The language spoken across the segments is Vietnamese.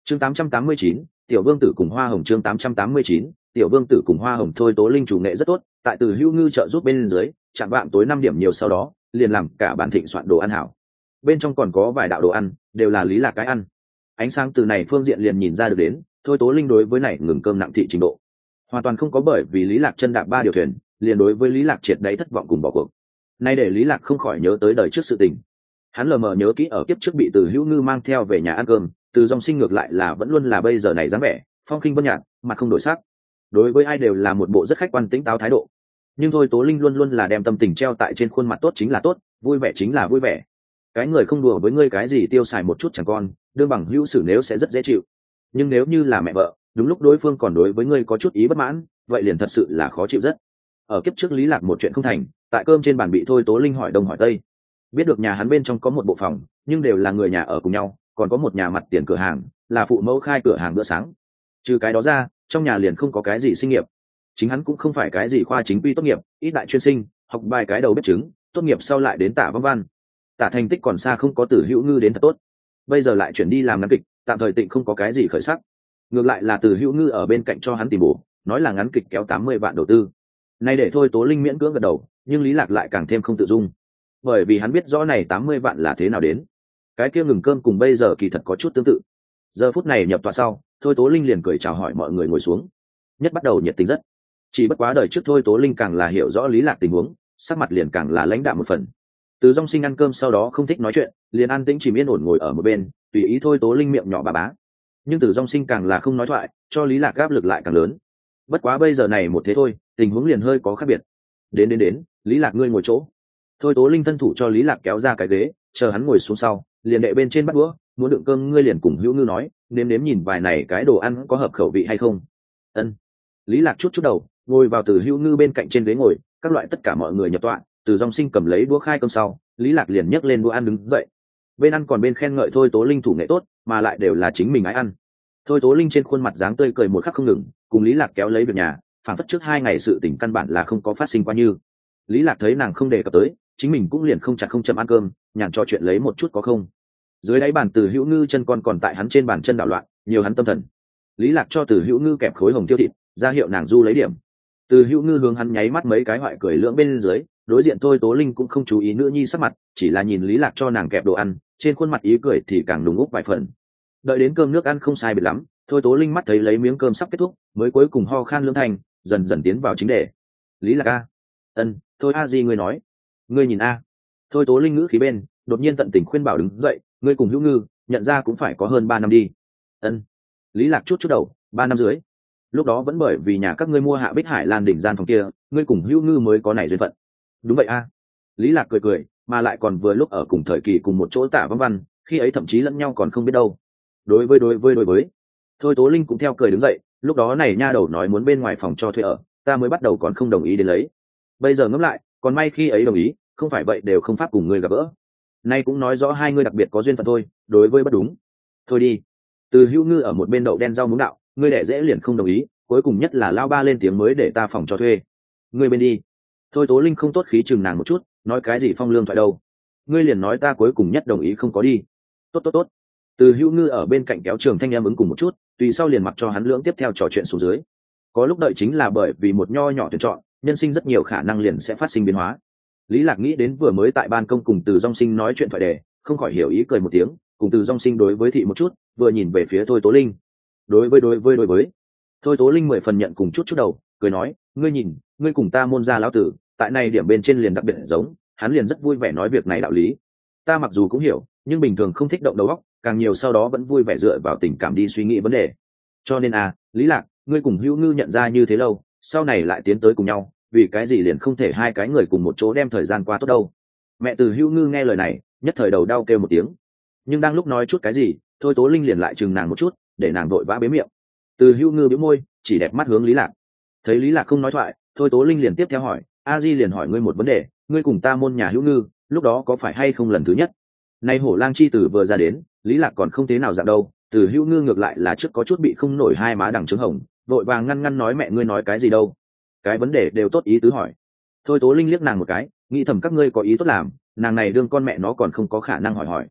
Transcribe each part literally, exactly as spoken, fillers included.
chương tám trăm tám mươi chín, tiểu vương tử cùng hoa hồng. Chương tám trăm tám mươi chín, tiểu vương tử cùng hoa hồng. Thôi Tố Linh chủ nghệ rất tốt, tại Từ Hữu Ngư trợ giúp bên dưới, chạm vạng tối năm điểm nhiều sau đó liền làm cả bản thịnh soạn đồ ăn hảo. Bên trong còn có vài đạo đồ ăn đều là Lý Lạc cái ăn. Ánh sáng từ này phương diện liền nhìn ra được đến, Thôi Tố Linh đối với này ngừng cơm nặng thị trình độ hoàn toàn không có bởi vì Lý Lạc chân đạp ba điều thuyền liền đối với Lý Lạc triệt đáy thất vọng cùng bỏ cuộc. Nay để Lý Lạc không khỏi nhớ tới đời trước sự tình. Hắn lờ mờ nhớ kỹ ở kiếp trước bị Từ Hữu Ngư mang theo về nhà ăn cơm, Từ Dòng Sinh ngược lại là vẫn luôn là bây giờ này dáng vẻ phong khinh vân nhạt, mặt không đổi sắc, đối với ai đều là một bộ rất khách quan tĩnh táo thái độ. Nhưng Thôi Tố Linh luôn luôn là đem tâm tình treo tại trên khuôn mặt, tốt chính là tốt, vui vẻ chính là vui vẻ. Cái người không đùa với ngươi cái gì tiêu xài một chút chẳng con, đương bằng hữu xử nếu sẽ rất dễ chịu. Nhưng nếu như là mẹ vợ, đúng lúc đối phương còn đối với ngươi có chút ý bất mãn, vậy liền thật sự là khó chịu rất. Ở kiếp trước Lý Lạc một chuyện không thành, tại cơm trên bàn bị Thôi Tố Linh hỏi đông hỏi tây. Biết được nhà hắn bên trong có một bộ phòng, nhưng đều là người nhà ở cùng nhau, còn có một nhà mặt tiền cửa hàng, là phụ mẫu khai cửa hàng bữa sáng. Trừ cái đó ra, trong nhà liền không có cái gì sinh nghiệp. Chính hắn cũng không phải cái gì khoa chính quy tốt nghiệp, ít đại chuyên sinh, học bài cái đầu bếp trứng, tốt nghiệp sau lại đến Tả Văn Văn. Tả thành tích còn xa không có Từ Hữu Ngư đến thật tốt. Bây giờ lại chuyển đi làm ngắn kịch, tạm thời tịnh không có cái gì khởi sắc. Ngược lại là Từ Hữu Ngư ở bên cạnh cho hắn tìm bổ, nói là ngắn kịch kéo tám mươi vạn đầu tư. Nay để Thôi Tố Linh miễn cưỡng gật đầu, nhưng Lý Lạc lại càng thêm không tự dung, bởi vì hắn biết rõ này tám mươi vạn là thế nào đến. Cái kia ngừng cơm cùng bây giờ kỳ thật có chút tương tự. Giờ phút này nhập tọa sau, Thôi Tố Linh liền cười chào hỏi mọi người ngồi xuống. Nhất bắt đầu nhiệt tình rất. Chỉ bất quá đời trước Thôi Tố Linh càng là hiểu rõ Lý Lạc tình huống, sắc mặt liền càng là lãnh đạm một phần. Từ Dòng Sinh ăn cơm sau đó không thích nói chuyện, liền an tĩnh chỉ yên ổn ngồi ở một bên, tùy ý Thôi Tố Linh miệng nhỏ bà bá. Nhưng Từ Dòng Sinh càng là không nói thoại, cho Lý Lạc áp lực lại càng lớn. Bất quá bây giờ này một thế thôi, tình huống liền hơi có khác biệt. Đến đến đến, Lý Lạc ngươi ngồi chỗ. Thôi Tố Linh thân thủ cho Lý Lạc kéo ra cái ghế, chờ hắn ngồi xuống sau, liền đệ bên trên bát đũa, muốn đựng cơm ngươi liền cùng Hữu Ngư nói, nếm nếm nhìn vài này cái đồ ăn có hợp khẩu vị hay không. Ân. Lý Lạc chút chút đầu, ngồi vào Từ Hữu Ngư bên cạnh trên ghế ngồi, các loại tất cả mọi người nhập tọa. Từ Dòng Sinh cầm lấy đũa khai cơm sau, Lý Lạc liền nhấc lên đũa ăn đứng dậy. Bên ăn còn bên khen ngợi Thôi Tố Linh thủ nghệ tốt, mà lại đều là chính mình ái ăn. Thôi Tố Linh trên khuôn mặt dáng tươi cười một khắc không ngừng, cùng Lý Lạc kéo lấy việc nhà, phản phất trước hai ngày sự tình căn bản là không có phát sinh qua như. Lý Lạc thấy nàng không đề cập tới, chính mình cũng liền không chặt không chậm ăn cơm, nhàn trò chuyện lấy một chút có không. Dưới đáy bàn Từ Hữu Ngư chân con còn tại hắn trên bàn chân đảo loạn, nhiều hắn tâm thần. Lý Lạc cho Từ Hữu Ngư kẹp khối hồng tiêu thịt, ra hiệu nàng du lấy điểm. Từ Hữu Ngư hướng hắn nháy mắt mấy cái hoại cười lưỡng bên dưới, đối diện Thôi Tố Linh cũng không chú ý nữ nhi sắc mặt, chỉ là nhìn Lý Lạc cho nàng kẹp đồ ăn, trên khuôn mặt ý cười thì càng nùng úc vài phần. Đợi đến cơm nước ăn không sai biệt lắm, Thôi Tố Linh mắt thấy lấy miếng cơm sắp kết thúc, mới cuối cùng ho khan lưỡng thành, dần dần tiến vào chính đề. Lý Lạc a, ân, thôi a gì ngươi nói, ngươi nhìn a. Thôi Tố Linh ngữ khí bên, đột nhiên tận tình khuyên bảo đứng dậy, ngươi cùng Hữu Ngư, nhận ra cũng phải có hơn ba năm đi. Ân. Lý Lạc chút chút đầu, ba năm dưới. Lúc đó vẫn bởi vì nhà các ngươi mua Hạ Bích Hải Lan đỉnh gian phòng kia, ngươi cùng Hữu Ngư mới có này duyên phận. Đúng vậy a. Lý Lạc cười cười, mà lại còn vừa lúc ở cùng thời kỳ cùng một chỗ Tả Văn Văn, khi ấy thậm chí lẫn nhau còn không biết đâu. Đối với đối với đối với. Thôi Tố Linh cũng theo cười đứng dậy, lúc đó này nha đầu nói muốn bên ngoài phòng cho thuê ở, ta mới bắt đầu còn không đồng ý đến lấy. Bây giờ ngẫm lại, còn may khi ấy đồng ý, không phải vậy đều không pháp cùng ngươi gặp gỡ. Nay cũng nói rõ hai ngươi đặc biệt có duyên phận thôi, đối với bất đúng. Thôi đi. Từ Hữu Ngư ở một bên đậu đen rau muống đạo, ngươi đẻ dễ liền không đồng ý, cuối cùng nhất là lao ba lên tiếng mới để ta phòng cho thuê. Ngươi bên đi. Thôi Tố Linh không tốt khí chừng nàng một chút, nói cái gì phong lương thoại đâu. Ngươi liền nói ta cuối cùng nhất đồng ý không có đi. Tốt tốt tốt. Từ Hữu Ngư ở bên cạnh kéo Trường Thanh em ứng cùng một chút, tùy sau liền mặc cho hắn lưỡng tiếp theo trò chuyện xuống dưới. Có lúc đợi chính là bởi vì một nho nhỏ tuyển chọn, nhân sinh rất nhiều khả năng liền sẽ phát sinh biến hóa. Lý Lạc nghĩ đến vừa mới tại ban công cùng Từ Dòng Sinh nói chuyện thoại đề, không khỏi hiểu ý cười một tiếng, cùng Từ Dòng Sinh đối với thị một chút, vừa nhìn về phía Thôi Tố Linh. Đối với đối với đối với. Thôi Tố Linh mười phần nhận cùng chút chút đầu, cười nói, ngươi nhìn, ngươi cùng ta môn gia lão tử, tại này điểm bên trên liền đặc biệt giống, hắn liền rất vui vẻ nói việc này đạo lý. Ta mặc dù cũng hiểu, nhưng bình thường không thích động đầu óc, càng nhiều sau đó vẫn vui vẻ dựa vào tình cảm đi suy nghĩ vấn đề. Cho nên à, Lý Lạc, ngươi cùng Hữu Ngư nhận ra như thế lâu, sau này lại tiến tới cùng nhau, vì cái gì liền không thể hai cái người cùng một chỗ đem thời gian qua tốt đâu. Mẹ Từ Hữu Ngư nghe lời này, nhất thời đầu đau kêu một tiếng. Nhưng đang lúc nói chút cái gì, Thôi Tố Linh liền lại chừng nàng một chút, để nàng vội vã bế miệng. Từ Hữu Ngư bĩu môi, chỉ đẹp mắt hướng Lý Lạc. Thấy Lý Lạc không nói thoại, Thôi Tố Linh liền tiếp theo hỏi, a di liền hỏi ngươi một vấn đề, ngươi cùng ta môn nhà Hữu Ngư, lúc đó có phải hay không lần thứ nhất? Nay Hổ Lang chi tử vừa ra đến, Lý Lạc còn không thế nào dạng đâu, Từ Hữu Ngư ngược lại là trước có chút bị không nổi hai má đằng trứng hồng, vội vàng ngăn ngăn nói mẹ ngươi nói cái gì đâu. Cái vấn đề đều tốt ý tứ hỏi. Thôi Tố Linh liếc nàng một cái, nghĩ thầm các ngươi có ý tốt làm, nàng này đương con mẹ nó còn không có khả năng hỏi hỏi.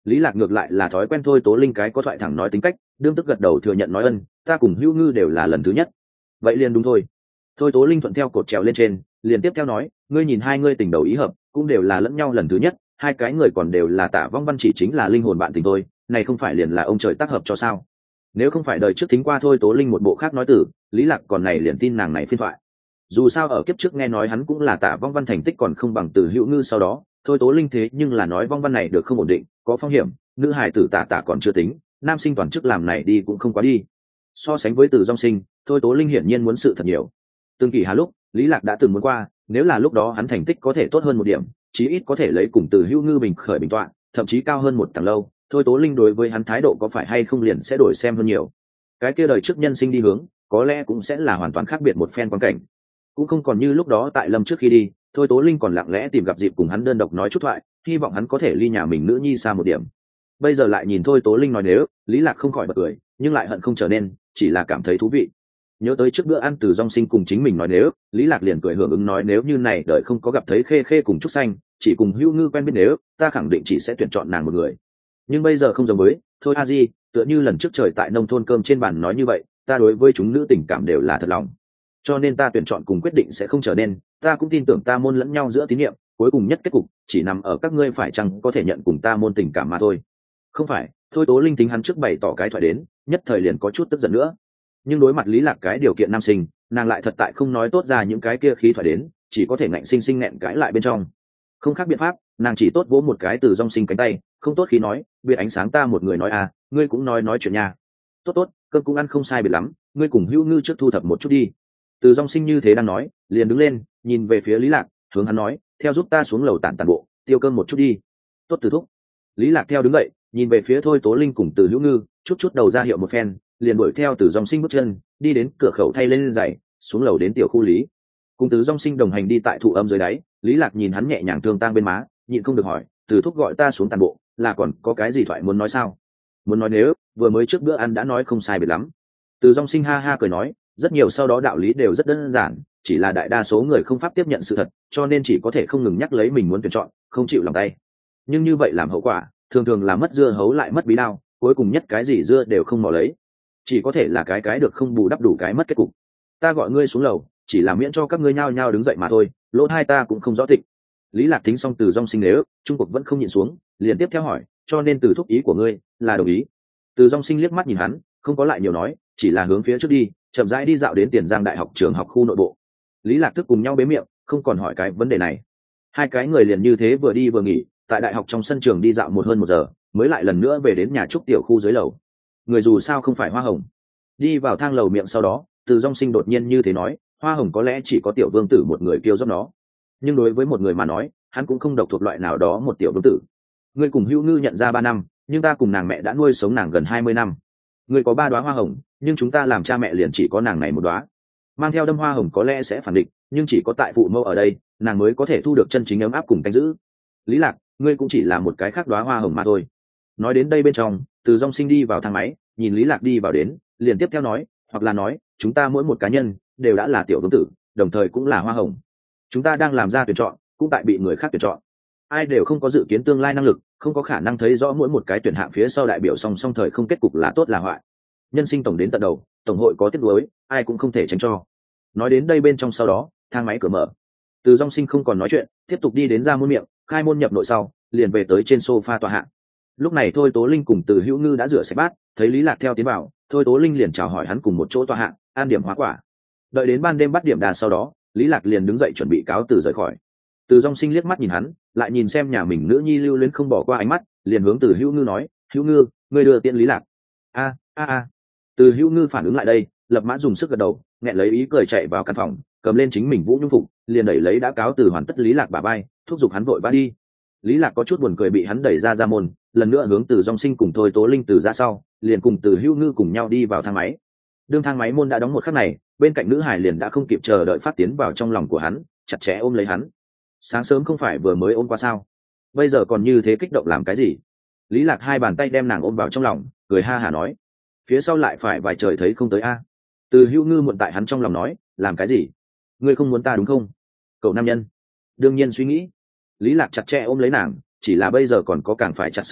Lý Lạc ngược lại là thói quen thôi tố linh cái có thoại thẳng nói tính cách, đương tức gật đầu thừa nhận nói ân, ta cùng hữu ngư đều là lần thứ nhất. Vậy liền đúng thôi. Thôi tố linh thuận theo cột trèo lên trên, liền tiếp theo nói, ngươi nhìn hai ngươi tình đầu ý hợp, cũng đều là lẫn nhau lần thứ nhất, hai cái người còn đều là Tạ Vong Văn chỉ chính là linh hồn bạn tình thôi, này không phải liền là ông trời tác hợp cho sao? Nếu không phải đời trước thính qua thôi tố linh một bộ khác nói từ, Lý Lạc còn này liền tin nàng này phiên thoại. Dù sao ở kiếp trước nghe nói hắn cũng là Tạ Vong Văn thành tích còn không bằng Từ Hữu Ngư sau đó, thôi tố linh thế nhưng là nói Vong Văn này được không ổn định, có phong hiểm, nữ hài tử Tạ Tạ còn chưa tính, nam sinh toàn chức làm này đi cũng không quá đi. So sánh với Từ Dung Sinh, thôi tố linh hiển nhiên muốn sự thật nhiều. Tương kỳ hà lúc, Lý Lạc đã từng muốn qua, nếu là lúc đó hắn thành tích có thể tốt hơn một điểm, chí ít có thể lấy cùng Từ Hữu Ngư bình khởi bình tọa, thậm chí cao hơn một tầng lâu, thôi tố linh đối với hắn thái độ có phải hay không liền sẽ đổi xem hơn nhiều. Cái kia đời trước nhân sinh đi hướng, có lẽ cũng sẽ là hoàn toàn khác biệt một phen quan cảnh, cũng không còn như lúc đó tại Lâm trước khi đi, thôi tố linh còn lặng lẽ tìm gặp dịp cùng hắn đơn độc nói chút thoại, hy vọng hắn có thể ly nhà mình nữ nhi xa một điểm. Bây giờ lại nhìn thôi tố linh nói nếu, Lý Lạc không khỏi bật cười, nhưng lại hận không trở nên, chỉ là cảm thấy thú vị. Nhớ tới trước bữa ăn Từ Dung Sinh cùng chính mình nói nếu, Lý Lạc liền cười hưởng ứng nói nếu như này đợi không có gặp thấy khê khê cùng trúc xanh, chỉ cùng Hữu Ngư quen biết nếu, ta khẳng định chỉ sẽ tuyển chọn nàng một người. Nhưng bây giờ không giống với, thôi a di, tựa như lần trước trời tại nông thôn cơm trên bàn nói như vậy, ta đối với chúng nữ tình cảm đều là thật lòng, cho nên ta tuyển chọn cùng quyết định sẽ không trở nên, ta cũng tin tưởng ta môn lẫn nhau giữa tín nhiệm, cuối cùng nhất kết cục chỉ nằm ở các ngươi phải chăng có thể nhận cùng ta môn tình cảm mà thôi. Không phải, thôi tố linh tính hắn trước bày tỏ cái thoại đến, nhất thời liền có chút tức giận nữa. Nhưng đối mặt Lý Lạc cái điều kiện nam sinh, nàng lại thật tại không nói tốt ra những cái kia khí thoại đến, chỉ có thể ngạnh sinh sinh nẹn cãi lại bên trong. Không khác biện pháp, nàng chỉ tốt vỗ một cái Từ Dung Sinh cánh tay, không tốt khí nói, biệt ánh sáng ta một người nói à, ngươi cũng nói nói chuyện nha. Tốt tốt, cơm cũng ăn không sai biệt lắm, ngươi cùng Hữu Ngư trước thu thập một chút đi. Từ Dung Sinh như thế đang nói, liền đứng lên, nhìn về phía Lý Lạc, hướng hắn nói, theo giúp ta xuống lầu tản tản bộ, tiêu cơm một chút đi. Tốt Từ thúc. Lý Lạc theo đứng dậy, nhìn về phía thôi tố linh cùng Từ Hữu Ngư, chút chút đầu ra hiệu một phen, liền đuổi theo Từ Dung Sinh bước chân, đi đến cửa khẩu thay lên giày, xuống lầu đến tiểu khu Lý. Cùng Từ Dung Sinh đồng hành đi tại thụ âm dưới đáy, Lý Lạc nhìn hắn nhẹ nhàng thương tang bên má, nhịn không được hỏi, Từ thúc gọi ta xuống tản bộ, là còn có cái gì thoại muốn nói sao? Muốn nói nếu, vừa mới trước bữa ăn đã nói không sai biệt lắm. Từ Dung Sinh ha ha cười nói, rất nhiều sau đó đạo lý đều rất đơn giản, chỉ là đại đa số người không pháp tiếp nhận sự thật, cho nên chỉ có thể không ngừng nhắc lấy mình muốn tuyển chọn, không chịu lòng tay. Nhưng như vậy làm hậu quả, thường thường là mất dưa hấu lại mất bí đao, cuối cùng nhất cái gì dưa đều không mò lấy, chỉ có thể là cái cái được không bù đắp đủ cái mất kết cục. Ta gọi ngươi xuống lầu, chỉ là miễn cho các ngươi nhao nhao đứng dậy mà thôi, lỗ hai ta cũng không rõ tịnh. Lý Lạc tính xong Từ Dung Sinh nếu, trung cuộc vẫn không nhịn xuống, liền tiếp theo hỏi, cho nên từ thúc ý của ngươi là đồng ý. Từ Dung Sinh liếc mắt nhìn hắn, không có lại nhiều nói, chỉ là hướng phía trước đi, chậm rãi đi dạo đến Tiền Giang Đại học trường học khu nội bộ. Lý Lạc thức cùng nhau bế miệng, không còn hỏi cái vấn đề này. Hai cái người liền như thế vừa đi vừa nghỉ, tại đại học trong sân trường đi dạo một hơn một giờ, mới lại lần nữa về đến nhà trúc tiểu khu dưới lầu. Người dù sao không phải Hoa Hồng. Đi vào thang lầu miệng sau đó, Từ Dung Sinh đột nhiên như thế nói, Hoa Hồng có lẽ chỉ có tiểu vương tử một người kêu giúp nó, nhưng đối với một người mà nói, hắn cũng không độc thuộc loại nào đó một tiểu vương tử. Ngươi cùng Hữu Ngư nhận ra ba năm, nhưng ta cùng nàng mẹ đã nuôi sống nàng gần hai mươi năm. Ngươi có ba đóa hoa hồng, nhưng chúng ta làm cha mẹ liền chỉ có nàng này một đóa. Mang theo đâm hoa hồng có lẽ sẽ phản định, nhưng chỉ có tại phụ mẫu ở đây, nàng mới có thể thu được chân chính ấm áp cùng canh giữ. Lý Lạc, ngươi cũng chỉ là một cái khác đóa hoa hồng mà thôi. Nói đến đây bên trong, Từ Dung Sinh đi vào thang máy, nhìn Lý Lạc đi vào đến, liền tiếp theo nói, hoặc là nói, chúng ta mỗi một cá nhân đều đã là tiểu vương tử, đồng thời cũng là hoa hồng. Chúng ta đang làm ra tuyển chọn, cũng tại bị người khác tuyển chọn. Ai đều không có dự kiến tương lai năng lực, không có khả năng thấy rõ mỗi một cái tuyển hạng phía sau đại biểu song song thời không kết cục là tốt là hoại. Nhân sinh tổng đến tận đầu, tổng hội có tiếc nuối, ai cũng không thể tránh cho. Nói đến đây bên trong sau đó, thang máy cửa mở. Từ Dung Sinh không còn nói chuyện, tiếp tục đi đến ra môn miệng, khai môn nhập nội sau, liền về tới trên sofa tọa hạng. Lúc này Thôi Tố Linh cùng Từ Hữu Ngư đã rửa sạch bát, thấy Lý Lạc theo tiến vào, Thôi Tố Linh liền chào hỏi hắn cùng một chỗ tọa hạng, an điểm hóa quả. Đợi đến ban đêm bắt điểm đà sau đó, Lý Lạc liền đứng dậy chuẩn bị cáo từ rời khỏi. Từ Dung Sinh liếc mắt nhìn hắn, lại nhìn xem nhà mình nữ nhi lưu luyến không bỏ qua ánh mắt, liền hướng Từ Hữu Ngư nói, Hữu Ngư, ngươi đưa tiện Lý Lạc. A a a. Từ Hữu Ngư phản ứng lại đây, lập mã dùng sức gật đầu, nghẹn lấy ý cười chạy vào căn phòng, cầm lên chính mình vũ nhung phục, liền đẩy lấy đã cáo từ hoàn tất Lý Lạc bả vai, thúc giục hắn vội vã đi. Lý Lạc có chút buồn cười bị hắn đẩy ra ra môn, lần nữa hướng Từ Dung Sinh cùng Thôi Tố Linh từ ra sau, liền cùng Từ Hữu Ngư cùng nhau đi vào thang máy. Đương thang máy môn đã đóng một khắc này, bên cạnh nữ hải liền đã không kịp chờ đợi phát tiến vào trong lòng của hắn, chặt chẽ ôm lấy hắn. Sáng sớm không phải vừa mới ôm qua sao, bây giờ còn như thế kích động làm cái gì? Lý Lạc hai bàn tay đem nàng ôm vào trong lòng, cười ha hả nói, phía sau lại phải vài trời thấy không tới a. Từ Hữu Ngư muộn tại hắn trong lòng nói, làm cái gì? Ngươi không muốn ta đúng không? Cậu nam nhân. Đương nhiên suy nghĩ. Lý Lạc chặt chẽ ôm lấy nàng, chỉ là bây giờ còn có càng phải chặt sự tình,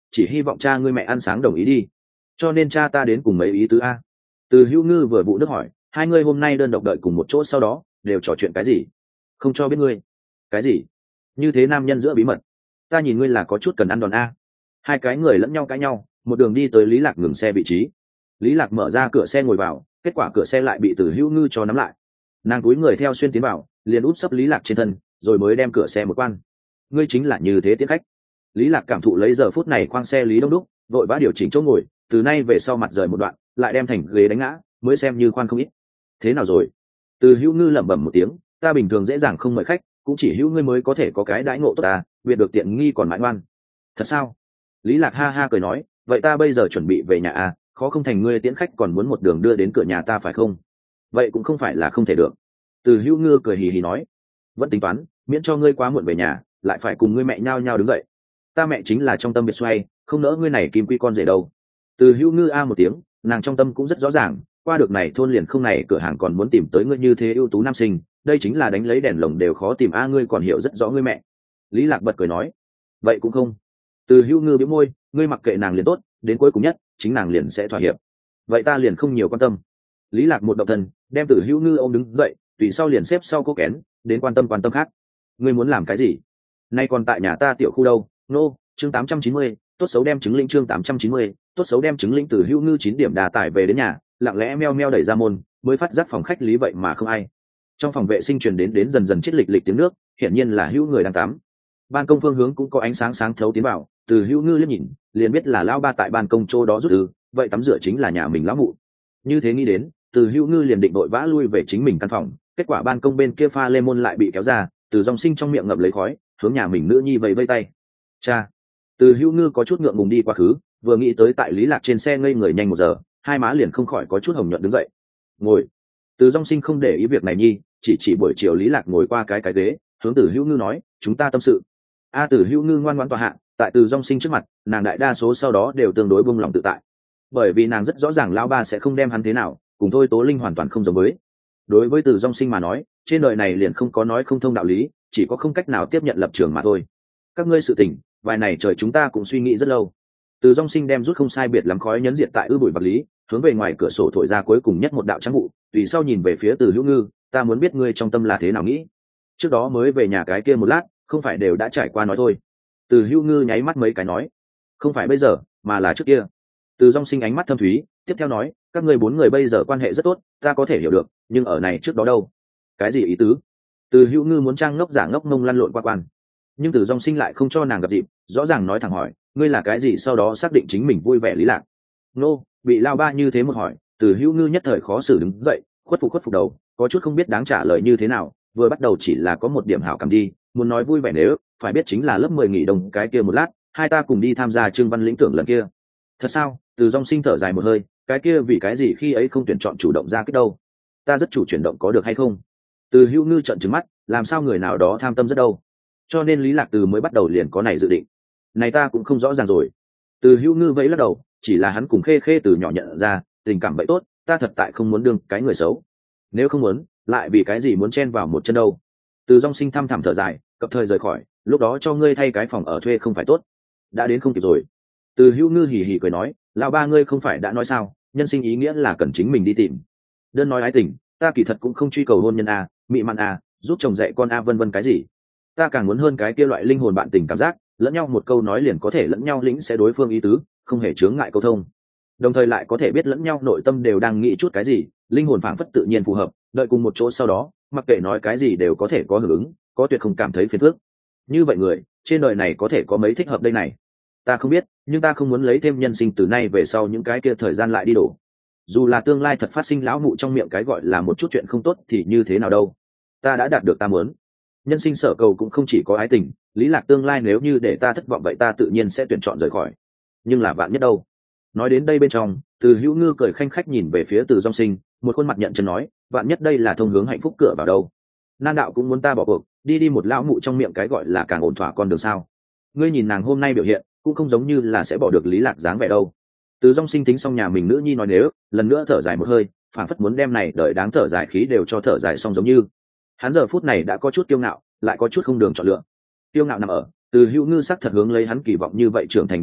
chỉ hy vọng cha ngươi mẹ ăn sáng đồng ý đi, cho nên cha ta đến cùng mấy ý tứ a. Từ Hữu Ngư vừa vụ nước hỏi, hai ngươi hôm nay đơn độc đợi cùng một chỗ sau đó đều trò chuyện cái gì? Không cho biết ngươi. Cái gì? Như thế nam nhân giữa bí mật, ta nhìn ngươi là có chút cần ăn đòn a. Hai cái người lẫn nhau cãi nhau, một đường đi tới Lý Lạc ngừng xe vị trí. Lý Lạc mở ra cửa xe ngồi vào, kết quả cửa xe lại bị Từ Hữu Ngư cho nắm lại. Nàng túi người theo xuyên tiến vào, liền úp sấp Lý Lạc trên thân, rồi mới đem cửa xe một quan. Ngươi chính là như thế tiễn khách. Lý Lạc cảm thụ lấy giờ phút này khoang xe Lý Đông Đúc, vội vã điều chỉnh chỗ ngồi, từ nay về sau mặt rời một đoạn, lại đem thành ghế đánh ngã, mới xem như khoan không ít. Thế nào rồi? Từ Hữu Ngư lẩm bẩm một tiếng, ta bình thường dễ dàng không mời khách, cũng chỉ hữu ngươi mới có thể có cái đãi ngộ tốt ta, biệt được tiện nghi còn mãi ngoan. Thật sao? Lý Lạc ha ha cười nói, vậy ta bây giờ chuẩn bị về nhà à, khó không thành ngươi tiễn khách còn muốn một đường đưa đến cửa nhà ta phải không? Vậy cũng không phải là không thể được. Từ Hữu Ngư cười hì hì nói, vẫn tính toán, miễn cho ngươi quá muộn về nhà, lại phải cùng ngươi mẹ nhao nhao đứng dậy. Ta mẹ chính là trong tâm biệt xoay, không nỡ ngươi này kim quy con rể đâu. Từ Hữu Ngư a một tiếng, nàng trong tâm cũng rất rõ ràng, qua được này thôn liền không này cửa hàng còn muốn tìm tới ngươi như thế ưu tú nam sinh, đây chính là đánh lấy đèn lồng đều khó tìm a, ngươi còn hiểu rất rõ ngươi mẹ. Lý Lạc bật cười nói, vậy cũng không. Từ Hữu Ngư bĩu môi, ngươi mặc kệ nàng liền tốt, đến cuối cùng nhất chính nàng liền sẽ thỏa hiệp. Vậy ta liền không nhiều quan tâm. Lý Lạc một động thân, đem Từ Hữu Ngư ôm đứng dậy, tùy sau liền xếp sau cô kén, đến quan tâm quan tâm khác. Ngươi muốn làm cái gì? Nay còn tại nhà ta tiểu khu đâu? Nô, chương tám trăm chín mươi, tốt xấu đem chứng lĩnh chương tám trăm chín mươi, tốt xấu đem chứng lĩnh Từ Hữu Ngư chín điểm đà tải về đến nhà, lặng lẽ meo meo đẩy ra môn, mới phát giác phòng khách Lý vậy mà không ai. Trong phòng vệ sinh truyền đến đến dần dần chết lịch lịch tiếng nước, hiển nhiên là Hữu người đang tắm. Ban công phương hướng cũng có ánh sáng sáng thấu tiến vào, Từ Hữu Ngư liếc nhìn, liền biết là lão ba tại ban công chỗ đó rút ư, vậy tắm rửa chính là nhà mình lão mụ. Như thế nghĩ đến, Từ Hữu Ngư liền định đội vã lui về chính mình căn phòng, kết quả ban công bên kia pha lê môn lại bị kéo ra, Từ Dòng Sinh trong miệng ngậm lấy khói, hướng nhà mình nữ nhi vẫy vẫy tay. Cha. Từ Hữu Ngư có chút ngượng ngùng đi qua khứ, vừa nghĩ tới tại Lý Lạc trên xe ngây người nhanh một giờ, hai má liền không khỏi có chút hồng nhuận đứng dậy. Ngồi. Từ Dòng Sinh không để ý việc này nhi, chỉ chỉ buổi chiều Lý Lạc ngồi qua cái cái ghế, hướng Từ Hữu Ngư nói, chúng ta tâm sự. A Từ Hữu Ngư ngoan ngoãn tọa hạ, tại Từ Dòng Sinh trước mặt, nàng đại đa số sau đó đều tương đối buông lòng tự tại, bởi vì nàng rất rõ ràng lão ba sẽ không đem hắn thế nào, cùng thôi Tố Linh hoàn toàn không giống với. Đối với Từ Dòng Sinh mà nói, trên đời này liền không có nói không thông đạo lý, chỉ có không cách nào tiếp nhận lập trường mà thôi. Các ngươi sự tình, vài này trời chúng ta cũng suy nghĩ rất lâu. Từ Dòng Sinh đem rút không sai biệt lắm khói nhấn diệt tại ư bụi bạc lý, hướng về ngoài cửa sổ thổi ra cuối cùng nhất một đạo trắng vụ, tùy sau nhìn về phía Từ Hữu Ngư, ta muốn biết ngươi trong tâm là thế nào nghĩ. Trước đó mới về nhà cái kia một lát, không phải đều đã trải qua nói thôi. Từ Hữu Ngư nháy mắt mấy cái nói, không phải bây giờ, mà là trước kia. Từ Dòng Sinh ánh mắt thâm thúy, tiếp theo nói, các ngươi bốn người bây giờ quan hệ rất tốt, ta có thể hiểu được, nhưng ở này trước đó đâu? Cái gì ý tứ? Từ Hữu Ngư muốn trang ngốc giả ngốc ngông lăn lộn qua quan, nhưng Từ Dòng Sinh lại không cho nàng gặp dịp, rõ ràng nói thẳng hỏi, ngươi là cái gì, sau đó xác định chính mình vui vẻ lý lạc. Nô, bị lao ba như thế một hỏi, Từ Hữu Ngư nhất thời khó xử đứng dậy, khuất phục khuất phục đầu, có chút không biết đáng trả lời như thế nào, vừa bắt đầu chỉ là có một điểm hảo cảm đi, muốn nói vui vẻ nếu, phải biết chính là lớp mười nghỉ đồng cái kia một lát, hai ta cùng đi tham gia Trương Văn lĩnh thưởng lần kia. Thật sao? Từ Dòng Sinh thở dài một hơi, cái kia vì cái gì khi ấy không tuyển chọn chủ động ra cái đâu? Ta rất chủ chuyển động có được hay không? Từ Hữu Ngư trợn trừng mắt, làm sao người nào đó tham tâm rất đâu? Cho nên Lý Lạc từ mới bắt đầu liền có này dự định. Này ta cũng không rõ ràng rồi. Từ Hữu Ngư vẫy lắc đầu, chỉ là hắn cùng Khê Khê từ nhỏ nhận ra, tình cảm vậy tốt, ta thật tại không muốn đương cái người xấu. Nếu không muốn, lại vì cái gì muốn chen vào một chân đâu? Từ Dòng Sinh thăm thẳm thở dài, cập thời rời khỏi, lúc đó cho ngươi thay cái phòng ở thuê không phải tốt? Đã đến không kịp rồi. Từ Hữu Ngư hì hì cười nói, lão ba ngươi không phải đã nói sao, nhân sinh ý nghĩa là cần chính mình đi tìm. Đơn nói ái tình, ta kỳ thật cũng không truy cầu hôn nhân a, mị mặn a, giúp chồng dạy con a vân vân cái gì. Ta càng muốn hơn cái kia loại linh hồn bạn tình cảm giác, lẫn nhau một câu nói liền có thể lẫn nhau lĩnh sẽ đối phương ý tứ, không hề chướng ngại câu thông. Đồng thời lại có thể biết lẫn nhau nội tâm đều đang nghĩ chút cái gì, linh hồn phảng phất tự nhiên phù hợp, đợi cùng một chỗ sau đó, mặc kệ nói cái gì đều có thể có hưởng ứng, có tuyệt không cảm thấy phiền phức. Như vậy người, trên đời này có thể có mấy thích hợp đây này? Ta không biết, nhưng ta không muốn lấy thêm nhân sinh từ nay về sau những cái kia thời gian lại đi đổ. Dù là tương lai thật phát sinh lão mụ trong miệng cái gọi là một chút chuyện không tốt thì như thế nào đâu? Ta đã đạt được ta muốn. Nhân sinh sở cầu cũng không chỉ có ái tình, Lý Lạc tương lai nếu như để ta thất vọng vậy ta tự nhiên sẽ tuyển chọn rời khỏi. Nhưng là vạn nhất đâu? Nói đến đây bên trong, Từ Hữu Ngư cười khanh khách nhìn về phía Từ Dòng Sinh, một khuôn mặt nhận chân nói, vạn nhất đây là thông hướng hạnh phúc cửa vào đâu? Nan đạo cũng muốn ta bỏ cuộc, đi đi một lão mụ trong miệng cái gọi là càng ổn thỏa con đường sao? Ngươi nhìn nàng hôm nay biểu hiện, cũng không giống như là sẽ bỏ được Lý Lạc dáng vẻ đâu. Từ Dòng Sinh tính xong nhà mình nữ nhi nói nếu, lần nữa thở dài một hơi, phảng phất muốn đem này đợi đáng thở dài khí đều cho thở dài xong giống như. Hắn giờ phút này đã có chút kiêu ngạo, lại có chút không đường chọn lựa. Kiêu ngạo nằm ở, Từ Hữu Ngư sắc thật hướng lấy hắn kỳ vọng như vậy trưởng thành đứng dậy,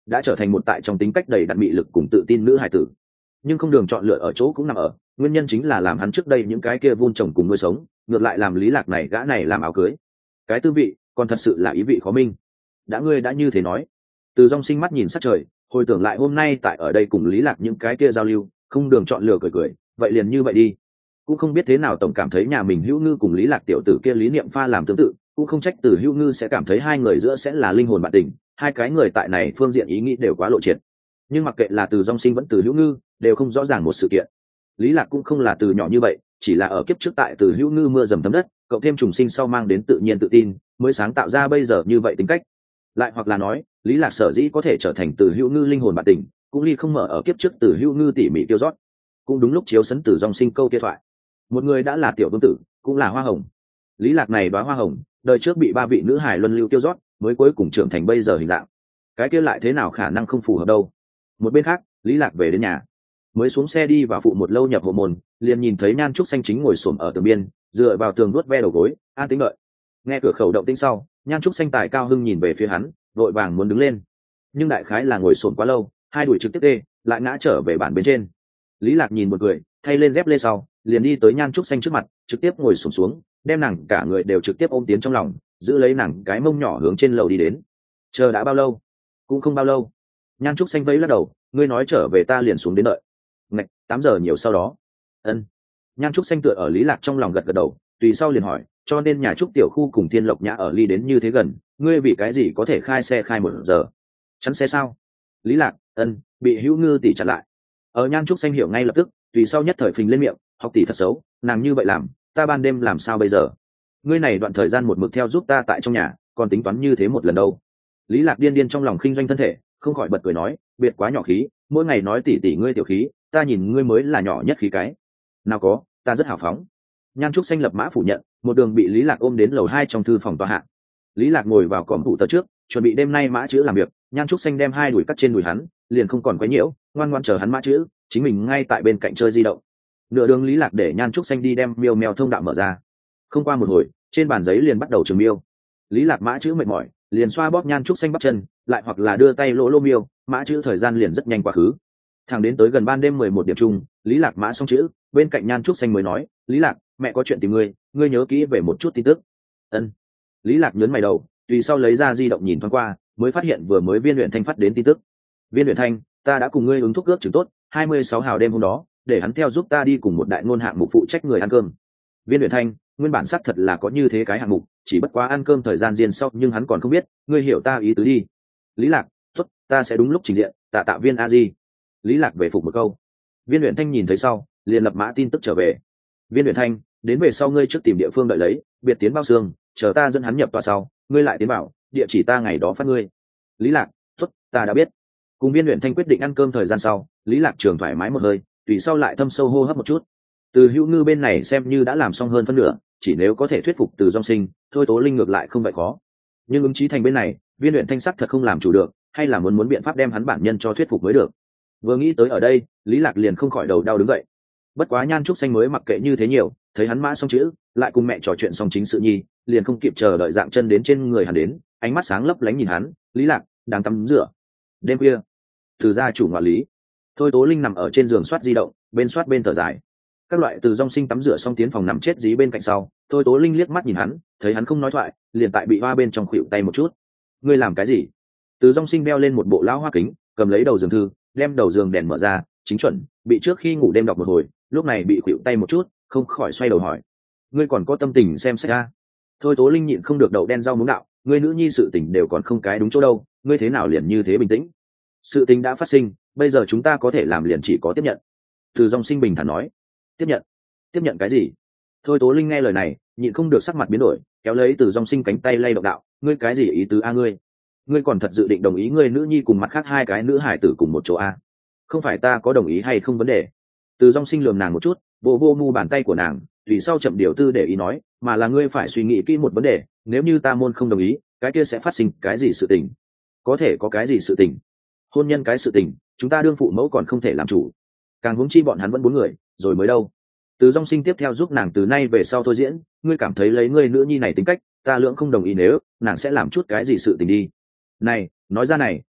đã trở thành một tại trong tính cách đầy đặn mị lực cùng tự tin nữ hài tử. Nhưng không đường chọn lựa ở chỗ cũng nằm ở nguyên nhân chính là làm hắn trước đây những cái kia vun trồng cùng nuôi sống, ngược lại làm Lý Lạc này gã này làm áo cưới. Cái tư vị còn thật sự là ý vị khó minh. Đã ngươi đã như thế nói. Từ Dung Sinh mắt nhìn sát trời, hồi tưởng lại hôm nay tại ở đây cùng Lý Lạc những cái kia giao lưu, không đường chọn lựa cười cười, vậy liền như vậy đi. Cũng không biết thế nào tổng cảm thấy nhà mình Hữu Ngư cùng Lý Lạc tiểu tử kia lý niệm pha làm tương tự, cũng không trách Từ Hữu Ngư sẽ cảm thấy hai người giữa sẽ là linh hồn bạn tình, hai cái người tại này phương diện ý nghĩ đều quá lộ triệt. Nhưng mặc kệ là Từ Dung Sinh vẫn Từ Hữu Ngư, đều không rõ ràng một sự kiện. Lý Lạc cũng không là từ nhỏ như vậy, chỉ là ở kiếp trước tại Từ Hữu Ngư mưa dầm thấm đất, cậu thêm trùng sinh sau mang đến tự nhiên tự tin, mới sáng tạo ra bây giờ như vậy tính cách. Lại hoặc là nói, Lý Lạc sở dĩ có thể trở thành Từ Hữu Ngư linh hồn bạn tình, cũng ly không mở ở kiếp trước Từ Hữu Ngư tỉ mỉ tiêu rót. Cũng đúng lúc chiếu sấn Từ Dung Sinh câu kia thoại. Một người đã là tiểu vương tử, cũng là hoa hồng. Lý Lạc này đóa hoa hồng, đời trước bị ba vị nữ hài luân lưu tiêu rót, mới cuối cùng trưởng thành bây giờ hình dạng. Cái kia lại thế nào khả năng không phù hợp đâu. Một bên khác, Lý Lạc về đến nhà, mới xuống xe đi vào phụ một lâu nhập hộ môn, liền nhìn thấy Nhan Trúc Xanh chính ngồi xổm ở tường biên, dựa vào tường nuốt ve đầu gối, an tĩnh đợi. Nghe cửa khẩu động tĩnh sau, Nhan Trúc Xanh tài cao hưng nhìn về phía hắn, vội vàng muốn đứng lên, nhưng đại khái là ngồi xổm quá lâu, hai đùi trực tiếp tê, lại ngã trở về bàn bên trên. Lý Lạc nhìn một người, thay lên dép lê sau, liền đi tới Nhan Trúc Xanh trước mặt, trực tiếp ngồi xổm xuống, đem nàng cả người đều trực tiếp ôm tiến trong lòng, giữ lấy nàng cái mông nhỏ hướng trên lầu đi đến. Chờ đã bao lâu? Cũng không bao lâu. Nhan Trúc Xanh vẫy lắc đầu, ngươi nói trở về ta liền xuống đến đợi. Ngạch, tám giờ nhiều sau đó. Ân. Nhan Trúc Xanh tựa ở Lý Lạc trong lòng gật gật đầu, tùy sau liền hỏi, cho nên nhà Trúc tiểu khu cùng Thiên Lộc Nhã ở ly đến như thế gần, ngươi vì cái gì có thể khai xe khai một giờ? Chắn xe sao? Lý Lạc, ân, bị Hữu Ngư tỷ chặn lại. Ở Nhan Trúc Xanh hiểu ngay lập tức, tùy sau nhất thời phình lên miệng, học tỷ thật xấu, nàng như vậy làm, ta ban đêm làm sao bây giờ? Ngươi này đoạn thời gian một mực theo giúp ta tại trong nhà, còn tính toán như thế một lần đâu? Lý Lạc điên điên trong lòng khinh doanh thân thể, không khỏi bật cười nói, biệt quá nhỏ khí, mỗi ngày nói tỷ tỷ ngươi tiểu khí, ta nhìn ngươi mới là nhỏ nhất khí cái. Nào có, ta rất hào phóng. Nhan Trúc Xanh lập mã phủ nhận, một đường bị Lý Lạc ôm đến lầu hai trong thư phòng tòa hạ. Lý Lạc ngồi vào cõm tủ tờ trước, chuẩn bị đêm nay mã chữ làm việc. Nhan Trúc Xanh đem hai đùi cắt trên đùi hắn, liền không còn quấy nhiễu, ngoan ngoãn chờ hắn mã chữ, chính mình ngay tại bên cạnh chơi di động. Nửa đường Lý Lạc để Nhan Trúc Xanh đi đem miêu mèo thông đạo mở ra. Không qua một hồi, trên bàn giấy liền bắt đầu trường miêu. Lý Lạc mã chữ mệt mỏi, liền xoa bóp Nhan Trúc Xanh bắp chân, lại hoặc là đưa tay lỗ lô miêu, mã chữ thời gian liền rất nhanh quá khứ. Thẳng đến tới gần ban đêm mười một điểm chung, Lý Lạc mã xong chữ, bên cạnh Nhan Trúc Xanh mới nói, Lý Lạc, mẹ có chuyện tìm ngươi, ngươi nhớ kỹ về một chút tin tức. Ân. Lý Lạc nhớn mày đầu, tùy sau lấy ra di động nhìn thoáng qua, mới phát hiện vừa mới Viên Luyện Thanh phát đến tin tức. Viên Luyện Thanh, ta đã cùng ngươi ứng thuốc ước chừng tốt, hai mươi sáu hào đêm hôm đó, để hắn theo giúp ta đi cùng một đại ngôn hạng mục phụ trách người ăn cơm. Viên Luyện Thanh, nguyên bản xác thật là có như thế cái hạng mục, chỉ bất quá ăn cơm thời gian riêng sau, nhưng hắn còn không biết, ngươi hiểu ta ý tứ đi. Lý Lạc, tốt, ta sẽ đúng lúc trình diện, tạ tạ Viên A Di. Lý Lạc về phục một câu. Viên Luyện Thanh nhìn thấy sau, liền lập mã tin tức trở về. Viên Luyện Thanh, đến về sau ngươi trước tìm địa phương đợi lấy, biệt tiến bao xương, chờ ta dẫn hắn nhập tòa sau, ngươi lại tiến bảo, địa chỉ ta ngày đó phát ngươi. Lý Lạc, tốt, ta đã biết. Cùng Viên Luyện Thanh quyết định ăn cơm thời gian sau, Lý Lạc trường thoải mái một hơi, tùy sau lại thâm sâu hô hấp một chút. Từ Hữu Ngư bên này xem như đã làm xong hơn phân nửa, chỉ nếu có thể thuyết phục Từ Dung Sinh, thôi Tố Linh ngược lại không vậy khó. Nhưng ứng chí thành bên này, Viên Luyện Thanh sắc thật không làm chủ được, hay là muốn muốn biện pháp đem hắn bản nhân cho thuyết phục mới được. Vừa nghĩ tới ở đây, Lý Lạc liền không khỏi đầu đau đứng dậy. Bất quá Nhan Trúc Xanh mới mặc kệ như thế nhiều, thấy hắn mã xong chữ, lại cùng mẹ trò chuyện xong chính sự nhi, liền không kịp chờ đợi dạng chân đến trên người hắn đến, ánh mắt sáng lấp lánh nhìn hắn, Lý Lạc đang tắm rửa. Đêm khuya, Từ gia chủ ngoại lý, thôi Tố Linh nằm ở trên giường soát di động, bên soát bên thở dài. Các loại Từ Dung Sinh tắm rửa xong tiến phòng nằm chết dí bên cạnh sau, thôi Tố Linh liếc mắt nhìn hắn, thấy hắn không nói thoại, liền tại bị hoa bên trong khuỵu tay một chút. Ngươi làm cái gì? Từ Dung Sinh đeo lên một bộ lão hoa kính, cầm lấy đầu giường thư, đem đầu giường đèn mở ra, chính chuẩn bị trước khi ngủ đêm đọc một hồi, lúc này bị khuỵu tay một chút, không khỏi xoay đầu hỏi, ngươi còn có tâm tình xem sách a? Thôi Tố Linh nhịn không được đậu đen rau muống đạo, ngươi nữ nhi sự tình đều còn không cái đúng chỗ đâu, ngươi thế nào liền như thế bình tĩnh? Sự tình đã phát sinh, bây giờ chúng ta có thể làm liền chỉ có tiếp nhận. Từ Dung Sinh bình thản nói. Tiếp nhận? Tiếp nhận cái gì? Thôi Tố Linh nghe lời này, nhịn không được sắc mặt biến đổi, kéo lấy Từ Dung Sinh cánh tay lay động đạo, ngươi cái gì ý tứ a ngươi? Ngươi còn thật dự định đồng ý ngươi nữ nhi cùng mặt khác hai cái nữ hải tử cùng một chỗ a? Không phải ta có đồng ý hay không vấn đề. Từ Dung Sinh lườm nàng một chút, vô vô mu bàn tay của nàng, tùy sau chậm điều tư để ý nói, mà là ngươi phải suy nghĩ kỹ một vấn đề, nếu như ta môn không đồng ý, cái kia sẽ phát sinh cái gì sự tình? Có thể có cái gì sự tình? Hôn nhân cái sự tình, chúng ta đương phụ mẫu còn không thể làm chủ, càng huống chi bọn hắn vẫn bốn người, rồi mới đâu. Từ Dung Sinh tiếp theo giúp nàng từ nay về sau thôi diễn, ngươi cảm thấy lấy ngươi nữ nhi này tính cách, ta lưỡng không đồng ý nếu nàng sẽ làm chút cái gì sự tình đi. Này, nói ra này,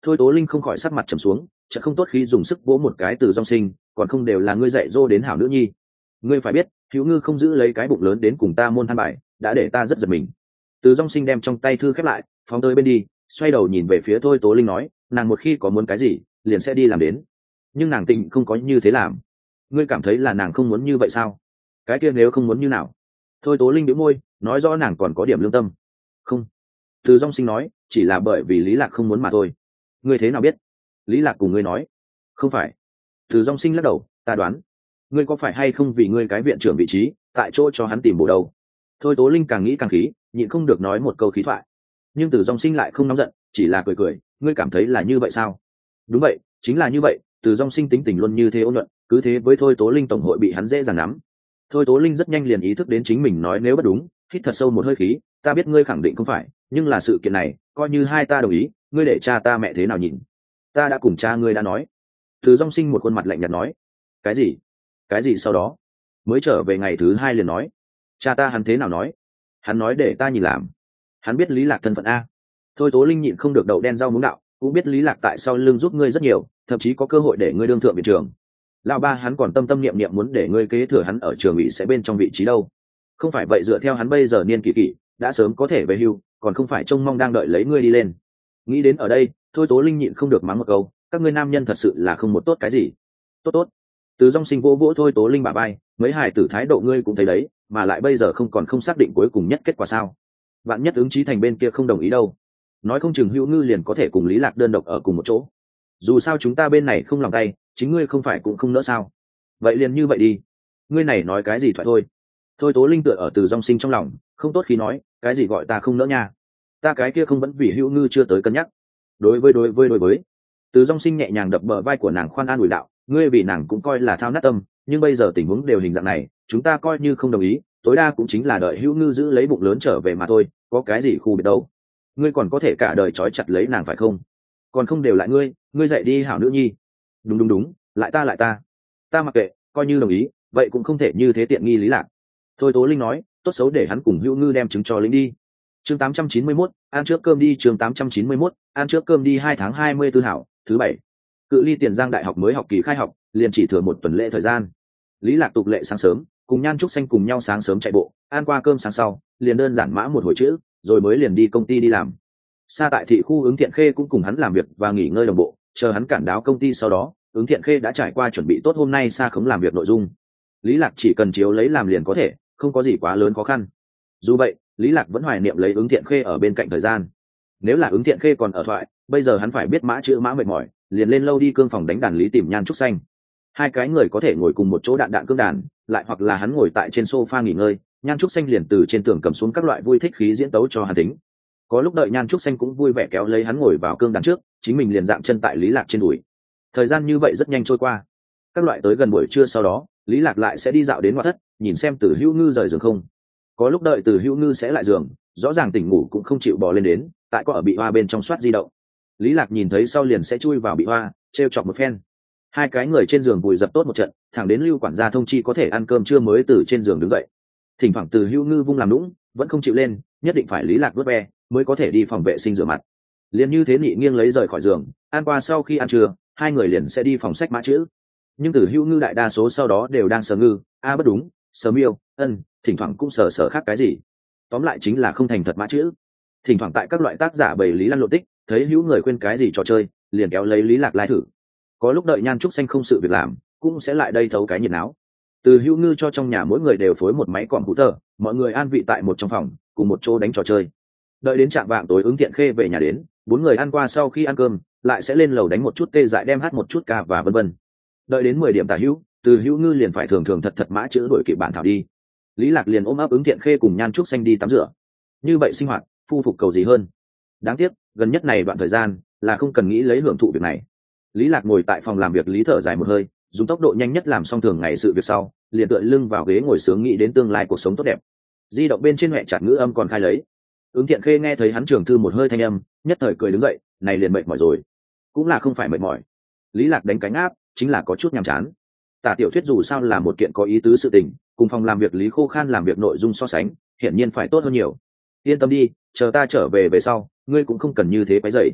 Thôi Tố Linh không khỏi sắc mặt trầm xuống, chợt không tốt khi dùng sức vỗ một cái Từ Dong Sinh, còn không đều là ngươi dạy dỗ đến hảo nữ nhi. Ngươi phải biết, Hữu Ngư không giữ lấy cái bụng lớn đến cùng ta môn than bài, đã để ta rất giật mình. Từ Dong Sinh đem trong tay thư khép lại, phóng tới bên đi, xoay đầu nhìn về phía Thôi Tố Linh nói, nàng một khi có muốn cái gì, liền sẽ đi làm đến. Nhưng nàng tịnh không có như thế làm. Ngươi cảm thấy là nàng không muốn như vậy sao? Cái kia nếu không muốn như nào? Thôi Tố Linh nhếch môi, nói rõ nàng còn có điểm lương tâm. Không. Từ Dong Sinh nói, chỉ là bởi vì Lý Lạc không muốn mà thôi. Ngươi thế nào biết? Lý Lạc cùng ngươi nói. Không phải. Từ Dong Sinh lắc đầu, ta đoán. Ngươi có phải hay không vì ngươi cái viện trưởng vị trí, tại chỗ cho hắn tìm bổ đầu? Thôi Tố Linh càng nghĩ càng khí, nhịn không được nói một câu khí thoại. Nhưng Từ Dong Sinh lại không nóng giận, chỉ là cười cười, ngươi cảm thấy là như vậy sao? Đúng vậy, chính là như vậy. Từ Dong Sinh tính tình luôn như thế ôn nhuận, cứ thế với Thôi Tố Linh tổng hội bị hắn dễ dàng nắm. Thôi Tố Linh rất nhanh liền ý thức đến chính mình nói nếu bất đúng, hít thật sâu một hơi khí, ta biết ngươi khẳng định không phải, nhưng là sự kiện này, coi như hai ta đồng ý, ngươi để cha ta mẹ thế nào nhìn? Ta đã cùng cha ngươi đã nói. Từ Dong Sinh một khuôn mặt lạnh nhạt nói, cái gì? Cái gì sau đó? Mới trở về ngày thứ hai liền nói, cha ta hắn thế nào nói? Hắn nói để ta nhìn làm. Hắn biết Lý Lạc thân phận a. Thôi Tố Linh nhịn không được đậu đen rau muống đạo, cũng biết Lý Lạc tại sau lưng giúp ngươi rất nhiều, thậm chí có cơ hội để ngươi đương thượng viện trưởng. Lão ba hắn còn tâm tâm niệm niệm muốn để ngươi kế thừa hắn ở trường ủy sẽ bên trong vị trí đâu. Không phải vậy dựa theo hắn bây giờ niên kỷ kỷ, đã sớm có thể về hưu, còn không phải trông mong đang đợi lấy ngươi đi lên. Nghĩ đến ở đây, Thôi Tố Linh nhịn không được mắng một câu, các ngươi nam nhân thật sự là không một tốt cái gì. Tốt tốt. Từ Dong Sinh vỗ vỗ Thôi Tố Linh bả vai, mấy hài tử thái độ ngươi cũng thấy đấy, mà lại bây giờ không còn không xác định cuối cùng nhất kết quả sao? Vạn nhất ứng chí thành bên kia không đồng ý đâu, nói không chừng Hữu Ngư liền có thể cùng Lý Lạc đơn độc ở cùng một chỗ. Dù sao chúng ta bên này không lòng tay, chính ngươi không phải cũng không nỡ sao? Vậy liền như vậy đi. Ngươi này nói cái gì thoại thôi. Thôi Tố Linh tựa ở Từ Dong Sinh trong lòng, không tốt khi nói, cái gì gọi ta không nỡ nha? Ta cái kia không vẫn vì Hữu Ngư chưa tới cân nhắc. Đối với đối với đối với. Từ Dong Sinh nhẹ nhàng đập bờ vai của nàng khoan an ủi đạo, ngươi vì nàng cũng coi là thao nát tâm, nhưng bây giờ tình huống đều hình dạng này, chúng ta coi như không đồng ý, tối đa cũng chính là đợi Hữu Ngư giữ lấy bụng lớn trở về mà thôi, có cái gì khu biệt đâu. Ngươi còn có thể cả đời trói chặt lấy nàng phải không? Còn không đều lại ngươi, ngươi dạy đi hảo nữ nhi. Đúng đúng đúng, lại ta lại ta. Ta mặc kệ, coi như đồng ý, vậy cũng không thể như thế tiện nghi Lý Lạc. Thôi Tố Linh nói, tốt xấu để hắn cùng Hữu Ngư đem trứng cho lính đi. Chương tám trăm chín mươi mốt, ăn trước cơm đi. Chương tám trăm chín mươi mốt, ăn trước cơm đi. Hai tháng hai mươi tư hảo, thứ bảy. Cự ly Tiền Giang Đại học mới học kỳ khai học, liền chỉ thừa một tuần lễ thời gian. Lý Lạc tục lệ sáng sớm, cùng Nhan Trúc Xanh cùng nhau sáng sớm chạy bộ, ăn qua cơm sáng sau, liền đơn giản mã một hồi chữ, rồi mới liền đi công ty đi làm. Xa tại thị khu Ứng Thiện Khê cũng cùng hắn làm việc và nghỉ ngơi đồng bộ, chờ hắn cản đáo công ty sau đó, Ứng Thiện Khê đã trải qua chuẩn bị tốt hôm nay xa khống làm việc nội dung. Lý Lạc chỉ cần chiếu lấy làm liền có thể, không có gì quá lớn khó khăn. Dù vậy, Lý Lạc vẫn hoài niệm lấy Ứng Thiện Khê ở bên cạnh thời gian. Nếu là Ứng Thiện Khê còn ở thoại, bây giờ hắn phải biết mã chữ mã mệt mỏi, liền lên lâu đi cương phòng đánh đàn lý tìm Nhan Trúc Xanh. Hai cái người có thể ngồi cùng một chỗ đạn đạn cương đàn, lại hoặc là hắn ngồi tại trên sofa nghỉ ngơi, Nhan Trúc Xanh liền từ trên tường cầm xuống các loại vui thích khí diễn tấu cho hắn tính. Có lúc đợi Nhan Trúc Xanh cũng vui vẻ kéo lấy hắn ngồi vào cương đàn trước, chính mình liền dạng chân tại Lý Lạc trên đùi. Thời gian như vậy rất nhanh trôi qua. Các loại tới gần buổi trưa sau đó, Lý Lạc lại sẽ đi dạo đến ngoại thất, nhìn xem Từ Hữu Ngư rời giường không. Có lúc đợi Từ Hữu Ngư sẽ lại giường, rõ ràng tỉnh ngủ cũng không chịu bò lên đến, tại có ở bị hoa bên trong soát di động. Lý Lạc nhìn thấy sau liền sẽ chui vào bị hoa, trêu chọc một phen. Hai cái người trên giường vùi dập tốt một trận, thẳng đến Lưu quản gia thông chi có thể ăn cơm trưa mới từ trên giường đứng dậy. Thỉnh thoảng Từ Hữu Ngư vung làm nũng, vẫn không chịu lên, nhất định phải Lý Lạc vớt ve mới có thể đi phòng vệ sinh rửa mặt. Liền như thế nị nghiêng lấy rời khỏi giường, ăn qua sau khi ăn trưa, hai người liền sẽ đi phòng sách mã chữ. Nhưng Từ Hữu Ngư đại đa số sau đó đều đang sờ ngư, a bất đúng, sờ miêu, ân, thỉnh thoảng cũng sờ sờ khác cái gì. Tóm lại chính là không thành thật mã chữ. Thỉnh thoảng tại các loại tác giả bày lý lăn lộn tích, thấy hữu người khuyên cái gì trò chơi, liền kéo lấy Lý Lạc lai thử. Có lúc đợi Nhan Trúc Xanh không sự việc làm, cũng sẽ lại đây thấu cái nhiệt náo. Từ Hữu Ngư cho trong nhà mỗi người đều phối một máy cọm hú tờ, mọi người an vị tại một trong phòng, cùng một chỗ đánh trò chơi. Đợi đến trạm vạng tối Ứng Thiện Khê về nhà đến, bốn người ăn qua sau khi ăn cơm, lại sẽ lên lầu đánh một chút tê dại đem hát một chút ca và vân vân. Đợi đến mười điểm tả hữu, Từ Hữu Ngư liền phải thường thường thật thật mã chữ đổi kịp bản thảo đi. Lý Lạc liền ôm ấp Ứng Thiện Khê cùng Nhan Trúc Xanh đi tắm rửa. Như vậy sinh hoạt, phu phục cầu gì hơn. Đáng tiếc, gần nhất này đoạn thời gian là không cần nghĩ lấy hưởng thụ việc này. Lý Lạc ngồi tại phòng làm việc lý thở dài một hơi, dùng tốc độ nhanh nhất làm xong thường ngày sự việc sau, liền tựa lưng vào ghế ngồi sướng nghĩ đến tương lai cuộc sống tốt đẹp. Di động bên trên huệ chặt ngữ âm còn khai lấy. Ứng Thiện Khê nghe thấy hắn trường thư một hơi thanh âm, nhất thời cười đứng dậy, này liền mệt mỏi rồi. Cũng là không phải mệt mỏi. Lý Lạc đánh cánh áp, chính là có chút nhàm chán. Tả tiểu thuyết dù sao là một kiện có ý tứ sự tình, cùng phòng làm việc Lý Khô Khan làm việc nội dung so sánh, hiển nhiên phải tốt hơn nhiều. Yên tâm đi, chờ ta trở về về sau, ngươi cũng không cần như thế quấy rầy.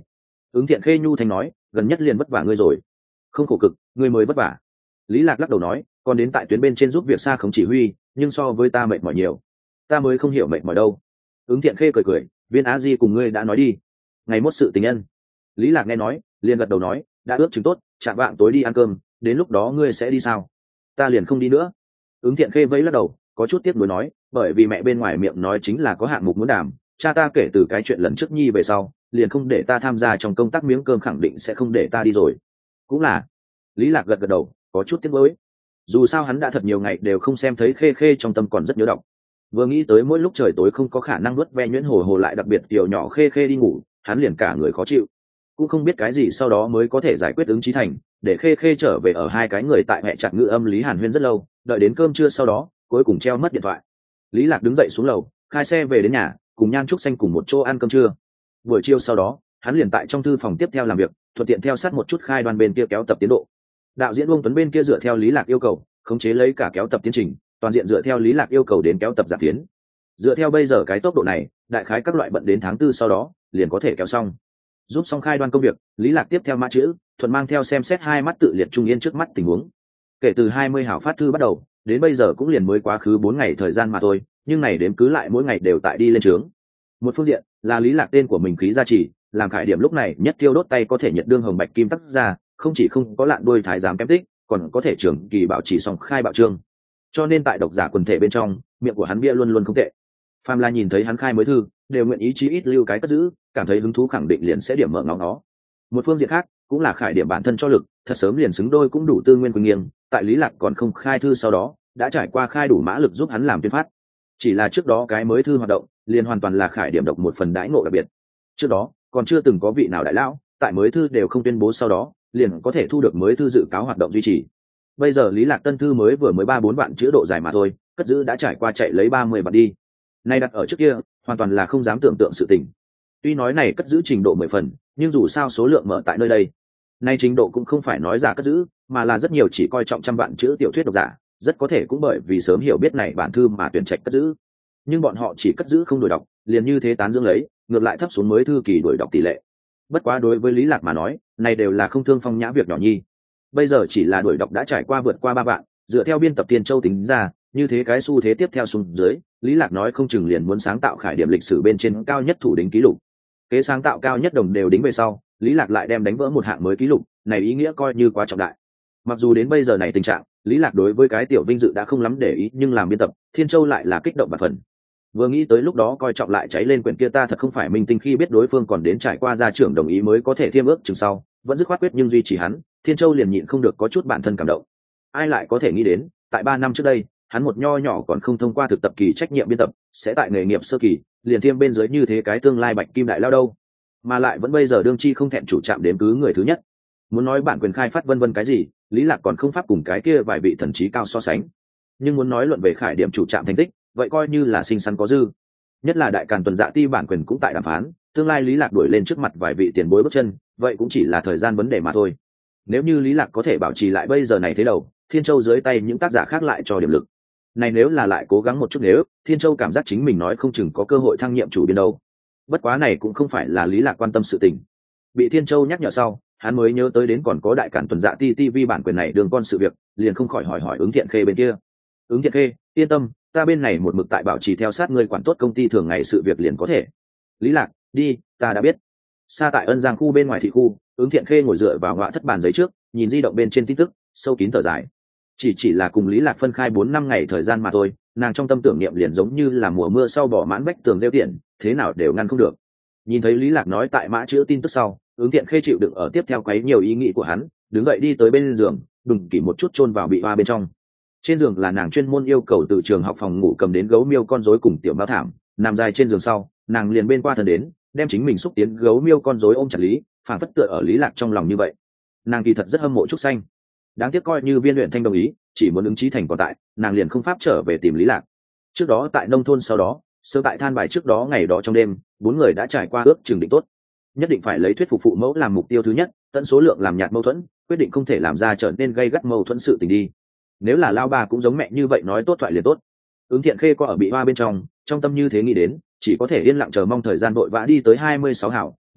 Ứng Thiện Khê nhu thanh nói, gần nhất liền vất vả ngươi rồi. Không khổ cực, ngươi mới vất vả. Lý Lạc lắc đầu nói, còn đến tại tuyến bên trên giúp việc xa không chỉ huy, nhưng so với ta mệt mỏi nhiều. Ta mới không hiểu mệt mỏi đâu. Ứng Thiện Khê cười cười, Viên Á Di cùng ngươi đã nói đi, ngày mốt sự tình nhân. Lý Lạc nghe nói, liền gật đầu nói, đã ước chừng tốt, chạm vạng tối đi ăn cơm, đến lúc đó ngươi sẽ đi sao? Ta liền không đi nữa. Ứng Thiện Khê vẫy lắc đầu, có chút tiếc nuối nói, bởi vì mẹ bên ngoài miệng nói chính là có hạng mục muốn đàm, cha ta kể từ cái chuyện lần trước nhi về sau, liền không để ta tham gia trong công tác miếng cơm, khẳng định sẽ không để ta đi rồi. Cũng là. Lý Lạc gật gật đầu, có chút tiếc nuối. Dù sao hắn đã thật nhiều ngày đều không xem thấy Khê Khê, trong tâm còn rất nhớ đọc. Vừa nghĩ tới mỗi lúc trời tối không có khả năng nuốt ve nhuyễn hồ hồ lại đặc biệt tiểu nhỏ Khê Khê đi ngủ, hắn liền cả người khó chịu. Cũng không biết cái gì sau đó mới có thể giải quyết ứng Chí Thành, để Khê Khê trở về ở hai cái người tại mẹ chặt ngữ âm Lý Hàn Huyên rất lâu, đợi đến cơm trưa sau đó, cuối cùng treo mất điện thoại. Lý Lạc đứng dậy xuống lầu, khai xe về đến nhà, cùng Nhan Trúc Xanh cùng một chỗ ăn cơm trưa. Buổi chiều sau đó, hắn liền tại trong thư phòng tiếp theo làm việc, thuận tiện theo sát một chút khai đoàn bên kia kéo tập tiến độ. Đạo diễn Uông Tuấn bên kia dựa theo Lý Lạc yêu cầu, khống chế lấy cả kéo tập tiến trình, toàn diện dựa theo Lý Lạc yêu cầu đến kéo tập giảm tiến. Dựa theo bây giờ cái tốc độ này, đại khái các loại bận đến tháng tư sau đó, liền có thể kéo xong. Giúp xong khai đoan công việc, Lý Lạc tiếp theo mã chữ, thuận mang theo xem xét hai mắt tự liệt trung yên trước mắt tình huống. Kể từ hai mươi hảo phát thư bắt đầu, đến bây giờ cũng liền mới quá khứ bốn ngày thời gian mà thôi, nhưng này đếm cứ lại mỗi ngày đều tại đi lên trướng. Một phương diện là Lý Lạc tên của mình khí gia trì, làm khải điểm lúc này nhất tiêu đốt tay có thể nhận đương hồng bạch kim tác ra, không chỉ không có lạn đuôi thái giám kém tích, còn có thể trưởng kỳ bảo trì song khai bạo trương. Cho nên tại độc giả quần thể bên trong, miệng của hắn bia luôn luôn không tệ. Phàm là nhìn thấy hắn khai mới thư, đều nguyện ý chí ít lưu cái cất giữ, cảm thấy hứng thú khẳng định liền sẽ điểm mở ngóng nó. Một phương diện khác, cũng là khải điểm bản thân cho lực, thật sớm liền xứng đôi cũng đủ tư nguyên quỳnh nghiêng, tại Lý Lạc còn không khai thư sau đó, đã trải qua khai đủ mã lực giúp hắn làm tuyên phát. Chỉ là trước đó cái mới thư hoạt động, liền hoàn toàn là khải điểm độc một phần đãi ngộ đặc biệt. Trước đó, còn chưa từng có vị nào đại lão, tại mới thư đều không tuyên bố sau đó, liền có thể thu được mới thư dự cáo hoạt động duy trì. Bây giờ Lý Lạc tân thư mới vừa mới ba bốn vạn chữ độ dài mà thôi, cất giữ đã trải qua chạy lấy ba mươi vạn đi. Nay đặt ở trước kia, hoàn toàn là không dám tưởng tượng sự tình. Tuy nói này cất giữ trình độ mười phần, nhưng dù sao số lượng mở tại nơi đây. Nay trình độ cũng không phải nói giả cất giữ, mà là rất nhiều chỉ coi trọng trăm vạn chữ tiểu thuyết độc giả, rất có thể cũng bởi vì sớm hiểu biết này bản thư mà tuyển trạch cất giữ. Nhưng bọn họ chỉ cất giữ không đổi đọc, liền như thế tán dương lấy, ngược lại thấp xuống mới thư kỳ đổi đọc tỷ lệ. Bất quá đối với Lý Lạc mà nói, này đều là không thương phong nhã việc nhỏ nhi. Bây giờ chỉ là đổi đọc đã trải qua vượt qua ba vạn, dựa theo biên tập Tiên Châu tính ra, như thế cái xu thế tiếp theo xuống dưới, Lý Lạc nói không chừng liền muốn sáng tạo khải điểm lịch sử bên trên cao nhất thủ đính ký lục. Kế sáng tạo cao nhất đồng đều đính về sau, Lý Lạc lại đem đánh vỡ một hạng mới ký lục, này ý nghĩa coi như quá trọng đại. Mặc dù đến bây giờ này tình trạng, Lý Lạc đối với cái tiểu vinh dự đã không lắm để ý, nhưng làm biên tập, Thiên Châu lại là kích động bạc phần. Vừa nghĩ tới lúc đó coi trọng lại cháy lên quyển kia ta thật không phải minh tinh khi biết đối phương còn đến trải qua gia trưởng đồng ý mới có thể thiêm ước chừng sau, vẫn dứt khoát quyết nhưng duy trì hắn, Thiên Châu liền nhịn không được có chút bản thân cảm động. Ai lại có thể nghĩ đến, tại ba năm trước đây, hắn một nho nhỏ còn không thông qua thực tập kỳ trách nhiệm biên tập, sẽ tại nghề nghiệp sơ kỳ, liền thiêm bên dưới như thế cái tương lai bạch kim đại lao đâu, mà lại vẫn bây giờ đương chi không thẹn chủ chạm đến cứ người thứ nhất. Muốn nói bản quyền khai phát vân vân cái gì, Lý Lạc còn không pháp cùng cái kia vài vị thần trí cao so sánh. Nhưng muốn nói luận về khải điểm chủ chạm thành tích, vậy coi như là xinh xắn có dư. Nhất là đại càn tuần dạ ti bản quyền cũng tại đàm phán, tương lai Lý Lạc đuổi lên trước mặt vài vị tiền bối bước chân, vậy cũng chỉ là thời gian vấn đề mà thôi. Nếu như Lý Lạc có thể bảo trì lại bây giờ này thế đầu, Thiên Châu dưới tay những tác giả khác lại cho điểm lực. Này nếu là lại cố gắng một chút, nếu Thiên Châu cảm giác chính mình nói không chừng có cơ hội thăng nhiệm chủ biên đâu. Bất quá này cũng không phải là Lý Lạc quan tâm sự tình. Bị Thiên Châu nhắc nhở sau, hắn mới nhớ tới đến còn có đại cản tuần dạ ti ti vi bản quyền này đường con sự việc, liền không khỏi hỏi hỏi Ứng Thiện Khê bên kia. Ứng Thiện Khê, yên tâm, ta bên này một mực tại bảo trì theo sát ngươi quản tốt công ty thường ngày sự việc liền có thể. Lý Lạc, đi, ta đã biết. Xa tại Ân Giang khu bên ngoài thị khu, Ứng Thiện Khê ngồi dựa vào ngọa thất bàn giấy trước, nhìn di động bên trên tin tức, sâu kín thở dài. Chỉ chỉ là cùng Lý Lạc phân khai bốn năm ngày thời gian mà thôi, nàng trong tâm tưởng niệm liền giống như là mùa mưa sau bỏ mãn bách tường rêu tiện, thế nào đều ngăn không được. Nhìn thấy Lý Lạc nói tại mã chữ tin tức sau, Ứng Thiện Khê chịu đựng ở tiếp theo quấy nhiều ý nghĩ của hắn, đứng dậy đi tới bên giường, đùng kỷ một chút chôn vào bị hoa bên trong. Trên giường là nàng chuyên môn yêu cầu từ trường học phòng ngủ cầm đến gấu miêu con rối cùng tiểu mao thảm, nằm dài trên giường sau, nàng liền bên qua thân đến, đem chính mình xúc tiến gấu miêu con rối ôm chặt Lý, phản phất tựa ở Lý Lạc trong lòng như vậy. Nàng kỳ thật rất hâm mộ Trúc Xanh, đáng tiếc coi như Viên Luyện Thanh đồng ý, chỉ muốn ứng Chí Thành còn tại, nàng liền không pháp trở về tìm Lý Lạc. Trước đó tại nông thôn sau đó, sơ tại than bài trước đó ngày đó trong đêm, bốn người đã trải qua ước chừng định tốt, nhất định phải lấy thuyết phục phụ mẫu làm mục tiêu thứ nhất, tận số lượng làm nhạt mâu thuẫn, quyết định không thể làm ra trở nên gây gắt mâu thuẫn sự tình đi. Nếu là lao bà cũng giống mẹ như vậy nói tốt thoại liền tốt. Ứng Thiện Khê có ở bị hoa bên trong, trong tâm như thế nghĩ đến, chỉ có thể yên lặng chờ mong thời gian vội vã đi tới hai mươi sáu hảo,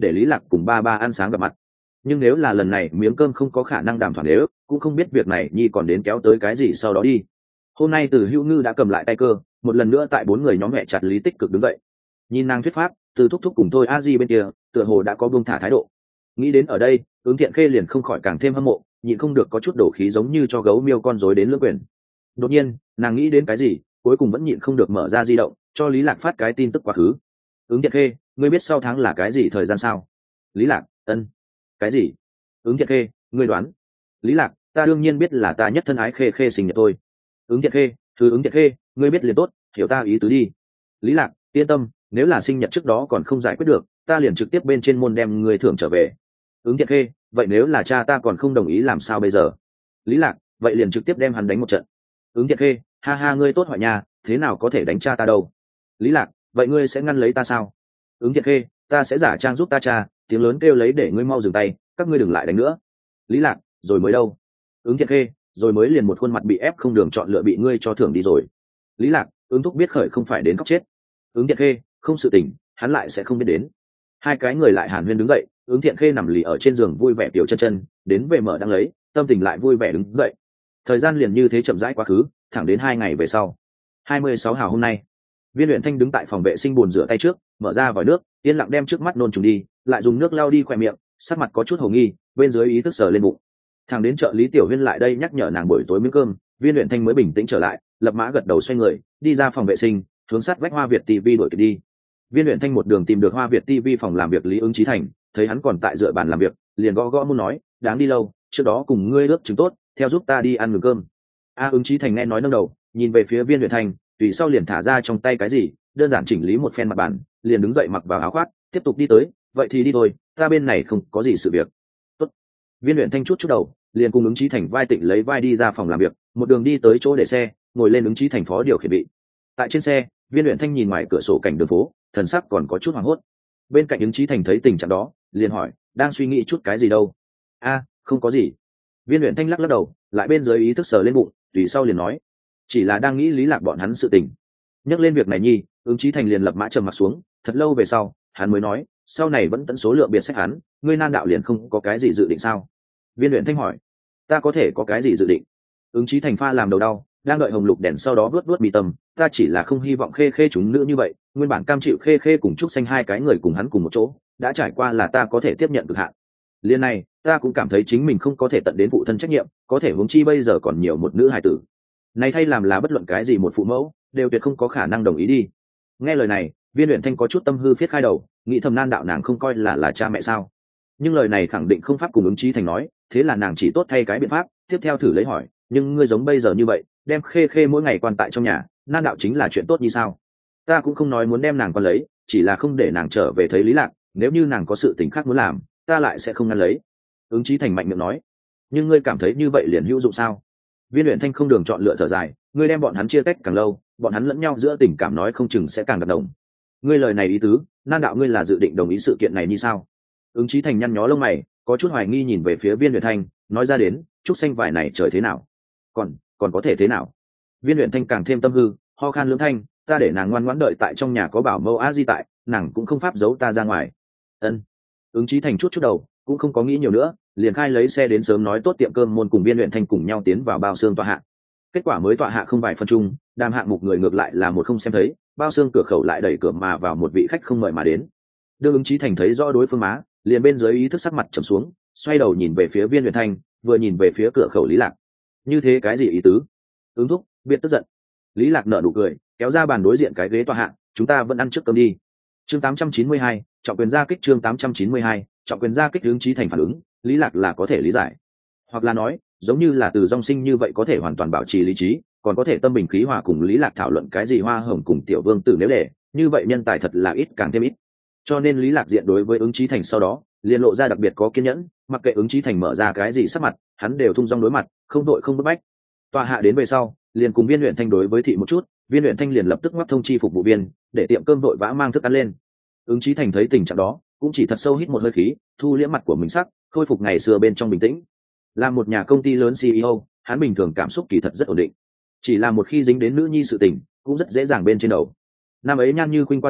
để lý lạc cùng ba ba ăn sáng gặp mặt. Nhưng nếu là lần này miếng cơm không có khả năng đàm thoảng, nếu cũng không biết việc này nhi còn đến kéo tới cái gì sau đó đi. Hôm nay Từ Hữu Ngư đã cầm lại tay cơ, một lần nữa tại bốn người nhóm mẹ chặt lý tích cực đứng dậy. Nhìn nàng thuyết pháp, Từ thúc thúc cùng tôi a di bên kia tựa hồ đã có buông thả thái độ. Nghĩ đến ở đây, Ứng Thiện Khê liền không khỏi càng thêm hâm mộ, nhịn không được có chút đổ khí giống như cho gấu miêu con rối đến lưỡng quyền. Đột nhiên nàng nghĩ đến cái gì, cuối cùng vẫn nhịn không được mở ra di động cho Lý Lạc phát cái tin tức quá khứ. Ứng Thiện Khê, ngươi biết sau tháng là cái gì thời gian sao? Lý Lạc: ân. Cái gì? Ứng Thiện Khê: ngươi đoán. Lý Lạc: ta đương nhiên biết, là ta nhất thân ái Khê Khê sinh nhật tôi. Ứng Thiện Khê: thứ Ứng Thiện Khê, ngươi biết liền tốt, hiểu ta ý tứ đi. Lý Lạc: yên tâm, nếu là sinh nhật trước đó còn không giải quyết được, ta liền trực tiếp bên trên môn đem ngươi thưởng trở về. Ứng Thiện Khê: vậy nếu là cha ta còn không đồng ý làm sao bây giờ? Lý Lạc: vậy liền trực tiếp đem hắn đánh một trận. Ứng Thiện Khê: ha ha, ngươi tốt hỏi nhà, thế nào có thể đánh cha ta đâu? Lý Lạc: vậy ngươi sẽ ngăn lấy ta sao? Ứng Thiện Khê: ta sẽ giả trang giúp ta cha, tiếng lớn kêu lấy để ngươi mau dừng tay, các ngươi đừng lại đánh nữa. Lý Lạc: rồi mới đâu? Ứng Thiện Khê: rồi mới liền một khuôn mặt bị ép không đường chọn lựa bị ngươi cho thưởng đi rồi. Lý Lạc: ứng thúc biết khởi không phải đến khóc chết. Ứng Thiện Khê: không, sự tình hắn lại sẽ không biết đến. Hai cái người lại hàn huyên đứng dậy. Ứng Thiện Khê nằm lì ở trên giường vui vẻ tiểu chân chân đến về mở đang lấy, tâm tình lại vui vẻ đứng dậy. Thời gian liền như thế chậm rãi quá khứ, thẳng đến hai ngày về sau, hai mươi sáu hào hôm nay, Viên Uyển Thanh đứng tại phòng vệ sinh bồn rửa tay trước, mở ra vòi nước, yên lặng đem trước mắt nôn trùng đi, lại dùng nước lau đi khỏe miệng, sắc mặt có chút hồ nghi, bên dưới ý thức sờ lên bụng. Thằng đến trợ lý Tiểu Huyên lại đây nhắc nhở nàng buổi tối miếng cơm, Viên Uyển Thanh mới bình tĩnh trở lại, lập mã gật đầu xoay người, đi ra phòng vệ sinh, hướng sát vách Hoa Việt ti vi đuổi kịp đi. Viên Uyển Thanh một đường tìm được Hoa Việt ti vi phòng làm việc Lý Ứng Chí Thành, thấy hắn còn tại dựa bàn làm việc, liền gõ gõ muốn nói, đáng đi lâu, trước đó cùng ngươi ước chứng tốt, theo giúp ta đi ăn ngừng cơm. A Ứng Chí Thành nghe nói nâng đầu, nhìn về phía Viên Uyển Thanh, tùy sau liền thả ra trong tay cái gì, đơn giản chỉnh lý một phen mặt bàn, liền đứng dậy mặc vào áo khoác, tiếp tục đi tới, vậy thì đi thôi, ta bên này không có gì sự việc. Tốt. Viên Uyển Thanh chút chút đầu, liền cùng Ứng Chí Thành vai tịnh lấy vai đi ra phòng làm việc, một đường đi tới chỗ để xe, ngồi lên Ứng Chí Thành phó điều khiển vị. Tại trên xe, Viên Uyển Thanh nhìn ngoài cửa sổ cảnh đường phố, thần sắc còn có chút hoảng hốt. Bên cạnh Ứng Chí Thành thấy tình trạng đó, liền hỏi, đang suy nghĩ chút cái gì đâu? A, không có gì. Viên Uyển Thanh lắc lắc đầu, lại bên dưới ý thức sờ lên bụng, tùy sau liền nói, chỉ là đang nghĩ Lý Lạc bọn hắn sự tình. Nhắc lên việc này nhi, Ứng Chí Thành liền lập mã trầm mặt xuống, thật lâu về sau, hắn mới nói, sau này vẫn tận số lượng biệt sách hắn, ngươi Nan đạo liền không có cái gì dự định sao? Viên Uyển Thanh hỏi, ta có thể có cái gì dự định? Ứng Chí Thành pha làm đầu đau, đang đợi hồng lục đèn sau đó vuốt vuốt mi tâm, ta chỉ là không hy vọng Khê Khê chúng nữ như vậy, nguyên bản cam chịu Khê Khê cùng Trúc Xanh hai cái người cùng hắn cùng một chỗ, đã trải qua là ta có thể tiếp nhận cực hạn. Liên này, ta cũng cảm thấy chính mình không có thể tận đến phụ thân trách nhiệm, có thể huống chi bây giờ còn nhiều một nữ hài tử. Này thay làm là bất luận cái gì một phụ mẫu, đều tuyệt không có khả năng đồng ý đi. Nghe lời này, Viên Uyển Thanh có chút tâm hư phiết khai đầu, nghĩ thầm Nan đạo nàng không coi là là cha mẹ sao? Nhưng lời này khẳng định không pháp cùng Ứng Chí Thành nói, thế là nàng chỉ tốt thay cái biện pháp, tiếp theo thử lấy hỏi, nhưng ngươi giống bây giờ như vậy, đem Khê Khê mỗi ngày quan tại trong nhà, Nan đạo chính là chuyện tốt như sao? Ta cũng không nói muốn đem nàng quan lấy, chỉ là không để nàng trở về thấy Lý Lạc, nếu như nàng có sự tình khác muốn làm, ta lại sẽ không ngăn lấy. Ứng Chí Thành mạnh miệng nói, nhưng ngươi cảm thấy như vậy liền hữu dụng sao? Viên Uyển Thanh không đường chọn lựa thở dài, ngươi đem bọn hắn chia cách càng lâu, bọn hắn lẫn nhau giữa tình cảm nói không chừng sẽ càng đậm đồng. Ngươi lời này ý tứ, Nan đạo ngươi là dự định đồng ý sự kiện này như sao? Ứng Chí Thành nhăn nhó lông mày, có chút hoài nghi nhìn về phía Viên Uyển Thanh, nói ra đến, Trúc Xanh vải này trời thế nào? Còn, còn có thể thế nào? Viên Uyển Thanh càng thêm tâm hư, ho khan lưỡng thanh, ta để nàng ngoan ngoãn đợi tại trong nhà có bảo mẫu a di tại, nàng cũng không pháp giấu ta ra ngoài. Ân. Ứng Chí Thành chút chút đầu, cũng không có nghĩ nhiều nữa, liền khai lấy xe đến sớm nói tốt tiệm cơm môn cùng Viên Uyển Thanh cùng nhau tiến vào bao xương tọa hạ. Kết quả mới tọa hạ không vài phân chung, đàm hạng mục người ngược lại là một không xem thấy, bao xương cửa khẩu lại đẩy cửa mà vào một vị khách không mời mà đến. Đương Ứng Chí Thành thấy rõ đối phương má, liền bên dưới ý thức sắc mặt trầm xuống, xoay đầu nhìn về phía Viên Uyển Thanh, vừa nhìn về phía cửa khẩu Lý Lạc. Như thế cái gì ý tứ? Ứng thúc, biết tức giận. Lý Lạc nở nụ cười, kéo ra bàn đối diện cái ghế tọa hạ, chúng ta vẫn ăn trước cơm đi. Chương tám trăm chín mươi hai, trọng quyền gia kích chương tám trăm chín mươi hai, trọng quyền gia kích. Ứng Chí Thành phản ứng, Lý Lạc là có thể lý giải, hoặc là nói, giống như là từ dòng sinh như vậy có thể hoàn toàn bảo trì lý trí, còn có thể tâm bình khí hòa cùng Lý Lạc thảo luận cái gì hoa hồng cùng tiểu vương tử nếu để, như vậy nhân tài thật là ít càng thêm ít. Cho nên Lý Lạc diện đối với Ứng Chí Thành sau đó, liền lộ ra đặc biệt có kiên nhẫn, mặc kệ Ứng Chí Thành mở ra cái gì sắc mặt, hắn đều thung dong đối mặt, không đội không bức bách. Tọa hạ đến về sau, liền cùng Viên Uyển Thanh đối với thị một chút, Viên Uyển Thanh liền lập tức ngoắc thông chi phục vụ viên, để tiệm cơm vội vã mang thức ăn lên. Ứng Chí Thành thấy tình trạng đó, cũng chỉ thật sâu hít một hơi khí, thu liễm mặt của mình sắc, khôi phục ngày xưa bên trong bình tĩnh. Là một nhà công ty lớn xê e ô, hắn bình thường cảm xúc kỳ thật rất ổn định, chỉ là một khi dính đến nữ nhi sự tình, cũng rất dễ dàng bên trên đầu. Năm ấy Nhan Như Khuynh qua đời,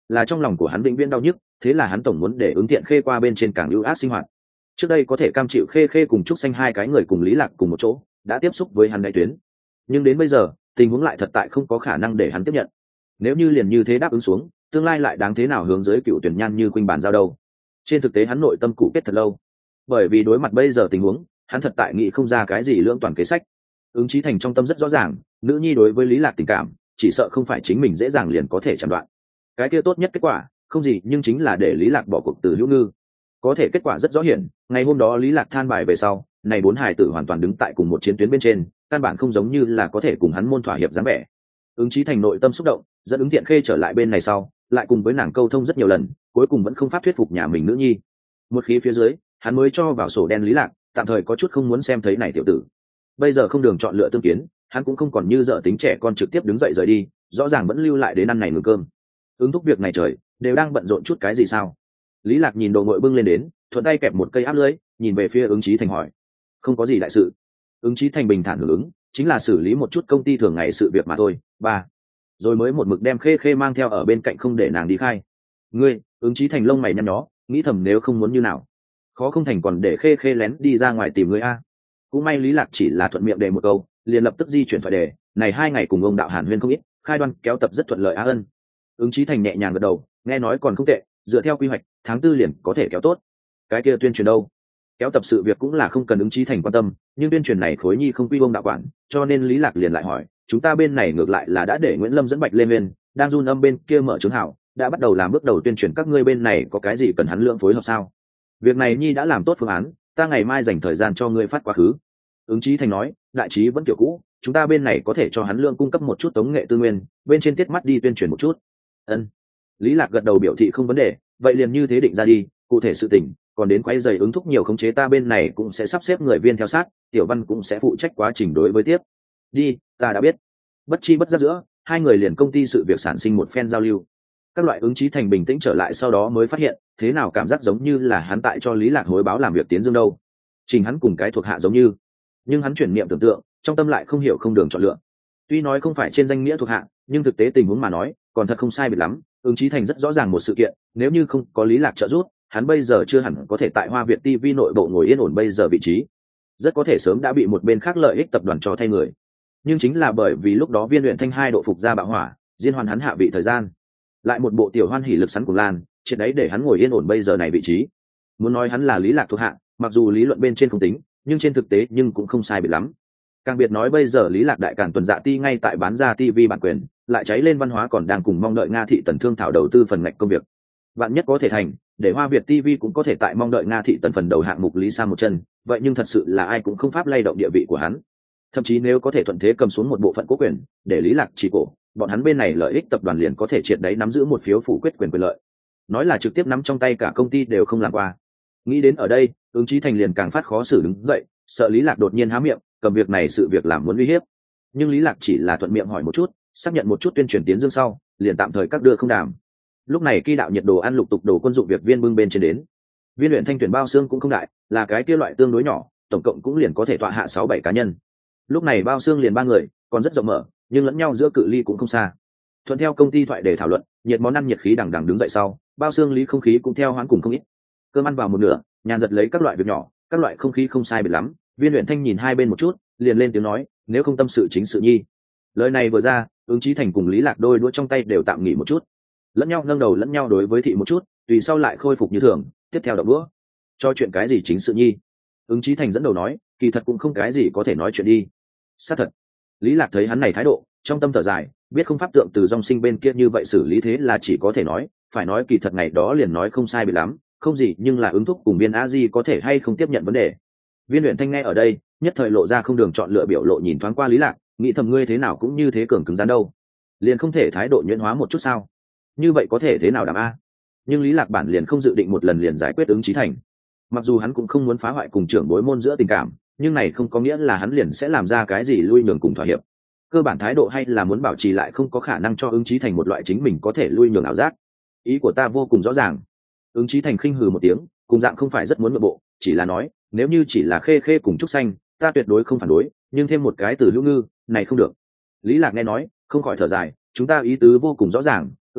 là trong lòng của hắn vĩnh viễn đau nhức, thế là hắn tổng muốn để ứng thiện khê qua bên trên càng ưu ác sinh hoạt. Trước đây có thể cam chịu khê khê cùng trúc xanh hai cái người cùng lý lạc cùng một chỗ đã tiếp xúc với hắn đại tuyến, nhưng đến bây giờ tình huống lại thật tại không có khả năng để hắn tiếp nhận. Nếu như liền như thế đáp ứng xuống, tương lai lại đáng thế nào hướng dưới cựu tuyển nhan như khuynh bàn giao đâu. Trên thực tế hắn nội tâm cụ kết thật lâu, bởi vì đối mặt bây giờ tình huống, hắn thật tại nghĩ không ra cái gì lưỡng toàn kế sách. Ứng Chí Thành trong tâm rất rõ ràng, nữ nhi đối với lý lạc tình cảm chỉ sợ không phải chính mình dễ dàng liền có thể chặn đoạn. Cái kia tốt nhất kết quả không gì nhưng chính là để lý lạc bỏ cuộc từ hữu ngư. Có thể kết quả rất rõ hiển, ngày hôm đó lý lạc than bài về sau, này bốn hài tử hoàn toàn đứng tại cùng một chiến tuyến bên trên, căn bản không giống như là có thể cùng hắn môn thỏa hiệp dáng vẻ. Ứng Chí Thành nội tâm xúc động, dẫn ứng thiện khê trở lại bên này sau, lại cùng với nàng câu thông rất nhiều lần, cuối cùng vẫn không pháp thuyết phục nhà mình nữ nhi. Một khí phía dưới, hắn mới cho vào sổ đen lý lạc, tạm thời có chút không muốn xem thấy này tiểu tử. Bây giờ không đường chọn lựa tương kiến, hắn cũng không còn như dở tính trẻ con trực tiếp đứng dậy rời đi, rõ ràng vẫn lưu lại đến ăn này ngừ cơm. Ứng thúc việc này trời, đều đang bận rộn chút cái gì sao? Lý lạc nhìn đồ nguội bưng lên đến, thuận tay kẹp một cây áp lưới, nhìn về phía Ứng Chí Thành hỏi. Không có gì đại sự. Ứng Chí Thành bình thản hưởng ứng, chính là xử lý một chút công ty thường ngày sự việc mà thôi. Ba. Rồi mới một mực đem khê khê mang theo ở bên cạnh không để nàng đi khai. Ngươi, Ứng Chí Thành lông mày nhăn nhó, nghĩ thầm nếu không muốn như nào, khó không thành còn để khê khê lén đi ra ngoài tìm ngươi a. Cũng may Lý Lạc chỉ là thuận miệng đề một câu, liền lập tức di chuyển thoại đề. Này hai ngày cùng ông đạo Hàn Huyên không ít, khai đoan kéo tập rất thuận lợi á ân. Ứng Chí Thành nhẹ nhàng gật đầu, nghe nói còn không tệ, dựa theo quy hoạch tháng tư liền có thể kéo tốt. Cái kia tuyên truyền đâu? Kéo tập sự việc cũng là không cần Ứng Chí Thành quan tâm, nhưng tuyên truyền này khối nhi không quy ông đạo quản, cho nên Lý Lạc liền lại hỏi, chúng ta bên này ngược lại là đã để Nguyễn Lâm dẫn Bạch lên bên, đang run âm bên kia mở chứng hảo, đã bắt đầu làm bước đầu tuyên truyền, các ngươi bên này có cái gì cần hắn lượng phối hợp sao? Việc này nhi đã làm tốt phương án, ta ngày mai dành thời gian cho ngươi phát quá khứ. Ứng Chí Thành nói, đại trí vẫn kiểu cũ, chúng ta bên này có thể cho hắn lượng cung cấp một chút tống nghệ tư nguyên, bên trên tiết mắt đi tuyên truyền một chút. Ân. Lý Lạc gật đầu biểu thị không vấn đề, vậy liền như thế định ra đi, cụ thể sự tình, còn đến quay giày ứng thúc nhiều khống chế ta bên này cũng sẽ sắp xếp người viên theo sát, Tiểu Văn cũng sẽ phụ trách quá trình đối với tiếp. Đi, ta đã biết. Bất chi bất giác giữa, hai người liền công ty sự việc sản sinh một phen giao lưu. Các loại Ứng Chí Thành bình tĩnh trở lại sau đó mới phát hiện, thế nào cảm giác giống như là hắn tại cho Lý Lạc hối báo làm việc tiến dương đâu. Trình hắn cùng cái thuộc hạ giống như, nhưng hắn chuyển niệm tưởng tượng, trong tâm lại không hiểu không đường chọn lựa. Tuy nói không phải trên danh nghĩa thuộc hạ, nhưng thực tế tình huống mà nói, còn thật không sai biệt lắm. Ứng Chí Thành rất rõ ràng một sự kiện, nếu như không có Lý Lạc trợ giúp, hắn bây giờ chưa hẳn có thể tại Hoa Việt ti vi nội bộ ngồi yên ổn bây giờ vị trí, rất có thể sớm đã bị một bên khác lợi ích tập đoàn cho thay người. Nhưng chính là bởi vì lúc đó Viên Luyện Thanh hai độ phục ra bạo hỏa, diên hoàn hắn hạ vị thời gian, lại một bộ tiểu hoan hỉ lực sắn của lan, triệt đấy để hắn ngồi yên ổn bây giờ này vị trí. Muốn nói hắn là Lý Lạc thuộc hạ, mặc dù lý luận bên trên không tính, nhưng trên thực tế nhưng cũng không sai biệt lắm. Càng biệt nói bây giờ Lý Lạc đại càn tuần dạ ti ngay tại bán ra ti vi bản quyền, lại cháy lên văn hóa còn đang cùng mong đợi Nga thị tần thương thảo đầu tư phần ngạch công việc. Vạn nhất có thể thành, để Hoa Việt ti vi cũng có thể tại mong đợi Nga thị tần phần đầu hạng mục lý sa một chân, vậy nhưng thật sự là ai cũng không pháp lay động địa vị của hắn. Thậm chí nếu có thể thuận thế cầm xuống một bộ phận cố quyền, để Lý Lạc chỉ cổ, bọn hắn bên này lợi ích tập đoàn liền có thể triệt đấy nắm giữ một phiếu phủ quyết quyền quyền lợi. Nói là trực tiếp nắm trong tay cả công ty đều không làm qua. Nghĩ đến ở đây, Ứng Chí Thành liền càng phát khó xử đứng dậy, sợ Lý Lạc đột nhiên há miệng, cầm việc này sự việc làm muốn uy hiếp. Nhưng Lý Lạc chỉ là thuận miệng hỏi một chút, xác nhận một chút tuyên truyền tiến dương sau, liền tạm thời các đưa không đàm. Lúc này Kỳ đạo nhiệt đồ ăn lục tục đồ quân dụng việc viên bưng bên trên đến. Viên Luyện Thanh tuyển bao xương cũng không đại, là cái kia loại tương đối nhỏ, tổng cộng cũng liền có thể tọa hạ sáu bảy cá nhân. Lúc này bao xương liền ba người, còn rất rộng mở, nhưng lẫn nhau giữa cự ly cũng không xa. Thuận theo công ty thoại để thảo luận, nhiệt món ăn nhiệt khí đằng đằng đứng dậy sau, bao xương lý không khí cũng theo hoãn cùng không ít. Cơm ăn vào một nửa, nhàn giật lấy các loại việc nhỏ, các loại không khí không sai biệt lắm. Viên Luyện Thanh nhìn hai bên một chút, liền lên tiếng nói, nếu không tâm sự chính sự nhi. Lời này vừa ra, Ứng Chí Thành cùng Lý Lạc đôi đũa trong tay đều tạm nghỉ một chút, lẫn nhau nâng đầu lẫn nhau đối với thị một chút, tùy sau lại khôi phục như thường, tiếp theo động đũa. Cho chuyện cái gì chính sự nhi? Ứng Chí Thành dẫn đầu nói, kỳ thật cũng không cái gì có thể nói chuyện đi. Xác thật. Lý Lạc thấy hắn này thái độ, trong tâm thở dài, biết không pháp tượng từ dòng sinh bên kia như vậy xử lý thế là chỉ có thể nói, phải nói kỳ thật ngày đó liền nói không sai bị lắm, không gì nhưng là ứng thúc cùng Viên A Di có thể hay không tiếp nhận vấn đề. Viên Luyện Thanh nghe ở đây, nhất thời lộ ra không đường chọn lựa biểu lộ nhìn thoáng qua Lý Lạc, nghĩ thầm ngươi thế nào cũng như thế cường cứng rắn đâu, liền không thể thái độ nhuyễn hóa một chút sao? Như vậy có thể thế nào đảm a? Nhưng Lý Lạc bản liền không dự định một lần liền giải quyết Ứng Chí Thành. Mặc dù hắn cũng không muốn phá hoại cùng trưởng bối môn giữa tình cảm, nhưng này không có nghĩa là hắn liền sẽ làm ra cái gì lui nhường cùng thỏa hiệp. Cơ bản thái độ hay là muốn bảo trì lại không có khả năng cho Ứng Chí Thành một loại chính mình có thể lui nhường ảo giác. Ý của ta vô cùng rõ ràng. Ứng Chí Thành khinh hừ một tiếng, cùng dạng không phải rất muốn nội bộ, chỉ là nói, nếu như chỉ là khê khê cùng trúc xanh, ta tuyệt đối không phản đối, nhưng thêm một cái từ hữu ngư, này không được. Lý Lạc nghe nói, không khỏi thở dài, chúng ta ý tứ vô cùng rõ ràng, ứng thúc,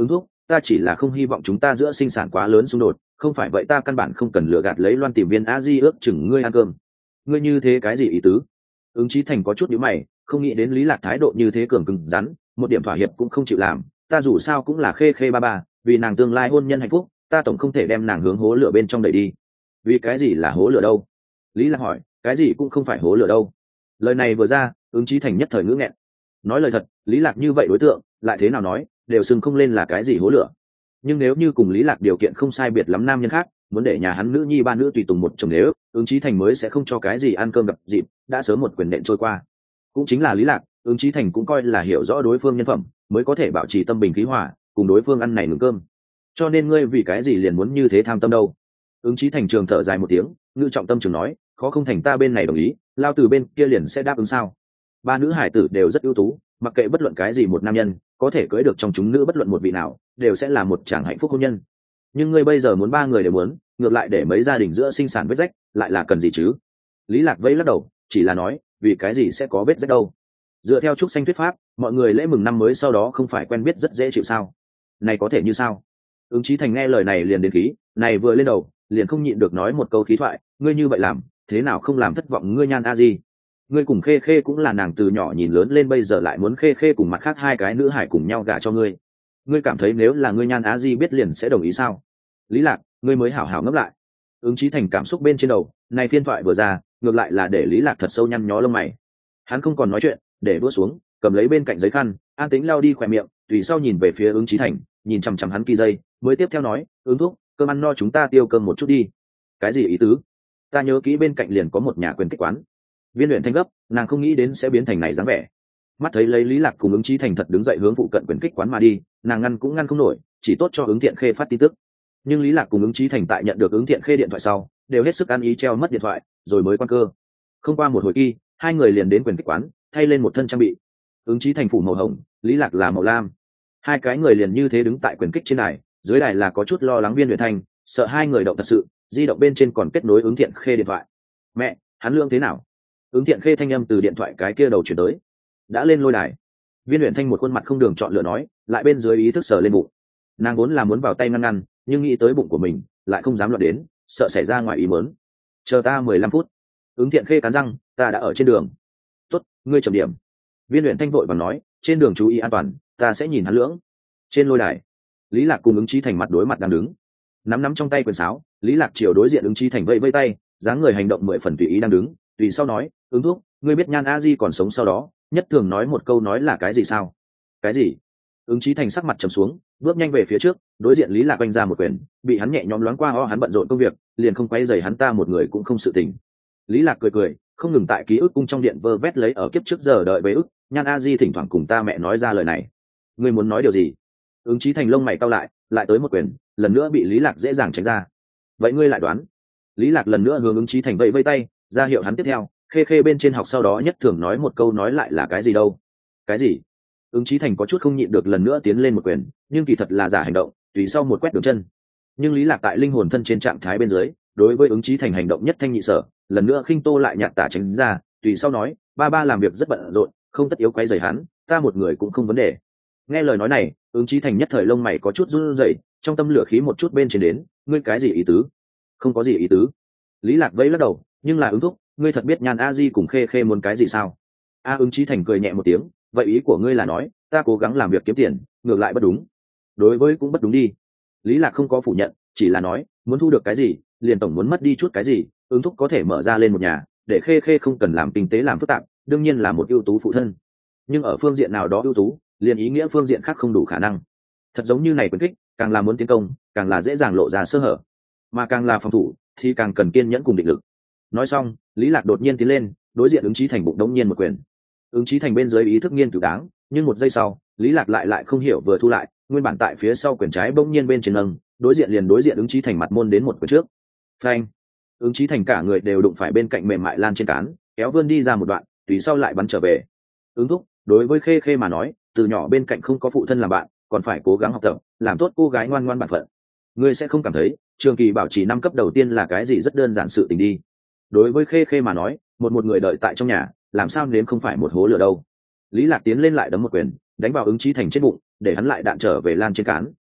ta chỉ là không hy vọng chúng ta giữa sinh sản quá lớn xung đột, không phải vậy ta căn bản không cần lừa gạt lấy Loan tìm viên a di ước chừng ngươi ăn cơm. Ngươi như thế cái gì ý tứ? Ứng Chí Thành có chút nhíu mày, không nghĩ đến Lý Lạc thái độ như thế cường cứng rắn, một điểm thỏa hiệp cũng không chịu làm. Ta dù sao cũng là khê khê ba ba, vì nàng tương lai hôn nhân hạnh phúc, ta tổng không thể đem nàng hướng hố lửa bên trong đẩy đi. Vì cái gì là hố lửa đâu? Lý Lạc hỏi. Cái gì cũng không phải hố lửa đâu. Lời này vừa ra, Ứng Chí Thành nhất thời ngữ nghẹn. Nói lời thật, Lý Lạc như vậy đối tượng, lại thế nào nói, đều xưng không lên là cái gì hố lửa. Nhưng nếu như cùng Lý Lạc điều kiện không sai biệt lắm nam nhân khác, muốn để nhà hắn nữ nhi ba nữ tùy tùng một chồng, nếu Ứng Chí Thành mới sẽ không cho cái gì ăn cơm gặp dịp, đã sớm một quyền nện trôi qua. Cũng chính là Lý Lạc, Ứng Chí Thành cũng coi là hiểu rõ đối phương nhân phẩm, mới có thể bảo trì tâm bình khí hòa, cùng đối phương ăn này ngừng cơm. Cho nên ngươi vì cái gì liền muốn như thế tham tâm đâu? Ứng Chí Thành trường thở dài một tiếng, ngữ trọng tâm trường nói, khó không thành ta bên này đồng ý, lao từ bên kia liền sẽ đáp ứng sao? Ba nữ hải tử đều rất ưu tú, mặc kệ bất luận cái gì một nam nhân có thể cưới được trong chúng nữ bất luận một vị nào, đều sẽ là một chàng hạnh phúc hôn nhân. Nhưng ngươi bây giờ muốn ba người đều muốn, ngược lại để mấy gia đình giữa sinh sản vết rách, lại là cần gì chứ? Lý Lạc vẫy lắc đầu, chỉ là nói, vì cái gì sẽ có vết rách đâu? Dựa theo trúc xanh thuyết pháp, mọi người lễ mừng năm mới sau đó không phải quen biết rất dễ chịu sao? Này có thể như sao? Ứng Chí Thành nghe lời này liền đến khí, này vừa lên đầu, liền không nhịn được nói một câu khí thoại, ngươi như vậy làm, thế nào không làm thất vọng ngươi Nhan a di? Ngươi cùng Khê Khê cũng là nàng từ nhỏ nhìn lớn lên, bây giờ lại muốn Khê Khê cùng mặt khác hai cái nữ hải cùng nhau gả cho ngươi. Ngươi cảm thấy nếu là ngươi Nhan á di biết liền sẽ đồng ý sao? Lý Lạc, ngươi mới hảo hảo ngẫm lại. Ứng Chí Thành cảm xúc bên trên đầu, này phiên thoại vừa ra, ngược lại là để Lý Lạc thật sâu nhăn nhó lông mày. Hắn không còn nói chuyện, để đũa xuống, cầm lấy bên cạnh giấy khăn, an tĩnh lau đi khóe miệng, tùy sau nhìn về phía Ứng Chí Thành, nhìn chằm chằm hắn kỳ giây, mới tiếp theo nói, "Ứng thúc, cơm ăn no chúng ta tiêu cơm một chút đi." Cái gì ý tứ? Ta nhớ kỹ bên cạnh liền có một nhà quyền kích quán. Viên Luyện Thanh gấp, nàng không nghĩ đến sẽ biến thành này dáng vẻ. Mắt thấy lấy Lý Lạc cùng Ứng Chí Thành thật đứng dậy hướng phụ cận quyền kích quán mà đi, nàng ngăn cũng ngăn không nổi, chỉ tốt cho Ứng Thiện Khê phát tin tức. Nhưng Lý Lạc cùng Ứng Chí Thành tại nhận được Ứng Thiện Khê điện thoại sau, đều hết sức ăn ý treo mất điện thoại, rồi mới quan cơ. Không qua một hồi kỳ, hai người liền đến quyền kích quán, thay lên một thân trang bị. Ứng Chí Thành phủ màu hồng, Lý Lạc là màu lam. Hai cái người liền như thế đứng tại quyền kích trên đài, dưới đài là có chút lo lắng Viên Luyện Thanh, sợ hai người động thật sự, di động bên trên còn kết nối Ứng Thiện Khê điện thoại. "Mẹ, hắn lương thế nào?" Ứng Thiện Khê thanh âm từ điện thoại cái kia đầu chuyển tới. "Đã lên lôi đài." Viên Luyện Thanh một khuôn mặt không đường chọn lựa nói, lại bên dưới ý thức sờ lên bụng. Nàng vốn là muốn vào tay ngăn ngăn, nhưng nghĩ tới bụng của mình, lại không dám loạn đến, sợ xảy ra ngoài ý muốn. "Chờ ta mười lăm phút." Ứng Thiện Khê cắn răng, "Ta đã ở trên đường." "Tốt, ngươi chậm điểm." Viên Luyện Thanh vội vàng nói, "Trên đường chú ý an toàn, ta sẽ nhìn hắn lưỡng." Trên lôi đài, Lý Lạc cùng Ứng Chí Thành mặt đối mặt đang đứng, nắm nắm trong tay quyền sáo. Lý Lạc chiều đối diện Ứng Chí Thành vẫy vẫy tay, dáng người hành động mười phần tùy ý đang đứng. Tùy sau nói, "Ứng thúc, ngươi biết Nhan a di còn sống sau đó nhất thường nói một câu nói là cái gì sao?" "Cái gì?" Ứng Chí Thành sắc mặt trầm xuống, bước nhanh về phía trước, đối diện Lý Lạc oanh ra một quyền, bị hắn nhẹ nhõm loáng qua. Ho, hắn bận rộn công việc, liền không quay rầy hắn ta một người cũng không sự tình. Lý Lạc cười cười, không ngừng tại ký ức cung trong điện vơ vét lấy ở kiếp trước giờ đợi về ức. Nhan a di thỉnh thoảng cùng ta mẹ nói ra lời này. "Ngươi muốn nói điều gì?" Ứng Chí Thành lông mày cau lại, lại tới một quyền, lần nữa bị Lý Lạc dễ dàng tránh ra. "Vậy ngươi lại đoán?" Lý Lạc lần nữa hướng Ứng Chí Thành vẫy vẫy tay, ra hiệu hắn tiếp theo. Khê Khê bên trên học sau đó nhất thường nói một câu nói lại là cái gì đâu? "Cái gì?" Ứng Chí Thành có chút không nhịn được lần nữa tiến lên một quyền, nhưng kỳ thật là giả hành động, tùy sau một quét đường chân. Nhưng Lý Lạc tại linh hồn thân trên trạng thái bên dưới, đối với Ứng Chí Thành hành động nhất thanh nhị sở, lần nữa khinh tô lại nhạt tả tránh ra, tùy sau nói, "Ba ba làm việc rất bận rộn, không tất yếu quấy rầy hắn, ta một người cũng không vấn đề." Nghe lời nói này, Ứng Chí Thành nhất thời lông mày có chút run rẩy, trong tâm lửa khí một chút bên trên đến, "Ngươi cái gì ý tứ?" "Không có gì ý tứ." Lý Lạc vẫy lắc đầu, "Nhưng là Ứng thúc, ngươi thật biết Nhan a di cùng Khê Khê muốn cái gì sao?" A Ứng Chí Thành cười nhẹ một tiếng, "Vậy ý của ngươi là nói, ta cố gắng làm việc kiếm tiền, ngược lại bất đúng?" "Đối với cũng bất đúng đi." Lý Lạc không có phủ nhận, chỉ là nói, muốn thu được cái gì, liền tổng muốn mất đi chút cái gì. Ứng thúc có thể mở ra lên một nhà, để Khê Khê không cần làm kinh tế làm phức tạp, đương nhiên là một ưu tú phụ thân. Nhưng ở phương diện nào đó ưu tú, liền ý nghĩa phương diện khác không đủ khả năng. Thật giống như này quyền kích, càng là muốn tiến công, càng là dễ dàng lộ ra sơ hở, mà càng là phòng thủ thì càng cần kiên nhẫn cùng định lực. Nói xong, Lý Lạc đột nhiên tiến lên, đối diện Ứng Chí Thành bụng đống nhiên một quyền. Ứng Chí Thành bên dưới ý thức nghiên cứu đáng, nhưng một giây sau, Lý Lạc lại lại không hiểu vừa thu lại, nguyên bản tại phía sau quyền trái bỗng nhiên bên trên nâng, đối diện liền đối diện Ứng Chí Thành mặt môn đến một quyền trước. Phanh! Ứng Chí Thành cả người đều đụng phải bên cạnh mềm mại lan trên cán, kéo vươn đi ra một đoạn, tùy sau lại bắn trở về. Ứng thúc, đối với Khê Khê mà nói, từ nhỏ bên cạnh không có phụ thân làm bạn, còn phải cố gắng học tập, làm tốt cô gái ngoan ngoãn bản phận. Ngươi sẽ không cảm thấy trường kỳ bảo trì năm cấp đầu tiên là cái gì rất đơn giản sự tình đi. Đối với Khê Khê mà nói, một một người đợi tại trong nhà, làm sao nếm không phải một hố lửa đâu. Lý Lạc tiến lên lại đấm một quyền, đánh vào Ứng Chí Thành trên bụng, để hắn lại đạn trở về lan trên cán.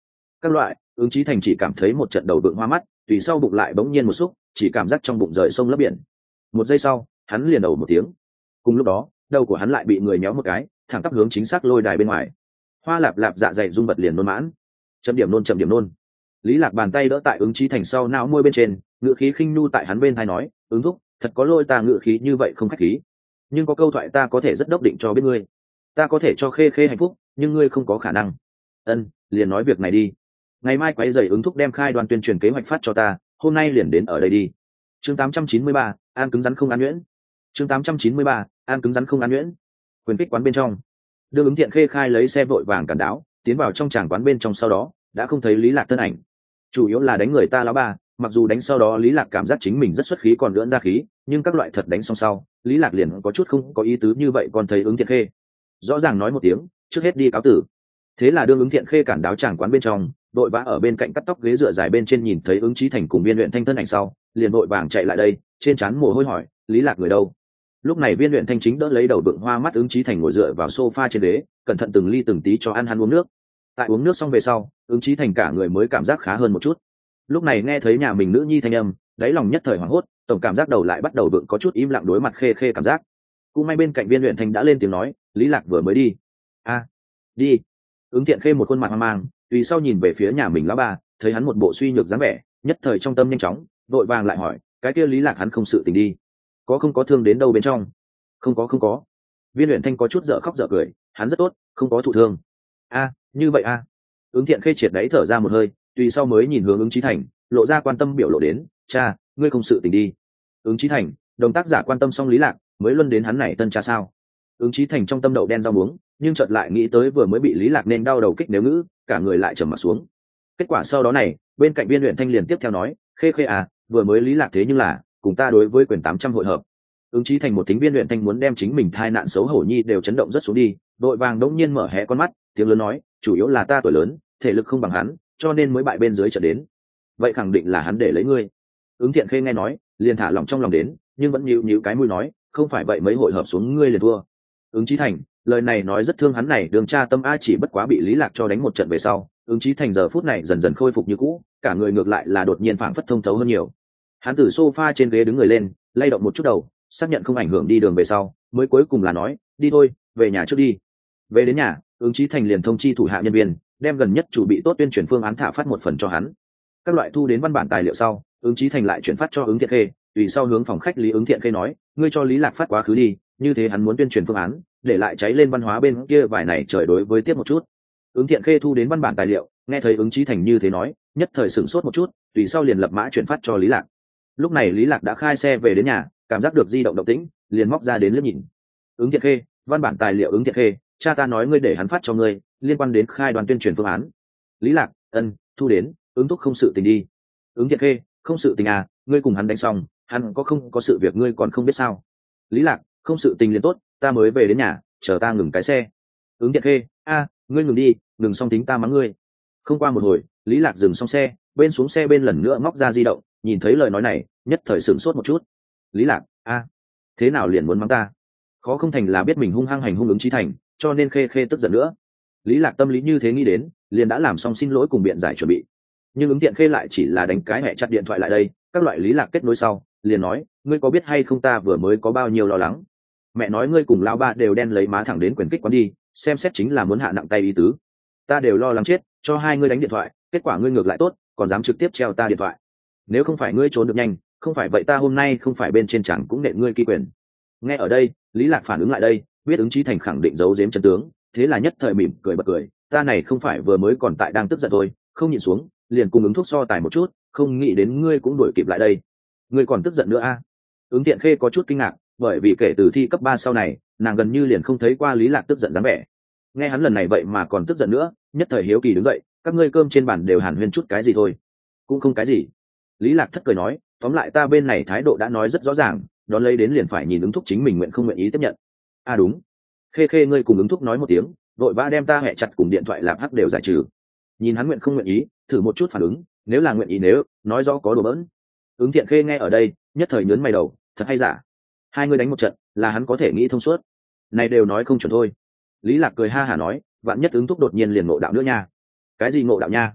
các loại. Ứng Chí Thành chỉ cảm thấy một trận đầu vượng hoa mắt, tùy sau bụng lại bỗng nhiên một xúc, chỉ cảm giác trong bụng rời sông lấp biển. Một giây sau, hắn liền đầu một tiếng. Cùng lúc đó, đầu của hắn lại bị người méo một cái, thẳng tắp hướng chính xác lôi đài bên ngoài. Hoa lạp lạp dạ dày rung bật liền nôn mãn. Chấm điểm nôn chấm điểm nôn. Lý Lạc bàn tay đỡ tại Ứng Chí Thành sau não môi bên trên, ngữ khí khinh nhu tại hắn bên tai nói, "Ứng thúc, thật có lôi ta ngữ khí như vậy không khách khí. Nhưng có câu thoại ta có thể rất đốc định cho biết ngươi. Ta có thể cho Khê Khê hạnh phúc, nhưng ngươi không có khả năng." "Ân, liền nói việc này đi. Ngày mai quấy rầy Ứng thúc đem khai đoàn tuyên truyền kế hoạch phát cho ta, hôm nay liền đến ở đây đi." Chương tám trăm chín mươi ba, an cứng rắn không an nhuyễn. Chương tám trăm chín mươi ba, an cứng rắn không an nhuyễn. Quyền kích quán bên trong, Đường Ứng Thiện Khê khai lấy xe vội vàng cản đáo, tiến vào trong tràng quán bên trong sau đó, đã không thấy Lý Lạc thân ảnh. Chủ yếu là đánh người ta lão ba, mặc dù đánh sau đó Lý Lạc cảm giác chính mình rất xuất khí còn lưỡn ra khí, nhưng các loại thật đánh xong sau, Lý Lạc liền có chút không có ý tứ như vậy còn thấy Ứng Thiện Khê. Rõ ràng nói một tiếng, trước hết đi cáo tử. Thế là Đường Ứng Thiện Khê cản đáo tràng quán bên trong, đội vã ở bên cạnh cắt tóc ghế dựa dài bên trên nhìn thấy Ứng Chí Thành cùng Viên Luyện Thanh thân ảnh sau, liền vội vàng chạy lại đây, trên trán mồ hôi hỏi, Lý Lạc người đâu? Lúc này Viên Luyện Thanh chính đỡ lấy đầu bượng hoa mắt Ứng Chí Thành ngồi dựa vào sofa trên ghế, cẩn thận từng ly từng tí cho ăn hắn uống nước. Tại uống nước xong về sau, Ứng Chí Thành cả người mới cảm giác khá hơn một chút. Lúc này nghe thấy nhà mình nữ nhi thanh âm, đáy lòng nhất thời hoảng hốt, tổng cảm giác đầu lại bắt đầu vượng có chút im lặng đối mặt Khê Khê cảm giác. Cũng may bên cạnh Viên Luyện Thanh đã lên tiếng nói, Lý Lạc vừa mới đi. A, đi. Ứng Thiện Khê một khuôn mặt hoang mang, tùy sau nhìn về phía nhà mình lão ba, thấy hắn một bộ suy nhược dáng vẻ, nhất thời trong tâm nhanh chóng, vội vàng lại hỏi, cái kia Lý Lạc hắn không sự tình đi, có không có thương đến đâu bên trong? Không có không có. Viên Luyện Thanh có chút dở khóc dở cười, hắn rất tốt, không có thụ thương. A, như vậy a. Ứng Thiện Khê triệt đáy thở ra một hơi, tùy sau mới nhìn hướng Ứng Chí Thành, lộ ra quan tâm biểu lộ đến, cha, ngươi không sự tình đi. Ứng Chí Thành, đồng tác giả quan tâm xong Lý Lạc, mới luân đến hắn này tân cha sao? Ứng Chí Thành trong tâm đậu đen rau muống, nhưng chợt lại nghĩ tới vừa mới bị Lý Lạc nên đau đầu kích nếu ngữ, cả người lại trầm mặt xuống. Kết quả sau đó này, bên cạnh Viên Luyện Thanh liền tiếp theo nói, Khê Khê à, vừa mới Lý Lạc thế nhưng là cùng ta đối với quyền tám trăm hội hợp. Ứng Chí Thành một tính Viên Luyện Thanh muốn đem chính mình thai nạn xấu hổ nhi đều chấn động rất xuống đi, đội vàng đống nhiên mở hé con mắt, tiếng lớn nói, chủ yếu là ta tuổi lớn, thể lực không bằng hắn, cho nên mới bại bên dưới trở đến. Vậy khẳng định là hắn để lấy ngươi. Ứng Thiện Khê nghe nói, liền thả lòng trong lòng đến, nhưng vẫn nhíu nhíu cái mũi nói, không phải vậy mấy hội hợp xuống ngươi liền thua. Ứng Chí Thành, lời này nói rất thương hắn này, đường cha tâm a chỉ bất quá bị Lý Lạc cho đánh một trận về sau, Ứng Chí Thành giờ phút này dần dần khôi phục như cũ, cả người ngược lại là đột nhiên phảng phất thông thấu hơn nhiều. Hắn từ sofa trên ghế đứng người lên, lay động một chút đầu, xác nhận không ảnh hưởng đi đường về sau, mới cuối cùng là nói, đi thôi, về nhà trước đi. Về đến nhà, Ứng Chí Thành liền thông chi thủ hạ nhân viên, đem gần nhất chủ bị tốt tuyên truyền phương án thả phát một phần cho hắn. Các loại thu đến văn bản tài liệu sau, Ứng Chí Thành lại chuyển phát cho Ứng Thiện Khê, tùy sau hướng phòng khách Lý Ứng Thiện Khê nói, ngươi cho Lý Lạc phát quá khứ đi, như thế hắn muốn tuyên truyền phương án, để lại cháy lên văn hóa bên kia vài này trời đối với tiếp một chút. Ứng Thiện Khê thu đến văn bản tài liệu, nghe thấy Ứng Chí Thành như thế nói, nhất thời sửng sốt một chút, tùy sau liền lập mã chuyển phát cho Lý Lạc. Lúc này Lý Lạc đã khai xe về đến nhà, cảm giác được di động động tĩnh, liền móc ra đến liếc nhìn. Ứng Thiện Khê, văn bản tài liệu Ứng Thiện Khê, cha ta nói ngươi để hắn phát cho ngươi, liên quan đến khai đoàn tuyên truyền phương án. Lý Lạc, ân, thu đến, Ứng thúc không sự tình đi. Ứng Thiện Khê, không sự tình à, ngươi cùng hắn đánh xong, hắn có không có sự việc ngươi còn không biết sao? Lý Lạc, không sự tình liền tốt, ta mới về đến nhà, chờ ta ngừng cái xe. Ứng Thiện Khê, a, ngươi ngừng đi, ngừng xong tính ta mắng ngươi. Không qua một hồi, Lý Lạc dừng xong xe, bên xuống xe bên lần nữa móc ra di động, nhìn thấy lời nói này, nhất thời sửng sốt một chút. Lý Lạc, a, thế nào liền muốn mắng ta? Khó không thành là biết mình hung hăng hành hung Ứng Chí Thành, cho nên Khê Khê tức giận nữa. Lý Lạc tâm lý như thế nghĩ đến, liền đã làm xong xin lỗi cùng biện giải chuẩn bị. Nhưng Ứng Thiện Khê lại chỉ là đánh cái mẹ chặt điện thoại lại đây, các loại Lý Lạc kết nối sau, liền nói, ngươi có biết hay không ta vừa mới có bao nhiêu lo lắng? Mẹ nói ngươi cùng lão ba đều đen lấy má thẳng đến quyền kích quán đi, xem xét chính là muốn hạ nặng tay ý tứ. Ta đều lo lắng chết, cho hai ngươi đánh điện thoại, kết quả ngươi ngược lại tốt, còn dám trực tiếp treo ta điện thoại. Nếu không phải ngươi trốn được nhanh, không phải vậy ta hôm nay không phải bên trên chẳng cũng nện ngươi kỳ quyền. Nghe ở đây, Lý Lạc phản ứng lại đây, biết Ứng Chí Thành khẳng định giấu giếm chân tướng, thế là nhất thời mỉm cười bật cười, ta này không phải vừa mới còn tại đang tức giận thôi, không nhịn xuống, liền cùng ứng thuốc so tài một chút, không nghĩ đến ngươi cũng đuổi kịp lại đây. Ngươi còn tức giận nữa a? À? Ứng Thiện Khê có chút kinh ngạc, bởi vì kể từ thi cấp ba sau này, nàng gần như liền không thấy qua Lý Lạc tức giận dáng vẻ. Nghe hắn lần này vậy mà còn tức giận nữa, nhất thời hiếu kỳ đứng dậy, các ngươi cơm trên bàn đều hàn huyên chút cái gì thôi? Cũng không cái gì. Lý Lạc thất cười nói, tóm lại ta bên này thái độ đã nói rất rõ ràng, đón lấy đến liền phải nhìn ứng thúc chính mình nguyện không nguyện ý tiếp nhận. À đúng. Khê Khê ngươi cùng ứng thúc nói một tiếng, vội vã đem ta hẹ chặt cùng điện thoại lạp hắc đều giải trừ. Nhìn hắn nguyện không nguyện ý, thử một chút phản ứng, nếu là nguyện ý nếu, nói rõ có đùa bỡn. Ứng Thiện Khê nghe ở đây, nhất thời nhớn mày đầu, thật hay giả? Hai người đánh một trận, là hắn có thể nghĩ thông suốt. Này đều nói không chuẩn thôi. Lý Lạc cười ha hả nói, vạn nhất ứng thúc đột nhiên liền ngộ đạo nữa nha. Cái gì ngộ đạo nha?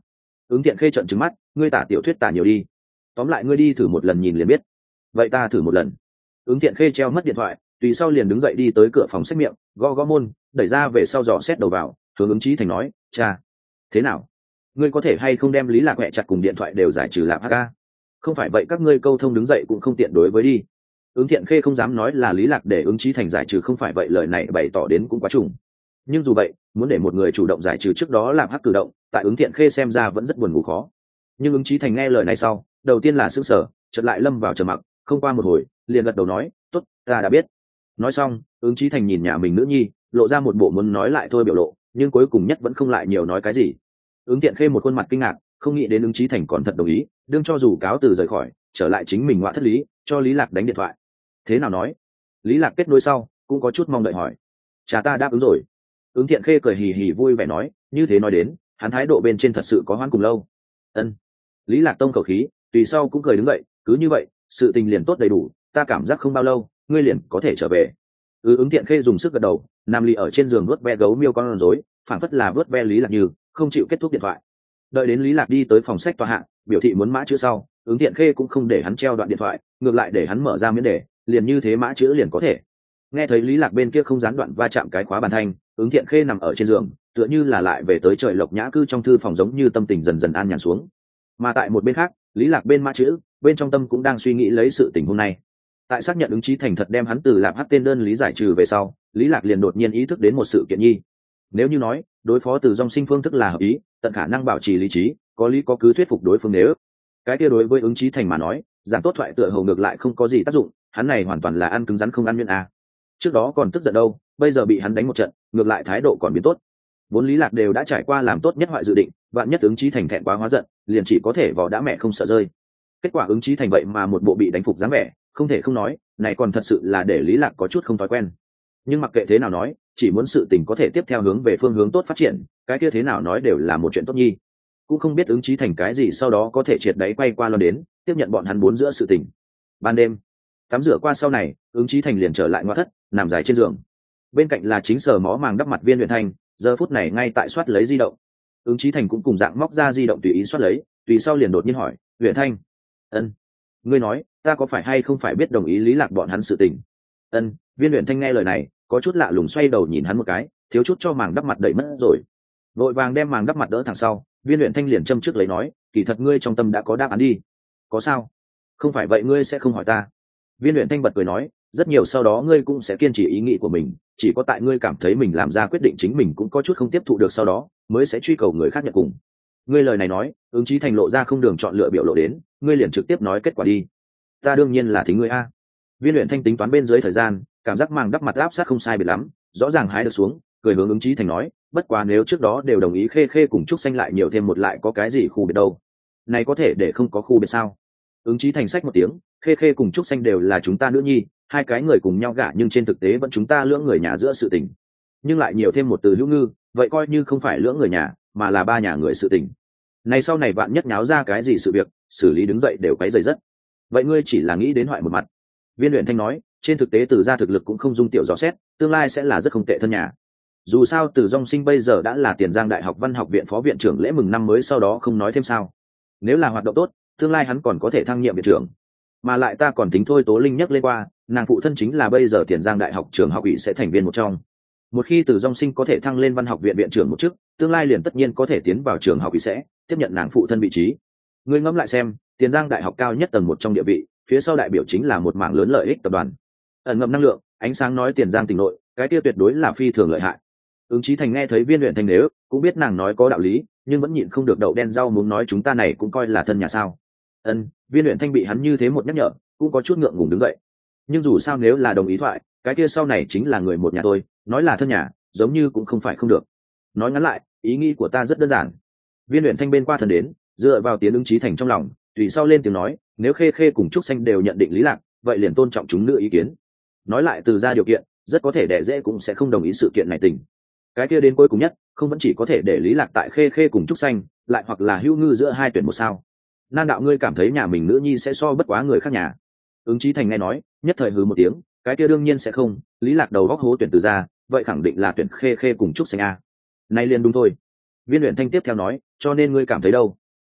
Ứng Thiện Khê trợn trừng mắt, ngươi tả tiểu thuyết tả nhiều đi, tóm lại ngươi đi thử một lần nhìn liền biết. Vậy ta thử một lần. Ứng Thiện Khê treo mất điện thoại, tùy sau liền đứng dậy đi tới cửa phòng xét miệng, gõ gõ môn, đẩy ra về sau dò xét đầu vào, hướng Ứng Chí Thành nói, cha, thế nào, ngươi có thể hay không đem Lý Lạc mẹ chặt cùng điện thoại đều giải trừ làm hk, không phải vậy các ngươi câu thông đứng dậy cũng không tiện đối với đi. Ứng Thiện Khê không dám nói là Lý Lạc để Ứng Chí Thành giải trừ, không phải vậy lời này bày tỏ đến cũng quá trùng. Nhưng dù vậy, muốn để một người chủ động giải trừ trước đó làm hắc cử động, tại Ứng Thiện Khê xem ra vẫn rất buồn ngủ khó. Nhưng Ứng Chí Thành nghe lời này sau, đầu tiên là sững sờ, chợt lại lâm vào trầm mặc, không qua một hồi, liền gật đầu nói, tốt, ta đã biết. Nói xong, Ứng Chí Thành nhìn nhà mình nữ nhi, lộ ra một bộ muốn nói lại thôi biểu lộ, nhưng cuối cùng nhất vẫn không lại nhiều nói cái gì. Ứng Thiện Khê một khuôn mặt kinh ngạc, không nghĩ đến Ứng Chí Thành còn thật đồng ý, đương cho dù cáo từ rời khỏi, trở lại chính mình ngoại thất lý, cho Lý Lạc đánh điện thoại. Thế nào nói? Lý Lạc kết nối sau, cũng có chút mong đợi hỏi. Cha ta đáp ứng rồi. Ứng Thiện Khê cười hì hì vui vẻ nói, như thế nói đến, hắn thái độ bên trên thật sự có hoãn cùng lâu. Ân. Lý Lạc tông khẩu khí, tùy sau cũng cười đứng dậy, cứ như vậy, sự tình liền tốt đầy đủ, ta cảm giác không bao lâu, ngươi liền có thể trở về. Ừ, Ứng Thiện Khê dùng sức gật đầu, nằm lì ở trên giường vuốt ve gấu miêu con rối, phảng phất là vuốt ve Lý Lạc Như, không chịu kết thúc điện thoại. Đợi đến Lý Lạc đi tới phòng sách tòa hạ, biểu thị muốn mã chữ sau, Ứng Thiện Khê cũng không để hắn treo đoạn điện thoại, ngược lại để hắn mở ra miễn đề, liền như thế mã chữ liền có thể. Nghe thấy Lý Lạc bên kia không gián đoạn va chạm cái khóa bàn thanh, Ứng Thiện Khê nằm ở trên giường, tựa như là lại về tới trời lộc nhã cư trong thư phòng, giống như tâm tình dần dần an nhàn xuống. Mà tại một bên khác, Lý Lạc bên mã chữ, bên trong tâm cũng đang suy nghĩ lấy sự tình hôm nay. Tại xác nhận Ứng Chí Thành thật đem hắn từ lạp hắc tên đơn lý giải trừ về sau, Lý Lạc liền đột nhiên ý thức đến một sự kiện nhi. Nếu như nói đối phó từ dòng sinh phương thức là hợp ý, tận khả năng bảo trì lý trí, có lý có cứ thuyết phục đối phương, nếu cái kia đối với Ứng Chí Thành mà nói, giảng tốt thoại tựa hồ ngược lại không có gì tác dụng, hắn này hoàn toàn là ăn cứng rắn không ăn miệng à. Trước đó còn tức giận đâu, bây giờ bị hắn đánh một trận, ngược lại thái độ còn biến tốt. Vốn Lý Lạc đều đã trải qua làm tốt nhất hoại dự định, vạn nhất Ứng Chí Thành thẹn quá hóa giận, liền chỉ có thể vò đã mẹ không sợ rơi. Kết quả Ứng Chí Thành vậy mà một bộ bị đánh phục dáng vẻ, không thể không nói, này còn thật sự là để Lý Lạc có chút không thói quen. Nhưng mặc kệ thế nào nói, chỉ muốn sự tình có thể tiếp theo hướng về phương hướng tốt phát triển, cái kia thế nào nói đều là một chuyện tốt nhi. Cũng không biết Ứng Chí Thành cái gì sau đó có thể triệt đáy quay qua lo đến, tiếp nhận bọn hắn bốn giữa sự tình. Ban đêm, tắm rửa qua sau này, Ứng Chí Thành liền trở lại ngoại thất, nằm dài trên giường. Bên cạnh là chính sở mó màng đắp mặt Viên Huyền Thanh, giờ phút này ngay tại soát lấy di động. Ứng Chí Thành cũng cùng dạng móc ra di động tùy ý soát lấy, tùy sau liền đột nhiên hỏi, Huyền Thanh, ân, ngươi nói, ta có phải hay không phải biết đồng ý Lý Lạc bọn hắn sự tình? Ân. Viên Huyền Thanh nghe lời này, có chút lạ lùng xoay đầu nhìn hắn một cái, thiếu chút cho màng đắp mặt đẩy mất rồi. Vội vàng đem màng đắp mặt đỡ thẳng sau, Viên Huyền Thanh liền châm trước lấy nói, kỳ thật ngươi trong tâm đã có đáp án đi. Có sao? Không phải vậy ngươi sẽ không hỏi ta. Viên Huyền Thanh bật cười nói, rất nhiều sau đó ngươi cũng sẽ kiên trì ý nghĩ của mình, chỉ có tại ngươi cảm thấy mình làm ra quyết định chính mình cũng có chút không tiếp thụ được sau đó, mới sẽ truy cầu người khác nhận cùng. Ngươi lời này nói, Ứng Chí Thành lộ ra không đường chọn lựa biểu lộ đến, ngươi liền trực tiếp nói kết quả đi. Ta đương nhiên là thính ngươi a. Viên Huyền Thanh tính toán bên dưới thời gian, cảm giác màng đắp mặt áp sát không sai biệt lắm, rõ ràng hái được xuống, cười hướng Ứng Chí Thành nói, bất quá nếu trước đó đều đồng ý Khê Khê cùng Trúc Xanh lại nhiều thêm một lại có cái gì khu biệt đâu. Này có thể để không có khu biệt sao? Ứng Chí Thành sách một tiếng, Khê Khê cùng Trúc Xanh đều là chúng ta nữ nhi, hai cái người cùng nhau gả nhưng trên thực tế vẫn chúng ta lưỡng người nhà giữa sự tình. Nhưng lại nhiều thêm một từ hữu ngư, vậy coi như không phải lưỡng người nhà, mà là ba nhà người sự tình. Này sau này bạn nhất nháo ra cái gì sự việc, xử lý đứng dậy đều quấy rầy rất. Vậy ngươi chỉ là nghĩ đến hoại một mặt. Viên Huyền Thanh nói, trên thực tế từ gia thực lực cũng không dung tiểu dò xét, tương lai sẽ là rất không tệ thân nhà. Dù sao từ Dung Sinh bây giờ đã là Tiền Giang Đại học Văn học viện phó viện trưởng, lễ mừng năm mới sau đó không nói thêm sao. Nếu là hoạt động tốt, tương lai hắn còn có thể thăng nhiệm viện trưởng. Mà lại ta còn tính thôi Tố Linh nhắc lên qua, nàng phụ thân chính là bây giờ Tiền Giang Đại học trường học ủy sẽ thành viên một trong. Một khi từ Dung Sinh có thể thăng lên văn học viện viện trưởng một chức, tương lai liền tất nhiên có thể tiến vào trường học ủy sẽ tiếp nhận nàng phụ thân vị trí. Ngươi ngẫm lại xem, Tiền Giang Đại học cao nhất tầng một trong địa vị, phía sau đại biểu chính là một mảng lớn lợi ích tập đoàn. Ẩn ngậm năng lượng, ánh sáng nói Tiền Giang tỉnh nội, cái kia tuyệt đối là phi thường lợi hại. Ứng Chí Thành nghe thấy Viên Huyền Thanh nếu cũng biết nàng nói có đạo lý, nhưng vẫn nhịn không được đậu đen rau muốn nói chúng ta này cũng coi là thân nhà sao? Ân. Viên Huyền Thanh bị hắn như thế một nhắc nhở, cũng có chút ngượng ngùng đứng dậy. Nhưng dù sao nếu là đồng ý thoại, cái kia sau này chính là người một nhà tôi, nói là thân nhà, giống như cũng không phải không được. Nói ngắn lại, ý nghĩ của ta rất đơn giản. Viên Huyền Thanh bên qua thần đến, dựa vào tiếng Ứng Chí Thành trong lòng, tùy sau lên tiếng nói, nếu Khê Khê cùng Trúc Xanh đều nhận định Lý Lạc, vậy liền tôn trọng chúng nữ ý kiến. Nói lại từ ra điều kiện, rất có thể đẻ dễ cũng sẽ không đồng ý sự kiện này tình. Cái kia đến cuối cùng nhất, không vẫn chỉ có thể để Lý Lạc tại Khê Khê cùng Trúc Xanh, lại hoặc là hữu ngư giữa hai tuyển một sao. Nan đạo ngươi cảm thấy nhà mình nữ nhi sẽ so bất quá người khác nhà? Ứng Chí Thành nghe nói, nhất thời hừ một tiếng, cái kia đương nhiên sẽ không, Lý Lạc đầu góc hố tuyển từ ra, vậy khẳng định là tuyển Khê Khê cùng Trúc Xanh a. Này liền đúng thôi. Viên Huyền Thanh tiếp theo nói, cho nên ngươi cảm thấy đâu?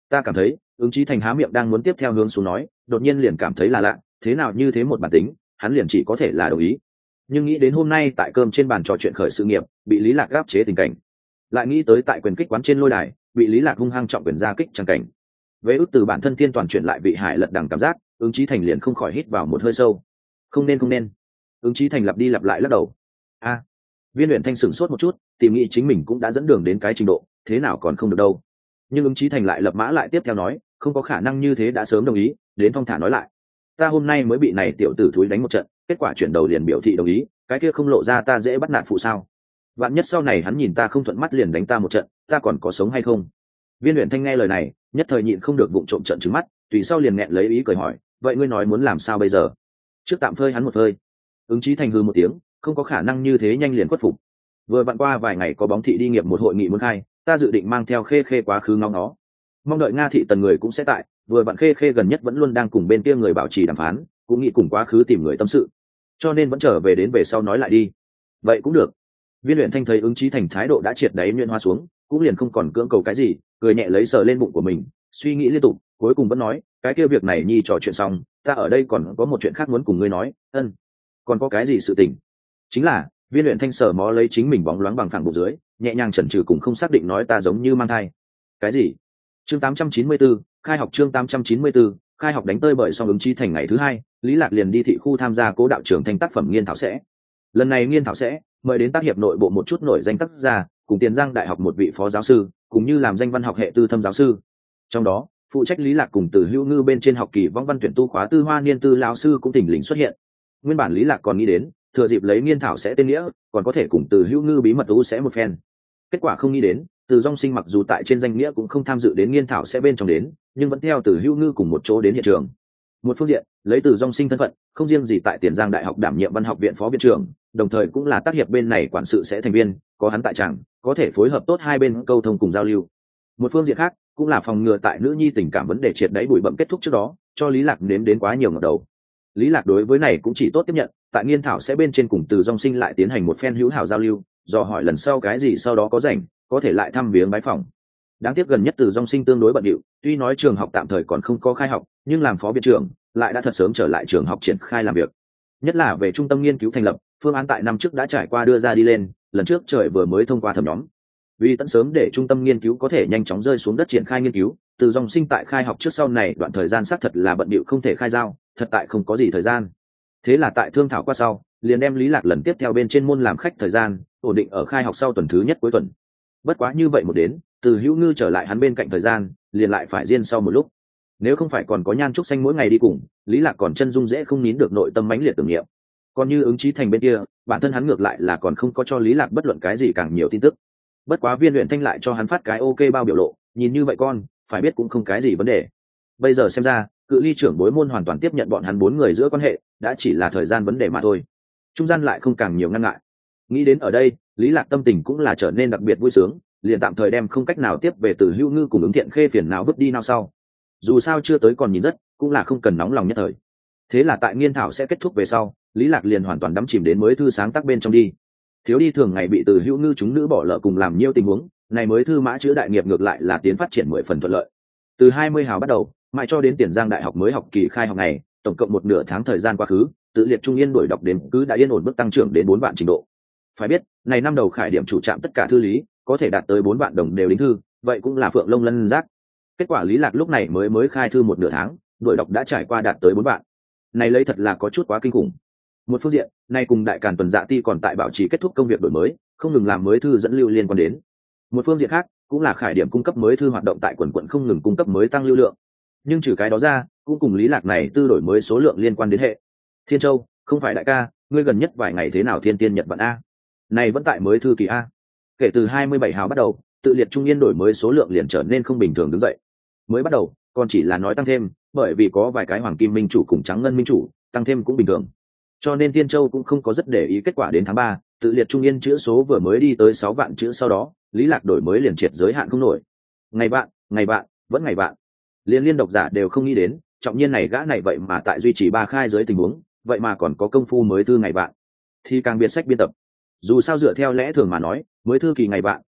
Ta cảm thấy ứng chí thành há miệng đang muốn tiếp theo hướng xuống nói, đột nhiên liền cảm thấy là lạ, thế nào như thế một bản tính hắn liền chỉ có thể là đồng ý. Nhưng nghĩ đến hôm nay tại cơm trên bàn trò chuyện khởi sự nghiệp bị lý lạc gáp chế tình cảnh, lại nghĩ tới tại quyền kích quán trên lôi đài bị lý lạc hung hăng trọng quyền ra kích chẳng cảnh, với ước từ bản thân thiên toàn chuyển lại bị hải lật đằng cảm giác, ứng chí thành liền không khỏi hít vào một hơi sâu. Không nên không nên. Ứng chí thành lặp đi lặp lại lắc đầu. A. Viên luyện thanh sửng sốt một chút, tìm nghĩ chính mình cũng đã dẫn đường đến cái trình độ thế nào còn không được đâu. Nhưng ứng chí thành lại lập mã lại tiếp theo nói, không có khả năng như thế, đã sớm đồng ý. Đến thong thả nói lại, ta hôm nay mới bị này tiểu tử thúi đánh một trận, kết quả chuyển đầu liền biểu thị đồng ý, cái kia không lộ ra ta dễ bắt nạt phụ sao? Vạn nhất sau này hắn nhìn ta không thuận mắt liền đánh ta một trận, ta còn có sống hay không? Viên luyện thanh nghe lời này nhất thời nhịn không được bụng trộm trận trừng mắt, tùy sau liền nghẹn lấy ý cười hỏi, vậy ngươi nói muốn làm sao bây giờ? Trước tạm phơi hắn một phơi. Ứng chí thành hư một tiếng, không có khả năng như thế nhanh liền khuất phục. Vừa vặn qua vài ngày có bóng thị đi nghiệp một hội nghị muốn khai, ta dự định mang theo khê khê quá khứ ngóng nó, mong đợi nga thị tần người cũng sẽ tại. Vừa vặn khê khê gần nhất vẫn luôn đang cùng bên kia người bảo trì đàm phán, cũng nghĩ cùng quá khứ tìm người tâm sự, cho nên vẫn trở về đến về sau nói lại đi. Vậy cũng được. Viên luyện thanh thấy ứng chí thành thái độ đã triệt đáy nhuyễn hoa xuống, cũng liền không còn cưỡng cầu cái gì, cười nhẹ lấy sờ lên bụng của mình, suy nghĩ liên tục, cuối cùng vẫn nói, cái kia việc này nhi trò chuyện xong, ta ở đây còn có một chuyện khác muốn cùng ngươi nói. Ân. Còn có cái gì sự tình? Chính là viên luyện thanh sờ mó lấy chính mình bóng loáng bằng phẳng bụng dưới, nhẹ nhàng chần chừ cùng không xác định nói, ta giống như mang thai. Cái gì? Chương tám trăm chín mươi tư, khai học. Chương tám trăm chín mươi tư, khai học. Đánh tơi bởi xong ứng chí thành ngày thứ hai, lý lạc liền đi thị khu tham gia cố đạo trưởng thanh tác phẩm nghiên thảo sẽ. Lần này nghiên thảo sẽ mời đến tác hiệp nội bộ một chút nổi danh tác gia, cùng Tiền Giang đại học một vị phó giáo sư, cũng như làm danh văn học hệ tư thâm giáo sư. Trong đó phụ trách lý lạc cùng từ hữu ngư bên trên học kỳ vong văn tuyển tu khóa tư hoa niên tư lão sư cũng thỉnh lình xuất hiện. Nguyên bản lý lạc còn nghĩ đến thừa dịp lấy nghiên thảo sẽ tên nghĩa, còn có thể cùng từ hữu ngư bí mật u sẽ một phen. Kết quả không nghĩ đến từ dòng sinh mặc dù tại trên danh nghĩa cũng không tham dự đến nghiên thảo sẽ bên trong đến, nhưng vẫn theo từ hữu ngư cùng một chỗ đến hiện trường. Một phương diện lấy từ dòng sinh thân phận, không riêng gì tại Tiền Giang đại học đảm nhiệm văn học viện phó viện trưởng, đồng thời cũng là tác hiệp bên này quản sự sẽ thành viên, có hắn tại chẳng có thể phối hợp tốt hai bên câu thông cùng giao lưu. Một phương diện khác cũng là phòng ngừa tại nữ nhi tình cảm vấn đề triệt đáy bụi bặm kết thúc trước đó, cho lý lạc nếm đến quá nhiều ngập đầu. Lý lạc đối với này cũng chỉ tốt tiếp nhận, tại nghiên thảo sẽ bên trên cùng từ dòng sinh lại tiến hành một phen hữu hảo giao lưu, do hỏi lần sau cái gì sau đó có rảnh có thể lại thăm viếng bái phòng. Đáng tiếc gần nhất từ dòng sinh tương đối bận rộn, tuy nói trường học tạm thời còn không có khai học, nhưng làm phó viện trưởng lại đã thật sớm trở lại trường học triển khai làm việc. Nhất là về trung tâm nghiên cứu thành lập, phương án tại năm trước đã trải qua đưa ra đi lên, lần trước trời vừa mới thông qua thẩm nhóm. Vì tận sớm để trung tâm nghiên cứu có thể nhanh chóng rơi xuống đất triển khai nghiên cứu, từ dòng sinh tại khai học trước sau này đoạn thời gian xác thật là bận bịu không thể khai giao, thật tại không có gì thời gian. Thế là tại thương thảo qua sau, liền đem lý lạc lần tiếp theo bên trên môn làm khách thời gian ổn định ở khai học sau tuần thứ nhất cuối tuần. Bất quá như vậy một đến, từ hữu ngư trở lại hắn bên cạnh thời gian liền lại phải riêng sau một lúc. Nếu không phải còn có nhan trúc xanh mỗi ngày đi cùng, lý lạc còn chân dung dễ không nín được nội tâm mãnh liệt tưởng niệm. Còn như ứng chí thành bên kia, bản thân hắn ngược lại là còn không có cho lý lạc bất luận cái gì càng nhiều tin tức. Bất quá viên luyện thanh lại cho hắn phát cái ok bao biểu lộ, nhìn như vậy con phải biết cũng không cái gì vấn đề. Bây giờ xem ra cự ly trưởng bối môn hoàn toàn tiếp nhận bọn hắn bốn người giữa quan hệ đã chỉ là thời gian vấn đề mà thôi, trung gian lại không càng nhiều ngăn ngại. Nghĩ đến ở đây, lý lạc tâm tình cũng là trở nên đặc biệt vui sướng, liền tạm thời đem không cách nào tiếp về từ hữu ngư cùng ứng thiện khê phiền não vứt đi nào sau. Dù sao chưa tới còn nhìn rất, cũng là không cần nóng lòng nhất thời. Thế là tại nghiên thảo sẽ kết thúc về sau, lý lạc liền hoàn toàn đắm chìm đến mới thư sáng tác bên trong đi. Thiếu đi thường ngày bị từ hữu ngư chúng nữ bỏ lỡ cùng làm nhiêu tình huống, này mới thư mã chữ đại nghiệp ngược lại là tiến phát triển mười phần thuận lợi. Từ hai mươi hào bắt đầu, mãi cho đến Tiền Giang đại học mới học kỳ khai học này, tổng cộng một nửa tháng thời gian quá khứ, tự liệt trung yên đổi đọc đến cứ đã yên ổn bước tăng trưởng đến bốn vạn trình độ. Phải biết, này năm đầu khải điểm chủ trạm tất cả thư lý, có thể đạt tới bốn vạn đồng đều đính thư, vậy cũng là phượng lông lân giác. Kết quả lý lạc lúc này mới mới khai thư một nửa tháng, đổi đọc đã trải qua đạt tới bốn vạn. Này lấy thật là có chút quá kinh khủng. Một phương diện, nay cùng đại càn tuần dạ ti còn tại bảo trì kết thúc công việc đổi mới, không ngừng làm mới thư dẫn lưu liên quan đến. Một phương diện khác, cũng là khải điểm cung cấp mới thư hoạt động tại quần quận không ngừng cung cấp mới tăng lưu lượng. Nhưng trừ cái đó ra, cũng cùng lý lạc này tư đổi mới số lượng liên quan đến hệ. Thiên Châu, không phải đại ca, ngươi gần nhất vài ngày thế nào thiên tiên nhật vận a? Này vẫn tại mới thư kỳ a. Kể từ hai mươi bảy hào bắt đầu, tự liệt trung yên đổi mới số lượng liền trở nên không bình thường đứng dậy. Mới bắt đầu, còn chỉ là nói tăng thêm, bởi vì có vài cái hoàng kim minh chủ cùng trắng ngân minh chủ, tăng thêm cũng bình thường. Cho nên Thiên Châu cũng không có rất để ý kết quả đến tháng ba, tự liệt trung yên chữ số vừa mới đi tới sáu vạn chữ sau đó, lý lạc đổi mới liền triệt giới hạn không nổi. Ngày bạn, ngày bạn, vẫn ngày bạn. Liên liên độc giả đều không nghĩ đến, trọng nhiên này gã này vậy mà tại duy trì ba khai giới tình huống, vậy mà còn có công phu mới thư ngày bạn. Thì càng biệt sách biên tập. Dù sao dựa theo lẽ thường mà nói, mới thư kỳ ngày bạn,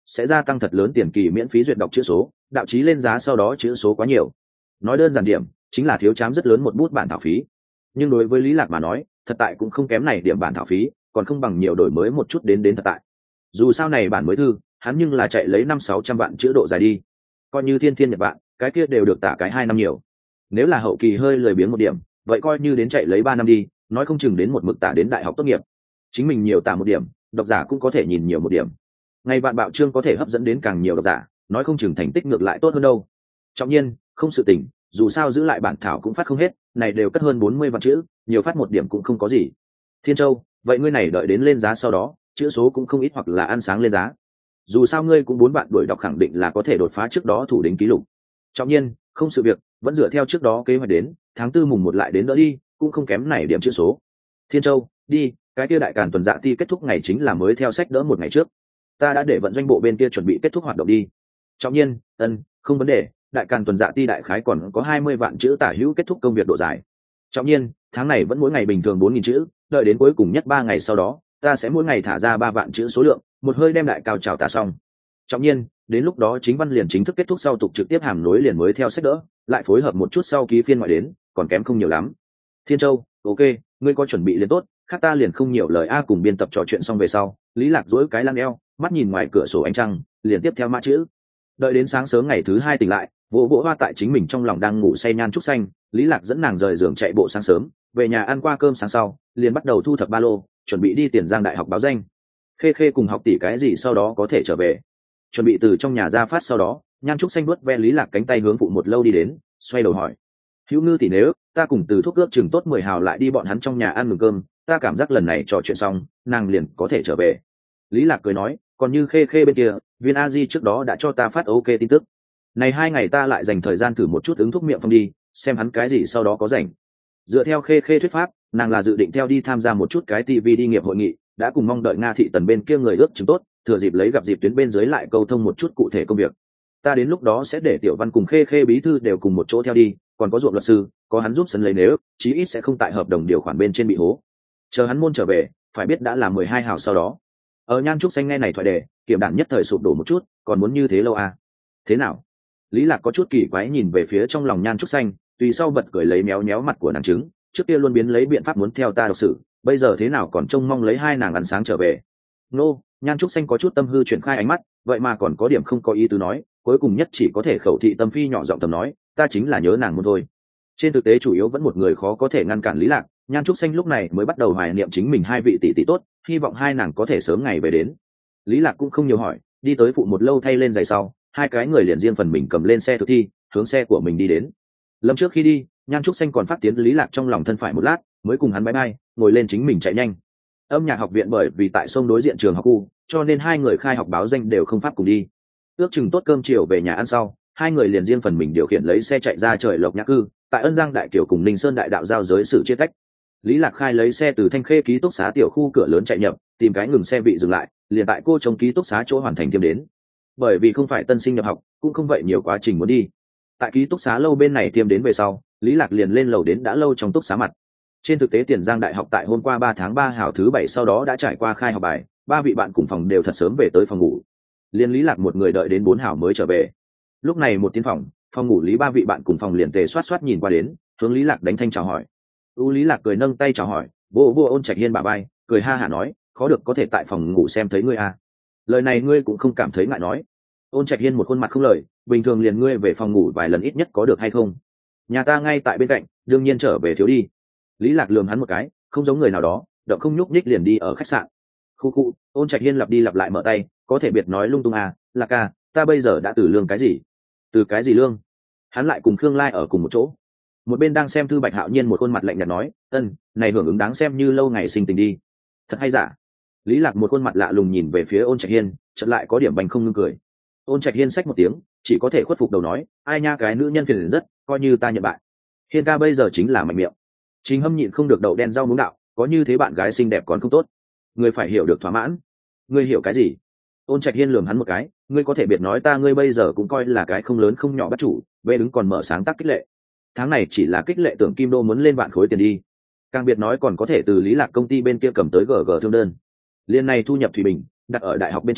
sẽ gia tăng thật lớn tiền kỳ miễn phí duyệt đọc chữ số, đạo chí lên giá sau đó chữ số quá nhiều. Nói đơn giản điểm chính là thiếu chám rất lớn một bút bản thảo phí. Nhưng đối với Lý Lạc mà nói, thật tại cũng không kém này điểm bản thảo phí, còn không bằng nhiều đổi mới một chút đến đến thật tại. Dù sao này bản mới thư, hắn nhưng là chạy lấy năm sáu trăm vạn chữ độ dài đi, coi như thiên thiên nhật vạn, cái kia đều được tả cái hai năm nhiều. Nếu là hậu kỳ hơi lười biếng một điểm, vậy coi như đến chạy lấy ba năm đi, nói không chừng đến một mực tả đến đại học tốt nghiệp. Chính mình nhiều tả một điểm, độc giả cũng có thể nhìn nhiều một điểm. Ngày bạn bạo chương có thể hấp dẫn đến càng nhiều độc giả, nói không chừng thành tích ngược lại tốt hơn đâu. Trọng nhiên, không sự tình, dù sao giữ lại bản thảo cũng phát không hết, này đều cất hơn bốn mươi vạn chữ, nhiều phát một điểm cũng không có gì. Thiên Châu, vậy ngươi này đợi đến lên giá sau đó, chữ số cũng không ít hoặc là ăn sáng lên giá. Dù sao ngươi cũng bốn bạn đuổi đọc khẳng định là có thể đột phá trước đó thủ đỉnh kỷ lục. Trọng nhiên, không sự việc, vẫn dựa theo trước đó kế hoạch đến, tháng tư mùng một lại đến đỡ đi, cũng không kém này điểm chữ số. Thiên Châu, đi, cái kia đại càn tuần dạ ti kết thúc ngày chính là mới theo sách đỡ một ngày trước. Ta đã để vận doanh bộ bên kia chuẩn bị kết thúc hoạt động đi. Trọng nhiên, ân, không vấn đề, đại càn tuần dạ ti đại khái còn có hai mươi vạn chữ tả hữu kết thúc công việc độ dài. Trọng nhiên, tháng này vẫn mỗi ngày bình thường bốn nghìn chữ, đợi đến cuối cùng nhất ba ngày sau đó, ta sẽ mỗi ngày thả ra ba vạn chữ số lượng, một hơi đem đại cao trào tả xong. Trọng nhiên, đến lúc đó chính văn liền chính thức kết thúc sau tục trực tiếp hàm nối liền mới theo sách đỡ, lại phối hợp một chút sau ký phiên ngoại đến, còn kém không nhiều lắm. Thiên Châu, ok, ngươi có chuẩn bị liền tốt, khác ta liền không nhiều lời a. Cùng biên tập trò chuyện xong về sau, Lý Lạc duỗi cái lăng eo, mắt nhìn ngoài cửa sổ ánh trăng, liền tiếp theo mã chữ. Đợi đến sáng sớm ngày thứ hai tỉnh lại, vỗ vỗ hoa tại chính mình trong lòng đang ngủ say Nhan Trúc Xanh, Lý Lạc dẫn nàng rời giường chạy bộ sáng sớm, về nhà ăn qua cơm sáng sau, liền bắt đầu thu thập ba lô, chuẩn bị đi Tiền Giang đại học báo danh. Khê Khê cùng học tỷ cái gì sau đó có thể trở về. Chuẩn bị từ trong nhà ra phát sau đó, Nhan Trúc Xanh vuốt ve Lý Lạc cánh tay hướng phụ một lâu đi đến, xoay đầu hỏi: "Hữu Ngư tỷ, nếu ta cùng từ thuốc ước chừng tốt mười hào lại đi bọn hắn trong nhà ăn mừng cơm, ta cảm giác lần này trò chuyện xong, nàng liền có thể trở về." Lý Lạc cười nói: "Còn như Khê Khê bên kia, Viên A Di trước đó đã cho ta phát ok tin tức. Này hai ngày ta lại dành thời gian thử một chút ứng thuốc miệng phong đi, xem hắn cái gì sau đó có rảnh." Dựa theo Khê Khê thuyết pháp, nàng là dự định theo đi tham gia một chút cái ti vi đi nghiệp hội nghị, đã cùng mong đợi Nga thị tần bên kia người ước chứng tốt, thừa dịp lấy gặp dịp tuyến bên dưới lại câu thông một chút cụ thể công việc. Ta đến lúc đó sẽ để Tiểu Văn cùng Khê Khê bí thư đều cùng một chỗ theo đi, còn có ruộng luật sư, có hắn giúp sân lấy nếu, chí ít sẽ không tại hợp đồng điều khoản bên trên bị hố. Chờ hắn môn trở về, phải biết đã là mười hai hào sau đó. Ở Nhan Trúc Xanh nghe này thoại đề, Kiểm Đản nhất thời sụp đổ một chút, còn muốn như thế lâu à? Thế nào? Lý Lạc có chút kỳ quái nhìn về phía trong lòng Nhan Trúc Xanh, tùy sau bật cười lấy méo méo mặt của nàng trứng, trước kia luôn biến lấy biện pháp muốn theo ta độc sự, bây giờ thế nào còn trông mong lấy hai nàng ăn sáng trở về. Nô, Nhan Trúc Xanh có chút tâm hư chuyển khai ánh mắt, vậy mà còn có điểm không có ý tứ nói, cuối cùng nhất chỉ có thể khẩu thị tâm phi nhỏ giọng tầm nói, ta chính là nhớ nàng muốn thôi. Trên thực tế chủ yếu vẫn một người khó có thể ngăn cản Lý Lạc, Nhan Trúc Xanh lúc này mới bắt đầu hoài niệm chính mình hai vị tỷ tỷ tốt, hy vọng hai nàng có thể sớm ngày về đến. Lý Lạc cũng không nhiều hỏi, đi tới phụ một lâu thay lên giày sau, hai cái người liền riêng phần mình cầm lên xe thực thi, hướng xe của mình đi đến. Lâm trước khi đi, Nhan Trúc Xanh còn phát tiến Lý Lạc trong lòng thân phải một lát, mới cùng hắn bye bye, ngồi lên chính mình chạy nhanh. Âm nhạc học viện bởi vì tại sông đối diện trường học khu, cho nên hai người khai học báo danh đều không pháp cùng đi. Ước chừng tốt cơm chiều về nhà ăn sau, hai người liền riêng phần mình điều khiển lấy xe chạy ra trời Lộc Nhã cư, tại Ân Giang đại kiều cùng Ninh Sơn đại đạo giao giới sự chia tách. Lý Lạc khai lấy xe từ Thanh Khê ký túc xá tiểu khu cửa lớn chạy nhập, tìm cái ngừng xe vị dừng lại, liền tại cô trong ký túc xá chỗ hoàn thành tiêm đến. Bởi vì không phải tân sinh nhập học, cũng không vậy nhiều quá trình muốn đi. Tại ký túc xá lâu bên này tiêm đến về sau, Lý Lạc liền lên lầu đến đã lâu trong túc xá mặt. Trên thực tế Tiền Giang đại học tại hôm qua ba tháng ba hào thứ bảy sau đó đã trải qua khai học bài, ba vị bạn cùng phòng đều thật sớm về tới phòng ngủ. Liên Lý Lạc một người đợi đến bốn hào mới trở về. Lúc này một tiến phòng, phòng ngủ Lý ba vị bạn cùng phòng liền tề soát soát nhìn qua đến, hướng Lý Lạc đánh thanh chào hỏi. U Lý Lạc cười nâng tay chào hỏi, vô vô Ôn Trạch Hiên bà bay, cười ha hả nói, khó được có thể tại phòng ngủ xem thấy ngươi à. Lời này ngươi cũng không cảm thấy ngại nói. Ôn Trạch Hiên một khuôn mặt không lời, bình thường liền ngươi về phòng ngủ vài lần ít nhất có được hay không? Nhà ta ngay tại bên cạnh, đương nhiên trở về thiếu đi. Lý Lạc lườm hắn một cái, không giống người nào đó, động không nhúc nhích liền đi ở khách sạn. Khu khu, Ôn Trạch Hiên lặp đi lặp lại mở tay, có thể biệt nói lung tung à, Lạc ca, ta bây giờ đã từ lương cái gì? Từ cái gì lương? Hắn lại cùng Khương Lai ở cùng một chỗ. Một bên đang xem thư Bạch Hạo Nhiên một khuôn mặt lạnh nhạt nói, ân, này hưởng ứng đáng xem như lâu ngày sinh tình đi. Thật hay giả? Lý Lạc một khuôn mặt lạ lùng nhìn về phía Ôn Trạch Hiên, chợt lại có điểm bành không ngưng cười. Ôn Trạch Hiên xách một tiếng, chỉ có thể khuất phục đầu nói, ai nha cái nữ nhân phiền rất, coi như ta nhận bại. Hiên ca bây giờ chính là mạnh miệng. Trình Hâm nhịn không được đậu đen rau muống đạo, có như thế bạn gái xinh đẹp còn không tốt. Ngươi phải hiểu được thỏa mãn. Ngươi hiểu cái gì? Ôn Trạch Hiên lườm hắn một cái, ngươi có thể biệt nói ta ngươi bây giờ cũng coi là cái không lớn không nhỏ bắt chủ, về đứng còn mở sáng tác kích lệ. Tháng này chỉ là kích lệ tưởng Kim Đô muốn lên vạn khối tiền đi. Càng biệt nói còn có thể từ Lý Lạc công ty bên kia cầm tới gờ gờ thương đơn. Liên này thu nhập thủy bình, đặt ở đại học bên trong,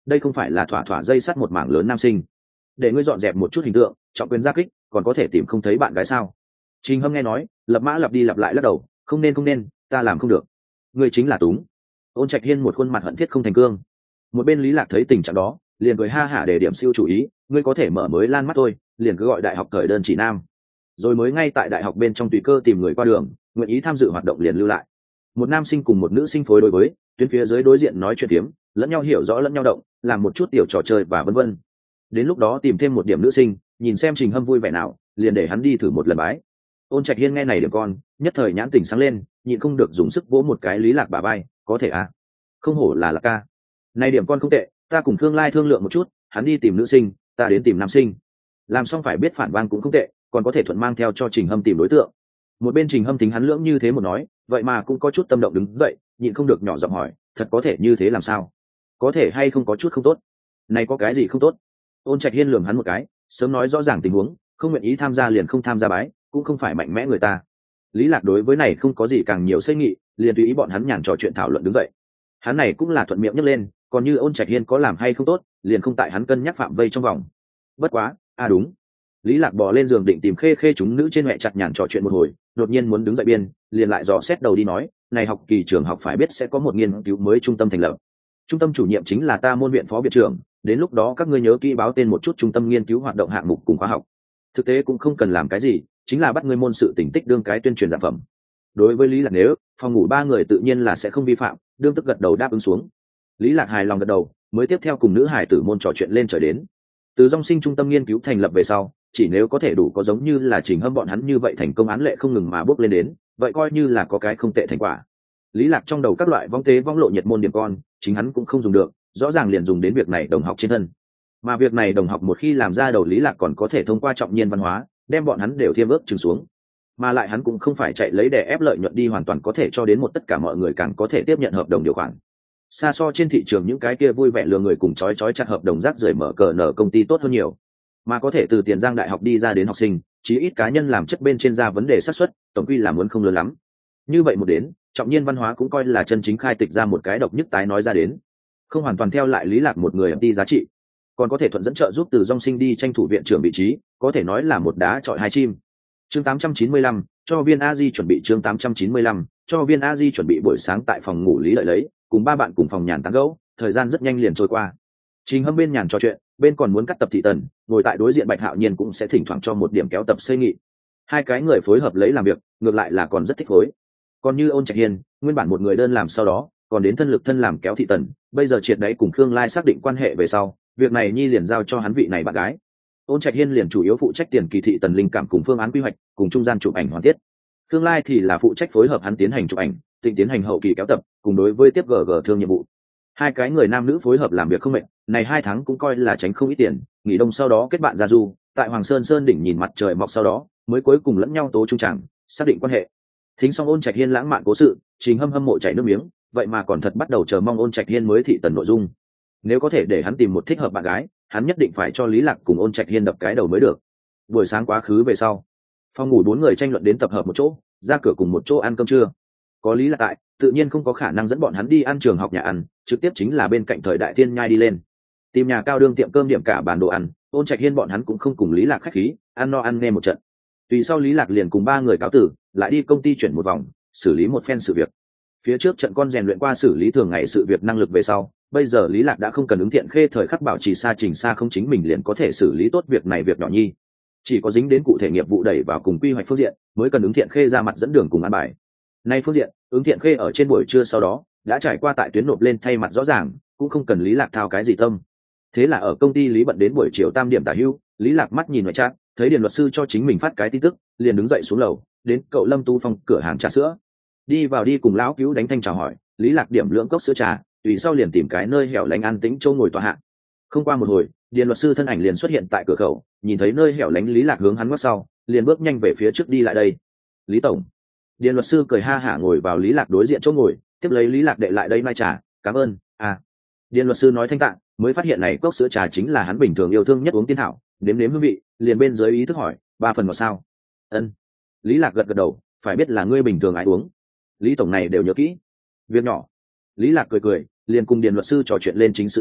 đây không phải là thỏa thỏa dây sắt một mảng lớn nam sinh. Để ngươi dọn dẹp một chút hình tượng, trọng quyền gia kích, còn có thể tìm không thấy bạn gái sao? Trình Hâm nghe nói, lập mã lặp đi lặp lại lắc đầu, không nên không nên, ta làm không được. Ngươi chính là túng. Ôn Trạch Hiên một khuôn mặt hận thiết không thành cương. Một bên Lý Lạc thấy tình trạng đó, liền cười ha hả để điểm siêu chủ ý, ngươi có thể mở mới lan mắt thôi, liền cứ gọi đại học thời đơn chỉ nam. Rồi mới ngay tại đại học bên trong tùy cơ tìm người qua đường, nguyện ý tham dự hoạt động liền lưu lại. Một nam sinh cùng một nữ sinh phối đối với, tuyến phía dưới đối diện nói chuyện tiếm, lẫn nhau hiểu rõ lẫn nhau động, làm một chút tiểu trò chơi và vân vân. Đến lúc đó tìm thêm một điểm nữ sinh, nhìn xem Trình Hâm vui vẻ nào, liền để hắn đi thử một lần bái. Ôn Trạch Hiên nghe này điểm con, nhất thời nhãn tỉnh sáng lên, nhịn không được dùng sức vỗ một cái Lý Lạc bả vai, có thể à? Không hổ là Lạc ca. Này điểm con không tệ, ta cùng Khương Lai thương lượng một chút, hắn đi tìm nữ sinh, ta đến tìm nam sinh. Làm xong phải biết phản bang cũng không tệ, còn có thể thuận mang theo cho Trình Hâm tìm đối tượng. Một bên Trình Hâm tính hắn lưỡng như thế một nói, vậy mà cũng có chút tâm động đứng dậy, nhịn không được nhỏ giọng hỏi, thật có thể như thế làm sao? Có thể hay không có chút không tốt? Này có cái gì không tốt? Ôn Trạch Hiên lườm hắn một cái, sớm nói rõ ràng tình huống, không nguyện ý tham gia liền không tham gia bái, cũng không phải mạnh mẽ người ta. Lý Lạc đối với này không có gì càng nhiều xây nghị, liền tùy ý bọn hắn nhàn trò chuyện thảo luận đứng dậy. Hắn này cũng là thuận miệng nhấc lên, còn như Ôn Trạch Hiên có làm hay không tốt, liền không tại hắn cân nhắc phạm vây trong vòng. Bất quá, à đúng. Lý Lạc bò lên giường định tìm Khê Khê chúng nữ trên mẹ chặt nhàn trò chuyện một hồi, đột nhiên muốn đứng dậy biên, liền lại dò xét đầu đi nói, này học kỳ trường học phải biết sẽ có một nghiên cứu mới trung tâm thành lập. Trung tâm chủ nhiệm chính là ta môn viện phó viện trưởng, đến lúc đó các ngươi nhớ kỹ báo tên một chút trung tâm nghiên cứu hoạt động hạng mục cùng khóa học. Thực tế cũng không cần làm cái gì, chính là bắt ngươi môn sự tỉnh tích đương cái tuyên truyền sản phẩm. Đối với Lý Lạc nếu phòng ngủ ba người tự nhiên là sẽ không vi phạm, đương tức gật đầu đáp ứng xuống. Lý Lạc hài lòng gật đầu, mới tiếp theo cùng nữ hải tử môn trò chuyện lên trời đến. Từ dòng sinh trung tâm nghiên cứu thành lập về sau, chỉ nếu có thể đủ có giống như là Trình Hâm bọn hắn như vậy thành công án lệ không ngừng mà bước lên đến, vậy coi như là có cái không tệ thành quả. Lý Lạc trong đầu các loại vong tế vong lộ nhiệt môn điểm con, chính hắn cũng không dùng được, rõ ràng liền dùng đến việc này đồng học trên thân. Mà việc này đồng học một khi làm ra đầu Lý Lạc còn có thể thông qua trọng nhiên văn hóa, đem bọn hắn đều thiêm ước chừng xuống. Mà lại hắn cũng không phải chạy lấy để ép lợi nhuận đi, hoàn toàn có thể cho đến một tất cả mọi người càng có thể tiếp nhận hợp đồng điều khoản. Xa so trên thị trường những cái kia vui vẻ lừa người cùng chói chói chặt hợp đồng rác rưởi mở cờ nở công ty tốt hơn nhiều. Mà có thể từ Tiền Giang đại học đi ra đến học sinh, chí ít cá nhân làm chất bên trên ra vấn đề xác suất, tổng quy là muốn không lớn lắm. Như vậy một đến, trọng nhiên văn hóa cũng coi là chân chính khai tịch ra một cái độc nhất tái nói ra đến, không hoàn toàn theo lại Lý Lạc một người đi giá trị, còn có thể thuận dẫn trợ giúp từ dòng sinh đi tranh thủ viện trưởng vị trí, có thể nói là một đá chọi hai chim. Chương tám trăm chín mươi lăm, cho viên A Di chuẩn bị chương tám trăm chín mươi lăm, cho viên A Di chuẩn bị buổi sáng tại phòng ngủ Lý đợi lấy, cùng ba bạn cùng phòng nhàn tán gẫu, thời gian rất nhanh liền trôi qua. Trình Hâm bên nhàn trò chuyện, bên còn muốn cắt tập thị tần, ngồi tại đối diện Bạch Hạo Nhiên cũng sẽ thỉnh thoảng cho một điểm kéo tập xây nghị. Hai cái người phối hợp lấy làm việc, ngược lại là còn rất thích phối. Còn như Ôn Trạch Hiên, nguyên bản một người đơn làm sau đó, còn đến thân lực thân làm kéo thị tần, bây giờ triệt đấy cùng Khương Lai xác định quan hệ về sau, việc này nhi liền giao cho hắn vị này bạn gái. Ôn Trạch Hiên liền chủ yếu phụ trách tiền kỳ thị tần linh cảm cùng phương án quy hoạch, cùng trung gian chụp ảnh hoàn tiết. Khương Lai thì là phụ trách phối hợp hắn tiến hành chụp ảnh, định tiến hành hậu kỳ kéo tập, cùng đối với tiếp gờ gờ thương nhiệm vụ. Hai cái người nam nữ phối hợp làm việc không mệt, này hai tháng cũng coi là tránh không ít tiền, nghỉ đông sau đó kết bạn ra du, tại Hoàng Sơn Sơn đỉnh nhìn mặt trời mọc sau đó, mới cuối cùng lẫn nhau tố trung chẳng, xác định quan hệ. Thính xong Ôn Trạch Hiên lãng mạn cố sự, Trình Hâm hâm mộ chảy nước miếng, vậy mà còn thật bắt đầu chờ mong Ôn Trạch Hiên mới thị tần nội dung. Nếu có thể để hắn tìm một thích hợp bạn gái, hắn nhất định phải cho Lý Lạc cùng Ôn Trạch Hiên đập cái đầu mới được. Buổi sáng quá khứ về sau, phòng ngủ bốn người tranh luận đến tập hợp một chỗ, ra cửa cùng một chỗ ăn cơm trưa. Có Lý Lạc tại, tự nhiên không có khả năng dẫn bọn hắn đi ăn trường học nhà ăn, trực tiếp chính là bên cạnh Thời Đại Thiên nhai đi lên. Tìm nhà cao đương tiệm cơm điểm cả bàn đồ ăn, Ôn Trạch Hiên bọn hắn cũng không cùng Lý Lạc khách khí, ăn no ăn nghe một trận. Tùy sau Lý Lạc liền cùng ba người cáo tử, lại đi công ty chuyển một vòng, xử lý một phen sự việc. Phía trước trận con rèn luyện qua xử lý thường ngày sự việc năng lực về sau, bây giờ Lý Lạc đã không cần ứng thiện khê thời khắc bảo trì xa trình xa không chính mình liền có thể xử lý tốt việc này việc nhỏ nhi. Chỉ có dính đến cụ thể nghiệp vụ đẩy vào cùng quy hoạch phương diện, mới cần ứng thiện khê ra mặt dẫn đường cùng an bài. Nay phương diện, ứng thiện khê ở trên buổi trưa sau đó đã trải qua tại tuyến nộp lên thay mặt rõ ràng, cũng không cần Lý Lạc thao cái gì tâm. Thế là ở công ty Lý bận đến buổi chiều tam điểm tả hưu, Lý Lạc mắt nhìn ngoại trạng, thấy điền luật sư cho chính mình phát cái tin tức, liền đứng dậy xuống lầu, đến cậu Lâm Tu Phong cửa hàng trà sữa, đi vào đi cùng lão cứu đánh thanh chào hỏi. Lý Lạc điểm lưỡng cốc sữa trà, tùy sau liền tìm cái nơi hẻo lánh an tĩnh chỗ ngồi tọa hạ. Không qua một hồi, điền luật sư thân ảnh liền xuất hiện tại cửa khẩu, nhìn thấy nơi hẻo lánh Lý Lạc hướng hắn ngoắc sau, liền bước nhanh về phía trước đi lại đây. Lý tổng. Điền luật sư cười ha hả ngồi vào Lý Lạc đối diện chỗ ngồi, tiếp lấy Lý Lạc đệ lại đây mai trà, cảm ơn. À. Điền luật sư nói thanh tạng, mới phát hiện này cốc sữa trà chính là hắn bình thường yêu thương nhất uống tiên thảo, nếm nếm hương vị, liền bên dưới ý thức hỏi, ba phần một sao? Ân. Lý Lạc gật gật đầu, phải biết là ngươi bình thường ai uống. Lý tổng này đều nhớ kỹ. Việc nhỏ. Lý Lạc cười cười, liền cùng điền luật sư trò chuyện lên chính sự nhi,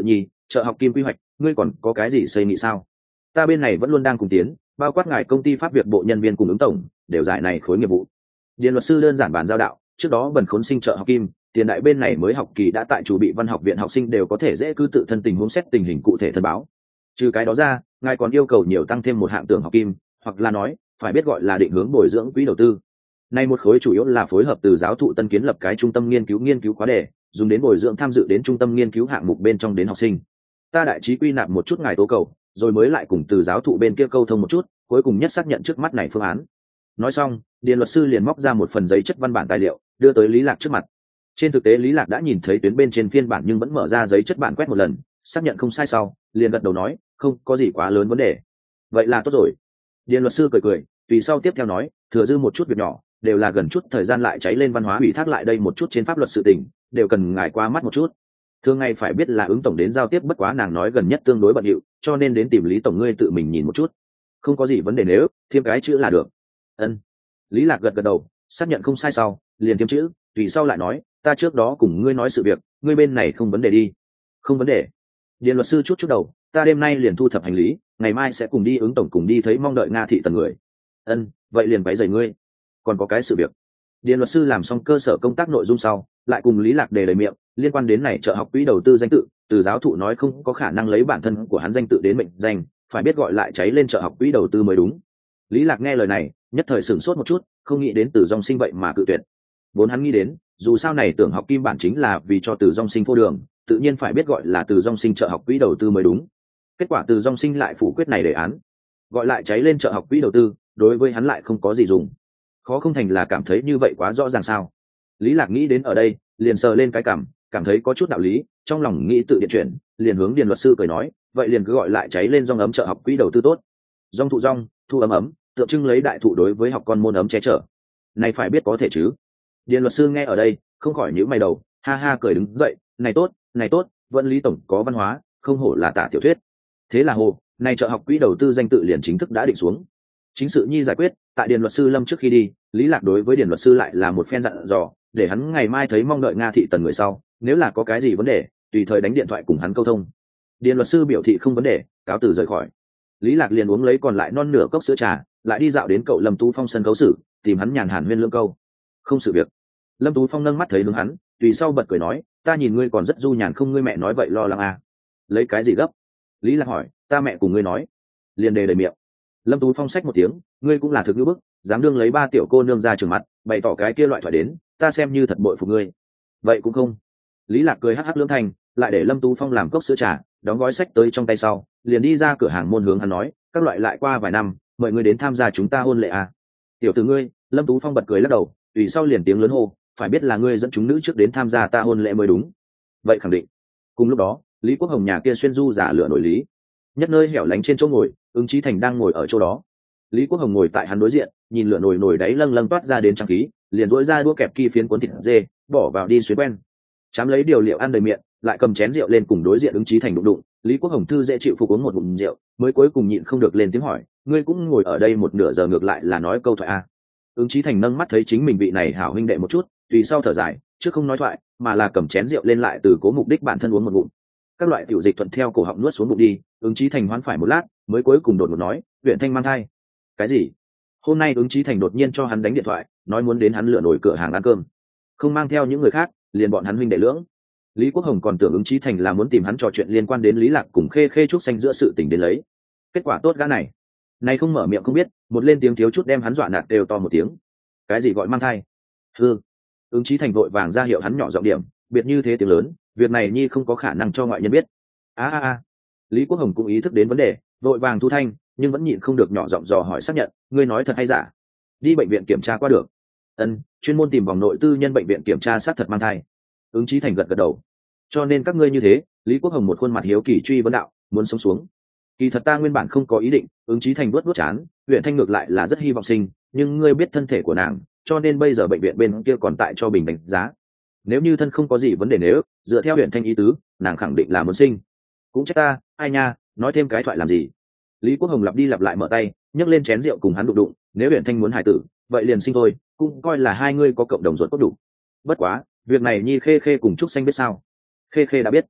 chợ học kim quy hoạch ngươi còn có cái gì xây nghị sao? Ta bên này vẫn luôn đang cùng tiến, bao quát ngài công ty pháp việc bộ nhân viên cùng ứng tổng đều giải này khối nghiệp vụ. Điền luật sư đơn giản bàn giao đạo, trước đó bần khốn sinh chợ học kim tiền đại bên này mới học kỳ đã tại chủ bị văn học viện học sinh đều có thể dễ cứ tự thân tình huống xét tình hình cụ thể thân báo. Trừ cái đó ra, ngài còn yêu cầu nhiều tăng thêm một hạng tưởng học kim, hoặc là nói phải biết gọi là định hướng bồi dưỡng quỹ đầu tư. Nay một khối chủ yếu là phối hợp từ giáo thụ tân kiến lập cái trung tâm nghiên cứu nghiên cứu khóa đề, dùng đến bồi dưỡng tham dự đến trung tâm nghiên cứu hạng mục bên trong đến học sinh. Ta đại trí quy nạp một chút ngài tố cầu, rồi mới lại cùng từ giáo thụ bên kia câu thông một chút, cuối cùng nhất xác nhận trước mắt này phương án. Nói xong, Điền luật sư liền móc ra một phần giấy chất văn bản tài liệu, đưa tới Lý Lạc trước mặt. Trên thực tế Lý Lạc đã nhìn thấy tuyến bên trên phiên bản nhưng vẫn mở ra giấy chất bản quét một lần, xác nhận không sai sau, liền gật đầu nói, không có gì quá lớn vấn đề. Vậy là tốt rồi. Điền luật sư cười cười, tùy sau tiếp theo nói, thừa dư một chút việc nhỏ, đều là gần chút thời gian lại cháy lên văn hóa ủy thác lại đây một chút trên pháp luật sự tình, đều cần ngài qua mắt một chút. Thường ngày phải biết là ứng tổng đến giao tiếp, bất quá nàng nói gần nhất tương đối bận rộn, cho nên đến tìm Lý tổng ngươi tự mình nhìn một chút. Không có gì vấn đề, nếu thêm cái chữ là được. Ân. Lý Lạc gật gật đầu, xác nhận không sai sau, liền thêm chữ, tùy sau lại nói, ta trước đó cùng ngươi nói sự việc, ngươi bên này không vấn đề đi. Không vấn đề. Điền luật sư chút chút đầu, ta đêm nay liền thu thập hành lý, ngày mai sẽ cùng đi ứng tổng cùng đi thấy mong đợi Nga thị tần người. Ân, vậy liền váy giày ngươi. Còn có cái sự việc. Điền luật sư làm xong cơ sở công tác nội dung sau, lại cùng Lý Lạc đề lời miệng, liên quan đến này trợ học quỹ đầu tư danh tự, từ giáo thụ nói không có khả năng lấy bản thân của hắn danh tự đến mệnh danh, phải biết gọi lại cháy lên trợ học quỹ đầu tư mới đúng. Lý Lạc nghe lời này, nhất thời sửng sốt một chút, không nghĩ đến Từ Dòng Sinh vậy mà cự tuyệt. Vốn hắn nghĩ đến, dù sao này tưởng học kim bản chính là vì cho Từ Dòng Sinh phô đường, tự nhiên phải biết gọi là Từ Dòng Sinh trợ học quỹ đầu tư mới đúng. Kết quả Từ Dòng Sinh lại phủ quyết này đề án, gọi lại cháy lên trợ học quỹ đầu tư, đối với hắn lại không có gì dùng. Khó không thành là cảm thấy như vậy quá rõ ràng sao? Lý Lạc nghĩ đến ở đây, liền sờ lên cái cằm, cảm thấy có chút đạo lý, trong lòng nghĩ tự điện chuyển, liền hướng Điền luật sư cười nói, vậy liền cứ gọi lại cháy lên dòng ấm trợ học quỹ đầu tư tốt. Dòng thụ dòng, thu ấm ấm, tượng trưng lấy đại thụ đối với học con môn ấm che chở. Này phải biết có thể chứ? Điền luật sư nghe ở đây, không khỏi nhíu mày đầu, ha ha cười đứng dậy, này tốt, này tốt, vẫn Lý tổng có văn hóa, không hổ là tả tiểu thuyết. Thế là hồ, này trợ học quỹ đầu tư danh tự liền chính thức đã định xuống. Chính sự nhi giải quyết, tại Điền luật sư lâm trước khi đi, Lý Lạc đối với Điền luật sư lại là một phen dặn dò, để hắn ngày mai thấy mong đợi Nga thị tần người sau, nếu là có cái gì vấn đề, tùy thời đánh điện thoại cùng hắn câu thông. Điền luật sư biểu thị không vấn đề, cáo từ rời khỏi. Lý Lạc liền uống lấy còn lại non nửa cốc sữa trà, lại đi dạo đến cậu Lâm Tú Phong sân khấu sử, tìm hắn nhàn hàn huyên lưỡng câu. Không sự việc. Lâm Tú Phong nâng mắt thấy hướng hắn, tùy sau bật cười nói, ta nhìn ngươi còn rất du nhàn, không ngươi mẹ nói vậy lo lắng à? Lấy cái gì gấp? Lý Lạc hỏi, ta mẹ cùng ngươi nói. Liền đề đầy miệng. Lâm Tú Phong xách một tiếng, ngươi cũng là thực ngữ bức, dám đương lấy ba tiểu cô nương ra trường mặt, bày tỏ cái kia loại thoại đến, ta xem như thật bội phục ngươi. Vậy cũng không. Lý Lạc cười hắc hắc lưỡng thành, lại để Lâm Tú Phong làm cốc sữa trà, đóng gói sách tới trong tay sau, liền đi ra cửa hàng môn hướng hắn nói, các loại lại qua vài năm, mời ngươi đến tham gia chúng ta hôn lễ à? Tiểu tử ngươi, Lâm Tú Phong bật cười lắc đầu, tùy sau liền tiếng lớn hô, phải biết là ngươi dẫn chúng nữ trước đến tham gia ta hôn lễ mới đúng. Vậy khẳng định. Cùng lúc đó, Lý Quốc Hồng nhà kia xuyên du giả lửa nổi lý, nhất nơi hẻo lánh trên chỗ ngồi, Ứng Chí Thành đang ngồi ở chỗ đó. Lý Quốc Hồng ngồi tại hắn đối diện, nhìn lửa nồi nồi đáy lâng lâng toát ra đến trang khí, liền dỗi ra đũa kẹp ki phiến cuốn thịt dê, bỏ vào đi xuyến quen. Chám lấy điều liệu ăn đầy miệng, lại cầm chén rượu lên cùng đối diện Ứng Chí Thành đụng đụng. Lý Quốc Hồng thư dễ chịu phục uống một ngụm rượu, mới cuối cùng nhịn không được lên tiếng hỏi, ngươi cũng ngồi ở đây một nửa giờ ngược lại là nói câu thoại a? Ứng Chí Thành nâng mắt thấy chính mình vị này hảo huynh đệ một chút, tùy sau thở dài, trước không nói thoại, mà là cầm chén rượu lên lại từ cố mục đích bản thân uống một ngụm. Các loại tiểu dịch thuận theo cổ họng nuốt xuống bụng đi. Ứng Chí Thành hoán phải một lát, mới cuối cùng đột ngột nói, huyện Thanh mang thai. Cái gì? Hôm nay Ứng Chí Thành đột nhiên cho hắn đánh điện thoại, nói muốn đến hắn lựa nổi cửa hàng ăn cơm, không mang theo những người khác, liền bọn hắn huynh đệ lưỡng. Lý Quốc Hồng còn tưởng Ứng Chí Thành là muốn tìm hắn trò chuyện liên quan đến Lý Lạc cùng Khê Khê trúc xanh giữa sự tình đến lấy. Kết quả tốt gã này, nay không mở miệng không biết, một lên tiếng thiếu chút đem hắn dọa nạt đều to một tiếng. Cái gì gọi mang thai? Hừ. Ứng Chí Thành vội vàng ra hiệu hắn nhỏ giọng điểm, biệt như thế tiếng lớn, việc này nhi không có khả năng cho ngoại nhân biết. A a a. Lý Quốc Hồng cũng ý thức đến vấn đề, vội vàng thu thanh, nhưng vẫn nhịn không được nhỏ giọng dò hỏi xác nhận, ngươi nói thật hay giả? Đi bệnh viện kiểm tra qua được. Ân, chuyên môn tìm vòng nội tư nhân bệnh viện kiểm tra xác thật mang thai. Ứng Chí Thành gật gật đầu. Cho nên các ngươi như thế, Lý Quốc Hồng một khuôn mặt hiếu kỳ truy vấn đạo, muốn sống xuống. Kỳ thật ta nguyên bản không có ý định. Ứng Chí Thành vuốt vuốt chán, huyện Thanh ngược lại là rất hy vọng sinh, nhưng ngươi biết thân thể của nàng, cho nên bây giờ bệnh viện bên kia còn tại cho bình đánh giá. Nếu như thân không có gì vấn đề, nếu dựa theo huyện Thanh ý tứ, nàng khẳng định là muốn sinh. Cũng trách ta, ai nha, nói thêm cái thoại làm gì? Lý Quốc Hồng lặp đi lặp lại mở tay, nhấc lên chén rượu cùng hắn đụng đụng, nếu huyện Thanh muốn hài tử, vậy liền sinh thôi, cũng coi là hai ngươi có cộng đồng ruột cốt đủ. Bất quá, việc này nhi Khê Khê cùng trúc xanh biết sao? Khê Khê đã biết.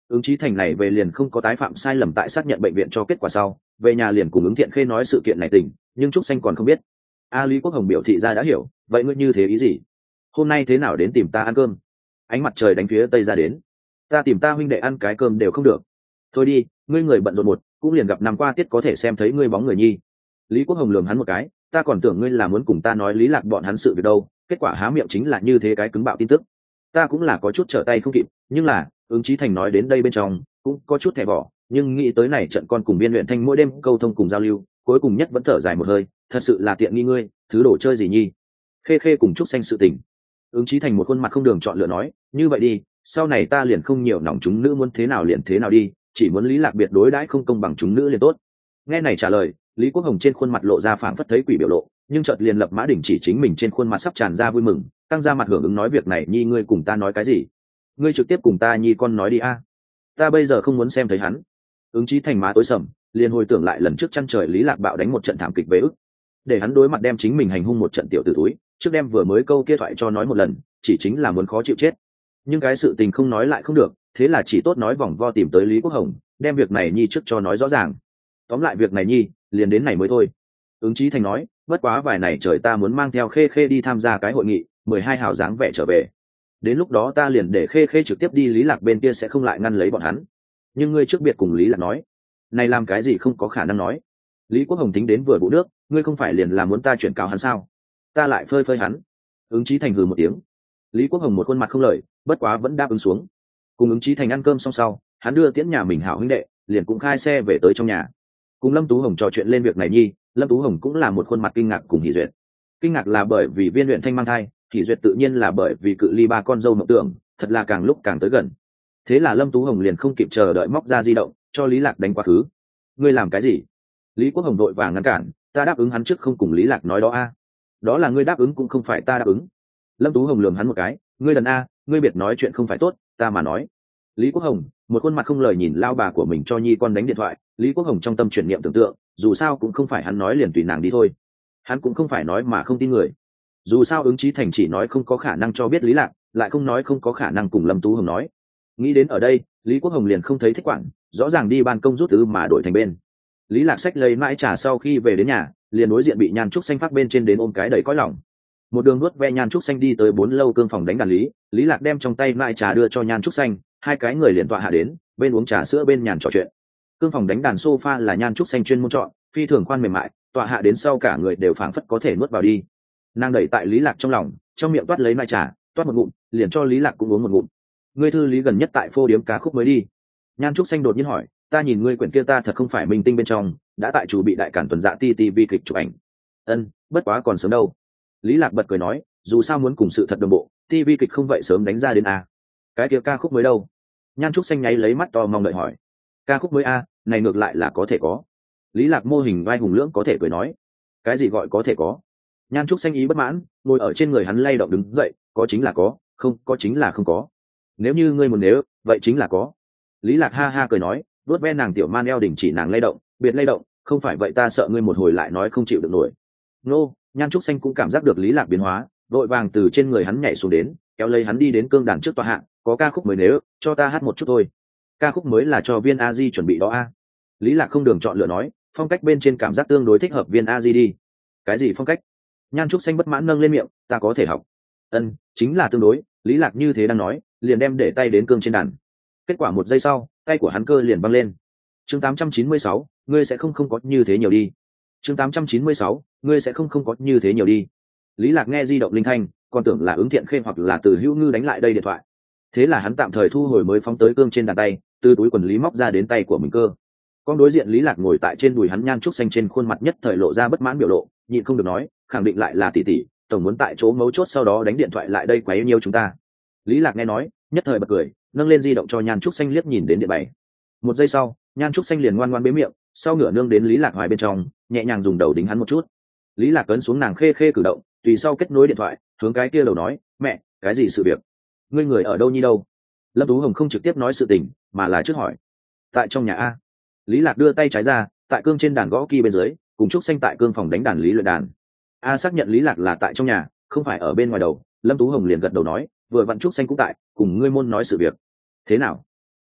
Ứng Chí Thành này về liền không có tái phạm sai lầm tại xác nhận bệnh viện cho kết quả sau, về nhà liền cùng Ứng Thiện Khê nói sự kiện này tình, nhưng Trúc Xanh còn không biết. A Lý Quốc Hồng biểu thị ra đã hiểu, vậy ngươi như thế ý gì? Hôm nay thế nào đến tìm ta ăn cơm? Ánh mặt trời đánh phía tây ra đến, ta tìm ta huynh đệ ăn cái cơm đều không được. Thôi đi, ngươi người bận rộn một, cũng liền gặp năm qua tiết có thể xem thấy ngươi bóng người nhi. Lý Quốc Hồng lườm hắn một cái, ta còn tưởng ngươi là muốn cùng ta nói lý lạc bọn hắn sự việc đâu, kết quả há miệng chính là như thế cái cứng bạo tin tức. Ta cũng là có chút trở tay không kịp, nhưng là Ứng Chí Thành nói đến đây bên trong cũng có chút thẻ bỏ, nhưng nghĩ tới này trận con cùng Viên Luyện Thanh mỗi đêm câu thông cùng giao lưu, cuối cùng nhất vẫn thở dài một hơi, thật sự là tiện nghi ngươi, thứ đồ chơi gì nhi. Khê Khê cùng Trúc Xanh sự tình. Ứng Chí Thành một khuôn mặt không đường chọn lựa nói, như vậy đi, sau này ta liền không nhiều nòng chúng nữ muốn thế nào liền thế nào đi, chỉ muốn lý lạc biệt đối đãi không công bằng chúng nữ liền tốt. Nghe này trả lời, Lý Quốc Hồng trên khuôn mặt lộ ra phảng phất thấy quỷ biểu lộ, nhưng chợt liền lập mã đỉnh chỉ chính mình trên khuôn mặt sắp tràn ra vui mừng, căng ra mặt hưởng ứng nói việc này nhi ngươi cùng ta nói cái gì? Ngươi trực tiếp cùng ta nhi con nói đi a. Ta bây giờ không muốn xem thấy hắn. Ứng Chí Thành má tối sầm, liền hồi tưởng lại lần trước chăn trời lý lạc bạo đánh một trận thảm kịch về ức, để hắn đối mặt đem chính mình hành hung một trận tiểu tử túi, trước đem vừa mới câu kia thoại cho nói một lần, chỉ chính là muốn khó chịu chết. Nhưng cái sự tình không nói lại không được, thế là chỉ tốt nói vòng vo tìm tới Lý Quốc Hồng, đem việc này nhi trước cho nói rõ ràng. Tóm lại việc này nhi, liền đến này mới thôi. Ứng Chí Thành nói, bất quá vài này trời ta muốn mang theo Khê Khê đi tham gia cái hội nghị, mười hai hào dáng vẻ trở về. Đến lúc đó ta liền để Khê Khê trực tiếp đi Lý Lạc bên kia sẽ không lại ngăn lấy bọn hắn. Nhưng ngươi trước biệt cùng Lý Lạc nói, này làm cái gì không có khả năng nói. Lý Quốc Hồng tính đến vừa vụ nước, ngươi không phải liền là muốn ta chuyển cáo hắn sao? Ta lại phơi phơi hắn. Ứng Chí Thành hừ một tiếng. Lý Quốc Hồng một khuôn mặt không lời, bất quá vẫn đáp ứng xuống. Cùng Ứng Chí Thành ăn cơm xong sau, hắn đưa tiễn nhà mình hảo huynh đệ, liền cũng khai xe về tới trong nhà. Cùng Lâm Tú Hồng trò chuyện lên việc này nhi, Lâm Tú Hồng cũng là một khuôn mặt kinh ngạc cùng hỉ duyệt. Kinh ngạc là bởi vì Viên Luyện Thanh mang thai, hỉ duyệt tự nhiên là bởi vì cự ly ba con dâu mộng tưởng, thật là càng lúc càng tới gần. Thế là Lâm Tú Hồng liền không kịp chờ đợi móc ra di động, cho Lý Lạc đánh quá khứ. Ngươi làm cái gì? Lý Quốc Hồng vội vàng ngăn cản, ta đáp ứng hắn trước không cùng Lý Lạc nói đó a. Đó là ngươi đáp ứng cũng không phải ta đáp ứng. Lâm Tú Hồng lườm hắn một cái, ngươi đần a, ngươi biệt nói chuyện không phải tốt, ta mà nói. Lý Quốc Hồng một khuôn mặt không lời nhìn lao bà của mình cho nhi con đánh điện thoại. Lý Quốc Hồng trong tâm chuyển niệm tưởng tượng, dù sao cũng không phải hắn nói liền tùy nàng đi thôi, hắn cũng không phải nói mà không tin người. Dù sao Ứng Chí Thành chỉ nói không có khả năng cho biết Lý Lạc, lại không nói không có khả năng cùng Lâm Tú Hồng nói. Nghĩ đến ở đây, Lý Quốc Hồng liền không thấy thích quản, rõ ràng đi ban công rút ư mà đổi thành bên. Lý Lạc xách lấy mãi trà sau khi về đến nhà, liền đối diện bị Nhan Trúc Xanh phát bên trên đến ôm cái đầy cõi lòng. Một đường nuốt ve Nhan Trúc Xanh đi tới bốn lâu cương phòng đánh đàn lý, Lý Lạc đem trong tay mãi trà đưa cho Nhan Trúc Xanh, hai cái người liền tọa hạ đến, bên uống trà sữa bên nhàn trò chuyện. Cương phòng đánh đàn sofa là Nhan Trúc Xanh chuyên môn chọn, phi thường khoan mềm mại, tọa hạ đến sau cả người đều phảng phất có thể nuốt vào đi. Nàng đẩy tại Lý Lạc trong lòng, trong miệng toát lấy mãi trà, toát một ngụm, liền cho Lý Lạc cũng uống một ngụm. Ngươi thư lý gần nhất tại phô điếm cá khúc mới đi. Nhan Trúc Xanh đột nhiên hỏi, ta nhìn ngươi quyển kia ta thật không phải minh tinh bên trong, đã tại chủ bị đại cản tuần dạ ti ti vi kịch chụp ảnh. Ân, bất quá còn sớm đâu. Lý Lạc bật cười nói, dù sao muốn cùng sự thật đồng bộ, ti vi kịch không vậy sớm đánh ra đến a. Cái kia ca khúc mới đâu? Nhan Trúc Xanh nháy lấy mắt to mong đợi hỏi. Ca khúc mới a, này ngược lại là có thể có. Lý Lạc mô hình vai hùng lưỡng có thể cười nói. Cái gì gọi có thể có? Nhan Trúc Xanh ý bất mãn, ngồi ở trên người hắn lay động đứng dậy, có chính là có, không có chính là không có. Nếu như ngươi muốn nếu, vậy chính là có. Lý Lạc ha ha cười nói, vuốt ve nàng tiểu man eo đỉnh chỉ nàng lay động, biệt lay động, không phải vậy ta sợ ngươi một hồi lại nói không chịu được nổi. Nô, Nhan Trúc Xanh cũng cảm giác được Lý Lạc biến hóa, vội vàng từ trên người hắn nhảy xuống đến, kéo lấy hắn đi đến cương đàn trước tòa hạng, có ca khúc mới nếu, cho ta hát một chút thôi. Ca khúc mới là cho Viên A Di chuẩn bị đó a. Lý Lạc không đường chọn lựa nói, phong cách bên trên cảm giác tương đối thích hợp Viên A Di đi. Cái gì phong cách? Nhan Trúc Xanh bất mãn nâng lên miệng, ta có thể học. Ân, chính là tương đối. Lý Lạc như thế đang nói, liền đem để tay đến cương trên đàn. Kết quả một giây sau, tay của hắn cơ liền băng lên. Chương tám trăm chín mươi sáu, ngươi sẽ không không có như thế nhiều đi. Chương tám trăm chín mươi sáu, ngươi sẽ không không có như thế nhiều đi. Lý Lạc nghe di động linh thanh, còn tưởng là Ứng Thiện Khê hoặc là Từ Hữu Ngư đánh lại đây điện thoại. Thế là hắn tạm thời thu hồi mới phóng tới cương trên đàn tay, từ túi quần lý móc ra đến tay của mình cơ. Con đối diện Lý Lạc ngồi tại trên đùi hắn, Nhan Trúc Xanh trên khuôn mặt nhất thời lộ ra bất mãn biểu lộ, nhịn không được nói, khẳng định lại là tỷ tỷ, tổng muốn tại chỗ mấu chốt sau đó đánh điện thoại lại đây quấy nhiêu chúng ta. Lý Lạc nghe nói, nhất thời bật cười, nâng lên di động cho Nhan Trúc Xanh liếc nhìn đến điện bày. Một giây sau, Nhan Trúc Xanh liền ngoan ngoãn bế miệng, sau ngửa nương đến Lý Lạc hoài bên trong, nhẹ nhàng dùng đầu đính hắn một chút. Lý Lạc cấn xuống nàng khê khê cử động, tùy sau kết nối điện thoại, hướng cái kia đầu nói, mẹ, cái gì sự việc? Ngươi người ở đâu nhi đâu? Lâm Tú Hồng không trực tiếp nói sự tình, mà là trước hỏi. Tại trong nhà a. Lý Lạc đưa tay trái ra, tại cương trên đàn gõ kỳ bên dưới, cùng Trúc Xanh tại cương phòng đánh đàn lý luyện đàn. A xác nhận Lý Lạc là tại trong nhà, không phải ở bên ngoài đầu. Lâm Tú Hồng liền gật đầu nói, vừa vặn Trúc Xanh cũng tại, cùng ngươi môn nói sự việc. Thế nào?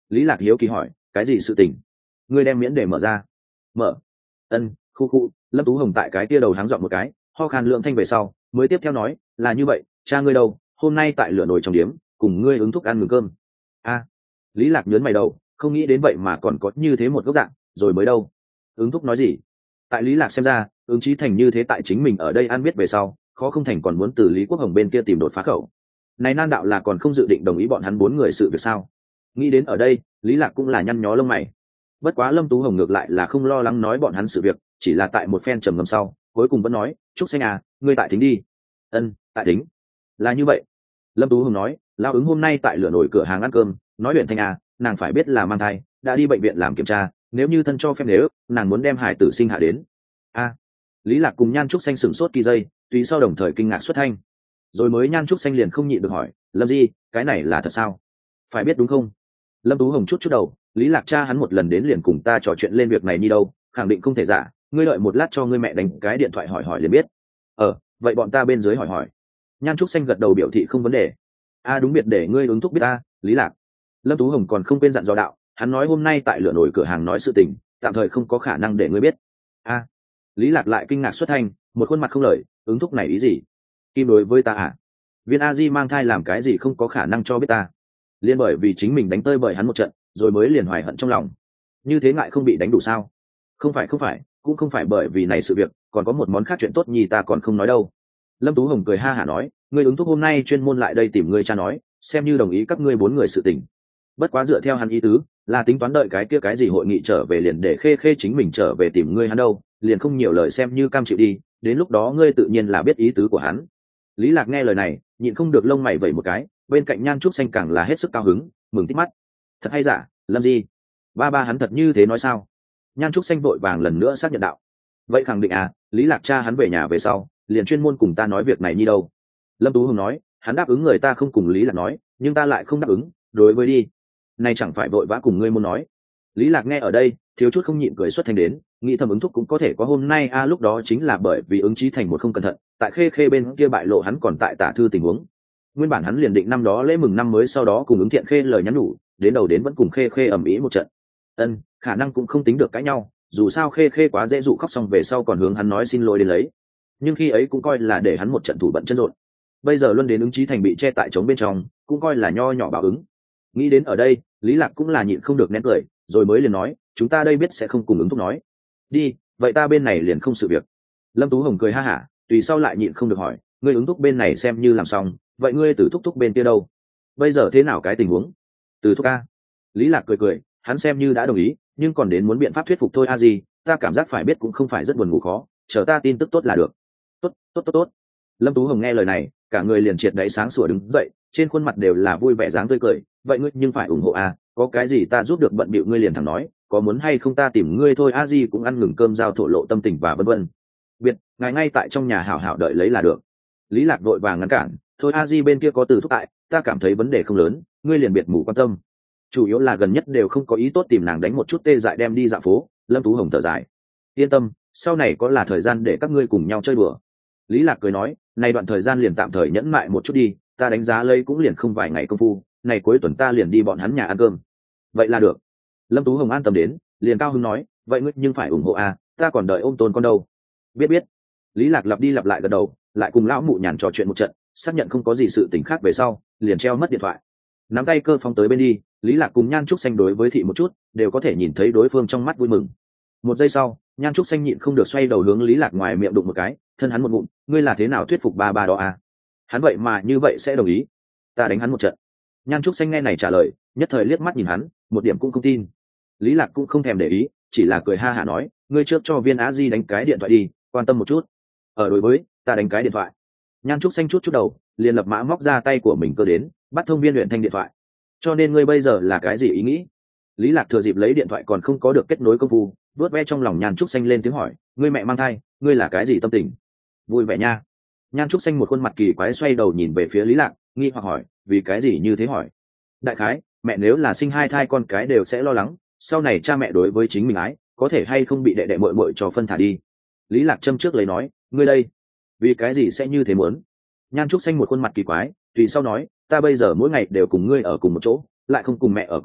Lý Lạc hiếu kỳ hỏi, cái gì sự tình? Ngươi đem miễn để mở ra. Mở. Ân, khu khu. Lâm Tú Hồng tại cái tia đầu háng dọn một cái, ho khan lượng thanh về sau mới tiếp theo nói, là như vậy, cha ngươi đâu, hôm nay tại lửa nồi trong điếm cùng ngươi ứng thúc ăn mừng cơm. A. Lý Lạc nhớn mày đầu, không nghĩ đến vậy mà còn có như thế một góc dạng, rồi mới đâu. Ứng thúc nói gì? Tại Lý Lạc xem ra, ứng chí thành như thế tại chính mình ở đây ăn biết về sau, khó không thành còn muốn từ Lý Quốc Hồng bên kia tìm đột phá khẩu. Này nan đạo là còn không dự định đồng ý bọn hắn bốn người sự việc sao? Nghĩ đến ở đây, Lý Lạc cũng là nhăn nhó lông mày. Bất quá Lâm Tú Hồng ngược lại là không lo lắng nói bọn hắn sự việc, chỉ là tại một phen trầm ngâm sau, cuối cùng vẫn nói, Trúc Xanh à, ngươi tại tính đi. Ân, tại tính. Là như vậy. Lâm Tú Hồng nói, lao ứng hôm nay tại lửa nổi cửa hàng ăn cơm, nói luyện thanh à, nàng phải biết là mang thai, đã đi bệnh viện làm kiểm tra, nếu như thân cho phép nếu, nàng muốn đem hải tử sinh hạ đến. A. Lý Lạc cùng Nhan Trúc Xanh sửng sốt kỳ giây, tùy sau đồng thời kinh ngạc xuất thanh. Rồi mới Nhan Trúc Xanh liền không nhịn được hỏi, Lâm Di, cái này là thật sao? Phải biết đúng không? Lâm Tú Hồng chút chút đầu, Lý Lạc cha hắn một lần đến liền cùng ta trò chuyện lên việc này như đâu, khẳng định không thể giả, ngươi đợi một lát cho ngươi mẹ đánh cái điện thoại hỏi hỏi liền biết. Ờ, vậy bọn ta bên dưới hỏi hỏi. Nhan Trúc Xanh gật đầu biểu thị không vấn đề. A đúng biệt để ngươi ứng thúc biết a, Lý Lạc. Lâm Tú Hồng còn không quên dặn dò đạo, hắn nói hôm nay tại lửa nổi cửa hàng nói sự tình, tạm thời không có khả năng để ngươi biết. A. Lý Lạc lại kinh ngạc xuất thanh, một khuôn mặt không lời, ứng thúc này ý gì? Kim đối với ta à? Viên A Di mang thai làm cái gì không có khả năng cho biết ta? Liên bởi vì chính mình đánh tơi bởi hắn một trận, rồi mới liền hoài hận trong lòng. Như thế ngại không bị đánh đủ sao? Không phải không phải, cũng không phải bởi vì này sự việc, còn có một món khác chuyện tốt nhì ta còn không nói đâu. Lâm Tú Hồng cười ha hả nói, ngươi ứng thúc hôm nay chuyên môn lại đây tìm ngươi cha nói, xem như đồng ý các ngươi bốn người sự tình. Bất quá dựa theo hắn ý tứ, là tính toán đợi cái kia cái gì hội nghị trở về liền để khê khê chính mình trở về tìm ngươi hắn đâu, liền không nhiều lời xem như cam chịu đi, đến lúc đó ngươi tự nhiên là biết ý tứ của hắn. Lý Lạc nghe lời này, nhịn không được lông mày vẩy một cái, bên cạnh Nhan Trúc Xanh càng là hết sức cao hứng, mừng tít mắt. Thật hay giả, Lâm Di? Ba ba hắn thật như thế nói sao? Nhan Trúc Xanh vội vàng lần nữa xác nhận đạo. Vậy khẳng định à, Lý Lạc cha hắn về nhà về sau, liền chuyên môn cùng ta nói việc này như đâu. Lâm Tú Hồng nói, hắn đáp ứng người ta không cùng Lý Lạc nói, nhưng ta lại không đáp ứng, đối với đi. Này chẳng phải vội vã cùng ngươi muốn nói. Lý Lạc nghe ở đây, thiếu chút không nhịn cười xuất thành đến, nghĩ thầm ứng thúc cũng có thể có hôm nay a à, lúc đó chính là bởi vì ứng chí thành một không cẩn thận, tại khê khê bên kia bại lộ hắn còn tại tả thư tình huống. Nguyên bản hắn liền định năm đó lễ mừng năm mới sau đó cùng ứng thiện khê lời nhắn nhủ, đến đầu đến vẫn cùng khê khê ầm ĩ một trận. Ân, khả năng cũng không tính được cãi nhau, dù sao khê khê quá dễ dụ khóc xong về sau còn hướng hắn nói xin lỗi đến lấy. Nhưng khi ấy cũng coi là để hắn một trận thủ bận chân rộn. Bây giờ luân đến ứng chí thành bị che tại trống bên trong, cũng coi là nho nhỏ báo ứng. Nghĩ đến ở đây, Lý Lạc cũng là nhịn không được nén cười, rồi mới liền nói, chúng ta đây biết sẽ không cùng ứng thúc nói. Đi, vậy ta bên này liền không sự việc. Lâm Tú Hồng cười ha hả, tùy sau lại nhịn không được hỏi, ngươi ứng thúc bên này xem như làm xong, vậy ngươi từ thúc thúc bên kia đâu? Bây giờ thế nào cái tình huống? Từ thúc a. Lý Lạc cười cười, hắn xem như đã đồng ý, nhưng còn đến muốn biện pháp thuyết phục thôi a gì, ta cảm giác phải biết cũng không phải rất buồn ngủ khó, chờ ta tin tức tốt là được. Tốt, tốt tốt tốt. Lâm Tú Hồng nghe lời này, cả người liền triệt đáy sáng sủa đứng dậy, trên khuôn mặt đều là vui vẻ dáng tươi cười, vậy ngươi nhưng phải ủng hộ a, có cái gì ta giúp được bận bịu ngươi liền thẳng nói, có muốn hay không ta tìm ngươi thôi a di cũng ăn ngừng cơm giao thổ lộ tâm tình và vân vân. Biệt, ngài ngay tại trong nhà hảo hảo đợi lấy là được. Lý Lạc vội vàng ngăn cản, thôi a di bên kia có từ thúc tại, ta cảm thấy vấn đề không lớn, ngươi liền biệt mù quan tâm. Chủ yếu là gần nhất đều không có ý tốt tìm nàng đánh một chút tê dại đem đi dạo phố. Lâm Tú Hồng thở dài, yên tâm, sau này có là thời gian để các ngươi cùng nhau chơi đùa. Lý Lạc cười nói, này đoạn thời gian liền tạm thời nhẫn mại một chút đi, ta đánh giá lấy cũng liền không vài ngày công phu, này cuối tuần ta liền đi bọn hắn nhà ăn cơm. Vậy là được. Lâm Tú Hồng an tâm đến, liền cao hứng nói, vậy ngươi nhưng phải ủng hộ à, ta còn đợi ôm tôn con đâu. Biết biết. Lý Lạc lặp đi lặp lại gật đầu, lại cùng lão mụ nhàn trò chuyện một trận, xác nhận không có gì sự tình khác về sau, liền treo mất điện thoại. Nắm tay cơ phóng tới bên đi, Lý Lạc cùng Nhan Trúc Xanh đối với thị một chút, đều có thể nhìn thấy đối phương trong mắt vui mừng. Một giây sau, Nhan Trúc Xanh nhịn không được xoay đầu hướng Lý Lạc ngoài miệng đụng một cái, thân hắn một ngụm, ngươi là thế nào thuyết phục ba ba đó à? Hắn vậy mà như vậy sẽ đồng ý? Ta đánh hắn một trận. Nhan Trúc Xanh nghe này trả lời, nhất thời liếc mắt nhìn hắn, một điểm cũng không tin. Lý Lạc cũng không thèm để ý, chỉ là cười ha hả nói, ngươi trước cho Viên Á Di đánh cái điện thoại đi, quan tâm một chút. Ở đối với, ta đánh cái điện thoại. Nhan Trúc Xanh chút chút đầu, liền lập mã móc ra tay của mình cơ đến, bắt thông Viên Luyện Thanh điện thoại. Cho nên ngươi bây giờ là cái gì ý nghĩ? Lý Lạc thừa dịp lấy điện thoại còn không có được kết nối công phu, vuốt ve trong lòng Nhan Trúc Xanh lên tiếng hỏi, ngươi mẹ mang thai, ngươi là cái gì tâm tình? Vui vẻ nha. Nhan Trúc Xanh một khuôn mặt kỳ quái xoay đầu nhìn về phía Lý Lạc, nghi hoặc hỏi, vì cái gì như thế hỏi? Đại khái, mẹ nếu là sinh hai thai con cái đều sẽ lo lắng, sau này cha mẹ đối với chính mình ái, có thể hay không bị đệ đệ muội muội cho phân thả đi. Lý Lạc châm trước lấy nói, ngươi đây, vì cái gì sẽ như thế muốn? Nhan Trúc Xanh một khuôn mặt kỳ quái, tùy sau nói, ta bây giờ mỗi ngày đều cùng ngươi ở cùng một chỗ, lại không cùng mẹ ở cùng nhau,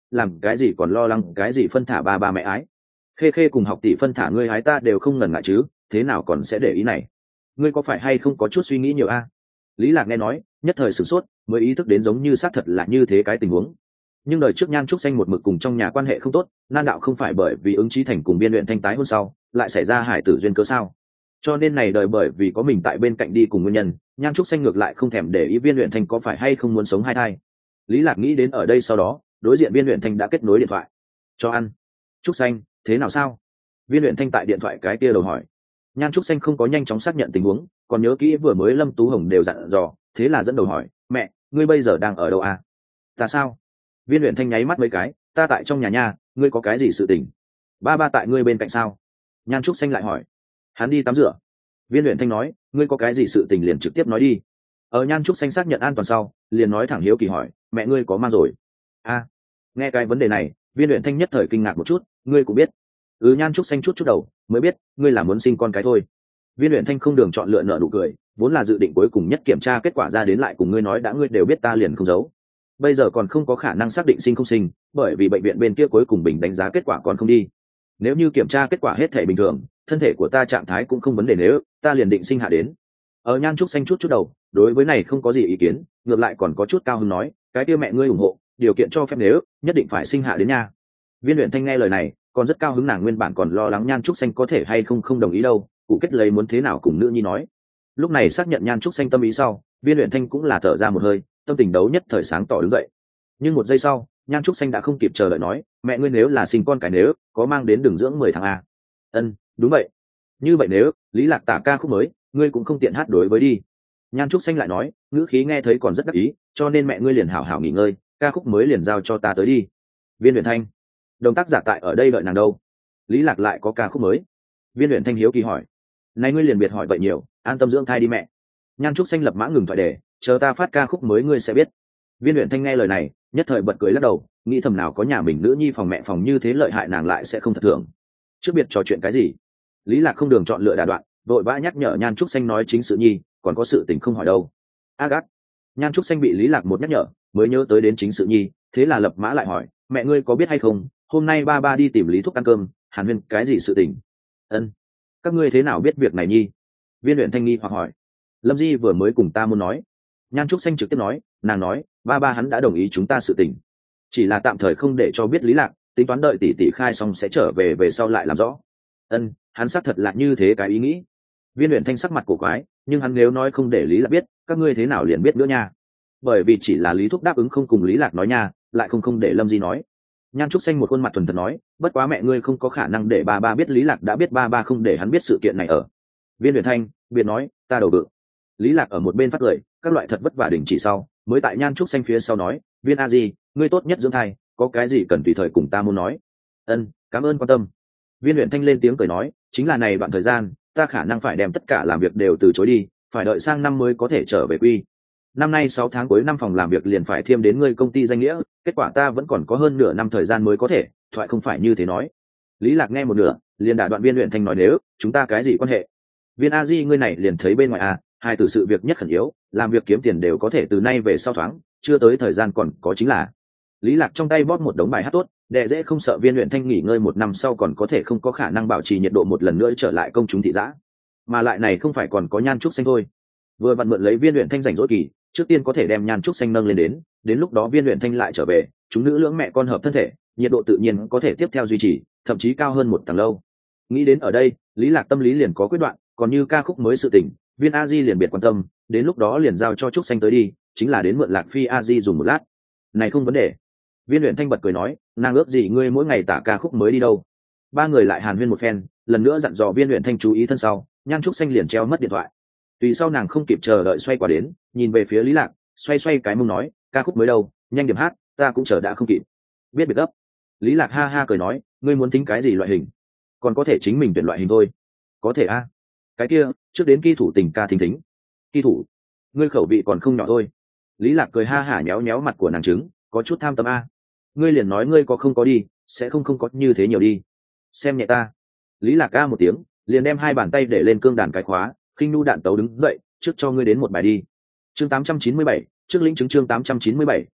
làm cái gì còn lo lắng cái gì phân thả ba ba mẹ ái. Khê Khê cùng học tỷ phân thả ngươi hái ta đều không ngần ngại chứ, thế nào còn sẽ để ý này? Ngươi có phải hay không có chút suy nghĩ nhiều a? Lý Lạc nghe nói, nhất thời sửng sốt, mới ý thức đến giống như xác thật là như thế cái tình huống. Nhưng đời trước Nhan Trúc Xanh một mực cùng trong nhà quan hệ không tốt, nan đạo không phải bởi vì ứng chí thành cùng Biên Luyện Thanh tái hôn sau, lại xảy ra hải tử duyên cớ sao? Cho nên này đời bởi vì có mình tại bên cạnh đi cùng nguyên nhân, Nhan Trúc Xanh ngược lại không thèm để ý Viên Luyện Thanh có phải hay không muốn sống hai thai. Lý Lạc nghĩ đến ở đây sau đó, đối diện Viên Luyện Thanh đã kết nối điện thoại. Cho ăn. Trúc Xanh, thế nào sao? Viên Luyện Thanh tại điện thoại cái kia đầu hỏi. Nhan Trúc Xanh không có nhanh chóng xác nhận tình huống, còn nhớ kỹ vừa mới Lâm Tú Hồng đều dặn dò, thế là dẫn đầu hỏi, mẹ, ngươi bây giờ đang ở đâu à? Ta sao? Viên Luyện Thanh nháy mắt mấy cái, ta tại trong nhà nha, ngươi có cái gì sự tình? Ba ba tại ngươi bên cạnh sao? Nhan Trúc Xanh lại hỏi. Hắn đi tắm rửa. Viên Luyện Thanh nói, ngươi có cái gì sự tình liền trực tiếp nói đi. Ở Nhan Trúc Xanh xác nhận an toàn sau, liền nói thẳng hiếu kỳ hỏi, mẹ ngươi có mang rồi? A, à, nghe cái vấn đề này, Viên Luyện Thanh nhất thời kinh ngạc một chút, ngươi cũng biết? Ừ, Nhan Trúc Xanh chút chút đầu, mới biết, ngươi là muốn sinh con cái thôi. Viên Luyện Thanh không đường chọn lựa nợ nụ cười, vốn là dự định cuối cùng nhất kiểm tra kết quả ra đến lại cùng ngươi nói đã ngươi đều biết ta liền không giấu. Bây giờ còn không có khả năng xác định sinh không sinh, bởi vì bệnh viện bên kia cuối cùng bình đánh giá kết quả còn không đi. Nếu như kiểm tra kết quả hết thể bình thường, thân thể của ta trạng thái cũng không vấn đề, nếu ta liền định sinh hạ đến. Ở Nhan Trúc Xanh chút chút đầu, đối với này không có gì ý kiến, ngược lại còn có chút cao hứng nói, cái kia mẹ ngươi ủng hộ, điều kiện cho phép nếu nhất định phải sinh hạ đến nha. Viên Luyện Thanh nghe lời này, còn rất cao hứng, nàng nguyên bản còn lo lắng Nhan Trúc Xanh có thể hay không không đồng ý đâu, cụ kết lấy muốn thế nào cùng nữ nhi nói. Lúc này xác nhận Nhan Trúc Xanh tâm ý sau, Viên Luyện Thanh cũng là thở ra một hơi, tâm tình đấu nhất thời sáng tỏ đứng dậy. Nhưng một giây sau, Nhan Trúc Xanh đã không kịp chờ đợi nói, mẹ ngươi nếu là sinh con cái nếu có mang đến đường dưỡng mười tháng a? Ân, đúng vậy. Như vậy nếu Lý Lạc tả ca khúc mới, ngươi cũng không tiện hát đối với đi. Nhan Trúc Xanh lại nói, ngữ khí nghe thấy còn rất đắc ý, cho nên mẹ ngươi liền hảo hảo nghỉ ngơi, ca khúc mới liền giao cho ta tới đi. Viên Luyện Thanh, đồng tác giả tại ở đây đợi nàng đâu? Lý Lạc lại có ca khúc mới? Viên Luyện Thanh hiếu kỳ hỏi. Này ngươi liền biệt hỏi vậy nhiều, an tâm dưỡng thai đi mẹ. Nhan Trúc Xanh lập mã ngừng thoại đề, chờ ta phát ca khúc mới ngươi sẽ biết. Viên Luyện Thanh nghe lời này, nhất thời bật cười lắc đầu, nghĩ thầm nào có nhà mình nữ nhi phòng mẹ phòng như thế lợi hại nàng lại sẽ không thật thưởng. Trước biệt trò chuyện cái gì? Lý Lạc không đường chọn lựa đà đoạn, vội vã nhắc nhở Nhan Trúc Xanh nói chính sự nhi, còn có sự tình không hỏi đâu. A gắt. Nhan Trúc Xanh bị Lý Lạc một nhắc nhở, mới nhớ tới đến chính sự nhi, thế là lập mã lại hỏi, mẹ ngươi có biết hay không, hôm nay ba ba đi tìm Lý Thúc ăn cơm, hàn huyên cái gì sự tình? Ân. Các ngươi thế nào biết việc này nhi? Viên Luyện Thanh nghi hoặc hỏi. Lâm Di vừa mới cùng ta muốn nói. Nhan Trúc Xanh trực tiếp nói, nàng nói, ba ba hắn đã đồng ý chúng ta sự tình, chỉ là tạm thời không để cho biết Lý Lạc, tính toán đợi tỷ tỷ khai xong sẽ trở về về sau lại làm rõ. Ân, hắn xác thật là như thế cái ý nghĩ. Viên Luyện Thanh sắc mặt cổ quái, nhưng hắn nếu nói không để Lý Lạc biết, các ngươi thế nào liền biết nữa nha? Bởi vì chỉ là Lý Thúc đáp ứng không cùng Lý Lạc nói nha, lại không không để Lâm Di nói. Nhan Trúc Xanh một khuôn mặt thuần thật nói, bất quá mẹ ngươi không có khả năng để ba ba biết Lý Lạc đã biết ba ba không để hắn biết sự kiện này ở. Viên Luyện Thanh biệt nói, ta đầu bự. Lý Lạc ở một bên phát cười, các loại thật vất vả đình chỉ sau, mới tại Nhan Trúc Xanh phía sau nói, Viên a di, ngươi tốt nhất dưỡng thai, có cái gì cần tùy thời cùng ta muốn nói. Ân, cảm ơn quan tâm. Viên Luyện Thanh lên tiếng cười nói, chính là này đoạn thời gian, ta khả năng phải đem tất cả làm việc đều từ chối đi, phải đợi sang năm mới có thể trở về quy. Năm nay sáu tháng cuối năm phòng làm việc liền phải thêm đến ngươi công ty danh nghĩa, kết quả ta vẫn còn có hơn nửa năm thời gian mới có thể, thoại không phải như thế nói. Lý Lạc nghe một nửa, liền đả đoạn Viên Luyện Thanh nói, nếu chúng ta cái gì quan hệ? Viên a di ngươi này liền thấy bên ngoài à, hai từ sự việc nhất khẩn yếu, làm việc kiếm tiền đều có thể từ nay về sau thoáng, chưa tới thời gian còn có chính là. Lý Lạc trong tay bóp một đống bài hát tốt, đệ dễ không sợ Viên Luyện Thanh nghỉ ngơi một năm sau còn có thể không có khả năng bảo trì nhiệt độ một lần nữa trở lại công chúng thị dã. Mà lại này không phải còn có Nhan Trúc Xanh thôi. Vừa vặn mượn lấy Viên Luyện Thanh rảnh rỗi kỳ, trước tiên có thể đem Nhan Trúc Xanh nâng lên đến, đến lúc đó Viên Luyện Thanh lại trở về, chúng nữ lưỡng mẹ con hợp thân thể, nhiệt độ tự nhiên có thể tiếp theo duy trì, thậm chí cao hơn một tầng lâu. Nghĩ đến ở đây, Lý Lạc tâm lý liền có quyết đoạn, còn như ca khúc mới sự tình, Viên a di liền biệt quan tâm, đến lúc đó liền giao cho Trúc Xanh tới đi, chính là đến mượn Lạc Phi a di dùng một lát. Này không vấn đề. Viên Luyện Thanh bật cười nói, nàng ước gì ngươi mỗi ngày tả ca khúc mới đi đâu. Ba người lại hàn huyên một phen, lần nữa dặn dò Viên Luyện Thanh chú ý thân sau, Nhan Trúc Xanh liền treo mất điện thoại. Tùy sau nàng không kịp chờ đợi xoay qua đến, nhìn về phía Lý Lạc, xoay xoay cái mông nói, ca khúc mới đâu, nhanh điểm hát, ta cũng chờ đã không kịp. Biết biệt gấp. Lý Lạc ha ha cười nói, ngươi muốn tính cái gì loại hình? Còn có thể chính mình tuyển loại hình thôi. Có thể a. Cái kia, trước đến kỳ thủ tình ca thính thính. Kỳ thủ, ngươi khẩu vị còn không nhỏ thôi. Lý Lạc cười ha hả nhéo nhéo mặt của nàng trứng, có chút tham tâm a. Ngươi liền nói ngươi có không có đi, sẽ không không có như thế nhiều đi. Xem nhẹ ta. Lý Lạc ca một tiếng, liền đem hai bàn tay để lên cương đàn cái khóa, khinh nu đạn tấu đứng dậy, trước cho ngươi đến một bài đi. Chương tám trăm chín mươi bảy, trước lĩnh chứng chương tám trăm chín mươi bảy,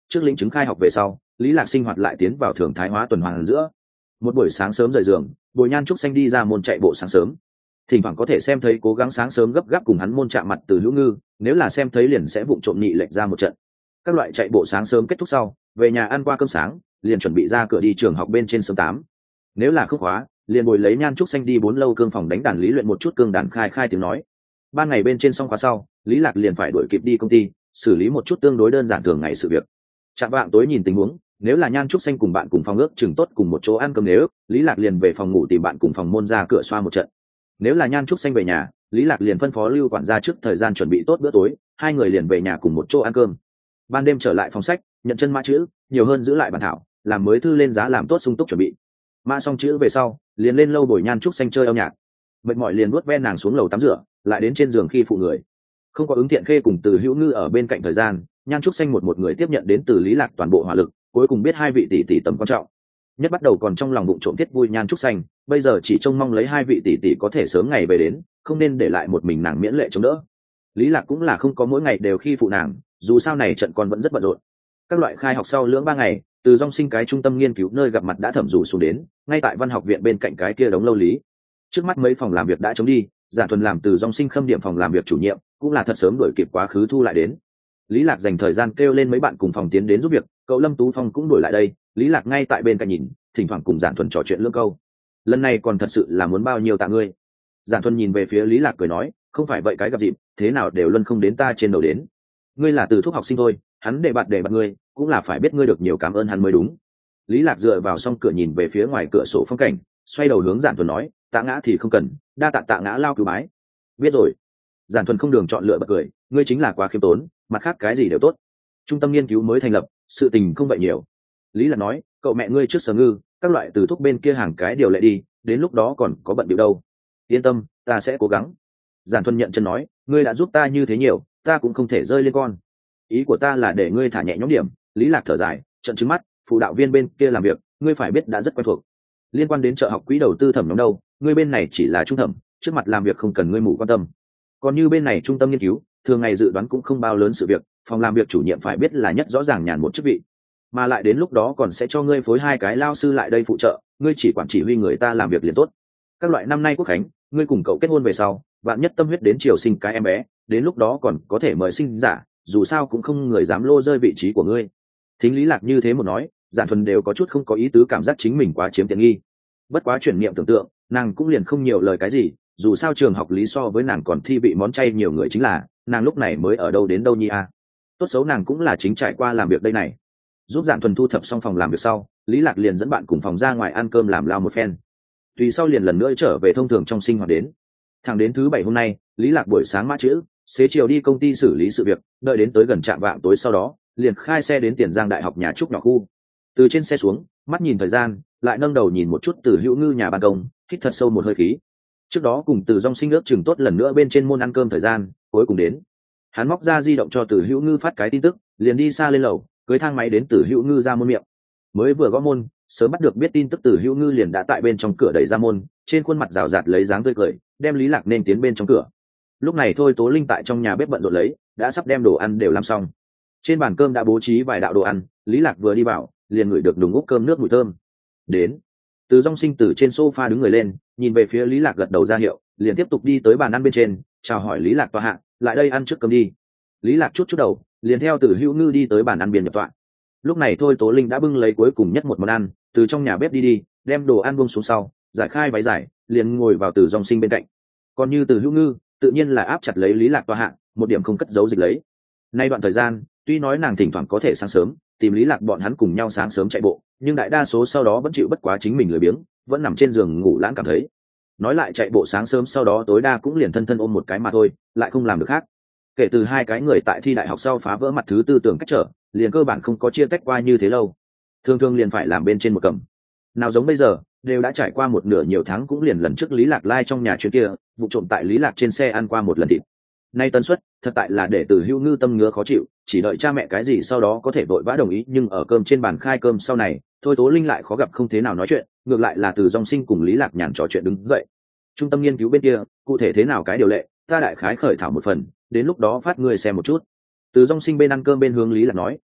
trước lĩnh chứng khai học về sau lý lạc sinh hoạt lại tiến vào thường thái hóa tuần hoàn giữa. Một buổi sáng sớm rời giường, Bùi Nhan Trúc Xanh đi ra môn chạy bộ sáng sớm, thỉnh thoảng có thể xem thấy cố gắng sáng sớm gấp gáp cùng hắn môn chạm mặt Từ Hữu Ngư, nếu là xem thấy liền sẽ vụng trộm nhị lệch ra một trận. Các loại chạy bộ sáng sớm kết thúc sau, về nhà ăn qua cơm sáng, liền chuẩn bị ra cửa đi trường học bên trên sớm tám. Nếu là không khóa, liền bồi lấy Nhan Trúc Xanh đi bốn lâu cương phòng đánh đàn lý luyện một chút cương đàn khai khai tiếng nói. Ban ngày bên trên xong khóa sau, Lý Lạc liền phải đuổi kịp đi công ty, xử lý một chút tương đối đơn giản thường ngày sự việc. Chạm vạng tối nhìn tình huống, nếu là Nhan Trúc Xanh cùng bạn cùng phòng ước chừng tốt cùng một chỗ ăn cơm, nếu Lý Lạc liền về phòng ngủ tìm bạn cùng phòng môn ra cửa xoa một trận. Nếu là Nhan Trúc Xanh về nhà, Lý Lạc liền phân phó Lưu quản gia trước thời gian chuẩn bị tốt bữa tối, hai người liền về nhà cùng một chỗ ăn cơm. Ban đêm trở lại phòng sách, nhận chân mã chữ, nhiều hơn giữ lại bản thảo, làm mới thư lên giá làm tốt sung túc chuẩn bị. Mã xong chữ về sau, liền lên lâu bồi Nhan Trúc Xanh chơi âm nhạc. Mệt mỏi liền vuốt ve nàng xuống lầu tắm rửa, lại đến trên giường khi phụ người. Không có Ứng Thiện Khê cùng Từ Hữu Ngư ở bên cạnh thời gian, Nhan Trúc Xanh một một người tiếp nhận đến từ Lý Lạc toàn bộ hỏa lực, cuối cùng biết hai vị tỷ tỷ tầm quan trọng. Nhất bắt đầu còn trong lòng bụng trộm thiết vui Nhan Trúc Xanh, bây giờ chỉ trông mong lấy hai vị tỷ tỷ có thể sớm ngày về đến, không nên để lại một mình nàng miễn lệ chống đỡ. Lý Lạc cũng là không có mỗi ngày đều khi phụ nàng, dù sao này trận còn vẫn rất bận rộn. Các loại khai học sau lưỡng ba ngày, Từ Dòng Sinh cái trung tâm nghiên cứu nơi gặp mặt đã thẩm rủ xuống đến, ngay tại văn học viện bên cạnh cái kia đống lâu lý. Trước mắt mấy phòng làm việc đã trống đi, Giả Thuần làm Từ Dòng Sinh khâm điểm phòng làm việc chủ nhiệm, cũng là thật sớm đuổi kịp quá khứ thu lại đến. Lý Lạc dành thời gian kêu lên mấy bạn cùng phòng tiến đến giúp việc, cậu Lâm Tú Phong cũng đuổi lại đây, Lý Lạc ngay tại bên cạnh nhìn, thỉnh thoảng cùng Giản Thuần trò chuyện lưỡng câu. Lần này còn thật sự là muốn bao nhiêu tạ ngươi. Giản Thuần nhìn về phía Lý Lạc cười nói, không phải vậy cái gặp dịp, thế nào đều luân không đến ta trên đầu đến. Ngươi là Từ Thúc học sinh thôi, hắn để bạt để bạt ngươi, cũng là phải biết ngươi được nhiều cảm ơn hắn mới đúng. Lý Lạc dựa vào song cửa nhìn về phía ngoài cửa sổ phong cảnh, xoay đầu hướng Giản Thuần nói, tạ ngã thì không cần, đa tạ tạ ngã lao cứu bái. Biết rồi. Giản Thuần không đường chọn lựa bật cười, ngươi chính là quá khiêm tốn, mặt khác cái gì đều tốt. Trung tâm nghiên cứu mới thành lập, sự tình không vậy nhiều. Lý Lạc nói, cậu mẹ ngươi trước Sở Ngư, các loại Từ Thúc bên kia hàng cái điều lệ đi, đến lúc đó còn có bận điệu đâu. Yên tâm, ta sẽ cố gắng. Giản Thuần nhận chân nói, ngươi đã giúp ta như thế nhiều, ta cũng không thể rơi lên con. Ý của ta là để ngươi thả nhẹ nhõm điểm. Lý Lạc thở dài, trận trứng mắt, phụ đạo viên bên kia làm việc, ngươi phải biết đã rất quen thuộc. Liên quan đến trợ học quỹ đầu tư thẩm nhóm đâu, ngươi bên này chỉ là trung thẩm, trước mặt làm việc không cần ngươi mù quan tâm. Còn như bên này trung tâm nghiên cứu, thường ngày dự đoán cũng không bao lớn sự việc, phòng làm việc chủ nhiệm phải biết là nhất rõ ràng nhàn một chức vị, mà lại đến lúc đó còn sẽ cho ngươi phối hai cái lao sư lại đây phụ trợ, ngươi chỉ quản chỉ huy người ta làm việc liền tốt. Các loại năm nay quốc khánh, ngươi cùng cậu kết hôn về sau, vạn nhất tâm huyết đến chiều sinh cái em bé, đến lúc đó còn có thể mời sinh giả, dù sao cũng không người dám lô rơi vị trí của ngươi. Thính Lý Lạc như thế một nói, Giản Thuần đều có chút không có ý tứ, cảm giác chính mình quá chiếm tiện nghi. Bất quá chuyển niệm tưởng tượng, nàng cũng liền không nhiều lời cái gì, dù sao trường học lý so với nàng còn thi vị món chay nhiều người chính là, nàng lúc này mới ở đâu đến đâu nhi a. À. Tốt xấu nàng cũng là chính trải qua làm việc đây này. Giúp Giản Thuần thu thập xong phòng làm việc sau, Lý Lạc liền dẫn bạn cùng phòng ra ngoài ăn cơm làm lao một phen. Tùy sau liền lần nữa trở về thông thường trong sinh hoạt đến. Thẳng đến thứ bảy hôm nay, Lý Lạc buổi sáng mã chữ, xế chiều đi công ty xử lý sự việc, đợi đến tới gần trạm vạng tối sau đó, liền khai xe đến Tiền Giang Đại học nhà trúc nhỏ khu. Từ trên xe xuống, mắt nhìn thời gian, lại nâng đầu nhìn một chút Từ Hữu Ngư nhà ban công, hít thật sâu một hơi khí. Trước đó cùng Từ Dòng Sinh ước chừng tốt lần nữa bên trên môn ăn cơm thời gian, cuối cùng đến. Hắn móc ra di động cho Từ Hữu Ngư phát cái tin tức, liền đi xa lên lầu, cưới thang máy đến Từ Hữu Ngư ra môn miệng. Mới vừa gõ môn, sớm bắt được biết tin tức Từ Hữu Ngư liền đã tại bên trong cửa đẩy ra môn, trên khuôn mặt rào rạt lấy dáng tươi cười, đem Lý Lạc nên tiến bên trong cửa. Lúc này thôi Tố Linh tại trong nhà bếp bận rộn lấy, đã sắp đem đồ ăn đều làm xong. Trên bàn cơm đã bố trí vài đạo đồ ăn, Lý Lạc vừa đi vào, liền ngửi được đùng úp cơm nước mùi thơm. Đến. Từ Dòng Sinh từ trên sofa đứng người lên, nhìn về phía Lý Lạc gật đầu ra hiệu, liền tiếp tục đi tới bàn ăn bên trên, chào hỏi Lý Lạc tọa hạ, lại đây ăn trước cơm đi. Lý Lạc chút chút đầu, liền theo Từ Hữu Ngư đi tới bàn ăn biên nhập tọa. Lúc này thôi Tố Linh đã bưng lấy cuối cùng nhất một món ăn, từ trong nhà bếp đi đi, đem đồ ăn buông xuống sau, giải khai váy giải, liền ngồi vào Từ Dòng Sinh bên cạnh. Còn như Từ Hữu Ngư, tự nhiên là áp chặt lấy Lý Lạc tọa hạ, một điểm không cất giấu dịch lấy. Nay đoạn thời gian, tuy nói nàng thỉnh thoảng có thể sáng sớm tìm Lý Lạc bọn hắn cùng nhau sáng sớm chạy bộ, nhưng đại đa số sau đó vẫn chịu bất quá chính mình lười biếng, vẫn nằm trên giường ngủ lãng cảm thấy. Nói lại chạy bộ sáng sớm sau đó tối đa cũng liền thân thân ôm một cái mà thôi, lại không làm được khác. Kể từ hai cái người tại thi đại học sau phá vỡ mặt thứ tư tưởng cách trở, liền cơ bản không có chia tách qua như thế lâu. Thường thường liền phải làm bên trên một cầm. Nào giống bây giờ, đều đã trải qua một nửa nhiều tháng cũng liền lần trước Lý Lạc lai trong nhà chuyến kia, vụ trộm tại Lý Lạc trên xe ăn qua một lần thịt. Nay tần suất, thật tại là để Từ Hữu Ngư tâm ngứa khó chịu, chỉ đợi cha mẹ cái gì sau đó có thể vội vã đồng ý, nhưng ở cơm trên bàn khai cơm sau này, thôi Tố Linh lại khó gặp không thế nào nói chuyện, ngược lại là Từ Dòng Sinh cùng Lý Lạc nhàn trò chuyện đứng dậy. Trung tâm nghiên cứu bên kia, cụ thể thế nào cái điều lệ, ta đại khái khởi thảo một phần, đến lúc đó phát ngươi xem một chút. Từ Dòng Sinh bên ăn cơm bên hướng Lý Lạc nói,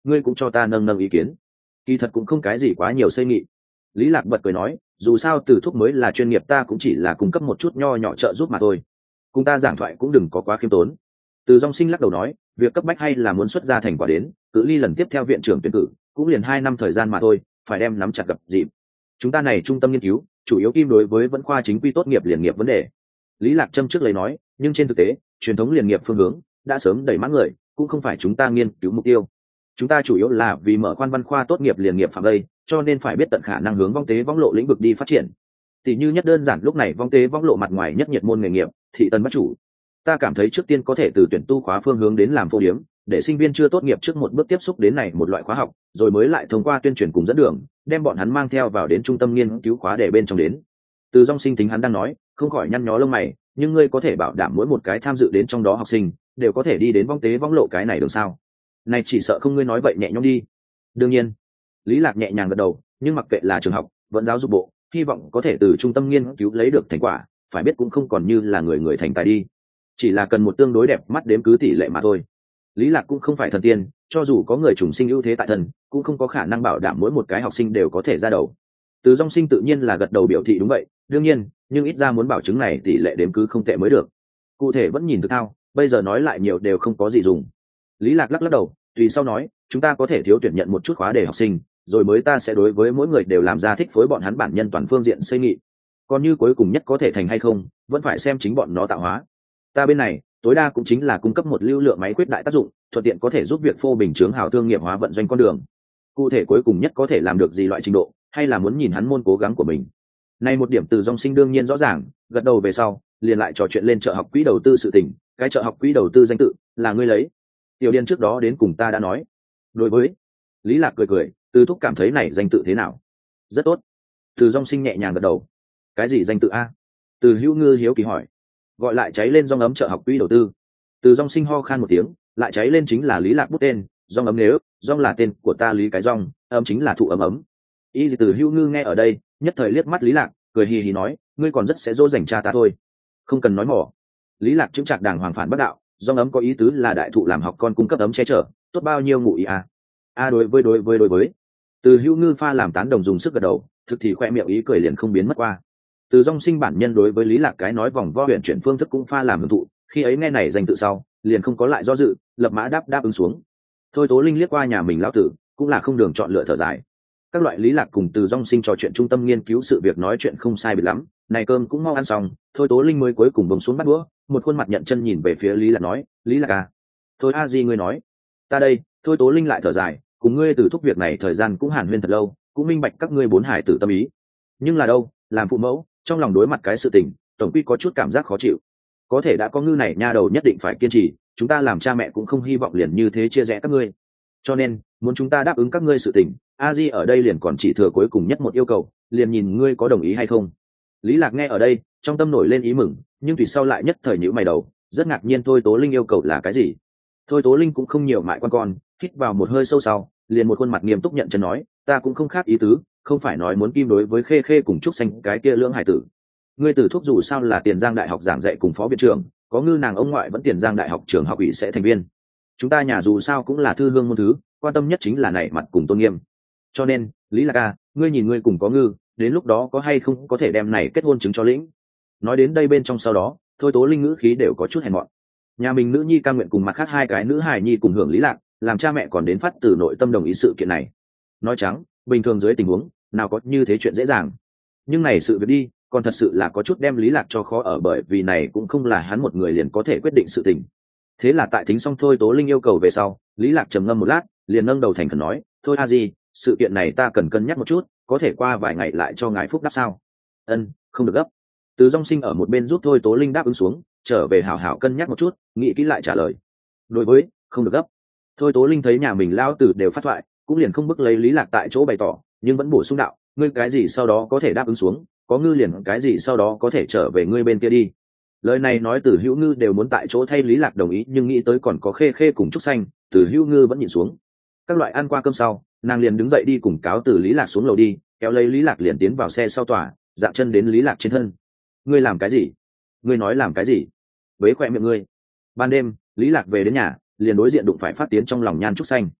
ngươi cũng cho ta nâng nâng ý kiến. Kỳ thật cũng không cái gì quá nhiều xây nghị. Lý Lạc bật cười nói, dù sao Từ Thúc mới là chuyên nghiệp, ta cũng chỉ là cung cấp một chút nho nhỏ trợ giúp mà thôi, cùng ta giảng thoại cũng đừng có quá khiêm tốn. Từ Dung Sinh lắc đầu nói, việc cấp bách hay là muốn xuất ra thành quả đến, cự ly lần tiếp theo viện trưởng tuyển cử cũng liền hai năm thời gian mà thôi, phải đem nắm chặt gặp dịp. Chúng ta này trung tâm nghiên cứu chủ yếu kim đối với vẫn khoa chính quy tốt nghiệp liền nghiệp vấn đề. Lý Lạc châm trước lấy nói, nhưng trên thực tế truyền thống liền nghiệp phương hướng đã sớm đẩy mã người, cũng không phải chúng ta nghiên cứu mục tiêu. Chúng ta chủ yếu là vì mở khoan văn khoa tốt nghiệp liền nghiệp phạm đây, cho nên phải biết tận khả năng hướng vong tế vong lộ lĩnh vực đi phát triển. Tỷ như nhất đơn giản lúc này vong tế vong lộ mặt ngoài nhất nhiệt môn nghề nghiệp thị tân bắt chủ, ta cảm thấy trước tiên có thể từ tuyển tu khóa phương hướng đến làm phổ điểm, để sinh viên chưa tốt nghiệp trước một bước tiếp xúc đến này một loại khóa học, rồi mới lại thông qua tuyên truyền cùng dẫn đường, đem bọn hắn mang theo vào đến trung tâm nghiên cứu khóa để bên trong đến. Từ Dung Sinh tính hắn đang nói, không khỏi nhăn nhó lông mày, nhưng ngươi có thể bảo đảm mỗi một cái tham dự đến trong đó học sinh đều có thể đi đến vong tế vong lộ cái này đường sao? Này chỉ sợ không, ngươi nói vậy nhẹ nhõm đi. Đương nhiên, Lý Lạc nhẹ nhàng gật đầu, nhưng mặc kệ là trường học vẫn giáo dục bộ, hy vọng có thể từ trung tâm nghiên cứu lấy được thành quả, phải biết cũng không còn như là người người thành tài đi, chỉ là cần một tương đối đẹp mắt đếm cứ tỷ lệ mà thôi. Lý Lạc cũng không phải thần tiên, cho dù có người trùng sinh ưu thế tại thần, cũng không có khả năng bảo đảm mỗi một cái học sinh đều có thể ra đầu. Từ Dung Sinh tự nhiên là gật đầu biểu thị đúng vậy, đương nhiên, nhưng ít ra muốn bảo chứng này tỷ lệ đếm cứ không tệ mới được. Cụ thể vẫn nhìn thực thao, bây giờ nói lại nhiều đều không có gì dùng. Lý Lạc lắc lắc đầu, tùy sau nói, chúng ta có thể thiếu tuyển nhận một chút khóa để học sinh, rồi mới ta sẽ đối với mỗi người đều làm ra thích phối bọn hắn bản nhân toàn phương diện xây nghị. Còn như cuối cùng nhất có thể thành hay không, vẫn phải xem chính bọn nó tạo hóa. Ta bên này tối đa cũng chính là cung cấp một lưu lượng máy khuyết đại tác dụng, thuận tiện có thể giúp việc phô bình chướng hào thương nghiệp hóa vận doanh con đường. Cụ thể cuối cùng nhất có thể làm được gì loại trình độ, hay là muốn nhìn hắn môn cố gắng của mình. Nay một điểm Từ Dung Sinh đương nhiên rõ ràng, gật đầu về sau liền lại trò chuyện lên trợ học quỹ đầu tư sự tình. Cái trợ học quỹ đầu tư danh tự là ngươi lấy. Tiểu Điền trước đó đến cùng ta đã nói. Đối với Lý Lạc cười cười, Từ Thúc cảm thấy này danh tự thế nào? Rất tốt. Từ Dung Sinh nhẹ nhàng gật đầu. Cái gì danh tự a? Từ Hữu Ngư hiếu kỳ hỏi. Gọi lại cháy lên dòng ấm trợ học quỹ đầu tư. Từ Dung Sinh ho khan một tiếng, lại cháy lên chính là Lý Lạc bút tên, dòng ấm nếu, dòng là tên của ta Lý cái dòng, ấm chính là thụ ấm ấm. Y Từ Hữu Ngư nghe ở đây, nhất thời liếc mắt Lý Lạc, cười hì hì nói, ngươi còn rất sẽ dỗ dành cha ta thôi. Không cần nói mỏ. Lý Lạc chứng chặt đàng hoàng phản bất đạo, dòng ấm có ý tứ là đại thụ làm học con cung cấp ấm che chở, tốt bao nhiêu ngụ ý à? A đối với đối với đối với. Từ Hữu Ngư pha làm tán đồng dùng sức gật đầu, thực thì khoe miệng ý cười liền không biến mất qua. Từ Dung Sinh bản nhân đối với Lý Lạc cái nói vòng vo huyền chuyển phương thức cũng pha làm hưởng thụ, khi ấy nghe này danh tự sau, liền không có lại do dự, lập mã đáp đáp ứng xuống. Thôi Tố Linh liếc qua nhà mình lão tử, cũng là không đường chọn lựa thở dài. Các loại Lý Lạc cùng Từ Dung Sinh trò chuyện trung tâm nghiên cứu sự việc nói chuyện không sai biệt lắm, này cơm cũng mau ăn xong, Thôi Tố Linh mới cuối cùng bồng xuống bắt đũa, một khuôn mặt nhận chân nhìn về phía Lý Lạc nói, Lý Lạc à, thôi a gì ngươi nói, ta đây. Thôi Tố Linh lại thở dài, cùng ngươi từ thúc việc này thời gian cũng hàn huyên thật lâu, cũng minh bạch các ngươi bốn hải tử tâm ý, nhưng là đâu, làm phụ mẫu trong lòng đối mặt cái sự tình tổng quy có chút cảm giác khó chịu. Có thể đã có ngư này nha đầu nhất định phải kiên trì, chúng ta làm cha mẹ cũng không hy vọng liền như thế chia rẽ các ngươi, cho nên muốn chúng ta đáp ứng các ngươi sự tình, a di ở đây liền còn chỉ thừa cuối cùng nhất một yêu cầu, liền nhìn ngươi có đồng ý hay không. Lý Lạc nghe ở đây trong tâm nổi lên ý mừng, nhưng vì sau lại nhất thời nhíu mày đầu, rất ngạc nhiên Thôi Tố Linh yêu cầu là cái gì. Thôi Tố Linh cũng không nhiều mại quan con, hít vào một hơi sâu sau liền một khuôn mặt nghiêm túc nhận chân nói, ta cũng không khác ý tứ, không phải nói muốn kim đối với Khê Khê cùng Trúc Xanh cái kia lưỡng hải tử. Ngươi Từ Thúc dù sao là Tiền Giang đại học giảng dạy cùng phó viện trưởng, có ngư nàng ông ngoại vẫn Tiền Giang đại học trường học ủy sẽ thành viên, chúng ta nhà dù sao cũng là thư hương môn thứ, quan tâm nhất chính là này mặt cùng tôn nghiêm. Cho nên Lý Lạc ca, ngươi nhìn ngươi cùng có ngư, đến lúc đó có hay không có thể đem này kết hôn chứng cho lĩnh. Nói đến đây bên trong sau đó, Thôi Tố Linh ngữ khí đều có chút hèn mọn. Nhà mình nữ nhi ca nguyện cùng mặt khác hai cái nữ hài nhi cùng hưởng Lý Lạc, làm cha mẹ còn đến phát từ nội tâm đồng ý sự kiện này. Nói trắng, bình thường dưới tình huống nào có như thế chuyện dễ dàng, nhưng này sự việc đi còn thật sự là có chút đem Lý Lạc cho khó ở, bởi vì này cũng không là hắn một người liền có thể quyết định sự tình. Thế là tại thính xong Thôi Tố Linh yêu cầu về sau, Lý Lạc trầm ngâm một lát, liền nâng đầu thành khẩn nói, thôi a gì, sự kiện này ta cần cân nhắc một chút, có thể qua vài ngày lại cho ngài phúc đáp sao? Ân, không được gấp. Từ Dung Sinh ở một bên giúp Thôi Tố Linh đáp ứng xuống, trở về hảo hảo cân nhắc một chút, nghĩ kỹ lại trả lời. Đối với không được gấp. Thôi Tố Linh thấy nhà mình lao tử đều phát thoại, cũng liền không bức lấy Lý Lạc tại chỗ bày tỏ, nhưng vẫn bổ sung đạo, ngươi cái gì sau đó có thể đáp ứng xuống, có ngư liền cái gì sau đó có thể trở về ngươi bên kia đi. Lời này nói Từ Hữu Ngư đều muốn tại chỗ thay Lý Lạc đồng ý, nhưng nghĩ tới còn có Khê Khê cùng Trúc Xanh, Từ Hữu Ngư vẫn nhìn xuống. Các loại ăn qua cơm sau, nàng liền đứng dậy đi cùng cáo từ Lý Lạc xuống lầu đi, kéo lấy Lý Lạc liền tiến vào xe sau tòa, dạm chân đến Lý Lạc trên thân. Ngươi làm cái gì? Ngươi nói làm cái gì? Bế khỏe miệng ngươi. Ban đêm, Lý Lạc về đến nhà, liền đối diện đụng phải Phát Tiến trong lòng Nhan Trúc Xanh.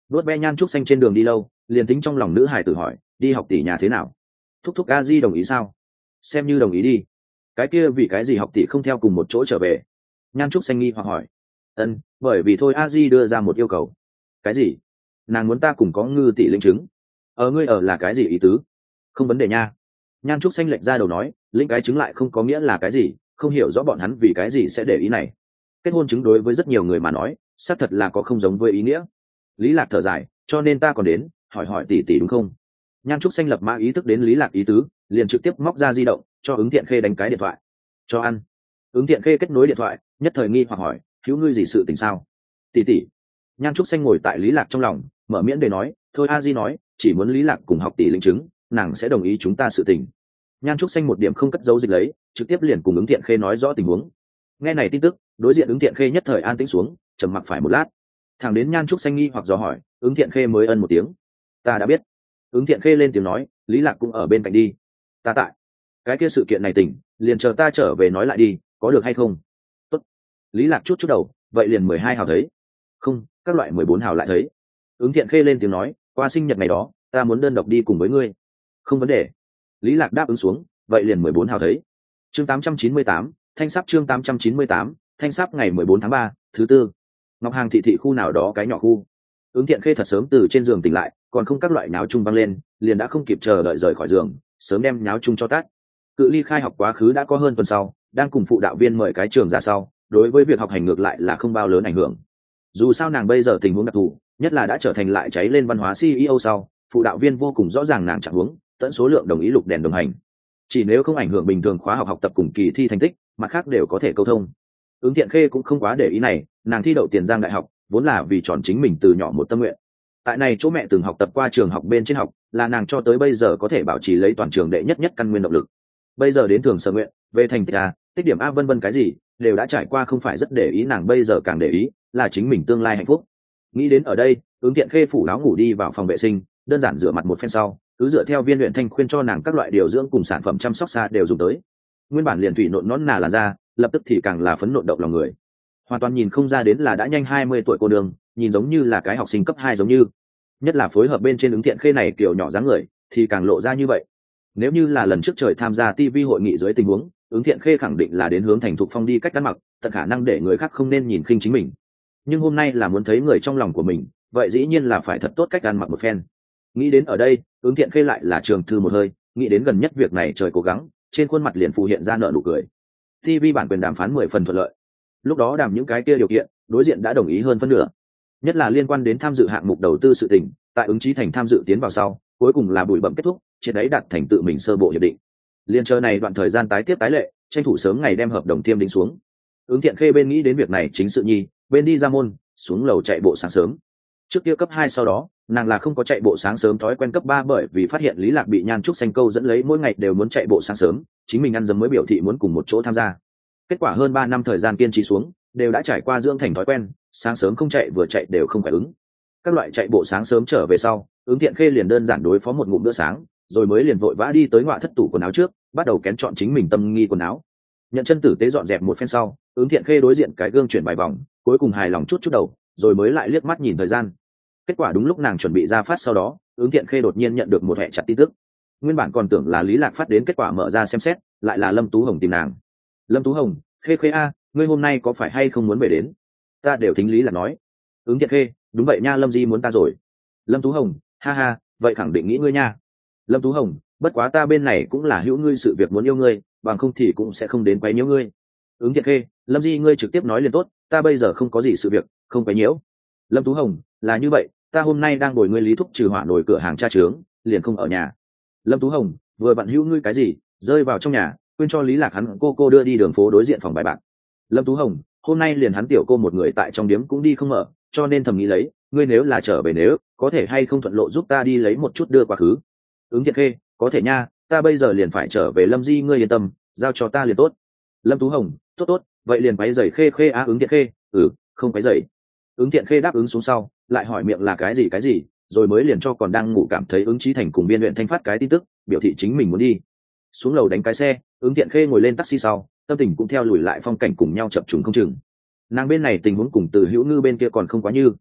đốt ve nhan trúc xanh trên đường đi lâu, liền tính trong lòng nữ hải tử hỏi đi học tỷ nhà thế nào, thúc thúc a di đồng ý sao? Xem như đồng ý đi. Cái kia vì cái gì học tỷ không theo cùng một chỗ trở về? Nhan trúc xanh nghi hoặc hỏi. Ân, bởi vì thôi a di đưa ra một yêu cầu. Cái gì? Nàng muốn ta cùng có ngư tỷ linh chứng. Ở ngươi ở là cái gì ý tứ? Không vấn đề nha. Nhan trúc xanh lệch ra đầu nói, linh cái chứng lại không có nghĩa là cái gì, không hiểu rõ bọn hắn vì cái gì sẽ để ý này. Kết hôn chứng đối với rất nhiều người mà nói xác thật là có không giống với ý nghĩa. Lý Lạc thở dài, cho nên ta còn đến hỏi hỏi tỷ tỷ đúng không? Nhan trúc xanh lập mã ý thức đến Lý Lạc ý tứ, liền trực tiếp móc ra di động cho ứng thiện khê đánh cái điện thoại. Cho ăn. Ứng thiện khê kết nối điện thoại, nhất thời nghi hoặc hỏi, hữu ngươi gì sự tình sao? Tỷ tỷ. Nhan trúc xanh ngồi tại Lý Lạc trong lòng, mở miệng để nói, thôi a di nói chỉ muốn Lý Lạc cùng học tỷ linh chứng, nàng sẽ đồng ý chúng ta sự tình. Nhan trúc xanh một điểm không cất giấu dịch lấy, trực tiếp liền cùng ứng thiện khê nói rõ tình huống. Nghe này tin tức, đối diện ứng thiện khê nhất thời an tĩnh xuống, trầm mặc phải một lát, thẳng đến Nhan trúc xanh nghi hoặc dò hỏi, ứng thiện khê mới ân một tiếng. Ta đã biết. Ứng thiện khê lên tiếng nói, Lý Lạc cũng ở bên cạnh đi. Ta tại. Cái kia sự kiện này tỉnh, liền chờ ta trở về nói lại đi, có được hay không? Tốt. Lý Lạc chút chút đầu, vậy liền mười hai hào thấy. Không, các loại mười bốn hào lại thấy. Ứng thiện khê lên tiếng nói, qua sinh nhật ngày đó ta muốn đơn độc đi cùng với ngươi. Không vấn đề. Lý Lạc đáp ứng xuống, vậy liền mười bốn hào thấy. Chương tám trăm chín mươi tám, thanh sắp chương tám trăm chín mươi tám, thanh sắp ngày mười bốn tháng ba, thứ tư. Ngọc Hàng thị thị khu nào đó cái nhỏ khu. Ứng thiện khê thật sớm từ trên giường tỉnh lại, còn không các loại nháo chung văng lên, liền đã không kịp chờ đợi rời khỏi giường, sớm đem nháo chung cho tắt. Cự ly khai học quá khứ đã có hơn tuần sau, đang cùng phụ đạo viên mời cái trường ra sau, đối với việc học hành ngược lại là không bao lớn ảnh hưởng. Dù sao nàng bây giờ tình huống đặc thù, nhất là đã trở thành lại cháy lên văn hóa xê e ô sau, phụ đạo viên vô cùng rõ ràng nàng trạng huống, tận số lượng đồng ý lục đèn đồng hành. Chỉ nếu không ảnh hưởng bình thường khóa học học tập cùng kỳ thi thành tích, mặt khác đều có thể câu thông. Ứng thiện khê cũng không quá để ý này, nàng thi đậu Tiền Giang đại học vốn là vì chọn chính mình từ nhỏ một tâm nguyện. Tại này chỗ mẹ từng học tập qua trường học bên trên học, là nàng cho tới bây giờ có thể bảo trì lấy toàn trường đệ nhất nhất căn nguyên động lực. Bây giờ đến thường sở nguyện, về thành tích a, tích điểm a vân vân cái gì, đều đã trải qua, không phải rất để ý, nàng bây giờ càng để ý là chính mình tương lai hạnh phúc. Nghĩ đến ở đây, Ứng thiện khê phủ áo ngủ đi vào phòng vệ sinh, đơn giản rửa mặt một phen sau, cứ dựa theo viên luyện thanh khuyên cho nàng các loại điều dưỡng cùng sản phẩm chăm sóc da đều dùng tới. Nguyên bản liền thủy nộn nón nà làn da, lập tức thì càng là phấn nộn động lòng người. Hoàn toàn nhìn không ra đến là đã nhanh hai mươi tuổi cô đường, nhìn giống như là cái học sinh cấp hai giống như. Nhất là phối hợp bên trên Ứng thiện khê này kiểu nhỏ dáng người, thì càng lộ ra như vậy. Nếu như là lần trước trời tham gia ti vi hội nghị dưới tình huống, Ứng thiện khê khẳng định là đến hướng thành thục phong đi cách ăn mặc, tận khả năng để người khác không nên nhìn khinh chính mình. Nhưng hôm nay là muốn thấy người trong lòng của mình, vậy dĩ nhiên là phải thật tốt cách ăn mặc một phen. Nghĩ đến ở đây, Ứng thiện khê lại là trường thư một hơi, nghĩ đến gần nhất việc này trời cố gắng, trên khuôn mặt liền phù hiện ra nợ nụ cười. ti vi bản quyền đàm phán mười phần thuận lợi. Lúc đó đàm những cái kia điều kiện, đối diện đã đồng ý hơn phân nửa. Nhất là liên quan đến tham dự hạng mục đầu tư sự tình, tại Ứng Chí Thành tham dự tiến vào sau, cuối cùng là bụi bặm kết thúc, trên đấy đặt thành tự mình sơ bộ hiệp định. Liên chờ này đoạn thời gian tái tiếp tái lệ, tranh thủ sớm ngày đem hợp đồng tiêm đính xuống. Ứng thiện khê bên nghĩ đến việc này chính sự nhi, bên đi ra môn, xuống lầu chạy bộ sáng sớm. Trước kia cấp hai sau đó, nàng là không có chạy bộ sáng sớm thói quen cấp ba, bởi vì phát hiện Lý Lạc bị Nhan Trúc Xanh câu dẫn lấy mỗi ngày đều muốn chạy bộ sáng sớm, chính mình ăn dấm mới biểu thị muốn cùng một chỗ tham gia. Kết quả hơn ba năm thời gian kiên trì xuống, đều đã trải qua dưỡng thành thói quen, sáng sớm không chạy vừa chạy đều không phải ứng. Các loại chạy bộ sáng sớm trở về sau, Ứng thiện khê liền đơn giản đối phó một ngụm bữa sáng, rồi mới liền vội vã đi tới ngoại thất tủ quần áo trước, bắt đầu kén chọn chính mình tâm nghi quần áo. Nhận chân tử tế dọn dẹp một phen sau, Ứng thiện khê đối diện cái gương chuyển vài vòng, cuối cùng hài lòng chút chút đầu, rồi mới lại liếc mắt nhìn thời gian. Kết quả đúng lúc nàng chuẩn bị ra phát sau đó, Ứng thiện khê đột nhiên nhận được một hệ chặt tin tức. Nguyên bản còn tưởng là Lý Lạc phát đến, kết quả mở ra xem xét, lại là Lâm Tú Hồng tìm nàng. Lâm Tú Hồng, khê khê a, ngươi hôm nay có phải hay không muốn về đến? Ta đều thính Lý Lạc nói. Ứng thiện khê, đúng vậy nha, Lâm Di muốn ta rồi. Lâm Tú Hồng, ha ha, vậy khẳng định nghĩ ngươi nha. Lâm Tú Hồng, bất quá ta bên này cũng là hữu ngươi sự việc muốn yêu ngươi, bằng không thì cũng sẽ không đến quấy nhiễu ngươi. Ứng thiện khê, Lâm Di ngươi trực tiếp nói liền tốt, ta bây giờ không có gì sự việc, không quấy nhiễu. Lâm Tú Hồng, là như vậy, ta hôm nay đang bồi ngươi lý thúc trừ hỏa nồi cửa hàng tra trướng, liền không ở nhà. Lâm Tú Hồng, vừa bạn hữu ngươi cái gì, rơi vào trong nhà, quên cho Lý Lạc hắn cô cô đưa đi đường phố đối diện phòng bài bạc. Lâm Tú Hồng, hôm nay liền hắn tiểu cô một người tại trong điếm cũng đi không mở, cho nên thầm nghĩ lấy, ngươi nếu là trở về, nếu có thể hay không thuận lộ giúp ta đi lấy một chút đưa quá khứ. Ứng thiện khê, có thể nha, ta bây giờ liền phải trở về. Lâm Di ngươi yên tâm, giao cho ta liền tốt. Lâm Tú Hồng, tốt tốt, vậy liền váy giày khê khê á. Ứng thiện khê, ừ, không váy giày. Ứng thiện khê đáp ứng xuống sau, lại hỏi miệng là cái gì cái gì, rồi mới liền cho còn đang ngủ cảm thấy Ứng Chí Thành cùng Biên Luyện Thanh phát cái tin tức, biểu thị chính mình muốn đi. Xuống lầu đánh cái xe, Ứng thiện khê ngồi lên taxi sau, tâm tình cũng theo lùi lại, phong cảnh cùng nhau chập trùng không chừng. Nàng bên này tình huống cùng Từ Hữu Ngư bên kia còn không quá như.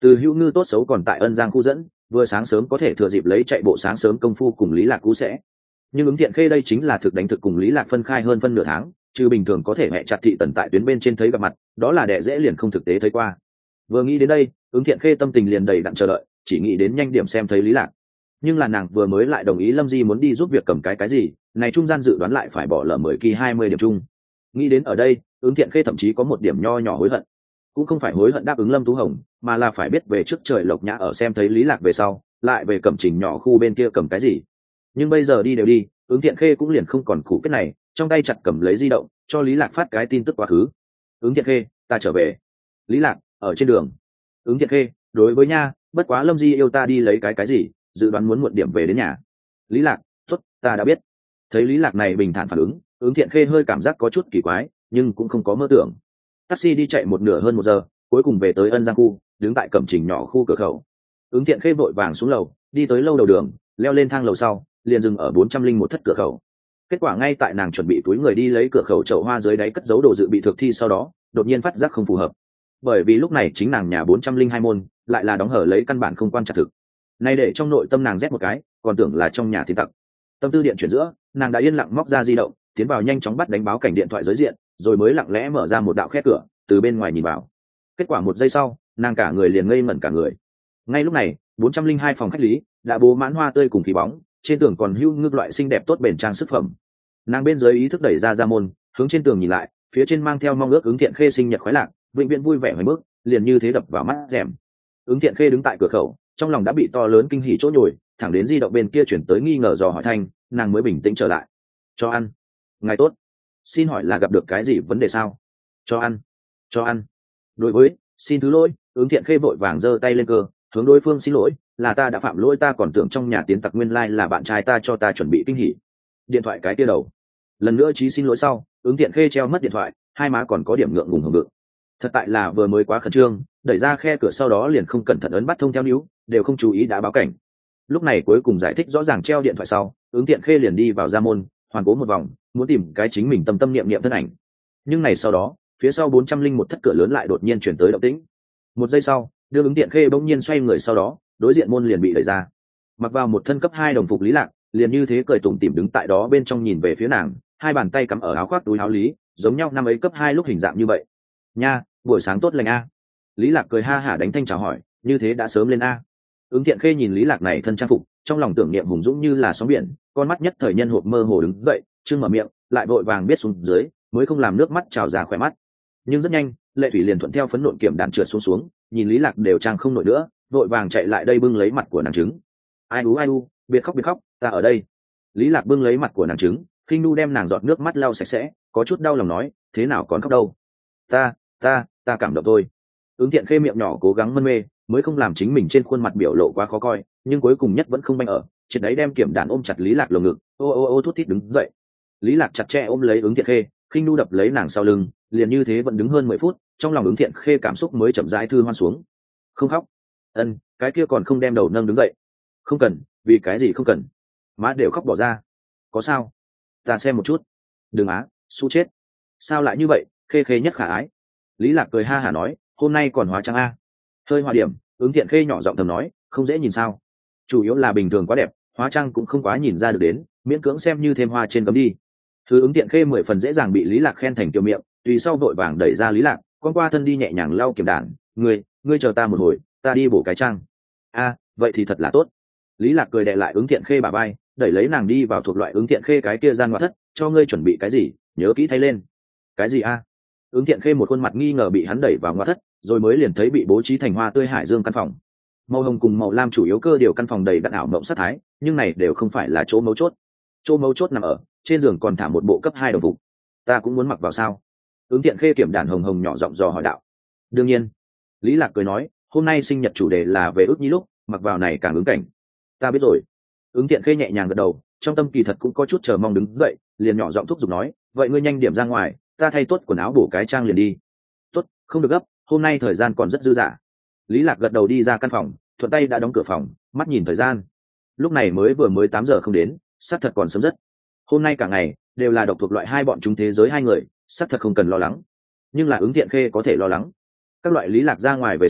Từ Hữu Ngư tốt xấu còn tại Ân Giang khu dẫn, vừa sáng sớm có thể thừa dịp lấy chạy bộ sáng sớm công phu cùng Lý Lạc cú sẽ. Nhưng ứng thiện khê đây chính là thực đánh thực cùng Lý Lạc phân khai hơn phân nửa tháng, trừ bình thường có thể hẹ chặt thị tần tại tuyến bên trên thấy gặp mặt, đó là đẻ dễ liền không thực tế thấy qua. Vừa nghĩ đến đây, ứng thiện khê tâm tình liền đầy đặn chờ đợi, chỉ nghĩ đến nhanh điểm xem thấy Lý Lạc. Nhưng là nàng vừa mới lại đồng ý Lâm Di muốn đi giúp việc cầm cái cái gì, này trung gian dự đoán lại phải bỏ lỡ mười kỳ hai mươi điểm chung. Nghĩ đến ở đây, ứng thiện khê thậm chí có một điểm nho nhỏ hối hận. Cũng không phải hối hận đáp ứng Lâm Tú Hồng, mà là phải biết về trước trời lộc nhã ở xem thấy Lý Lạc về sau, lại về cẩm trình nhỏ khu bên kia cầm cái gì. Nhưng bây giờ đi đều đi, ứng thiện khê cũng liền không còn củ kết này, trong tay chặt cầm lấy di động, cho Lý Lạc phát cái tin tức quá khứ. Ứng thiện khê, ta trở về. Lý Lạc, ở trên đường. Ứng thiện khê, đối với nha, bất quá Lâm Di yêu ta đi lấy cái cái gì, dự đoán muốn muộn điểm về đến nhà. Lý Lạc, tốt, ta đã biết. Thấy Lý Lạc này bình thản phản ứng, ứng thiện khê hơi cảm giác có chút kỳ quái, nhưng cũng không có mơ tưởng. Taxi đi chạy một nửa hơn một giờ, cuối cùng về tới Ân Giang khu, đứng tại cẩm trình nhỏ khu cửa khẩu. Ứng thiện khê vội vàng xuống lầu, đi tới lâu đầu đường, leo lên thang lầu sau, liền dừng ở bốn trăm linh một thất cửa khẩu. Kết quả ngay tại nàng chuẩn bị túi người đi lấy cửa khẩu chậu hoa dưới đáy cất giấu đồ dự bị thực thi sau đó, đột nhiên phát giác không phù hợp. Bởi vì lúc này chính nàng nhà bốn trăm linh hai môn, lại là đóng hở lấy căn bản không quan trọng thực. Nay để trong nội tâm nàng rét một cái, còn tưởng là trong nhà tin tặc. Tâm tư điện chuyển giữa, nàng đã yên lặng móc ra di động, tiến vào nhanh chóng bắt đánh báo cảnh điện thoại giới diện, rồi mới lặng lẽ mở ra một đạo khe cửa, từ bên ngoài nhìn vào. Kết quả một giây sau, nàng cả người liền ngây ngẩn cả người. Ngay lúc này, bốn trăm linh hai phòng khách lý đã bố mãn hoa tươi cùng khí bóng, trên tường còn hưu ngước loại xinh đẹp tốt bền trang sức phẩm. Nàng bên dưới ý thức đẩy ra ra môn, hướng trên tường nhìn lại, phía trên mang theo mong ước ứng thiện khê sinh nhật khoái lạc, vĩnh viễn vui vẻ hoài bước, liền như thế đập vào mắt rèm. Ứng thiện khê đứng tại cửa khẩu, trong lòng đã bị to lớn kinh hỉ chỗ nhồi, thẳng đến di động bên kia chuyển tới nghi ngờ dò hỏi thanh, nàng mới bình tĩnh trở lại. Cho ăn. Ngài tốt, xin hỏi là gặp được cái gì vấn đề sao? Cho ăn. Cho ăn. Đối với, xin thứ lỗi, ứng thiện khê vội vàng giơ tay lên cơ, hướng đối phương xin lỗi, là ta đã phạm lỗi, ta còn tưởng trong nhà tiến tặc nguyên lai là bạn trai ta cho ta chuẩn bị kinh hỉ. Điện thoại cái kia đầu. Lần nữa chí xin lỗi sau, ứng thiện khê treo mất điện thoại, hai má còn có điểm ngượng ngùng hưởng ngượng. Thật tại là vừa mới quá khẩn trương, đẩy ra khe cửa sau đó liền không cẩn thận ấn bắt thông theo níu, đều không chú ý đã báo cảnh. Lúc này cuối cùng giải thích rõ ràng treo điện thoại sau, ứng thiện khê liền đi vào ra môn, hoàn cố một vòng, muốn tìm cái chính mình tâm tâm niệm niệm thân ảnh. Nhưng này sau đó, phía sau bốn trăm linh một thất cửa lớn lại đột nhiên chuyển tới động tĩnh. Một giây sau, đưa ứng thiện khê bỗng nhiên xoay người, sau đó đối diện môn liền bị đẩy ra. Mặc vào một thân cấp hai đồng phục Lý Lạc, liền như thế cười tủm tỉm đứng tại đó bên trong nhìn về phía nàng, hai bàn tay cắm ở áo khoác túi áo lý, giống nhau năm ấy cấp hai lúc hình dạng như vậy. Nha, buổi sáng tốt lành a. Lý Lạc cười ha hả đánh thanh chào hỏi, như thế đã sớm lên a. Ứng thiện khê nhìn Lý Lạc này thân trang phục, trong lòng tưởng niệm hùng dũng như là sóng biển, con mắt nhất thời nhân hộp mơ hồ đứng dậy, trương mở miệng, lại vội vàng biết xuống dưới, mới không làm nước mắt trào ra khỏe mắt. Nhưng rất nhanh, lệ thủy liền thuận theo phấn nộn kiểm đàn trượt xuống xuống, nhìn Lý Lạc đều trang không nổi nữa, vội vàng chạy lại đây bưng lấy mặt của nàng trứng. Ai u ai u, biệt khóc biệt khóc, ta ở đây. Lý Lạc bưng lấy mặt của nàng trứng, khinh nu đem nàng giọt nước mắt lau sạch sẽ, có chút đau lòng nói, thế nào còn khóc đâu? Ta, ta, ta cảm động thôi. Ứng thiện khê miệng nhỏ cố gắng mân mê, mới không làm chính mình trên khuôn mặt biểu lộ quá khó coi, nhưng cuối cùng nhất vẫn không banh ở, triệt đấy đem kiểm đàn ôm chặt Lý Lạc lồng ngực, ô ô ô thút thít đứng dậy. Lý Lạc chặt chẽ ôm lấy ứng thiện khê, khinh nu đập lấy nàng sau lưng, liền như thế vẫn đứng hơn mười phút, trong lòng ứng thiện khê cảm xúc mới chậm rãi thư hoan xuống. Không khóc. Ân, cái kia còn không đem đầu nâng đứng dậy. Không cần, vì cái gì không cần? Má đều khóc bỏ ra. Có sao? Ta xem một chút. Đừng á, su chết. Sao lại như vậy? Khê khê nhất khả ái. Lý Lạc cười ha hả nói, hôm nay còn hóa trang a. Hơi hòa điểm, ứng thiện khê nhỏ giọng thầm nói, không dễ nhìn sao? Chủ yếu là bình thường quá đẹp, hóa trang cũng không quá nhìn ra được đến, miễn cưỡng xem như thêm hoa trên cấm đi. Thứ ứng thiện khê mười phần dễ dàng bị Lý Lạc khen thành tiêu miệng, tùy sau vội vàng đẩy ra Lý Lạc, con qua thân đi nhẹ nhàng lau kiểm đàn, ngươi, ngươi chờ ta một hồi, ta đi bổ cái trang. A, vậy thì thật là tốt. Lý Lạc cười đè lại ứng thiện khê bả vai, đẩy lấy nàng đi vào thuộc loại ứng thiện khê cái kia gian ngoại thất, cho ngươi chuẩn bị cái gì, nhớ kỹ thay lên. Cái gì a? Ứng thiện khê một khuôn mặt nghi ngờ bị hắn đẩy vào ngoại thất, rồi mới liền thấy bị bố trí thành hoa tươi hải dương căn phòng. Màu hồng cùng màu lam chủ yếu cơ điều căn phòng đầy đặn ảo mộng sát thái, nhưng này đều không phải là chỗ mấu chốt. Chỗ mấu chốt nằm ở trên giường còn thả một bộ cấp hai đồng phục. Ta cũng muốn mặc vào sao? Ứng thiện khê kiểm đàn hồng hồng nhỏ giọng dò hỏi đạo. Đương nhiên. Lý Lạc cười nói, hôm nay sinh nhật chủ đề là về ước nhi lúc, mặc vào này càng ứng cảnh. Ta biết rồi. Ứng thiện khê nhẹ nhàng gật đầu, trong tâm kỳ thật cũng có chút chờ mong đứng dậy, liền nhỏ giọng thúc giục nói, vậy ngươi nhanh điểm ra ngoài, ta thay tốt quần áo bổ cái trang liền đi. Tốt, không được gấp, hôm nay thời gian còn rất dư dả. Lý Lạc gật đầu đi ra căn phòng, thuận tay đã đóng cửa phòng, mắt nhìn thời gian. Lúc này mới vừa mới tám giờ không đến, xác thật còn sớm rất. Hôm nay cả ngày đều là độc thuộc loại hai bọn chúng thế giới hai người, xác thật không cần lo lắng. Nhưng là ứng thiện khê có thể lo lắng. Các loại Lý Lạc ra ngoài về sau,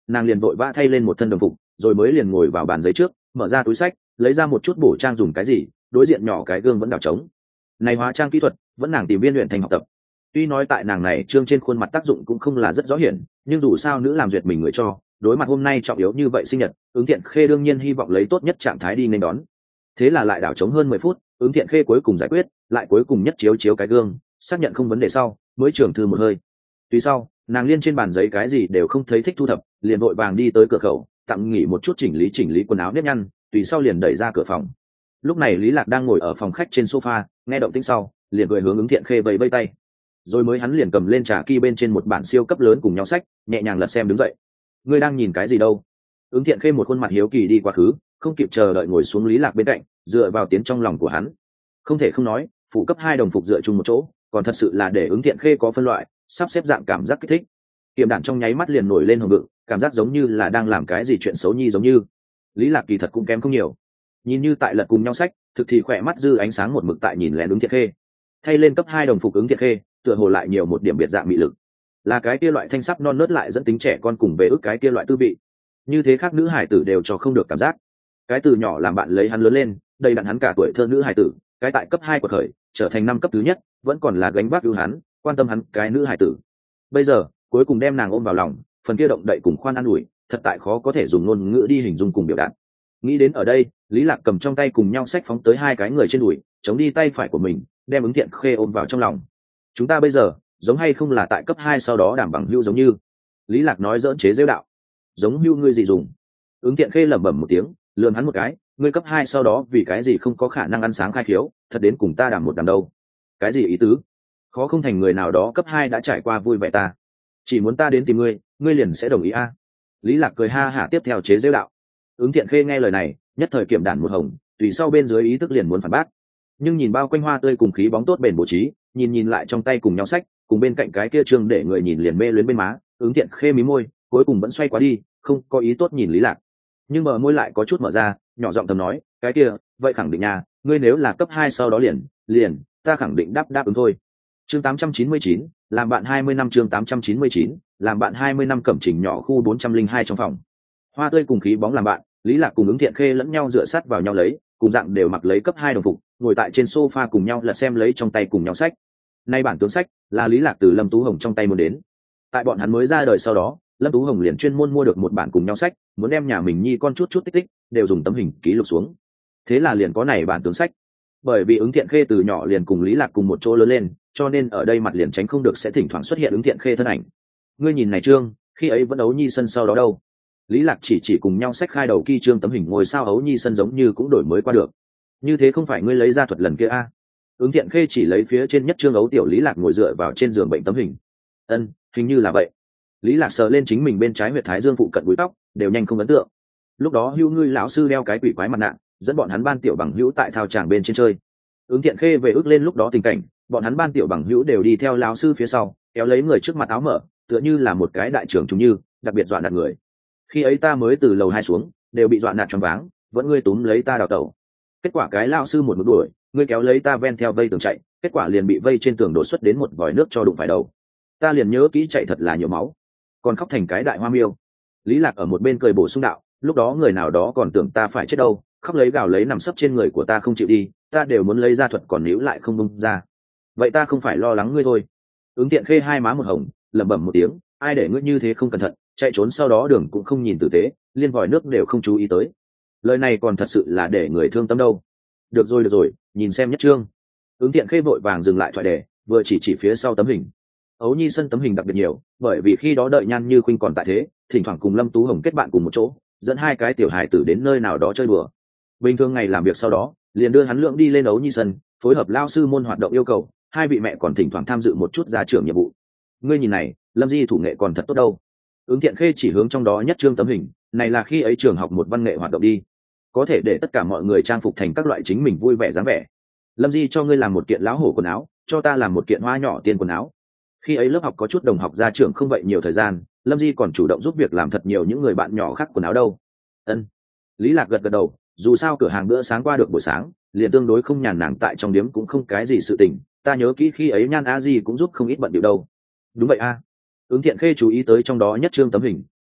nàng liền vội vã thay lên một thân đồng phục rồi mới liền ngồi vào bàn giấy trước, mở ra túi sách lấy ra một chút bổ trang dùng cái gì, đối diện nhỏ cái gương vẫn đảo trống. Này hóa trang kỹ thuật vẫn nàng tìm viên luyện thành học tập. Tuy nói tại nàng này trương trên khuôn mặt tác dụng cũng không là rất rõ hiển, nhưng dù sao nữ làm duyệt mình người cho, đối mặt hôm nay trọng yếu như vậy sinh nhật, Ứng Thiện Khê đương nhiên hy vọng lấy tốt nhất trạng thái đi nên đón. Thế là lại đảo trống hơn mười phút, Ứng Thiện Khê cuối cùng giải quyết, lại cuối cùng nhất chiếu chiếu cái gương, xác nhận không vấn đề sau, mới trưởng thư một hơi. Tuy sau, nàng liên trên bàn giấy cái gì đều không thấy thích thu thập, liền vội vàng đi tới cửa khẩu, tạm nghỉ một chút chỉnh lý chỉnh lý quần áo nếp nhăn, tùy sau liền đẩy ra cửa phòng. Lúc này Lý Lạc đang ngồi ở phòng khách trên sofa, nghe động tĩnh sau, liền cười hướng Ứng Thiện Khê vẫy vẫy tay. Rồi mới hắn liền cầm lên trà ki bên trên một bản siêu cấp lớn cùng nhau sách, nhẹ nhàng lật xem đứng dậy. Ngươi đang nhìn cái gì đâu? Ứng Thiện Khê một khuôn mặt hiếu kỳ đi quá khứ, không kịp chờ đợi ngồi xuống Lý Lạc bên cạnh, dựa vào tiến trong lòng của hắn. Không thể không nói, phụ cấp hai đồng phục dựa chung một chỗ, còn thật sự là để Ứng Thiện Khê có phân loại, sắp xếp dạng cảm giác kích thích. Kiệm đản trong nháy mắt liền nổi lên hồng vượng, cảm giác giống như là đang làm cái gì chuyện xấu nhi giống như. Lý Lạc kỳ thật cũng kém không nhiều. Nhìn như tại lật cùng nhau sách, thực thì khỏe mắt dư ánh sáng một mực tại nhìn lén Ứng Thiện Khê. Thay lên cấp hai đồng phục Ứng Thiện Khê, tựa hồ lại nhiều một điểm biệt dạng mị lực. Là cái kia loại thanh sắc non nớt lại dẫn tính trẻ con cùng về ức cái kia loại tư vị. Như thế khác nữ hải tử đều cho không được cảm giác. Cái từ nhỏ làm bạn lấy hắn lớn lên, đầy đặn hắn cả tuổi thơ nữ hải tử, cái tại cấp hai của khởi, trở thành năm cấp thứ nhất, vẫn còn là gánh vác ưu hắn, quan tâm hắn cái nữ hải tử. Bây giờ, cuối cùng đem nàng ôm vào lòng, phần kia động đậy cùng khoan an ủi, thật tại khó có thể dùng ngôn ngữ đi hình dung cùng biểu đạt. Nghĩ đến ở đây, Lý Lạc cầm trong tay cùng nhau sách phóng tới hai cái người trên đùi, chống đi tay phải của mình, đem Ứng Thiện Khê ôm vào trong lòng. Chúng ta bây giờ, giống hay không là tại cấp hai sau đó đảm bằng hưu giống như. Lý Lạc nói dỡn chế giễu đạo. Giống hưu ngươi gì dùng? Ứng Thiện Khê lẩm bẩm một tiếng, lườm hắn một cái, ngươi cấp hai sau đó vì cái gì không có khả năng ăn sáng khai khiếu, thật đến cùng ta đảm một đàm đâu. Cái gì ý tứ? Khó không thành người nào đó cấp hai đã trải qua vui vẻ ta. Chỉ muốn ta đến tìm ngươi, ngươi liền sẽ đồng ý a. À? Lý Lạc cười ha hả tiếp theo chế giễu đạo. Ứng Thiện Khê nghe lời này, nhất thời kiểm đản một hồng, tùy sau bên dưới ý thức liền muốn phản bác. Nhưng nhìn bao quanh hoa tươi cùng khí bóng tốt bền bố trí, nhìn nhìn lại trong tay cùng nhau sách, cùng bên cạnh cái kia trương để người nhìn liền mê luyến bên má, Ứng Thiện Khê mí môi, cuối cùng vẫn xoay qua đi, không có ý tốt nhìn Lý Lạc. Nhưng mở môi lại có chút mở ra, nhỏ giọng thầm nói, cái kia, vậy khẳng định nha, ngươi nếu là cấp hai sau đó liền, liền, ta khẳng định đáp đáp ứng thôi. Chương tám trăm chín mươi chín, làm bạn hai mươi năm chương tám trăm chín mươi chín, làm bạn hai mươi năm cẩm chỉnh nhỏ khu bốn trăm linh hai trong phòng. Hoa tươi cùng khí bóng làm bạn, Lý Lạc cùng Ứng Thiện Khê lẫn nhau dựa sát vào nhau lấy, cùng dạng đều mặc lấy cấp hai đồng phục, ngồi tại trên sofa cùng nhau lật xem lấy trong tay cùng nhau sách. Nay bản tướng sách là Lý Lạc từ Lâm Tú Hồng trong tay mua đến. Tại bọn hắn mới ra đời sau đó, Lâm Tú Hồng liền chuyên môn mua được một bản cùng nhau sách, muốn đem nhà mình nhi con chút chút tích tích, đều dùng tấm hình ký lục xuống. Thế là liền có này bản tướng sách. Bởi vì Ứng Thiện Khê từ nhỏ liền cùng Lý Lạc cùng một chỗ lớn lên, cho nên ở đây mặt liền tránh không được sẽ thỉnh thoảng xuất hiện Ứng Thiện Khê thân ảnh. Ngươi nhìn này trương, khi ấy vẫn ấu nhi sân sau đó đâu. Lý Lạc chỉ chỉ cùng nhau sách khai đầu kỳ trương tấm hình ngồi sao ấu nhi sân giống như cũng đổi mới qua được. Như thế không phải ngươi lấy ra thuật lần kia a? À? Ứng Thiện Khê chỉ lấy phía trên nhất trương ấu tiểu Lý Lạc ngồi dựa vào trên giường bệnh tấm hình. Ân, hình như là vậy. Lý Lạc sờ lên chính mình bên trái huyệt thái dương phụ cận búi tóc, đều nhanh không ấn tượng. Lúc đó Hưu Ngươi lão sư đeo cái quỷ quái mặt nạ, dẫn bọn hắn ban tiểu bằng hữu tại thao tràng bên trên chơi. Ứng Thiện Khê về ước lên lúc đó tình cảnh, bọn hắn ban tiểu bằng hữu đều đi theo lão sư phía sau, kéo lấy người trước mặt áo mở, tựa như là một cái đại trưởng chúng như, đặc biệt dọa nạt người. Khi ấy ta mới từ lầu hai xuống, đều bị dọa nạt choáng váng, vẫn ngươi túm lấy ta đào tẩu. Kết quả cái lão sư một mực đuổi, ngươi kéo lấy ta ven theo vây tường chạy, kết quả liền bị vây trên tường đổ xuất đến một vòi nước cho đụng phải đầu. Ta liền nhớ kỹ chạy thật là nhiều máu, còn khóc thành cái đại hoa miêu. Lý Lạc ở một bên cười bổ sung đạo, lúc đó người nào đó còn tưởng ta phải chết đâu, khóc lấy gào lấy nằm sấp trên người của ta không chịu đi, ta đều muốn lấy ra thuật còn níu lại không bung ra. Vậy ta không phải lo lắng ngươi thôi. Ứng Thiện Khê hai má một hồng, lẩm bẩm một tiếng, ai để ngươi như thế không cẩn thận, chạy trốn sau đó đường cũng không nhìn tử tế, liên vòi nước đều không chú ý tới. Lời này còn thật sự là để người thương tâm đâu. Được rồi được rồi, nhìn xem nhất trương. Ứng Thiện Khê vội vàng dừng lại thoại đề, vừa chỉ chỉ phía sau tấm hình. Ấu nhi sân tấm hình đặc biệt nhiều, bởi vì khi đó đợi Nhan Như Khuynh còn tại thế, thỉnh thoảng cùng Lâm Tú Hồng kết bạn cùng một chỗ, dẫn hai cái tiểu hài tử đến nơi nào đó chơi đùa. Bình thường ngày làm việc sau đó, liền đưa hắn lượng đi lên Ấu nhi sân, phối hợp lao sư môn hoạt động yêu cầu, hai vị mẹ còn thỉnh thoảng tham dự một chút gia trưởng nhiệm vụ. Ngươi nhìn này, Lâm Di thủ nghệ còn thật tốt đâu. Ứng Thiện Khê chỉ hướng trong đó nhất trương tấm hình, này là khi ấy trường học một văn nghệ hoạt động đi, có thể để tất cả mọi người trang phục thành các loại chính mình vui vẻ dáng vẻ. Lâm Di cho ngươi làm một kiện lão hổ quần áo, cho ta làm một kiện hoa nhỏ tiên quần áo. Khi ấy lớp học có chút đồng học ra trường không vậy nhiều thời gian, Lâm Di còn chủ động giúp việc làm thật nhiều những người bạn nhỏ khác quần áo đâu. Ân. Lý Lạc gật gật đầu, dù sao cửa hàng bữa sáng qua được buổi sáng, liền tương đối không nhàn nàng tại trong điếm cũng không cái gì sự tình, ta nhớ kỹ khi ấy Nhan A Di cũng giúp không ít bận điệu đâu. Đúng vậy a. Ứng Thiện Khê chú ý tới trong đó nhất trương tấm hình,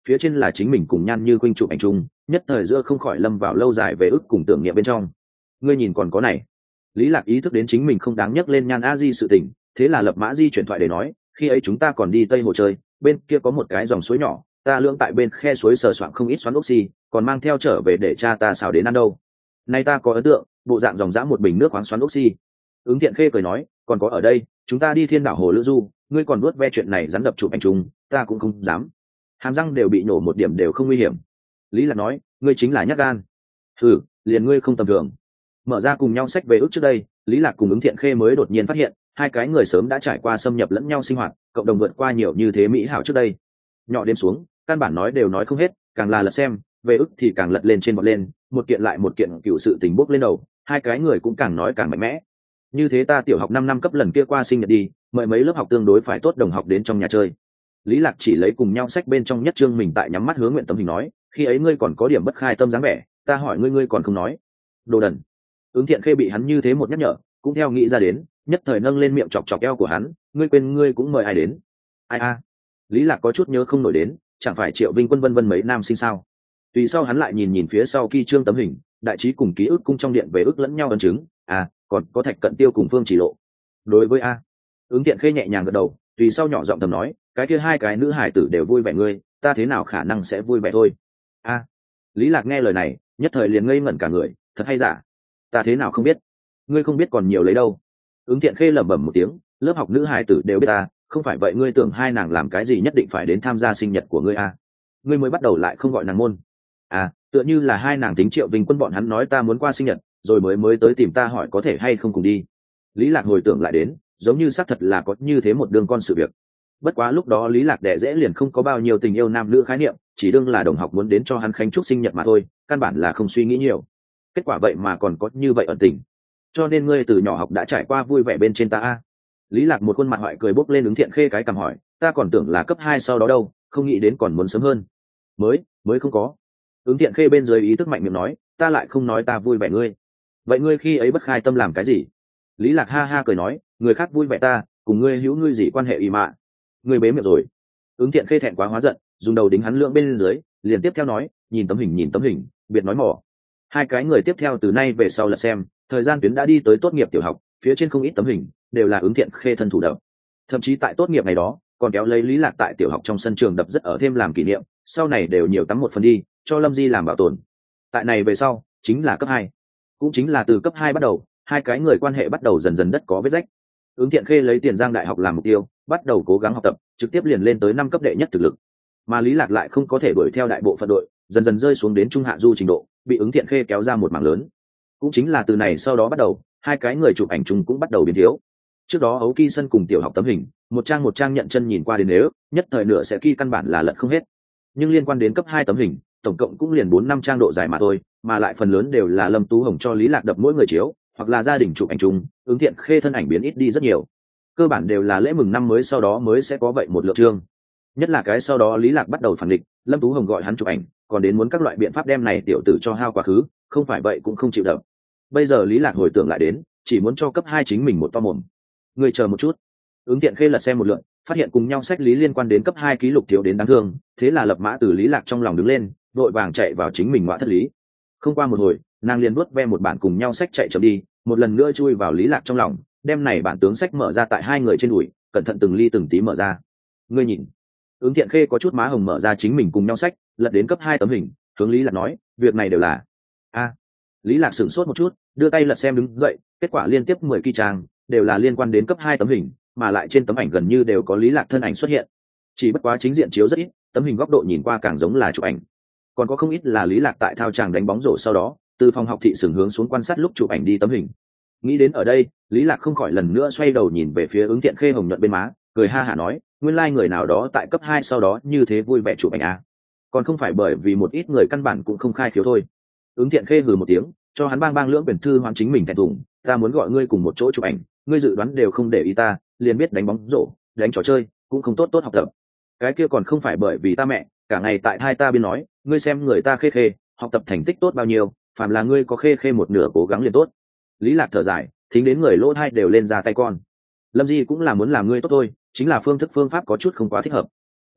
phía trên là chính mình cùng Nhan Như Khuynh chụp ảnh chung, nhất thời giữa không khỏi lâm vào lâu dài về ức cùng tưởng niệm bên trong. Ngươi nhìn còn có này. Lý Lạc ý thức đến chính mình không đáng nhắc lên Nhan A Di sự tình, thế là lập mã di chuyển thoại để nói, khi ấy chúng ta còn đi Tây Hồ chơi, bên kia có một cái dòng suối nhỏ, ta lưỡng tại bên khe suối sờ soạng không ít xoắn oxy, còn mang theo trở về để cha ta xào đến ăn đâu. Nay ta có ấn tượng, bộ dạng dòng dã một bình nước khoáng xoắn oxy. Ứng Thiện Khê cười nói, còn có ở đây, chúng ta đi Thiên Đảo Hồ Lữ Du, ngươi còn nuốt ve chuyện này rắn đập chụp ảnh chung, ta cũng không dám. Hàm răng đều bị nổ một điểm đều không nguy hiểm. Lý Lạc nói, ngươi chính là nhát gan. Thử, liền ngươi không tầm thường. Mở ra cùng nhau sách về ước trước đây, Lý Lạc cùng Ứng Thiện Khê mới đột nhiên phát hiện, hai cái người sớm đã trải qua xâm nhập lẫn nhau sinh hoạt, cộng đồng vượt qua nhiều như thế mỹ hảo trước đây. Nhỏ đêm xuống, căn bản nói đều nói không hết, càng là lật xem, về ước thì càng lật lên trên bọt lên, một kiện lại một kiện cựu sự tình bốc lên đầu, hai cái người cũng càng nói càng mạnh mẽ. Như thế ta tiểu học năm năm cấp lần kia qua sinh nhật đi, mời mấy lớp học tương đối phải tốt đồng học đến trong nhà chơi. Lý Lạc chỉ lấy cùng nhau sách bên trong nhất chương mình tại nhắm mắt hướng nguyện tấm hình nói, khi ấy ngươi còn có điểm bất khai tâm dáng vẻ, ta hỏi ngươi ngươi còn không nói. Đồ đần. Ứng Thiện Khê bị hắn như thế một nhắc nhở, cũng theo nghĩ ra đến, nhất thời nâng lên miệng chọc chọc eo của hắn, ngươi quên ngươi cũng mời ai đến. Ai a? Lý Lạc có chút nhớ không nổi đến, chẳng phải Triệu Vinh Quân vân vân mấy nam sinh sao? Tùy sau hắn lại nhìn nhìn phía sau kỳ trương tấm hình, đại trí cùng ký ức cung trong điện về ức lẫn nhau ấn chứng, à, còn có Thạch Cận Tiêu cùng Phương Chỉ Lộ. Đối với a, Ứng Thiện Khê nhẹ nhàng gật đầu, tùy sau nhỏ giọng thầm nói, cái kia hai cái nữ hải tử đều vui vẻ ngươi, ta thế nào khả năng sẽ vui vẻ thôi. A. Lý Lạc nghe lời này, nhất thời liền ngây ngẩn cả người, thật hay giả? Ta thế nào không biết? Ngươi không biết còn nhiều lấy đâu. Ứng Thiện Khê lẩm bẩm một tiếng, lớp học nữ hải tử đều biết ta, không phải vậy ngươi tưởng hai nàng làm cái gì nhất định phải đến tham gia sinh nhật của ngươi a? Ngươi mới bắt đầu lại không gọi nàng môn. À, tựa như là hai nàng tính Triệu Vinh Quân bọn hắn nói ta muốn qua sinh nhật, rồi mới mới tới tìm ta hỏi có thể hay không cùng đi. Lý Lạc hồi tưởng lại đến, giống như xác thật là có như thế một đường con sự việc. Bất quá lúc đó Lý Lạc đẻ dễ liền không có bao nhiêu tình yêu nam nữ khái niệm, chỉ đương là đồng học muốn đến cho hắn khánh chúc sinh nhật mà thôi, căn bản là không suy nghĩ nhiều. Kết quả vậy mà còn có như vậy ẩn tình. Cho nên ngươi từ nhỏ học đã trải qua vui vẻ bên trên ta a. Lý Lạc một khuôn mặt hoại cười bốc lên Ứng Thiện Khê cái cằm hỏi, ta còn tưởng là cấp hai sau đó đâu, không nghĩ đến còn muốn sớm hơn. Mới, mới không có. Ứng Thiện Khê bên dưới ý thức mạnh miệng nói, ta lại không nói ta vui vẻ ngươi. Vậy ngươi khi ấy bất khai tâm làm cái gì? Lý Lạc ha ha cười nói, người khác vui vẻ ta, cùng ngươi hữu ngươi gì quan hệ ý mạ? Ngươi bế miệng rồi. Ứng Thiện Khê thẹn quá hóa giận, dùng đầu đính hắn lưỡng bên dưới, liền tiếp theo nói, nhìn tấm hình nhìn tấm hình, biệt nói mỏ. Hai cái người tiếp theo từ nay về sau là xem, thời gian tuyến đã đi tới tốt nghiệp tiểu học, phía trên không ít tấm hình đều là Ứng Thiện Khê thân thủ đập. Thậm chí tại tốt nghiệp ngày đó, còn kéo lấy Lý Lạc tại tiểu học trong sân trường đập rất ở thêm làm kỷ niệm, sau này đều nhiều tắm một phần đi, cho Lâm Di làm bảo tồn. Tại này về sau, chính là cấp hai. Cũng chính là từ cấp hai bắt đầu, hai cái người quan hệ bắt đầu dần dần đất có vết rách. Ứng Thiện Khê lấy Tiền Giang đại học làm mục tiêu, bắt đầu cố gắng học tập, trực tiếp liền lên tới năm cấp đệ nhất thực lực. Mà Lý Lạc lại không có thể đuổi theo đại bộ phận đội, dần dần rơi xuống đến trung hạ du trình độ, bị Ứng Thiện Khê kéo ra một mảng lớn. Cũng chính là từ này sau đó bắt đầu, hai cái người chụp ảnh chung cũng bắt đầu biến thiếu. Trước đó Ấu Kỳ Sân cùng tiểu học tấm hình, một trang một trang nhận chân nhìn qua đến nếu, nhất thời nửa sẽ kỳ căn bản là lật không hết. Nhưng liên quan đến cấp hai tấm hình, tổng cộng cũng liền bốn năm trang độ dài mà thôi, mà lại phần lớn đều là Lâm Tú Hồng cho Lý Lạc đập mỗi người chiếu, hoặc là gia đình chụp ảnh chung, Ứng Thiện Khê thân ảnh biến ít đi rất nhiều. Cơ bản đều là lễ mừng năm mới sau đó mới sẽ có vậy một lượng chương. Nhất là cái sau đó Lý Lạc bắt đầu phản địch, Lâm Tú Hồng gọi hắn chụp ảnh, còn đến muốn các loại biện pháp đem này tiểu tử cho hao quá khứ, không phải vậy cũng không chịu đập. Bây giờ Lý Lạc hồi tưởng lại đến, chỉ muốn cho cấp hai chính mình một to mồm. Người chờ một chút. Ứng Thiện Khê lật xem một lượt, phát hiện cùng nhau sách lý liên quan đến cấp hai ký lục thiếu đến đáng thương, thế là lập mã từ Lý Lạc trong lòng đứng lên, vội vàng chạy vào chính mình ngõ thất lý. Không qua một hồi, nàng liền vuốt ve một bản cùng nhau sách chạy chậm đi, một lần nữa chui vào Lý Lạc trong lòng, đem này bản tướng sách mở ra tại hai người trên đùi, cẩn thận từng ly từng tí mở ra. Ngươi nhìn. Ứng Thiện Khê có chút má hồng mở ra chính mình cùng nhau sách, lật đến cấp hai tấm hình, hướng Lý Lạc nói, việc này đều là. A. Lý Lạc sửng sốt một chút, đưa tay lật xem đứng dậy, kết quả liên tiếp mười kỳ trang, đều là liên quan đến cấp hai tấm hình, mà lại trên tấm ảnh gần như đều có Lý Lạc thân ảnh xuất hiện. Chỉ bất quá chính diện chiếu rất ít, tấm hình góc độ nhìn qua càng giống là chụp ảnh. Còn có không ít là Lý Lạc tại thao tràng đánh bóng rổ sau đó, từ phòng học thị sừng hướng xuống quan sát lúc chụp ảnh đi tấm hình. Nghĩ đến ở đây, Lý Lạc không khỏi lần nữa xoay đầu nhìn về phía Ứng Thiện Khê hồng nhuận bên má, cười ha hả nói, nguyên lai like người nào đó tại cấp hai sau đó như thế vui vẻ chụp ảnh à? Còn không phải bởi vì một ít người căn bản cũng không khai khiếu thôi. Ứng Thiện Khê hừ một tiếng, cho hắn bang bang lưỡng quyển thư hoán chính mình thẹn thùng, ta muốn gọi ngươi cùng một chỗ chụp ảnh, ngươi dự đoán đều không để ý ta, liền biết đánh bóng rổ, đánh trò chơi, cũng không tốt tốt học tập. Cái kia còn không phải bởi vì ta mẹ, cả ngày tại hai ta biên nói, ngươi xem người ta Khê Khê, học tập thành tích tốt bao nhiêu, phàm là ngươi có Khê Khê một nửa cố gắng liền tốt. Lý Lạc thở dài, thính đến người lỗ hai đều lên ra tay con. Lâm Di cũng là muốn làm ngươi tốt thôi, chính là phương thức phương pháp có chút không quá thích hợp.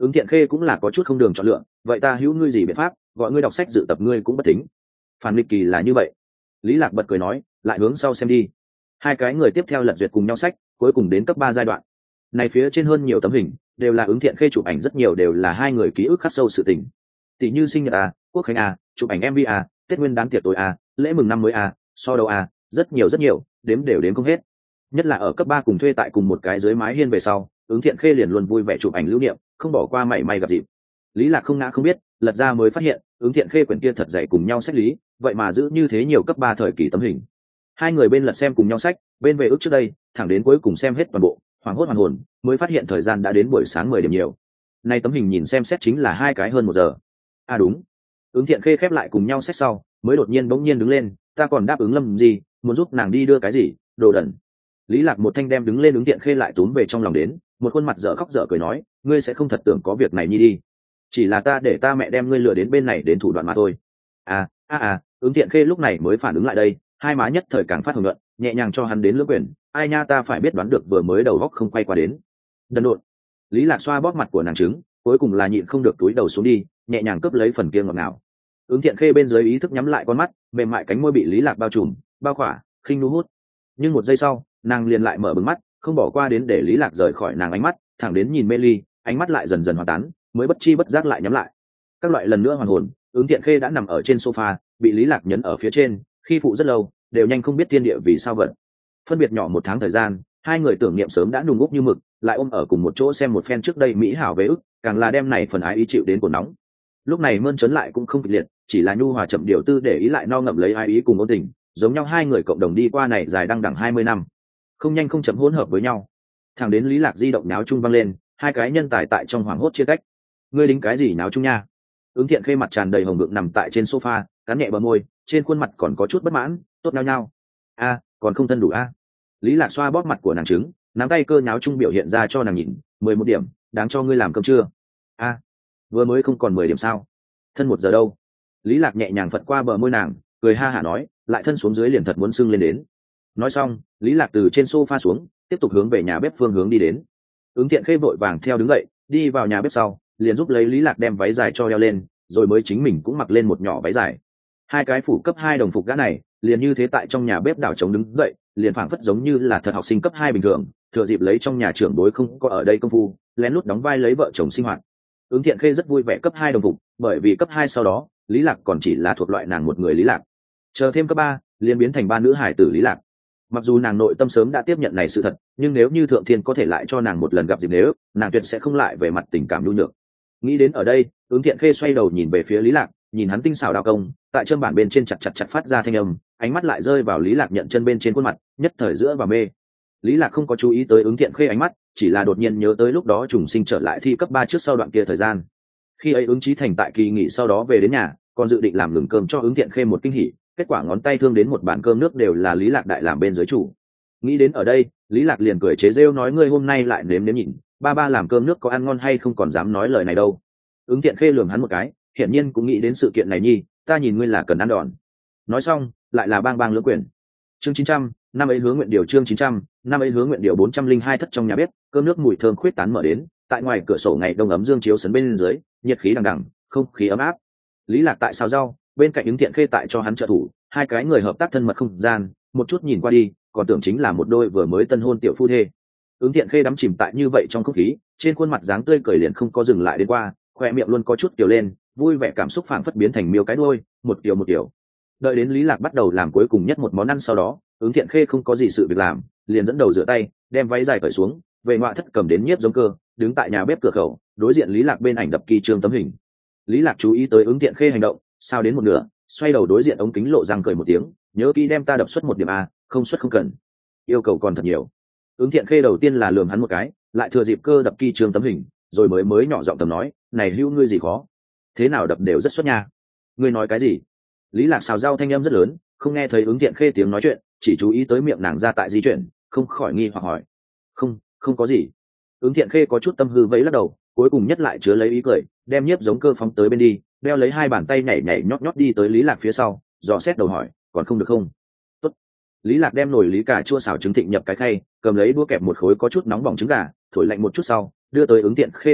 Ứng Thiện Khê cũng là có chút không đường chọn lựa, vậy ta hữu ngươi gì biện pháp, gọi ngươi đọc sách dự tập ngươi cũng bất tính. Phản nghịch kỳ là như vậy. Lý Lạc bật cười nói, lại hướng sau xem đi. Hai cái người tiếp theo lật duyệt cùng nhau sách, cuối cùng đến cấp ba giai đoạn. Này phía trên hơn nhiều tấm hình, đều là Ứng Thiện Khê chụp ảnh, rất nhiều đều là hai người ký ức khắc sâu sự tình. Tỷ như sinh nhật à, quốc khánh à, chụp ảnh em vê à, Tết Nguyên đán tiệc tối à, lễ mừng năm mới à, so đầu à, rất nhiều rất nhiều, đếm đều đếm không hết. Nhất là ở cấp ba cùng thuê tại cùng một cái dưới mái hiên về sau, Ứng Thiện Khê liền luôn vui vẻ chụp ảnh lưu niệm, không bỏ qua mảy may gặp dịp. Lý Lạc không ngã không biết, lật ra mới phát hiện, Ứng Thiện Khê quyển kia thật dày cùng nhau sách lý, vậy mà giữ như thế nhiều cấp ba thời kỳ tấm hình. Hai người bên lật xem cùng nhau sách, bên về ước trước đây, thẳng đến cuối cùng xem hết toàn bộ, hoảng hốt hoàn hồn, mới phát hiện thời gian đã đến buổi sáng mười điểm nhiều. Nay tấm hình nhìn xem xét chính là hai cái hơn một giờ. À đúng. Ứng Thiện Khê khép lại cùng nhau sách sau, mới đột nhiên bỗng nhiên đứng lên, ta còn đáp ứng Lâm gì, muốn giúp nàng đi đưa cái gì, đồ đần. Lý Lạc một thanh đem đứng lên Ứng Thiện Khê lại túm về trong lòng đến, một khuôn mặt dở khóc dở cười nói, ngươi sẽ không thật tưởng có việc này nhi đi. Chỉ là ta để ta mẹ đem ngươi lừa đến bên này đến thủ đoạn mà thôi. À, à à, Ứng Thiện Khê lúc này mới phản ứng lại đây, hai má nhất thời càng phát hồng nhuận, nhẹ nhàng cho hắn đến lưỡng quyền, ai nha ta phải biết đoán được vừa mới đầu góc không quay qua đến. Đần độn. Lý Lạc xoa bóp mặt của nàng trứng, cuối cùng là nhịn không được túi đầu xuống đi, nhẹ nhàng cướp lấy phần kia ngọt ngào. Ứng Thiện Khê bên dưới ý thức nhắm lại con mắt, mềm mại cánh môi bị Lý Lạc bao trùm, bao khỏa, khinh nu hút. Nhưng một giây sau, nàng liền lại mở bừng mắt, không bỏ qua đến để Lý Lạc rời khỏi nàng ánh mắt, thẳng đến nhìn mê ly, ánh mắt lại dần dần hòa tán, mới bất chi bất giác lại nhắm lại. Các loại lần nữa hoàn hồn, Ứng Thiện Khê đã nằm ở trên sofa, bị Lý Lạc nhấn ở phía trên, khi phụ rất lâu, đều nhanh không biết thiên địa vì sao vậy. Phân biệt nhỏ một tháng thời gian, hai người tưởng niệm sớm đã nung úc như mực, lại ôm ở cùng một chỗ xem một phen trước đây mỹ hảo về ức, càng là đem này phần ái ý chịu đến cổ nóng. Lúc này mơn trớn lại cũng không kịch liệt, chỉ là nhu hòa chậm điều tư để ý lại no ngậm lấy ái ý cùng ôn tình, giống nhau hai người cộng đồng đi qua này dài đăng đẳng hai mươi năm, không nhanh không chậm hỗn hợp với nhau. Thẳng đến Lý Lạc di động náo chung vang lên, hai cái nhân tài tại trong hoảng hốt chia cách. Ngươi đính cái gì náo chung nha? Ứng Thiện Khê mặt tràn đầy hồng vượng nằm tại trên sofa, cắn nhẹ bờ môi, trên khuôn mặt còn có chút bất mãn, tốt nhao nhao. A, còn không thân đủ a. Lý Lạc xoa bóp mặt của nàng trứng, nắm tay cơ nháo chung biểu hiện ra cho nàng nhìn, mười một điểm, đáng cho ngươi làm cơm trưa. A, vừa mới không còn mười điểm sao? Thân một giờ đâu? Lý Lạc nhẹ nhàng phật qua bờ môi nàng, cười ha hả nói, lại thân xuống dưới liền thật muốn sưng lên đến. Nói xong, Lý Lạc từ trên sofa xuống, tiếp tục hướng về nhà bếp phương hướng đi đến. Ứng Thiện Khê vội vàng theo đứng dậy, đi vào nhà bếp sau, liền giúp lấy Lý Lạc đem váy dài cho đeo lên, rồi mới chính mình cũng mặc lên một nhỏ váy dài. Hai cái phủ cấp hai đồng phục gã này, liền như thế tại trong nhà bếp đảo trống đứng dậy, liền phảng phất giống như là thật học sinh cấp hai bình thường, thừa dịp lấy trong nhà trưởng bối không có ở đây công phu, lén lút đóng vai lấy vợ chồng sinh hoạt. Ứng Thiện Khê rất vui vẻ cấp hai đồng phục, bởi vì cấp hai sau đó, Lý Lạc còn chỉ là thuộc loại nàng một người Lý Lạc. Chờ thêm cấp ba, liền biến thành ba nữ hải tử Lý Lạc. Mặc dù nàng nội tâm sớm đã tiếp nhận này sự thật, nhưng nếu như thượng thiên có thể lại cho nàng một lần gặp dịp, nếu nàng tuyệt sẽ không lại về mặt tình cảm nhu nhược. Nghĩ đến ở đây, Ứng Thiện Khê xoay đầu nhìn về phía Lý Lạc, nhìn hắn tinh xảo đao công, tại chân bản bên trên chặt chặt chặt phát ra thanh âm, ánh mắt lại rơi vào Lý Lạc nhận chân bên trên khuôn mặt, nhất thời giữa và mê. Lý Lạc không có chú ý tới Ứng Thiện Khê ánh mắt, chỉ là đột nhiên nhớ tới lúc đó trùng sinh trở lại thi cấp ba trước sau đoạn kia thời gian. Khi ấy Ứng Chí Thành tại kỳ nghỉ sau đó về đến nhà, còn dự định làm lừng cơm cho Ứng Thiện Khê một kinh hỉ, kết quả ngón tay thương đến một bàn cơm nước đều là Lý Lạc đại làm bên dưới chủ. Nghĩ đến ở đây, Lý Lạc liền cười chế giễu nói, ngươi hôm nay lại nếm nếm nhìn, ba ba làm cơm nước có ăn ngon hay không còn dám nói lời này đâu. Ứng Thiện Khê lườm hắn một cái, hiển nhiên cũng nghĩ đến sự kiện này nhi, ta nhìn ngươi là cần ăn đòn. Nói xong, lại là bang bang lưỡng quyền. Chương chín trăm, năm ấy hướng nguyện điều chương chín trăm, năm ấy hướng nguyện điều bốn trăm linh hai thất trong nhà bếp, cơm nước mùi thơm khuyết tán mở đến, tại ngoài cửa sổ ngày đông ấm dương chiếu sấn bên dưới, nhiệt khí đằng đằng, không khí ấm áp. Lý Lạc tại xào rau, bên cạnh Ứng Thiện Khê tại cho hắn trợ thủ, hai cái người hợp tác thân mật không gian, một chút nhìn qua đi, còn tưởng chính là một đôi vừa mới tân hôn tiểu phu thê. Ứng Thiện Khê đắm chìm tại như vậy trong không khí, trên khuôn mặt dáng tươi cười liền không có dừng lại đến qua, khoe miệng luôn có chút tiểu lên, vui vẻ cảm xúc phảng phất biến thành miêu cái đuôi, một tiểu một tiểu. Đợi đến Lý Lạc bắt đầu làm cuối cùng nhất một món ăn sau đó, Ứng Thiện Khê không có gì sự việc làm, liền dẫn đầu rửa tay, đem váy dài cởi xuống, về ngoại thất cầm đến nhiếp giống cơ, đứng tại nhà bếp cửa khẩu, đối diện Lý Lạc bên ảnh đập kỳ trương tấm hình. Lý Lạc chú ý tới Ứng Thiện Khê hành động, sao đến một nửa, xoay đầu đối diện ống kính lộ răng cười một tiếng, nhớ kỹ đem ta đập xuất một điểm a, không xuất không cần. Yêu cầu còn thật nhiều. Ứng Thiện Khê đầu tiên là lườm hắn một cái, lại thừa dịp cơ đập kỳ trương tấm hình, rồi mới mới nhỏ giọng tầm nói, này hữu ngươi gì khó, thế nào đập đều rất xuất nha. Ngươi nói cái gì? Lý Lạc xào rau thanh âm rất lớn, không nghe thấy Ứng Thiện Khê tiếng nói chuyện, chỉ chú ý tới miệng nàng ra tại di chuyển, không khỏi nghi hoặc hỏi. Không, không có gì. Ứng Thiện Khê có chút tâm hư vẫy lắc đầu, cuối cùng nhất lại chứa lấy ý cười, đem nhiếp giống cơ phóng tới bên đi, đeo lấy hai bàn tay nhảy nhảy nhót nhót đi tới Lý Lạc phía sau, dò xét đầu hỏi, còn không được không? Tốt. Lý Lạc đem nồi lý cà chua xào trứng thịnh nhập cái khay, cầm lấy đũa kẹp một khối có chút nóng bỏng trứng gà, thổi lạnh một chút sau, đưa tới Ứng Thiện Khê bên miệng,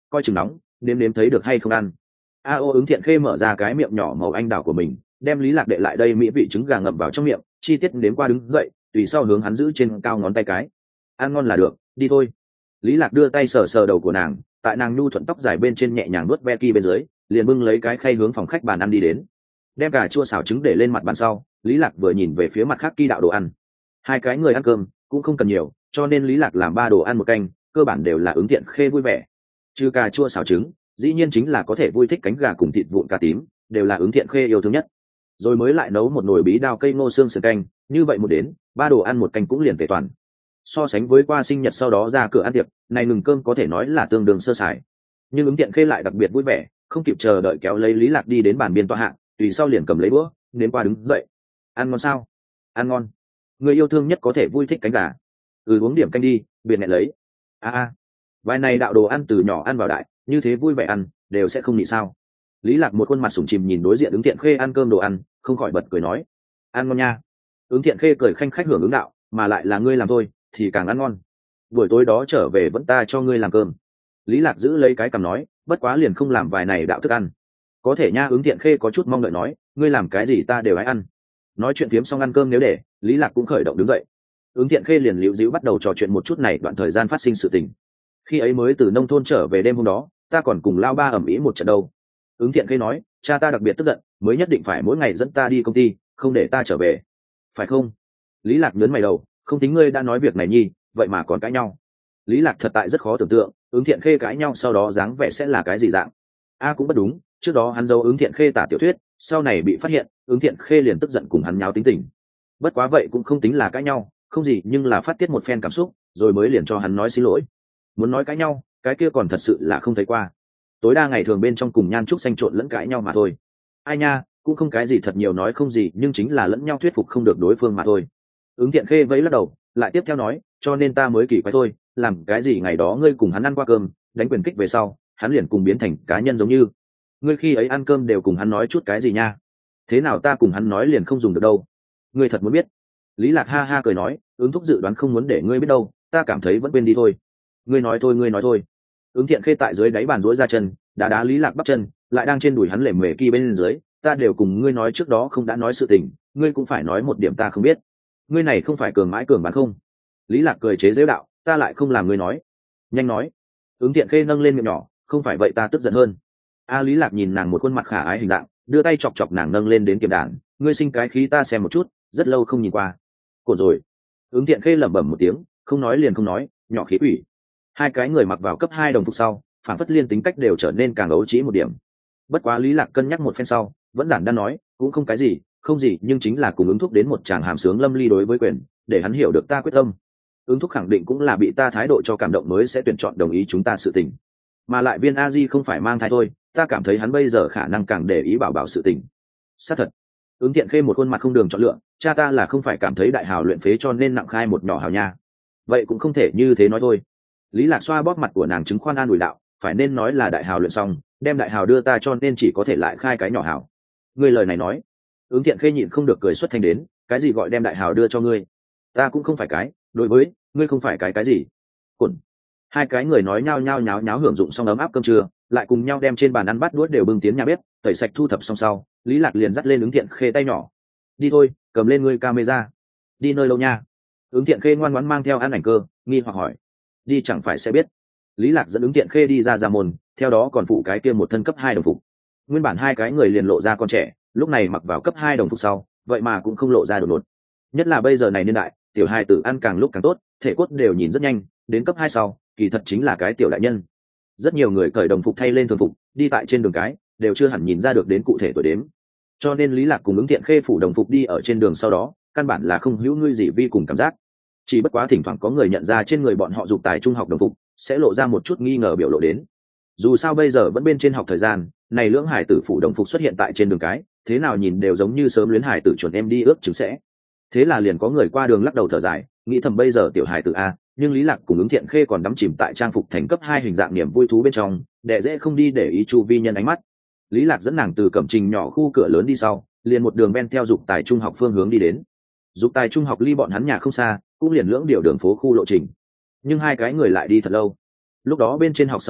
coi chừng nóng, nếm nếm thấy được hay không ăn. A ô Ứng Thiện Khê mở ra cái miệng nhỏ màu anh đào của mình, đem Lý Lạc đệ lại đây mỹ vị trứng gà ngậm vào trong miệng, chi tiết nếm qua đứng dậy, tùy sau hướng hắn giữ trên cao ngón tay cái. Ăn ngon là được, đi thôi. Lý Lạc đưa tay sờ sờ đầu của nàng, tại nàng nhu thuận tóc dài bên trên nhẹ nhàng nuốt ve kia bên dưới, liền bưng lấy cái khay hướng phòng khách bàn ăn đi đến. Đem cà chua xào trứng để lên mặt bàn sau, Lý Lạc vừa nhìn về phía mặt khác kỳ đạo đồ ăn. Hai cái người ăn cơm cũng không cần nhiều, cho nên Lý Lạc làm ba đồ ăn một canh, cơ bản đều là Ứng Thiện Khê vui vẻ. Trừ cà chua xào trứng, dĩ nhiên chính là có thể vui thích cánh gà cùng thịt vụn cà tím, đều là Ứng Thiện Khê yêu thương nhất. Rồi mới lại nấu một nồi bí đao cây ngô xương sườn canh, như vậy một đến, ba đồ ăn một canh cũng liền tề toàn. So sánh với qua sinh nhật sau đó ra cửa ăn tiệc, này ngừng cơm có thể nói là tương đương sơ sài. Nhưng Ứng Thiện Khê lại đặc biệt vui vẻ, không kịp chờ đợi kéo lấy Lý Lạc đi đến bàn biên tọa hạng, tùy sau liền cầm lấy bữa, nếm qua đứng dậy. Ăn ngon sao? Ăn ngon. Người yêu thương nhất có thể vui thích cánh gà. Ừ, uống điểm canh đi, biệt nghẹn lấy. A a, vài này đạo đồ ăn từ nhỏ ăn vào đại, như thế vui vẻ ăn, đều sẽ không nhị sao? Lý Lạc một khuôn mặt sủng chìm nhìn đối diện Ứng Thiện Khê ăn cơm đồ ăn, không khỏi bật cười nói: ăn ngon nha. Ứng Thiện Khê cười khanh khách hưởng ứng đạo, mà lại là ngươi làm thôi, thì càng ăn ngon. Buổi tối đó trở về vẫn ta cho ngươi làm cơm. Lý Lạc giữ lấy cái cằm nói, bất quá liền không làm vài này đạo thức ăn. Có thể nha. Ứng Thiện Khê có chút mong đợi nói, ngươi làm cái gì ta đều hãy ăn. Nói chuyện phiếm xong ăn cơm nếu để, Lý Lạc cũng khởi động đứng dậy. Ứng Thiện Khê liền liễu díu bắt đầu trò chuyện một chút này đoạn thời gian phát sinh sự tình. Khi ấy mới từ nông thôn trở về đêm hôm đó, ta còn cùng lao ba ẩm ĩ một trận đâu. Ứng Thiện Khê nói, cha ta đặc biệt tức giận, mới nhất định phải mỗi ngày dẫn ta đi công ty, không để ta trở về. Phải không? Lý Lạc nhớn mày đầu, không tính ngươi đã nói việc này nhi, vậy mà còn cãi nhau. Lý Lạc thật tại rất khó tưởng tượng, Ứng Thiện Khê cãi nhau sau đó dáng vẻ sẽ là cái gì dạng. A cũng bất đúng, trước đó hắn giấu Ứng Thiện Khê tả tiểu thuyết, sau này bị phát hiện, Ứng Thiện Khê liền tức giận cùng hắn nháo tính tình. Bất quá vậy cũng không tính là cãi nhau, không gì nhưng là phát tiết một phen cảm xúc, rồi mới liền cho hắn nói xin lỗi. Muốn nói cãi nhau, cái kia còn thật sự là không thấy qua. Tối đa ngày thường bên trong cùng Nhan Trúc xanh trộn lẫn cãi nhau mà thôi. Ai nha, cũng không cái gì thật nhiều nói không gì, nhưng chính là lẫn nhau thuyết phục không được đối phương mà thôi. Ứng Thiện Khê vẫy lắc đầu, lại tiếp theo nói, cho nên ta mới kỳ quái thôi, làm cái gì ngày đó ngươi cùng hắn ăn qua cơm, đánh quyền kích về sau, hắn liền cùng biến thành cá nhân giống như. Ngươi khi ấy ăn cơm đều cùng hắn nói chút cái gì nha? Thế nào ta cùng hắn nói liền không dùng được đâu? Ngươi thật muốn biết? Lý Lạc ha ha cười nói, Ứng thúc dự đoán không muốn để ngươi biết đâu, ta cảm thấy vẫn quên đi thôi. Ngươi nói thôi, ngươi nói thôi. Ứng Thiện Khê tại dưới đáy bàn duỗi ra chân, đá đá Lý Lạc bắp chân, lại đang trên đùi hắn lềm mề kia bên dưới, ta đều cùng ngươi nói trước đó không đã nói sự tình, ngươi cũng phải nói một điểm ta không biết. Ngươi này không phải cường mãi cường bán không? Lý Lạc cười chế giễu đạo, ta lại không làm ngươi nói. Nhanh nói. Ứng Thiện Khê nâng lên miệng nhỏ, không phải vậy ta tức giận hơn. A Lý Lạc nhìn nàng một khuôn mặt khả ái hình dạng, đưa tay chọc chọc nàng nâng lên đến kiểm đàn, ngươi sinh cái khí ta xem một chút, rất lâu không nhìn qua. Cột rồi. Ứng Thiện Khê lẩm bẩm một tiếng, không nói liền không nói, nhỏ khí ủy. Hai cái người mặc vào cấp hai đồng phục sau, phản phất liên tính cách đều trở nên càng ấu trĩ một điểm. Bất quá Lý Lạc cân nhắc một phen sau, vẫn giản đơn nói, cũng không cái gì, không gì, nhưng chính là cùng Ứng thúc đến một chàng hàm sướng lâm ly đối với quyền, để hắn hiểu được ta quyết tâm. Ứng thúc khẳng định cũng là bị ta thái độ cho cảm động mới sẽ tuyển chọn đồng ý chúng ta sự tình. Mà lại Viên A Di không phải mang thai thôi, ta cảm thấy hắn bây giờ khả năng càng để ý bảo bảo sự tình. Xác thật. Ứng Thiện Khê một khuôn mặt không đường chọn lựa, cha ta là không phải cảm thấy đại hào luyện phế cho nên nặng khai một nhỏ hào nha. Vậy cũng không thể như thế nói thôi. Lý Lạc xoa bóp mặt của nàng chứng khoan an ủi đạo, phải nên nói là đại hào luyện xong, đem đại hào đưa ta cho nên chỉ có thể lại khai cái nhỏ hào. Ngươi lời này nói. Ứng Thiện Khê nhịn không được cười xuất thanh đến, cái gì gọi đem đại hào đưa cho ngươi? Ta cũng không phải cái, đối với ngươi không phải cái cái gì? Cẩn. Hai cái người nói nhao nhao nháo nháo hưởng dụng xong ấm áp cơm trưa, lại cùng nhau đem trên bàn ăn bát đũa đều bưng tiến nhà bếp, tẩy sạch thu thập xong sau, Lý Lạc liền dắt lên Ứng Thiện Khê tay nhỏ. Đi thôi, cầm lên ngươi camera. Đi nơi lâu nha? Ứng Thiện Khê ngoan ngoãn mang theo ăn ảnh cơ, nghi hoặc hỏi. Đi chẳng phải sẽ biết. Lý Lạc dẫn Ứng Thiện Khê đi ra ra môn, theo đó còn phụ cái kia một thân cấp hai đồng phục. Nguyên bản hai cái người liền lộ ra con trẻ, lúc này mặc vào cấp hai đồng phục sau, vậy mà cũng không lộ ra đột ngột. Nhất là bây giờ này niên đại, tiểu hài tử ăn càng lúc càng tốt, thể cốt đều nhìn rất nhanh, đến cấp hai sau, kỳ thật chính là cái tiểu đại nhân. Rất nhiều người cởi đồng phục thay lên thường phục, đi tại trên đường cái, đều chưa hẳn nhìn ra được đến cụ thể tuổi đếm. Cho nên Lý Lạc cùng Ứng Thiện Khê phủ đồng phục đi ở trên đường sau đó, căn bản là không hữu ngươi gì vi cùng cảm giác. Chỉ bất quá thỉnh thoảng có người nhận ra trên người bọn họ dục tài trung học đồng phục, sẽ lộ ra một chút nghi ngờ biểu lộ đến. Dù sao bây giờ vẫn bên trên học thời gian, này lưỡng hải tử phủ đồng phục xuất hiện tại trên đường cái, thế nào nhìn đều giống như sớm luyến hải tử chuẩn em đi ước chứng sẽ. Thế là liền có người qua đường lắc đầu thở dài, nghĩ thầm bây giờ tiểu hải tử a, nhưng Lý Lạc cùng Ứng Thiện Khê còn đắm chìm tại trang phục thành cấp hai hình dạng niềm vui thú bên trong, đệ dễ không đi để ý chu vi nhân ánh mắt. Lý Lạc dẫn nàng từ cổng trình nhỏ khu cửa lớn đi sau, liền một đường ben theo dục tài trung học phương hướng đi đến. Dục tài trung học ly bọn hắn nhà không xa, cũng liền lưỡng điều đường phố khu lộ trình. Nhưng hai cái người lại đi thật lâu. Lúc đó bên trên học sau đó,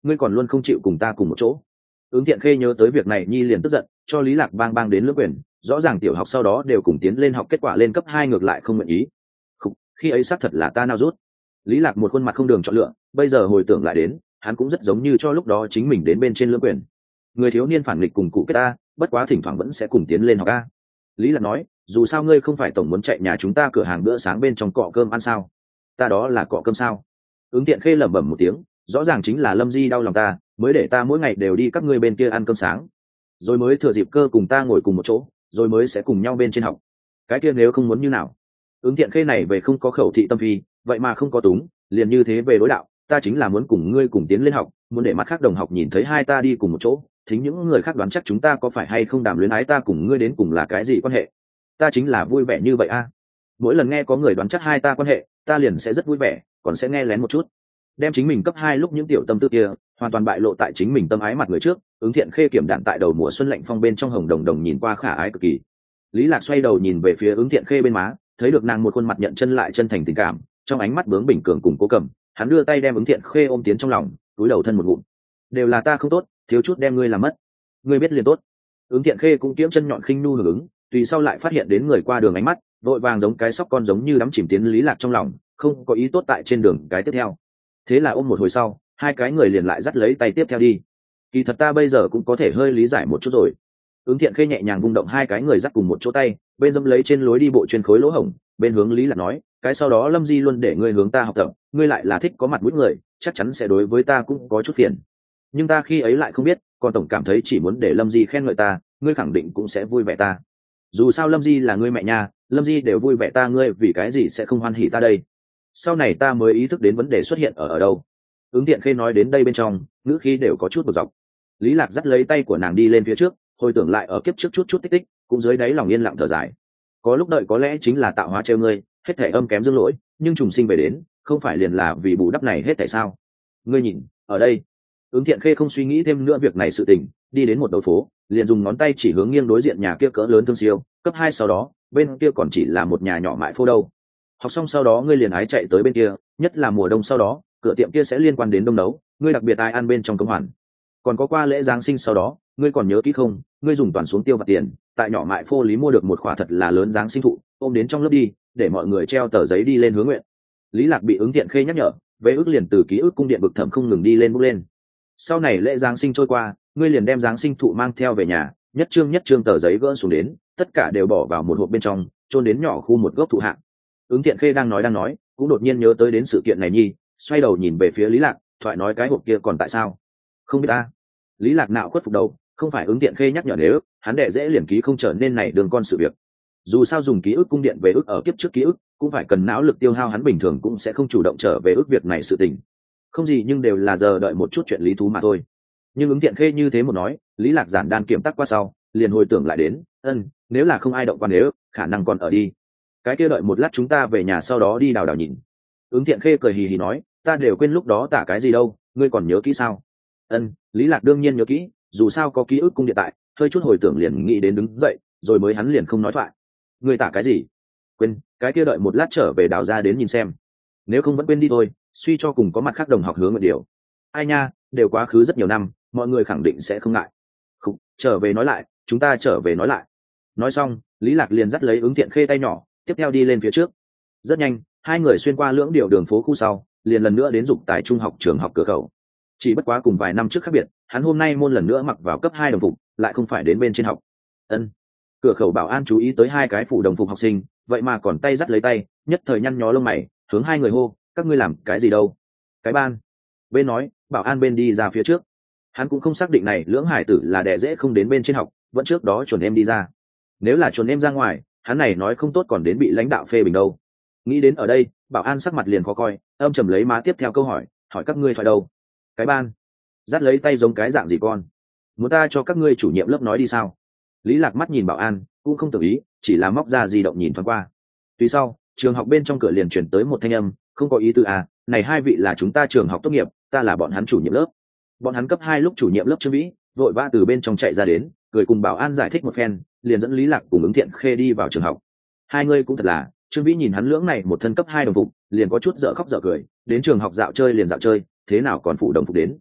ngươi còn luôn không chịu cùng ta cùng một chỗ. Ứng Thiện Khê nhớ tới việc này nhi liền tức giận, cho Lý Lạc bang bang đến lưỡng quyền, rõ ràng tiểu học sau đó đều cùng tiến lên học, kết quả lên cấp hai ngược lại không nguyện ý. Khúc, khi ấy xác thật là ta nao rút. Lý Lạc một khuôn mặt không đường chọn lựa, bây giờ hồi tưởng lại đến, hắn cũng rất giống như cho lúc đó chính mình đến bên trên lưỡng quyền. Người thiếu niên phản nghịch cùng cụ kết ta, bất quá thỉnh thoảng vẫn sẽ cùng tiến lên học a. Lý Lạc nói, dù sao ngươi không phải tổng muốn chạy nhà chúng ta cửa hàng bữa sáng bên trong cọ cơm ăn sao? Ta đó là cọ cơm sao? Ứng Thiện Khê lẩm bẩm một tiếng, rõ ràng chính là Lâm Di đau lòng ta, mới để ta mỗi ngày đều đi các ngươi bên kia ăn cơm sáng, rồi mới thừa dịp cơ cùng ta ngồi cùng một chỗ, rồi mới sẽ cùng nhau bên trên học. Cái kia nếu không muốn như nào? Ứng Thiện Khê này về không có khẩu thị tâm phi, vậy mà không có túng, liền như thế về đối đạo, ta chính là muốn cùng ngươi cùng tiến lên học, muốn để mặt khác đồng học nhìn thấy hai ta đi cùng một chỗ, thính những người khác đoán chắc chúng ta có phải hay không đàm luyến ái ta cùng ngươi đến cùng là cái gì quan hệ. Ta chính là vui vẻ như vậy a. Mỗi lần nghe có người đoán chắc hai ta quan hệ, ta liền sẽ rất vui vẻ, còn sẽ nghe lén một chút, đem chính mình cấp hai lúc những tiểu tâm tư kia hoàn toàn bại lộ tại chính mình tâm ái mặt người trước. Ứng Thiện Khê kiểm đạn tại đầu mùa xuân lạnh phong bên trong hồng đồng đồng nhìn qua khả ái cực kỳ. Lý Lạc xoay đầu nhìn về phía Ứng Thiện Khê bên má, thấy được nàng một khuôn mặt nhận chân lại chân thành tình cảm, trong ánh mắt bướng bỉnh cường cùng cố cầm, hắn đưa tay đem Ứng Thiện Khê ôm tiến trong lòng, túi đầu thân một ngụm. Đều là ta không tốt, thiếu chút đem ngươi làm mất, ngươi biết liền tốt. Ứng Thiện Khê cũng kiếm chân nhọn khinh nu hưởng ứng, tùy sau lại phát hiện đến người qua đường ánh mắt vội vàng giống cái sóc con giống như đắm chìm tiến Lý Lạc trong lòng, không có ý tốt tại trên đường cái tiếp theo. Thế là ôm một hồi sau, hai cái người liền lại dắt lấy tay tiếp theo đi. Kỳ thật ta bây giờ cũng có thể hơi lý giải một chút rồi. Ứng Thiện Khê nhẹ nhàng vung động hai cái người dắt cùng một chỗ tay, bên dâm lấy trên lối đi bộ chuyên khối lỗ hổng, bên hướng Lý Lạc nói, cái sau đó Lâm Di luôn để ngươi hướng ta học tập, ngươi lại là thích có mặt mũi người, chắc chắn sẽ đối với ta cũng có chút phiền. Nhưng ta khi ấy lại không biết, còn tổng cảm thấy chỉ muốn để Lâm Di khen ngợi ta, ngươi khẳng định cũng sẽ vui vẻ ta. Dù sao Lâm Di là ngươi mẹ nha, Lâm Di đều vui vẻ ta, ngươi vì cái gì sẽ không hoan hỉ ta đây? Sau này ta mới ý thức đến vấn đề xuất hiện ở ở đâu. Ứng Thiện Khê nói đến đây bên trong, ngữ khí đều có chút bực dọc. Lý Lạc dắt lấy tay của nàng đi lên phía trước, hồi tưởng lại ở kiếp trước chút chút tích tích, cũng dưới đáy lòng yên lặng thở dài. Có lúc đợi có lẽ chính là tạo hóa trêu ngươi, hết thảy âm kém dương lỗi, nhưng trùng sinh về đến, không phải liền là vì bù đắp này hết thảy sao? Ngươi nhìn, ở đây. Ứng Thiện Khê không suy nghĩ thêm nữa việc này sự tình, đi đến một đầu phố, liền dùng ngón tay chỉ hướng nghiêng đối diện nhà kia cỡ lớn thương siêu, cấp hai sau đó, bên kia còn chỉ là một nhà nhỏ mại phô đâu. Học xong sau đó ngươi liền ái chạy tới bên kia, nhất là mùa đông sau đó, cửa tiệm kia sẽ liên quan đến đông nấu, ngươi đặc biệt ai ăn bên trong cống hoàn. Còn có qua lễ Giáng sinh sau đó, ngươi còn nhớ kỹ không, ngươi dùng toàn xuống tiêu vặt tiền, tại nhỏ mại phô lý mua được một khỏa thật là lớn Giáng sinh thụ, ôm đến trong lớp đi, để mọi người treo tờ giấy đi lên hướng nguyện. Lý Lạc bị Ứng Thiện Khê nhắc nhở, về ước liền từ ký ức cung điện bực thẩm không ngừng đi lên bút lên. Sau này lễ Giáng sinh trôi qua, ngươi liền đem Giáng sinh thụ mang theo về nhà, nhất trương nhất trương tờ giấy gỡ xuống đến, tất cả đều bỏ vào một hộp bên trong, chôn đến nhỏ khu một gốc thụ hạng. Ứng Thiện Khê đang nói đang nói, cũng đột nhiên nhớ tới đến sự kiện này nhi, xoay đầu nhìn về phía Lý Lạc, thoại nói cái hộp kia còn tại sao? Không biết ta. Lý Lạc nạo khuất phục đầu, không phải Ứng Thiện Khê nhắc nhở, nếu hắn đệ dễ liền ký không trở nên này đường con sự việc. Dù sao dùng ký ức cung điện về ức ở kiếp trước ký ức, cũng phải cần não lực tiêu hao, hắn bình thường cũng sẽ không chủ động trở về ức việc này sự tình. Không gì nhưng đều là giờ đợi một chút chuyện lý thú mà thôi. Nhưng Ứng Thiện Khê như thế một nói, Lý Lạc giản đan kiểm tắc qua sau, liền hồi tưởng lại đến, ân, nếu là không ai động quan, nếu khả năng còn ở đi. Cái kia đợi một lát chúng ta về nhà sau đó đi đào đào nhìn. Ứng Thiện Khê cười hì hì nói, ta đều quên lúc đó tả cái gì đâu, ngươi còn nhớ kỹ sao? Ân, Lý Lạc đương nhiên nhớ kỹ, dù sao có ký ức cung điện tại, hơi chút hồi tưởng liền nghĩ đến đứng dậy, rồi mới hắn liền không nói thoại. Ngươi tả cái gì? Quên, cái kia đợi một lát trở về đào ra đến nhìn xem. Nếu không vẫn quên đi thôi, suy cho cùng có mặt khác đồng học hướng nguyện điều. Ai nha, đều quá khứ rất nhiều năm, mọi người khẳng định sẽ không ngại. Khúc, trở về nói lại, chúng ta trở về nói lại. Nói xong, Lý Lạc liền dắt lấy Ứng Thiện Khê tay nhỏ, tiếp theo đi lên phía trước. Rất nhanh, hai người xuyên qua lưỡng điệu đường phố khu sau, liền lần nữa đến dục tài trung học trường học cửa khẩu. Chỉ bất quá cùng vài năm trước khác biệt, hắn hôm nay môn lần nữa mặc vào cấp hai đồng phục, lại không phải đến bên trên học. Ân. Cửa khẩu bảo an chú ý tới hai cái phụ đồng phục học sinh, vậy mà còn tay dắt lấy tay, nhất thời nhăn nhó lông mày, hướng hai người hô, các ngươi làm cái gì đâu? Cái ban. Bên nói, bảo an bên đi ra phía trước. Hắn cũng không xác định này lưỡng hải tử là đẻ dễ không đến bên trên học, vẫn trước đó chuẩn em đi ra. Nếu là chuẩn em ra ngoài, hắn này nói không tốt còn đến bị lãnh đạo phê bình đâu. Nghĩ đến ở đây, bảo an sắc mặt liền khó coi, âm trầm lấy má tiếp theo câu hỏi, hỏi các ngươi thoại đâu? Cái ban. Dắt lấy tay giống cái dạng gì con? Muốn ta cho các ngươi chủ nhiệm lớp nói đi sao? Lý Lạc mắt nhìn bảo an, cũng không tự ý, chỉ là móc ra di động nhìn thoáng qua. Tuy sau, trường học bên trong cửa liền chuyển tới một thanh âm, không có ý tư à, này hai vị là chúng ta trường học tốt nghiệp, ta là bọn hắn chủ nhiệm lớp. Bọn hắn cấp hai lúc chủ nhiệm lớp Trương Vĩ, vội vã từ bên trong chạy ra đến, cười cùng bảo an giải thích một phen, liền dẫn Lý Lạc cùng Ứng Thiện Khê đi vào trường học. Hai người cũng thật là, Trương Vĩ nhìn hắn lưỡng này một thân cấp hai đồng phục, liền có chút dở khóc dở cười, đến trường học dạo chơi liền dạo chơi, thế nào còn phụ đồng phục đến.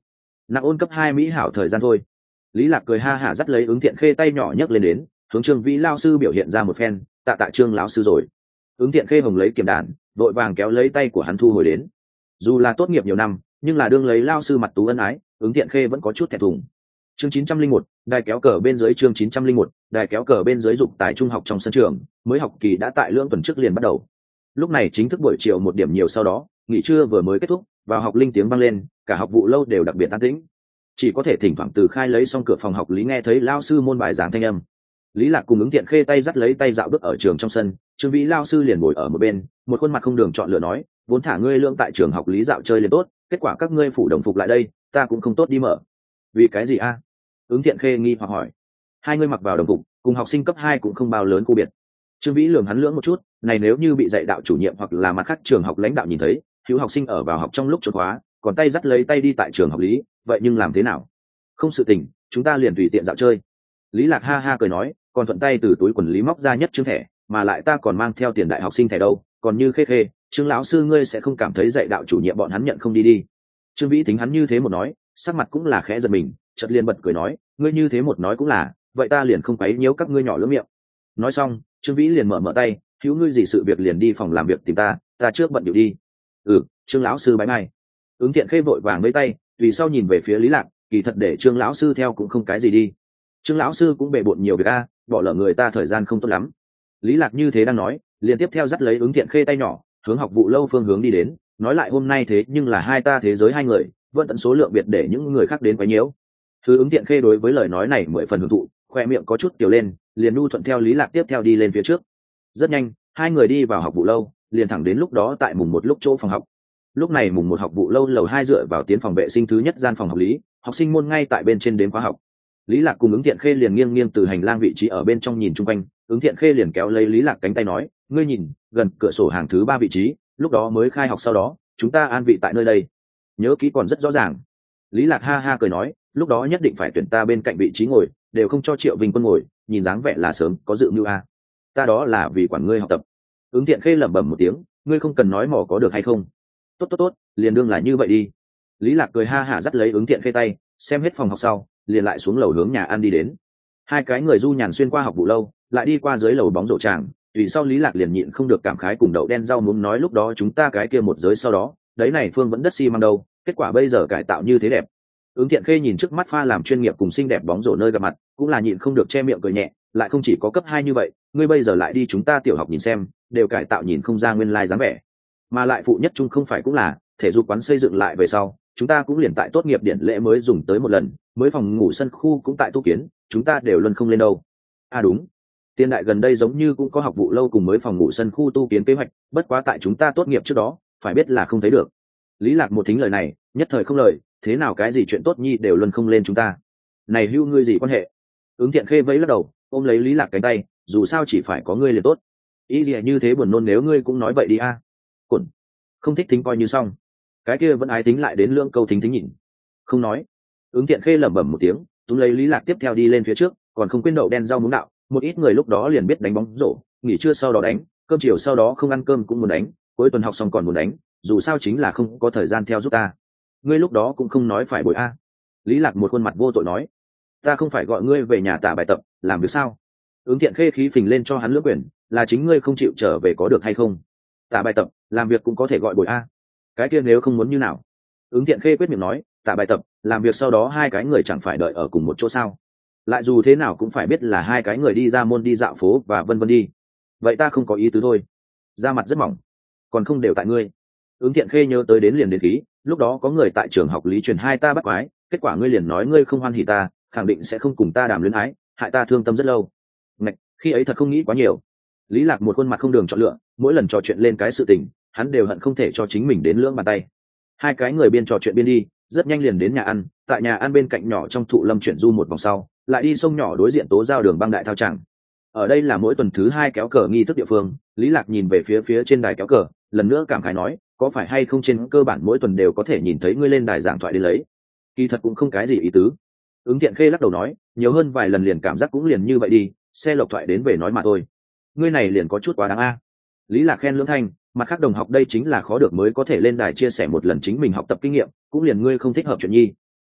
nặng ôn cấp hai mỹ hảo thời gian thôi. Lý Lạc cười ha hả dắt lấy Ứng Thiện Khê tay nhỏ nhấc lên đến, hướng Trương Vĩ lao sư biểu hiện ra một phen, tạ tạ Trương lão sư rồi. Ứng Thiện Khê hồng lấy kiểm đàn, vội vàng kéo lấy tay của hắn thu hồi đến. Dù là tốt nghiệp nhiều năm, nhưng là đương lấy lao sư mặt tú ân ái, Ứng Thiện Khê vẫn có chút thẹn thùng. Chương chín trăm linh một, đài kéo cờ bên dưới chương chín trăm linh một, đài kéo cờ bên dưới dục tại trung học trong sân trường, mới học kỳ đã tại lưỡng tuần trước liền bắt đầu. Lúc này chính thức buổi chiều một điểm nhiều sau đó, nghỉ trưa vừa mới kết thúc, vào học linh tiếng vang lên, cả học vụ lâu đều đặc biệt an tĩnh. Chỉ có thể thỉnh thoảng từ khai lấy xong cửa phòng học lý nghe thấy lao sư môn bài giảng thanh âm. Lý Lạc cùng Ứng Thiện Khê tay dắt lấy tay dạo bước ở trường trong sân, Trương Vĩ lao sư liền ngồi ở một bên, một khuôn mặt không đường chọn lựa nói, vốn thả ngươi lương tại trường học lý dạo chơi liền tốt, kết quả các ngươi phủ đồng phục lại đây, ta cũng không tốt đi mở. Vì cái gì a? Ứng Thiện Khê nghi hoặc hỏi. Hai ngươi mặc vào đồng phục, cùng học sinh cấp hai cũng không bao lớn khu biệt. Trương Vĩ lườm hắn lưỡng một chút, này nếu như bị dạy đạo chủ nhiệm hoặc là mặt khác trường học lãnh đạo nhìn thấy, hữu học sinh ở vào học trong lúc trốn khóa, còn tay dắt lấy tay đi tại trường học lý, vậy nhưng làm thế nào? Không sự tình, chúng ta liền tùy tiện dạo chơi. Lý Lạc ha ha cười nói, còn thuận tay từ túi quần lý móc ra nhất chứng thẻ, mà lại ta còn mang theo tiền đại học sinh thẻ đâu, còn như Khê Khê, Trương lão sư ngươi sẽ không cảm thấy dạy đạo chủ nhiệm bọn hắn nhận không đi đi. Trương Vĩ tính hắn như thế một nói, sắc mặt cũng là khẽ giật mình, chợt liền bật cười nói, ngươi như thế một nói cũng là, vậy ta liền không quấy nhiễu các ngươi nhỏ lưỡng miệng. Nói xong, Trương Vĩ liền mở mở tay, hữu ngươi gì sự việc liền đi phòng làm việc tìm ta, ta trước bận điệu đi. Ừ, Trương lão sư bái mai. Ứng Thiện Khê vội vàng với tay, tùy sau nhìn về phía Lý Lạc, kỳ thật để Trương lão sư theo cũng không cái gì đi. Trương lão sư cũng bề bộn nhiều việc a, bỏ lỡ người ta thời gian không tốt lắm. Lý Lạc như thế đang nói, liền tiếp theo dắt lấy Ứng Thiện Khê tay nhỏ, hướng học vụ lâu phương hướng đi đến, nói lại hôm nay thế nhưng là hai ta thế giới hai người, vẫn tận số lượng biệt để những người khác đến quấy nhiễu. Thứ Ứng Thiện Khê đối với lời nói này mười phần hưởng thụ, khoe miệng có chút tiểu lên, liền nu thuận theo Lý Lạc tiếp theo đi lên phía trước. Rất nhanh, hai người đi vào học vụ lâu, liền thẳng đến lúc đó tại mùng một lúc chỗ phòng học. Lúc này mùng một học vụ lâu lầu hai dựa vào tiến phòng vệ sinh thứ nhất gian phòng học lý, học sinh môn ngay tại bên trên đến khóa học. Lý Lạc cùng Ứng Thiện Khê liền nghiêng nghiêng từ hành lang vị trí ở bên trong nhìn chung quanh, Ứng Thiện Khê liền kéo lấy Lý Lạc cánh tay nói, ngươi nhìn, gần cửa sổ hàng thứ ba vị trí, lúc đó mới khai học sau đó, chúng ta an vị tại nơi đây. Nhớ kỹ còn rất rõ ràng. Lý Lạc ha ha cười nói, lúc đó nhất định phải tuyển ta bên cạnh vị trí ngồi, đều không cho Triệu Vinh Quân ngồi, nhìn dáng vẻ là sớm có dự mưu a. Ta đó là vì quản ngươi học tập. Ứng Thiện Khê lẩm bẩm một tiếng, ngươi không cần nói mỏ có được hay không. Tốt tốt tốt, liền đương là như vậy đi. Lý Lạc cười ha hả dắt lấy Ứng Thiện Khê tay, xem hết phòng học sau, liền lại xuống lầu hướng nhà ăn đi đến. Hai cái người du nhàn xuyên qua học vụ lâu, lại đi qua dưới lầu bóng rổ tràng, tùy sau Lý Lạc liền nhịn không được cảm khái cùng đậu đen rau muốn nói lúc đó chúng ta cái kia một giới sau đó, đấy này phương vẫn đất xi măng đâu, kết quả bây giờ cải tạo như thế đẹp. Ứng Thiện Khê nhìn trước mắt pha làm chuyên nghiệp cùng xinh đẹp bóng rổ nơi gặp mặt, cũng là nhịn không được che miệng cười nhẹ, lại không chỉ có cấp hai như vậy, ngươi bây giờ lại đi chúng ta tiểu học nhìn xem, đều cải tạo nhìn không ra nguyên lai dáng vẻ. Mà lại phụ nhất chung không phải cũng là, thể dục quán xây dựng lại về sau, chúng ta cũng liền tại tốt nghiệp điển lễ mới dùng tới một lần, mới phòng ngủ sân khu cũng tại tu kiến, chúng ta đều luân không lên đâu. À đúng, Tiên đại gần đây giống như cũng có học vụ lâu cùng mới phòng ngủ sân khu tu kiến kế hoạch, bất quá tại chúng ta tốt nghiệp trước đó, phải biết là không thấy được. Lý Lạc một thính lời này, nhất thời không lời, thế nào cái gì chuyện tốt nhi đều luân không lên chúng ta. Này hưu ngươi gì quan hệ? Ứng Thiện Khê vẫy lắc đầu, ôm lấy Lý Lạc cánh tay, dù sao chỉ phải có ngươi liền tốt. Ý gì như thế buồn nôn nếu ngươi cũng nói vậy đi a. À. Cổn, không thích thính coi như xong. Cái kia vẫn ái tính lại đến lưỡng câu thính thính nhìn. Không nói. Ứng Thiện Khê lẩm bẩm một tiếng, túm lấy Lý Lạc tiếp theo đi lên phía trước, còn không quên đậu đen rau muống đạo, một ít người lúc đó liền biết đánh bóng rổ, nghỉ trưa sau đó đánh, cơm chiều sau đó không ăn cơm cũng muốn đánh, cuối tuần học xong còn muốn đánh, dù sao chính là không có thời gian theo giúp ta. Ngươi lúc đó cũng không nói phải bồi a. Lý Lạc một khuôn mặt vô tội nói, ta không phải gọi ngươi về nhà tả bài tập, làm việc sao? Ứng Thiện Khê khí phình lên cho hắn lưỡng quyền, là chính ngươi không chịu trở về có được hay không? Tả bài tập, làm việc cũng có thể gọi bồi a. Cái kia nếu không muốn như nào? Ứng Thiện Khê quyết miệng nói, tả bài tập, làm việc sau đó hai cái người chẳng phải đợi ở cùng một chỗ sao? Lại dù thế nào cũng phải biết là hai cái người đi ra môn đi dạo phố và vân vân đi. Vậy ta không có ý tứ thôi. Da mặt rất mỏng, còn không đều tại ngươi. Ứng Thiện Khê nhớ tới đến liền đến khí, lúc đó có người tại trường học lý truyền hai ta bắt quái, kết quả ngươi liền nói ngươi không hoan hỉ ta, khẳng định sẽ không cùng ta đàm luyến ái, hại ta thương tâm rất lâu. Ngạch, khi ấy thật không nghĩ quá nhiều. Lý Lạc một khuôn mặt không đường chọn lựa, mỗi lần trò chuyện lên cái sự tình, hắn đều hận không thể cho chính mình đến lưỡng bàn tay. Hai cái người biên trò chuyện biên đi, rất nhanh liền đến nhà ăn, tại nhà ăn bên cạnh nhỏ trong thụ lâm chuyển du một vòng sau, lại đi sông nhỏ đối diện tố giao đường băng đại thao tràng. Ở đây là mỗi tuần thứ hai kéo cờ nghi thức địa phương, Lý Lạc nhìn về phía phía trên đài kéo cờ, lần nữa cảm khái nói, có phải hay không trên cơ bản mỗi tuần đều có thể nhìn thấy ngươi lên đài giảng thoại đến lấy. Kỳ thật cũng không cái gì ý tứ. Ứng Thiện Khê lắc đầu nói, nhiều hơn vài lần liền cảm giác cũng liền như vậy đi, xe lộc thoại đến về nói mà thôi. Ngươi này liền có chút quá đáng a. Lý Lạc khen lưỡng thanh, mặt khác đồng học đây chính là khó được mới có thể lên đài chia sẻ một lần chính mình học tập kinh nghiệm, cũng liền ngươi không thích hợp chuyện nhi.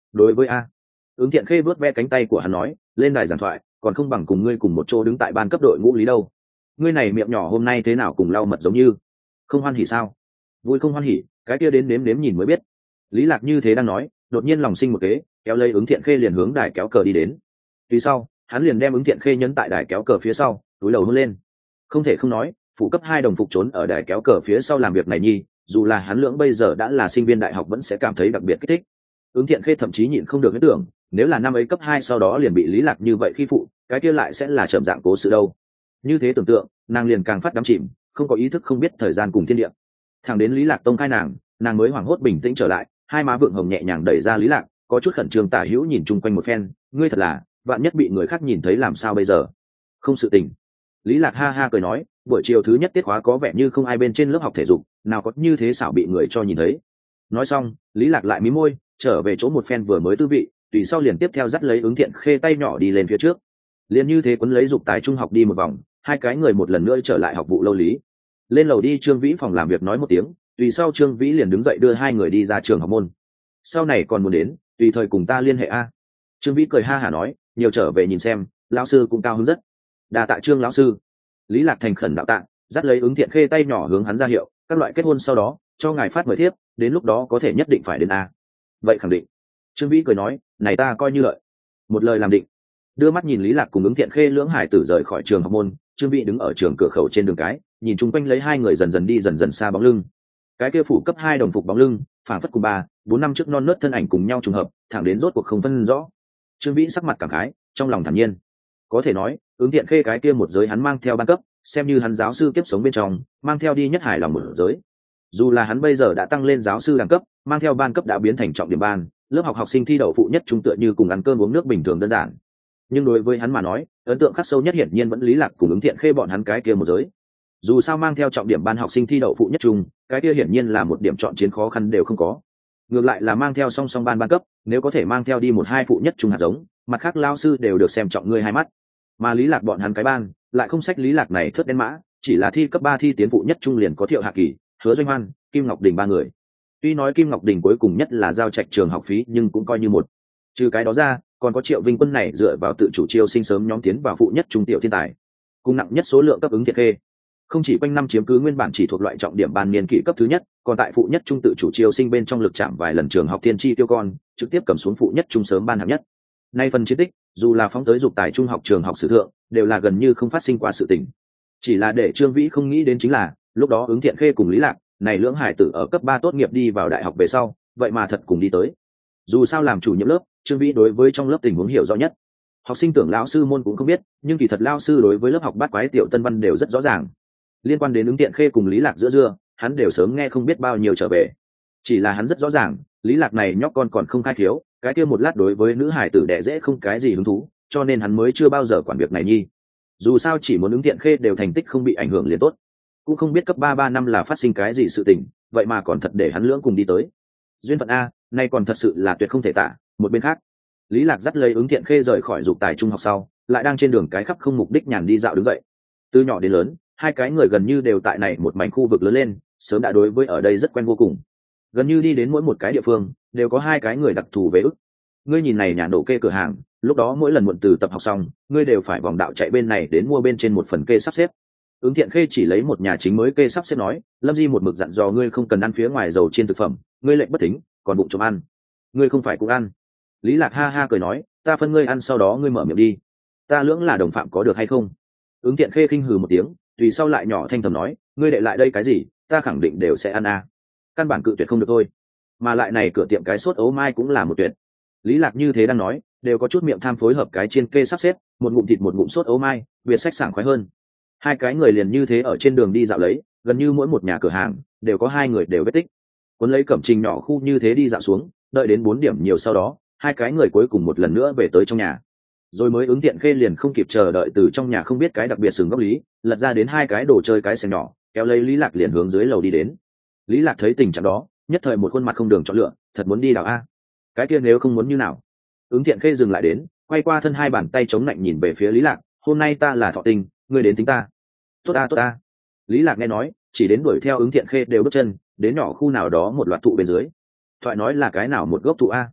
đối với a ứng thiện khê vớt ve cánh tay của hắn nói, lên đài giảng thoại còn không bằng cùng ngươi cùng một chỗ đứng tại ban cấp đội ngũ lý đâu. Ngươi này miệng nhỏ hôm nay thế nào cùng lau mật giống như, không hoan hỉ sao? Vui không hoan hỉ, cái kia đến nếm nếm nhìn mới biết. Lý Lạc như thế đang nói, đột nhiên lòng sinh một kế, kéo lấy ứng thiện khê liền hướng đài kéo cờ đi đến. Tuy sau hắn liền đem ứng thiện khê nhấn tại đài kéo cờ phía sau, túi đầu hôn lên. Không thể không nói, phụ cấp hai đồng phục trốn ở đài kéo cờ phía sau làm việc này nhi, dù là hắn lưỡng bây giờ đã là sinh viên đại học vẫn sẽ cảm thấy đặc biệt kích thích. Ứng thiện khê thậm chí nhịn không được huyết tưởng, nếu là năm ấy cấp hai sau đó liền bị Lý Lạc như vậy khi phụ, cái kia lại sẽ là trầm dạng cố sự đâu. Như thế tưởng tượng, nàng liền càng phát đắm chìm, không có ý thức không biết thời gian cùng thiên địa. Thẳng đến Lý Lạc tông khai nàng, nàng mới hoảng hốt bình tĩnh trở lại, hai má vượng hồng nhẹ nhàng đẩy ra Lý Lạc, có chút khẩn trương tả hữu nhìn chung quanh một phen, ngươi thật là, vạn nhất bị người khác nhìn thấy làm sao bây giờ? Không sự tình. Lý Lạc ha ha cười nói, buổi chiều thứ nhất tiết khóa có vẻ như không ai bên trên lớp học thể dục, nào có như thế xảo bị người cho nhìn thấy. Nói xong, Lý Lạc lại mí môi, trở về chỗ một phen vừa mới tư vị, tùy sau liền tiếp theo dắt lấy ứng thiện khê tay nhỏ đi lên phía trước. Liền như thế quấn lấy dục tài trung học đi một vòng, hai cái người một lần nữa trở lại học vụ lâu lý. Lên lầu đi Trương Vĩ phòng làm việc nói một tiếng, tùy sau Trương Vĩ liền đứng dậy đưa hai người đi ra trường học môn. Sau này còn muốn đến, tùy thời cùng ta liên hệ a. Trương Vĩ cười ha hả nói, nhiều trở về nhìn xem, lão sư cũng cao hứng rất. Đa tạ Trương lão sư. Lý Lạc thành khẩn đạo tạ, dắt lấy ứng thiện khê tay nhỏ hướng hắn ra hiệu, các loại kết hôn sau đó, cho ngài phát mời thiếp, đến lúc đó có thể nhất định phải đến a. Vậy khẳng định. Trương Vĩ cười nói, này ta coi như lợi. Một lời làm định. Đưa mắt nhìn Lý Lạc cùng ứng thiện khê lưỡng hải tử rời khỏi trường học môn, Trương Vĩ đứng ở trường cửa khẩu trên đường cái, nhìn chung quanh lấy hai người dần dần đi dần dần xa bóng lưng. Cái kia phủ cấp hai đồng phục bóng lưng, phảng phất cùng ba, bốn năm trước non nớt thân ảnh cùng nhau trùng hợp, thẳng đến rốt cuộc không phân rõ. Trương Vĩ sắc mặt cảm khái, trong lòng thản nhiên. Có thể nói, ứng thiện khê cái kia một giới hắn mang theo ban cấp, xem như hắn giáo sư kiếp sống bên trong, mang theo đi nhất hải lòng một giới. Dù là hắn bây giờ đã tăng lên giáo sư đẳng cấp, mang theo ban cấp đã biến thành trọng điểm ban, lớp học học sinh thi đậu phụ nhất trung tựa như cùng ăn cơm uống nước bình thường đơn giản. Nhưng đối với hắn mà nói, ấn tượng khắc sâu nhất hiển nhiên vẫn Lý Lạc cùng ứng thiện khê bọn hắn cái kia một giới. Dù sao mang theo trọng điểm ban học sinh thi đậu phụ nhất trung, cái kia hiển nhiên là một điểm chọn chiến khó khăn đều không có. Ngược lại là mang theo song song ban ban cấp, nếu có thể mang theo đi một hai phụ nhất trung hạt giống, mặt khác lao sư đều được xem trọng ngươi hai mắt. Mà Lý Lạc bọn hắn cái ban, lại không sách Lý Lạc này thất đen mã, chỉ là thi cấp ba thi tiến phụ nhất trung liền có Thiệu Hạ Kỳ, Hứa Doanh Hoan, Kim Ngọc Đình ba người. Tuy nói Kim Ngọc Đình cuối cùng nhất là giao trạch trường học phí, nhưng cũng coi như một. Trừ cái đó ra, còn có Triệu Vinh Quân này dựa vào tự chủ chiêu sinh sớm nhóm tiến vào phụ nhất trung tiểu thiên tài, cùng nặng nhất số lượng cấp ứng thiện khê. Không chỉ quanh năm chiếm cứ nguyên bản chỉ thuộc loại trọng điểm ban niên kỷ cấp thứ nhất, còn tại phụ nhất trung tự chủ chiêu sinh bên trong lực chạm vài lần trường học tiên tri tiêu con, trực tiếp cầm xuống phụ nhất trung sớm ban hạng nhất. Nay phần chiến tích, dù là phóng tới dục tài trung học trường học sử thượng, đều là gần như không phát sinh qua sự tình. Chỉ là để Trương Vĩ không nghĩ đến chính là, lúc đó ứng thiện khê cùng Lý Lạc, này lưỡng hải tử ở cấp ba tốt nghiệp đi vào đại học về sau, vậy mà thật cùng đi tới. Dù sao làm chủ nhiệm lớp, Trương Vĩ đối với trong lớp tình huống hiểu rõ nhất. Học sinh tưởng lão sư môn cũng không biết, nhưng kỳ thật lão sư đối với lớp học bát quái tiểu tân văn đều rất rõ ràng. Liên quan đến ứng thiện khê cùng Lý Lạc giữa dưa, hắn đều sớm nghe không biết bao nhiêu trở về. Chỉ là hắn rất rõ ràng, Lý Lạc này nhóc con còn không khai khiếu, cái kia một lát đối với nữ hải tử đẻ dễ không cái gì hứng thú, cho nên hắn mới chưa bao giờ quản việc này nhi. Dù sao chỉ muốn ứng thiện khê đều thành tích không bị ảnh hưởng liền tốt. Cũng không biết cấp ba ba năm là phát sinh cái gì sự tình, vậy mà còn thật để hắn lưỡng cùng đi tới. Duyên phận a, nay còn thật sự là tuyệt không thể tả. Một bên khác, Lý Lạc dắt lấy ứng thiện khê rời khỏi dục tài trung học sau, lại đang trên đường cái khắp không mục đích nhàn đi dạo đứng dậy. Từ nhỏ đến lớn, hai cái người gần như đều tại này một mảnh khu vực lớn lên, sớm đã đối với ở đây rất quen vô cùng. Gần như đi đến mỗi một cái địa phương, đều có hai cái người đặc thù về ức. Ngươi nhìn này nhà nổ kê cửa hàng, lúc đó mỗi lần muộn từ tập học xong, ngươi đều phải vòng đạo chạy bên này đến mua bên trên một phần kê sắp xếp. Ứng thiện khê chỉ lấy một nhà chính mới kê sắp xếp nói, Lâm Di một mực dặn dò ngươi không cần ăn phía ngoài dầu chiên thực phẩm, ngươi lệnh bất thính, còn bụng trộm ăn. Ngươi không phải cũng ăn. Lý Lạc ha ha cười nói, ta phân ngươi ăn sau đó ngươi mở miệng đi. Ta lưỡng là đồng phạm có được hay không? Ứng thiện khê khinh hừ một tiếng, tùy sau lại nhỏ thanh thầm nói, ngươi đệ lại đây cái gì, ta khẳng định đều sẽ ăn a. Căn bản cự tuyệt không được thôi. Mà lại này cửa tiệm cái sốt ấu mai cũng là một tuyệt. Lý Lạc như thế đang nói, đều có chút miệng tham phối hợp cái chiên kê sắp xếp, một ngụm thịt một ngụm sốt ấu mai, biệt sách sảng khoái hơn. Hai cái người liền như thế ở trên đường đi dạo lấy, gần như mỗi một nhà cửa hàng đều có hai người đều vết tích. Cuốn lấy cẩm trình nhỏ khu như thế đi dạo xuống, đợi đến bốn điểm nhiều sau đó, hai cái người cuối cùng một lần nữa về tới trong nhà. Rồi mới ứng thiện khê liền không kịp chờ đợi từ trong nhà không biết cái đặc biệt sừng góc lý, lật ra đến hai cái đồ chơi cái xem nhỏ, kéo lấy Lý Lạc liền hướng dưới lầu đi đến. Lý Lạc thấy tình trạng đó, nhất thời một khuôn mặt không đường chọn lựa, thật muốn đi đào a. Cái kia nếu không muốn như nào? Ứng thiện khê dừng lại đến, quay qua thân hai bàn tay chống lạnh nhìn về phía Lý Lạc, hôm nay ta là thọ tình, ngươi đến tính ta. Tốt ta tốt ta. Lý Lạc nghe nói, chỉ đến đuổi theo ứng thiện khê đều bước chân đến nhỏ khu nào đó một loạt thụ bên dưới. Thoại nói là cái nào một gốc thụ a?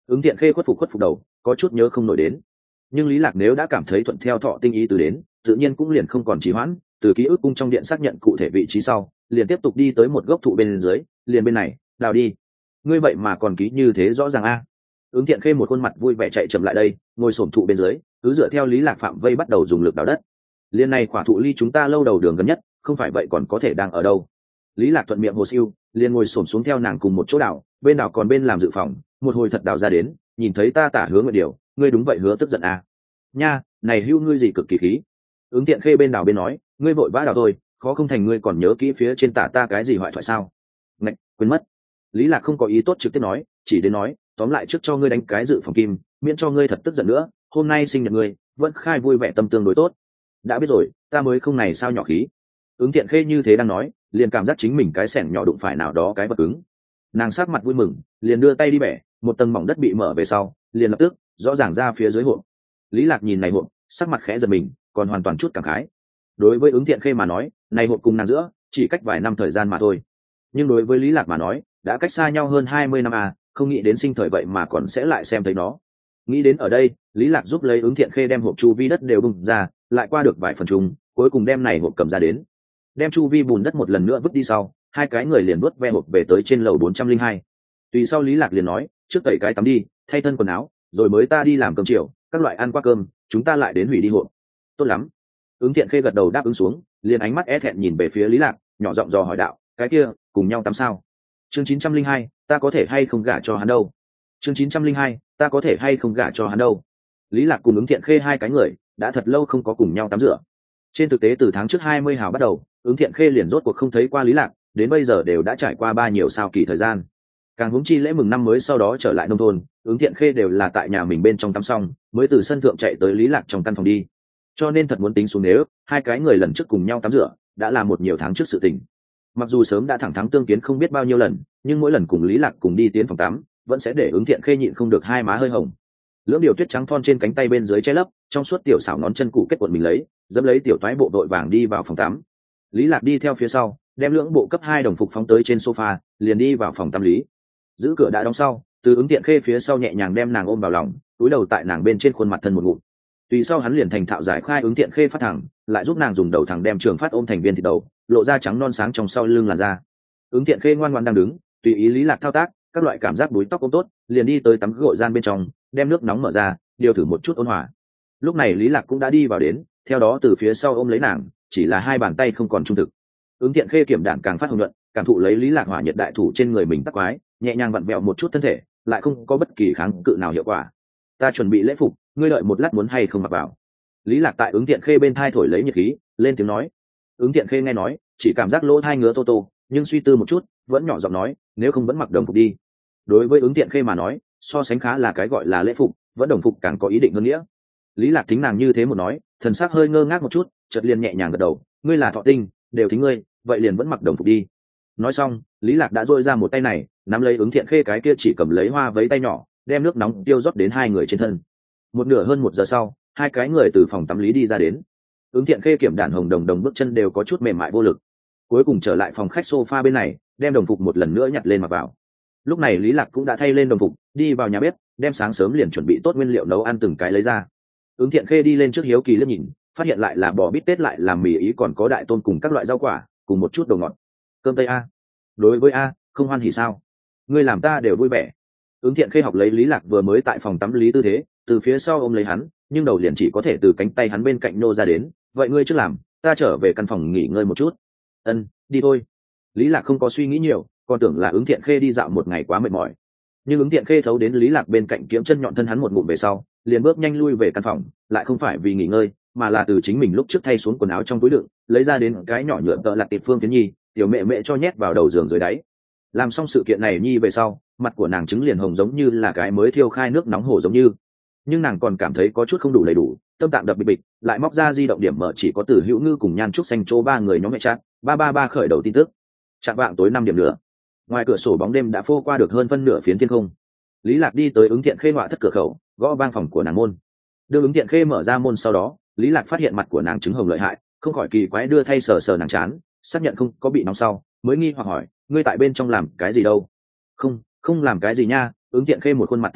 Ứng Thiện Khê khuất phục khuất phục đầu, có chút nhớ không nổi đến. Nhưng Lý Lạc nếu đã cảm thấy thuận theo Thọ Tinh ý từ đến, tự nhiên cũng liền không còn trì hoãn, từ ký ức cung trong điện xác nhận cụ thể vị trí sau, liền tiếp tục đi tới một gốc thụ bên dưới, liền bên này, đào đi. Ngươi vậy mà còn ký như thế rõ ràng a. Ứng Thiện Khê một khuôn mặt vui vẻ chạy chậm lại đây, ngồi xổm thụ bên dưới, cứ dựa theo Lý Lạc phạm vây bắt đầu dùng lực đào đất. Liên này quả thụ ly chúng ta lâu đầu đường gần nhất, không phải vậy còn có thể đang ở đâu. Lý Lạc thuận miệng hồ siêu, liền ngồi xổm xuống theo nàng cùng một chỗ đào, bên đào còn bên làm dự phòng, một hồi thật đào ra đến, nhìn thấy ta tả hướng nguyện điều, ngươi đúng vậy hứa tức giận à. Nha, này hưu ngươi gì cực kỳ khí. Ứng Thiện Khê bên đào bên nói, ngươi vội vã đào thôi, khó không thành ngươi còn nhớ kỹ phía trên tả ta cái gì hoại thoại sao. Ngạch, quên mất. Lý Lạc không có ý tốt trực tiếp nói, chỉ đến nói, tóm lại trước cho ngươi đánh cái dự phòng kim, miễn cho ngươi thật tức giận nữa, hôm nay sinh nhật ngươi, vẫn khai vui vẻ tâm tương đối tốt. Đã biết rồi, ta mới không này sao nhỏ khí. Ứng Thiện Khê như thế đang nói, liền cảm giác chính mình cái sẻng nhỏ đụng phải nào đó cái vật cứng. Nàng sát mặt vui mừng, liền đưa tay đi bẻ, một tầng mỏng đất bị mở về sau, liền lập tức rõ ràng ra phía dưới hộp. Lý Lạc nhìn này hộp, sắc mặt khẽ giật mình, còn hoàn toàn chút cảm khái. Đối với Ứng Thiện Khê mà nói, này hộp cùng nàng giữa chỉ cách vài năm thời gian mà thôi, nhưng đối với Lý Lạc mà nói, đã cách xa nhau hơn hai mươi năm à, không nghĩ đến sinh thời vậy mà còn sẽ lại xem thấy nó. Nghĩ đến ở đây, Lý Lạc giúp lấy Ứng Thiện Khê đem hộp chu vi đất đều bung ra, lại qua được vài phần trùng, cuối cùng đem này hộp cầm ra đến, đem chu vi bùn đất một lần nữa vứt đi sau, hai cái người liền nuốt ve hộp về tới trên lầu bốn trăm linh hai. Tùy sau Lý Lạc liền nói, trước tẩy cái tắm đi, thay thân quần áo, rồi mới ta đi làm cơm chiều, các loại ăn qua cơm, chúng ta lại đến hủy đi hộp. Tốt lắm. Ứng Thiện Khê gật đầu đáp ứng xuống, liền ánh mắt é thẹn nhìn về phía Lý Lạc, nhỏ giọng dò hỏi đạo, cái kia, cùng nhau tắm sao? Chương chín trăm linh hai, ta có thể hay không gả cho hắn đâu? Chương chín trăm linh hai, ta có thể hay không gả cho hắn đâu? Lý Lạc cùng Ứng Thiện Khê hai cái người, đã thật lâu không có cùng nhau tắm rửa. Trên thực tế từ tháng trước hai mươi hào bắt đầu, Ứng Thiện Khê liền rốt cuộc không thấy qua Lý Lạc, đến bây giờ đều đã trải qua ba nhiều sao kỳ thời gian. Càng huống chi lễ mừng năm mới sau đó trở lại nông thôn, Ứng Thiện Khê đều là tại nhà mình bên trong tắm xong, mới từ sân thượng chạy tới Lý Lạc trong căn phòng đi. Cho nên thật muốn tính xuống nếu hai cái người lần trước cùng nhau tắm rửa, đã là một nhiều tháng trước sự tình. Mặc dù sớm đã thẳng thắn tương kiến không biết bao nhiêu lần, nhưng mỗi lần cùng Lý Lạc cùng đi tiến phòng tắm, vẫn sẽ để Ứng Thiện Khê nhịn không được hai má hơi hồng. Lưỡng điều tuyết trắng thon trên cánh tay bên dưới che lấp, trong suốt tiểu xảo ngón chân cụ kết cuộn mình lấy, dẫm lấy tiểu toái bộ đội vàng đi vào phòng tắm. Lý Lạc đi theo phía sau, đem lưỡng bộ cấp hai đồng phục phóng tới trên sofa, liền đi vào phòng tắm lý. Giữ cửa đã đóng sau, từ Ứng Thiện Khê phía sau nhẹ nhàng đem nàng ôm vào lòng, cúi đầu tại nàng bên trên khuôn mặt thân một ngụm. Tùy sau hắn liền thành thạo giải khai Ứng Thiện Khê phát thẳng, lại giúp nàng dùng đầu thẳng đem trường phát ôm thành viên thịt đầu, lộ ra trắng non sáng trong sau lưng làn da. Ứng Thiện Khê ngoan ngoãn đang đứng, tùy ý Lý Lạc thao tác, các loại cảm giác búi tóc ôm tốt, liền đi tới tắm gội gian bên trong, đem nước nóng mở ra, điều thử một chút ôn hòa. Lúc này Lý Lạc cũng đã đi vào đến, theo đó từ phía sau ôm lấy nàng, chỉ là hai bàn tay không còn trung thực. Ứng Thiện Khê kiểm đản càng phát hồng nhuận, cảm thụ lấy Lý Lạc hỏa nhiệt đại thủ trên người mình tắc quái, nhẹ nhàng vặn vẹo một chút thân thể, lại không có bất kỳ kháng cự nào hiệu quả. Ta chuẩn bị lễ phục, ngươi đợi một lát muốn hay không mặc vào. Lý Lạc tại Ứng Thiện Khê bên thai thổi lấy nhiệt khí, lên tiếng nói. Ứng Thiện Khê nghe nói, chỉ cảm giác lỗ thai ngứa tô tô, nhưng suy tư một chút, vẫn nhỏ giọng nói, nếu không vẫn mặc đồng phục đi. Đối với Ứng Thiện Khê mà nói, so sánh khá là cái gọi là lễ phục, vẫn đồng phục càng có ý định hơn nghĩa. Lý Lạc thính nàng như thế một nói, thần sắc hơi ngơ ngác một chút, chợt liền nhẹ nhàng gật đầu, ngươi là Thọ Tinh, đều thính ngươi, vậy liền vẫn mặc đồng phục đi. Nói xong, Lý Lạc đã duỗi ra một tay này, nắm lấy Ứng Thiện Khê cái kia chỉ cầm lấy hoa vấy tay nhỏ, đem nước nóng tiêu rót đến hai người trên thân. Một nửa hơn một giờ sau, hai cái người từ phòng tắm lý đi ra đến. Ứng Thiện Khê kiểm đản hồng đồng đồng bước chân đều có chút mềm mại vô lực. Cuối cùng trở lại phòng khách sofa bên này, đem đồng phục một lần nữa nhặt lên mặc vào. Lúc này Lý Lạc cũng đã thay lên đồng phục, đi vào nhà bếp, đem sáng sớm liền chuẩn bị tốt nguyên liệu nấu ăn từng cái lấy ra. Ứng Thiện Khê đi lên trước hiếu kỳ liếc nhìn, phát hiện lại là bò bít tết lại làm mì ý còn có đại tôm cùng các loại rau quả, cùng một chút đồ ngọt. Cơm tây a. Đối với a, không hoan hỉ sao? Ngươi làm ta đều vui vẻ. Ứng Thiện Khê học lấy Lý Lạc vừa mới tại phòng tắm lý tư thế, từ phía sau ôm lấy hắn, nhưng đầu liền chỉ có thể từ cánh tay hắn bên cạnh nô ra đến. Vậy ngươi trước làm, ta trở về căn phòng nghỉ ngơi một chút. Ân, đi thôi. Lý Lạc không có suy nghĩ nhiều, còn tưởng là Ứng Thiện Khê đi dạo một ngày quá mệt mỏi. Nhưng Ứng Thiện Khê thấu đến Lý Lạc bên cạnh kiếm chân nhọn thân hắn một ngụm về sau, liền bước nhanh lui về căn phòng, lại không phải vì nghỉ ngơi, mà là từ chính mình lúc trước thay xuống quần áo trong túi đựng, lấy ra đến cái nhỏ nhựa tợ lặt tiệp phương tiến nhi, tiểu mẹ mẹ cho nhét vào đầu giường dưới đáy. Làm xong sự kiện này nhi về sau, mặt của nàng trứng liền hồng giống như là cái mới thiêu khai nước nóng hổ giống như. Nhưng nàng còn cảm thấy có chút không đủ đầy đủ, tâm tạng đập bịch bịch, lại móc ra di động điểm mở chỉ có Từ Hữu Ngư cùng Nhan Trúc Xanh chỗ ba người nhóm mẹ chat, ba ba ba khởi đầu tin tức. Chạng vạng tối năm điểm nữa. Ngoài cửa sổ bóng đêm đã phô qua được hơn phân nửa phiến thiên không. Lý Lạc đi tới Ứng Thiện Khê ngọa thất cửa khẩu, gõ vang phòng của nàng môn. Đưa Ứng Thiện Khê mở ra môn sau đó, Lý Lạc phát hiện mặt của nàng trứng hồng lợi hại, không khỏi kỳ quái đưa thay sờ sờ nàng chán, xác nhận không có bị nóng sau, mới nghi hoặc hỏi, ngươi tại bên trong làm cái gì đâu? Không, không làm cái gì nha. Ứng Thiện Khê một khuôn mặt tâm hư,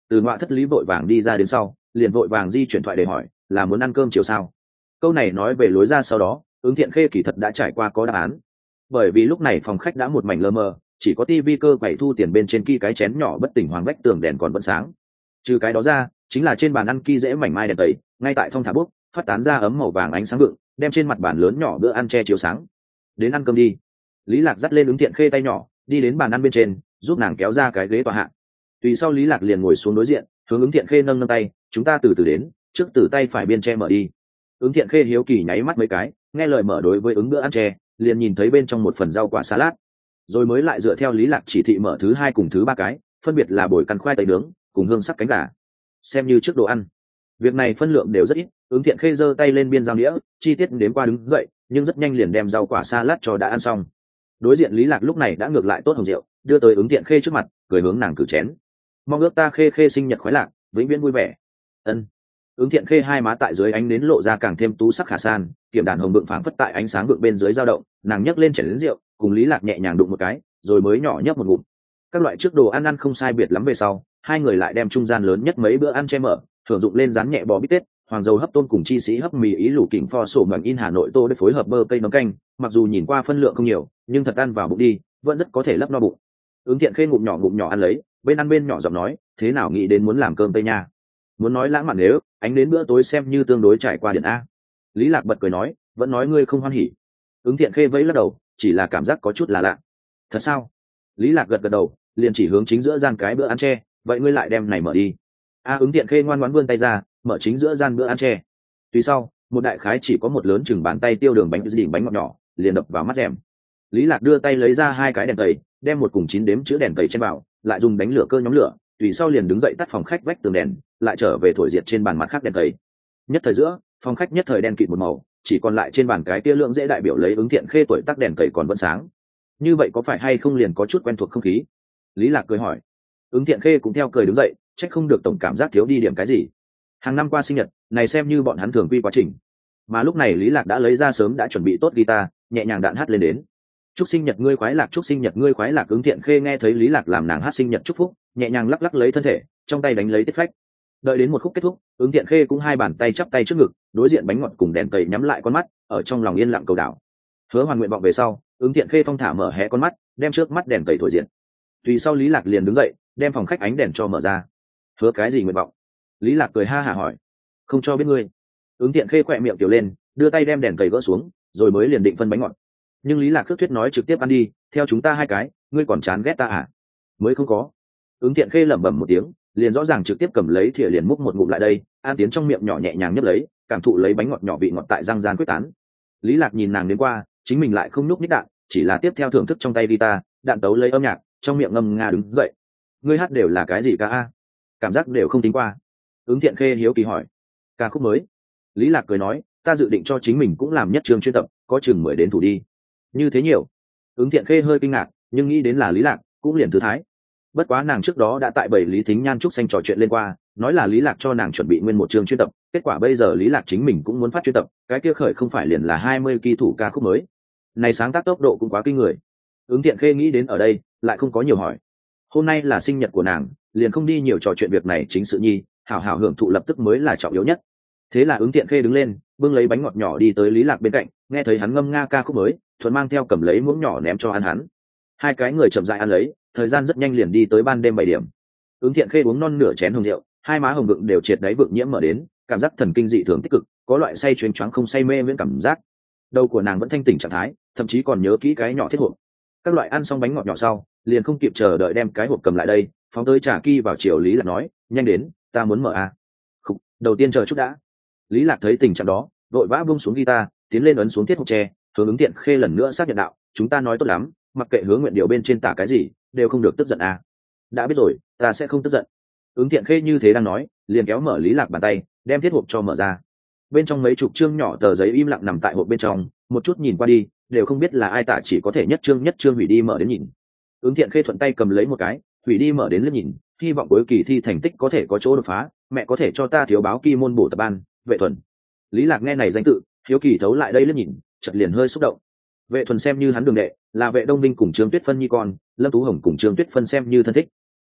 từ ngoại thất lý vội vàng đi ra đến sau liền vội vàng di chuyển thoại để hỏi là muốn ăn cơm chiều sao. Câu này nói về lối ra sau đó Ứng Thiện Khê kỳ thật đã trải qua có đáp án, bởi vì lúc này phòng khách đã một mảnh lơ mờ, chỉ có tivi cơ quẩy thu tiền bên trên ki cái chén nhỏ bất tỉnh hoàng vách tường đèn còn vẫn sáng. Trừ cái đó ra chính là trên bàn ăn ki dễ mảnh mai đèn tẩy ngay tại thong thả bút phát tán ra ấm màu vàng ánh sáng vượng đem trên mặt bàn lớn nhỏ bữa ăn che chiếu sáng. Đến ăn cơm đi. Lý Lạc dắt lên Ứng Thiện Khê tay nhỏ đi đến bàn ăn bên trên giúp nàng kéo ra cái ghế tọa hạ. Tùy sau Lý Lạc liền ngồi xuống đối diện hướng Ứng Thiện Khê nâng nâng tay, chúng ta từ từ đến, trước từ tay phải biên che mở đi. Ứng Thiện Khê hiếu kỳ nháy mắt mấy cái, nghe lời mở đối với ứng bữa ăn che, liền nhìn thấy bên trong một phần rau quả salad, rồi mới lại dựa theo Lý Lạc chỉ thị mở thứ hai cùng thứ ba cái, phân biệt là bồi căn khoai tây nướng cùng hương sắc cánh gà. Xem như trước đồ ăn, việc này phân lượng đều rất ít. Ứng Thiện Khê giơ tay lên biên dao đĩa, chi tiết đếm qua đứng dậy, nhưng rất nhanh liền đem rau quả salad cho đã ăn xong. Đối diện Lý Lạc lúc này đã ngược lại tốt hồng rượu, đưa tới Ứng Thiện Khê trước mặt, cười hướng nàng cử chén. Mong ước ta Khê Khê sinh nhật khoái lạc, vĩnh viễn vui vẻ. Ân. Ứng Thiện Khê hai má tại dưới ánh nến lộ ra càng thêm tú sắc khả san, kiểm đàn hồng vượng phảng phất tại ánh sáng vượng bên dưới dao động, nàng nhấc lên chén lớn rượu, cùng Lý Lạc nhẹ nhàng đụng một cái, rồi mới nhỏ nhấp một ngụm. Các loại trước đồ ăn ăn không sai biệt lắm về sau, hai người lại đem trung gian lớn nhất mấy bữa ăn che mở, thưởng dụng lên rán nhẹ bò bít tết, hoàng dầu hấp tôm cùng chi sĩ hấp mì ý lù kỉnh pho sổ ngẩng in Hà Nội tô để phối hợp bơ cây nấm canh, mặc dù nhìn qua phân lượng không nhiều, nhưng thật ăn vào bụng đi, vẫn rất có thể lấp no bụng. Ứng Thiện Khê ngụm nhỏ ngụm nhỏ ăn lấy, bên ăn bên nhỏ giọng nói, thế nào nghĩ đến muốn làm cơm tây nha? Muốn nói lãng mạn nếu ánh đến bữa tối xem như tương đối trải qua điện a. Lý Lạc bật cười nói, vẫn nói ngươi không hoan hỉ. Ứng Thiện Khê vẫy lắc đầu, chỉ là cảm giác có chút là lạ. Thật sao? Lý Lạc gật gật đầu, liền chỉ hướng chính giữa gian cái bữa ăn che, vậy ngươi lại đem này mở đi. A Ứng Thiện Khê ngoan ngoãn vươn tay ra, mở chính giữa gian bữa ăn che. Tuy sau, một đại khái chỉ có một lớn chừng bàn tay tiêu đường bánh đỉnh bánh ngọt nhỏ, liền đập vào mắt rèm. Lý Lạc đưa tay lấy ra hai cái đèn tẩy, đem một cùng chín đếm chữ đèn tẩy trên vào, lại dùng đánh lửa cơ nhóm lửa, tùy sau liền đứng dậy tắt phòng khách vách tường đèn, lại trở về thổi diệt trên bàn mặt khác đèn tẩy. Nhất thời giữa, phòng khách nhất thời đen kịt một màu, chỉ còn lại trên bàn cái kia lượng dễ đại biểu lấy Ứng Thiện Khê tuổi tắt đèn tẩy còn vẫn sáng. Như vậy có phải hay không liền có chút quen thuộc không khí? Lý Lạc cười hỏi. Ứng Thiện Khê cũng theo cười đứng dậy, trách không được tổng cảm giác thiếu đi điểm cái gì. Hàng năm qua sinh nhật, này xem như bọn hắn thường quy quá trình. Mà lúc này Lý Lạc đã lấy ra sớm đã chuẩn bị tốt guitar, nhẹ nhàng đạn hát lên đến. Chúc sinh nhật ngươi khoái lạc, chúc sinh nhật ngươi khoái lạc. Ứng Thiện Khê nghe thấy Lý Lạc làm nàng hát sinh nhật chúc phúc, nhẹ nhàng lắc lắc lấy thân thể, trong tay đánh lấy tiết phách. Đợi đến một khúc kết thúc, Ứng Thiện Khê cũng hai bàn tay chắp tay trước ngực, đối diện bánh ngọt cùng đèn tẩy nhắm lại con mắt, ở trong lòng yên lặng cầu đảo. Hứa hoàn nguyện vọng về sau, Ứng Thiện Khê thong thả mở hé con mắt, đem trước mắt đèn tẩy thổi diện. Tùy sau Lý Lạc liền đứng dậy, đem phòng khách ánh đèn cho mở ra. Hứa cái gì nguyện vọng? Lý Lạc cười ha hả hỏi. Không cho biết ngươi. Ứng Thiện Khê khỏe miệng tiểu lên, đưa tay đem đèn tẩy gỡ xuống, rồi mới liền định phân bánh ngọt. Nhưng Lý Lạc khước thuyết nói trực tiếp ăn đi, theo chúng ta hai cái, ngươi còn chán ghét ta à? Mới không có. Ứng Thiện Khê lẩm bẩm một tiếng, liền rõ ràng trực tiếp cầm lấy thìa liền múc một ngụm lại đây, an tiến trong miệng nhỏ nhẹ nhàng nhấp lấy, cảm thụ lấy bánh ngọt nhỏ vị ngọt tại răng gian quyết tán. Lý Lạc nhìn nàng đến qua, chính mình lại không núp nhích đạn, chỉ là tiếp theo thưởng thức trong tay guitar, đạn tấu lấy âm nhạc, trong miệng ngâm nga đứng dậy. Ngươi hát đều là cái gì ca a? Cảm giác đều không tính qua. Ứng Thiện Khê hiếu kỳ hỏi. Ca khúc mới. Lý Lạc cười nói, ta dự định cho chính mình cũng làm nhất trường chuyên tập, có chừng mười đến thủ đi. Như thế nhiều. Ứng Thiện Khê hơi kinh ngạc, nhưng nghĩ đến là Lý Lạc, cũng liền thư thái. Bất quá nàng trước đó đã tại bảy Lý Thính Nhan Trúc Xanh trò chuyện lên qua, nói là Lý Lạc cho nàng chuẩn bị nguyên một chương chuyên tập, kết quả bây giờ Lý Lạc chính mình cũng muốn phát chuyên tập, cái kia khởi không phải liền là hai mươi kỳ thủ ca khúc mới. Này sáng tác tốc độ cũng quá kinh người. Ứng Thiện Khê nghĩ đến ở đây, lại không có nhiều hỏi. Hôm nay là sinh nhật của nàng, liền không đi nhiều trò chuyện việc này chính sự nhi, hảo hảo hưởng thụ lập tức mới là trọng yếu nhất. Thế là Ứng Thiện Khê đứng lên, bưng lấy bánh ngọt nhỏ đi tới Lý Lạc bên cạnh, nghe thấy hắn ngâm nga ca khúc mới, thuận mang theo cầm lấy muỗng nhỏ ném cho ăn hắn. Hai cái người chậm rãi ăn lấy, thời gian rất nhanh liền đi tới ban đêm bảy điểm. Ứng Thiện Khê uống non nửa chén hồng rượu, hai má hồng vượng đều triệt đáy vượng nhiễm mở đến, cảm giác thần kinh dị thường tích cực, có loại say chuyến choáng không say mê miễn cảm giác. Đầu của nàng vẫn thanh tỉnh trạng thái, thậm chí còn nhớ kỹ cái nhỏ thiết hộp. Các loại ăn xong bánh ngọt nhỏ sau, liền không kịp chờ đợi đem cái hộp cầm lại đây, phóng tới trà ki vào chiều Lý Lạc nói, nhanh đến, ta muốn mở a. Khục, đầu tiên chờ chút đã. Lý Lạc thấy tình trạng đó, vội vã buông xuống guitar, tiến lên ấn xuống thiết hộp tre, hướng Ứng Thiện Khê lần nữa xác nhận đạo, chúng ta nói tốt lắm, mặc kệ hướng nguyện điều bên trên tả cái gì, đều không được tức giận a. Đã biết rồi, ta sẽ không tức giận. Ứng Thiện Khê như thế đang nói, liền kéo mở Lý Lạc bàn tay, đem thiết hộp cho mở ra. Bên trong mấy chục chương nhỏ tờ giấy im lặng nằm tại hộp bên trong, một chút nhìn qua đi, đều không biết là ai tả, chỉ có thể nhất chương nhất chương hủy đi mở đến nhìn. Ứng Thiện Khê thuận tay cầm lấy một cái, hủy đi mở đến liếc nhìn, hy vọng cuối kỳ thi thành tích có thể có chỗ đột phá, mẹ có thể cho ta thiếu báo kỳ môn bổ tập ban, Vệ Thuần. Lý Lạc nghe này danh tự, hiếu kỳ thấu lại đây liếc nhìn, chợt liền hơi xúc động. Vệ Thuần xem như hắn đường đệ, là Vệ Đông Vinh cùng Trương Tuyết Phân nhi con, Lâm Tú Hồng cùng Trương Tuyết Phân xem như thân thích.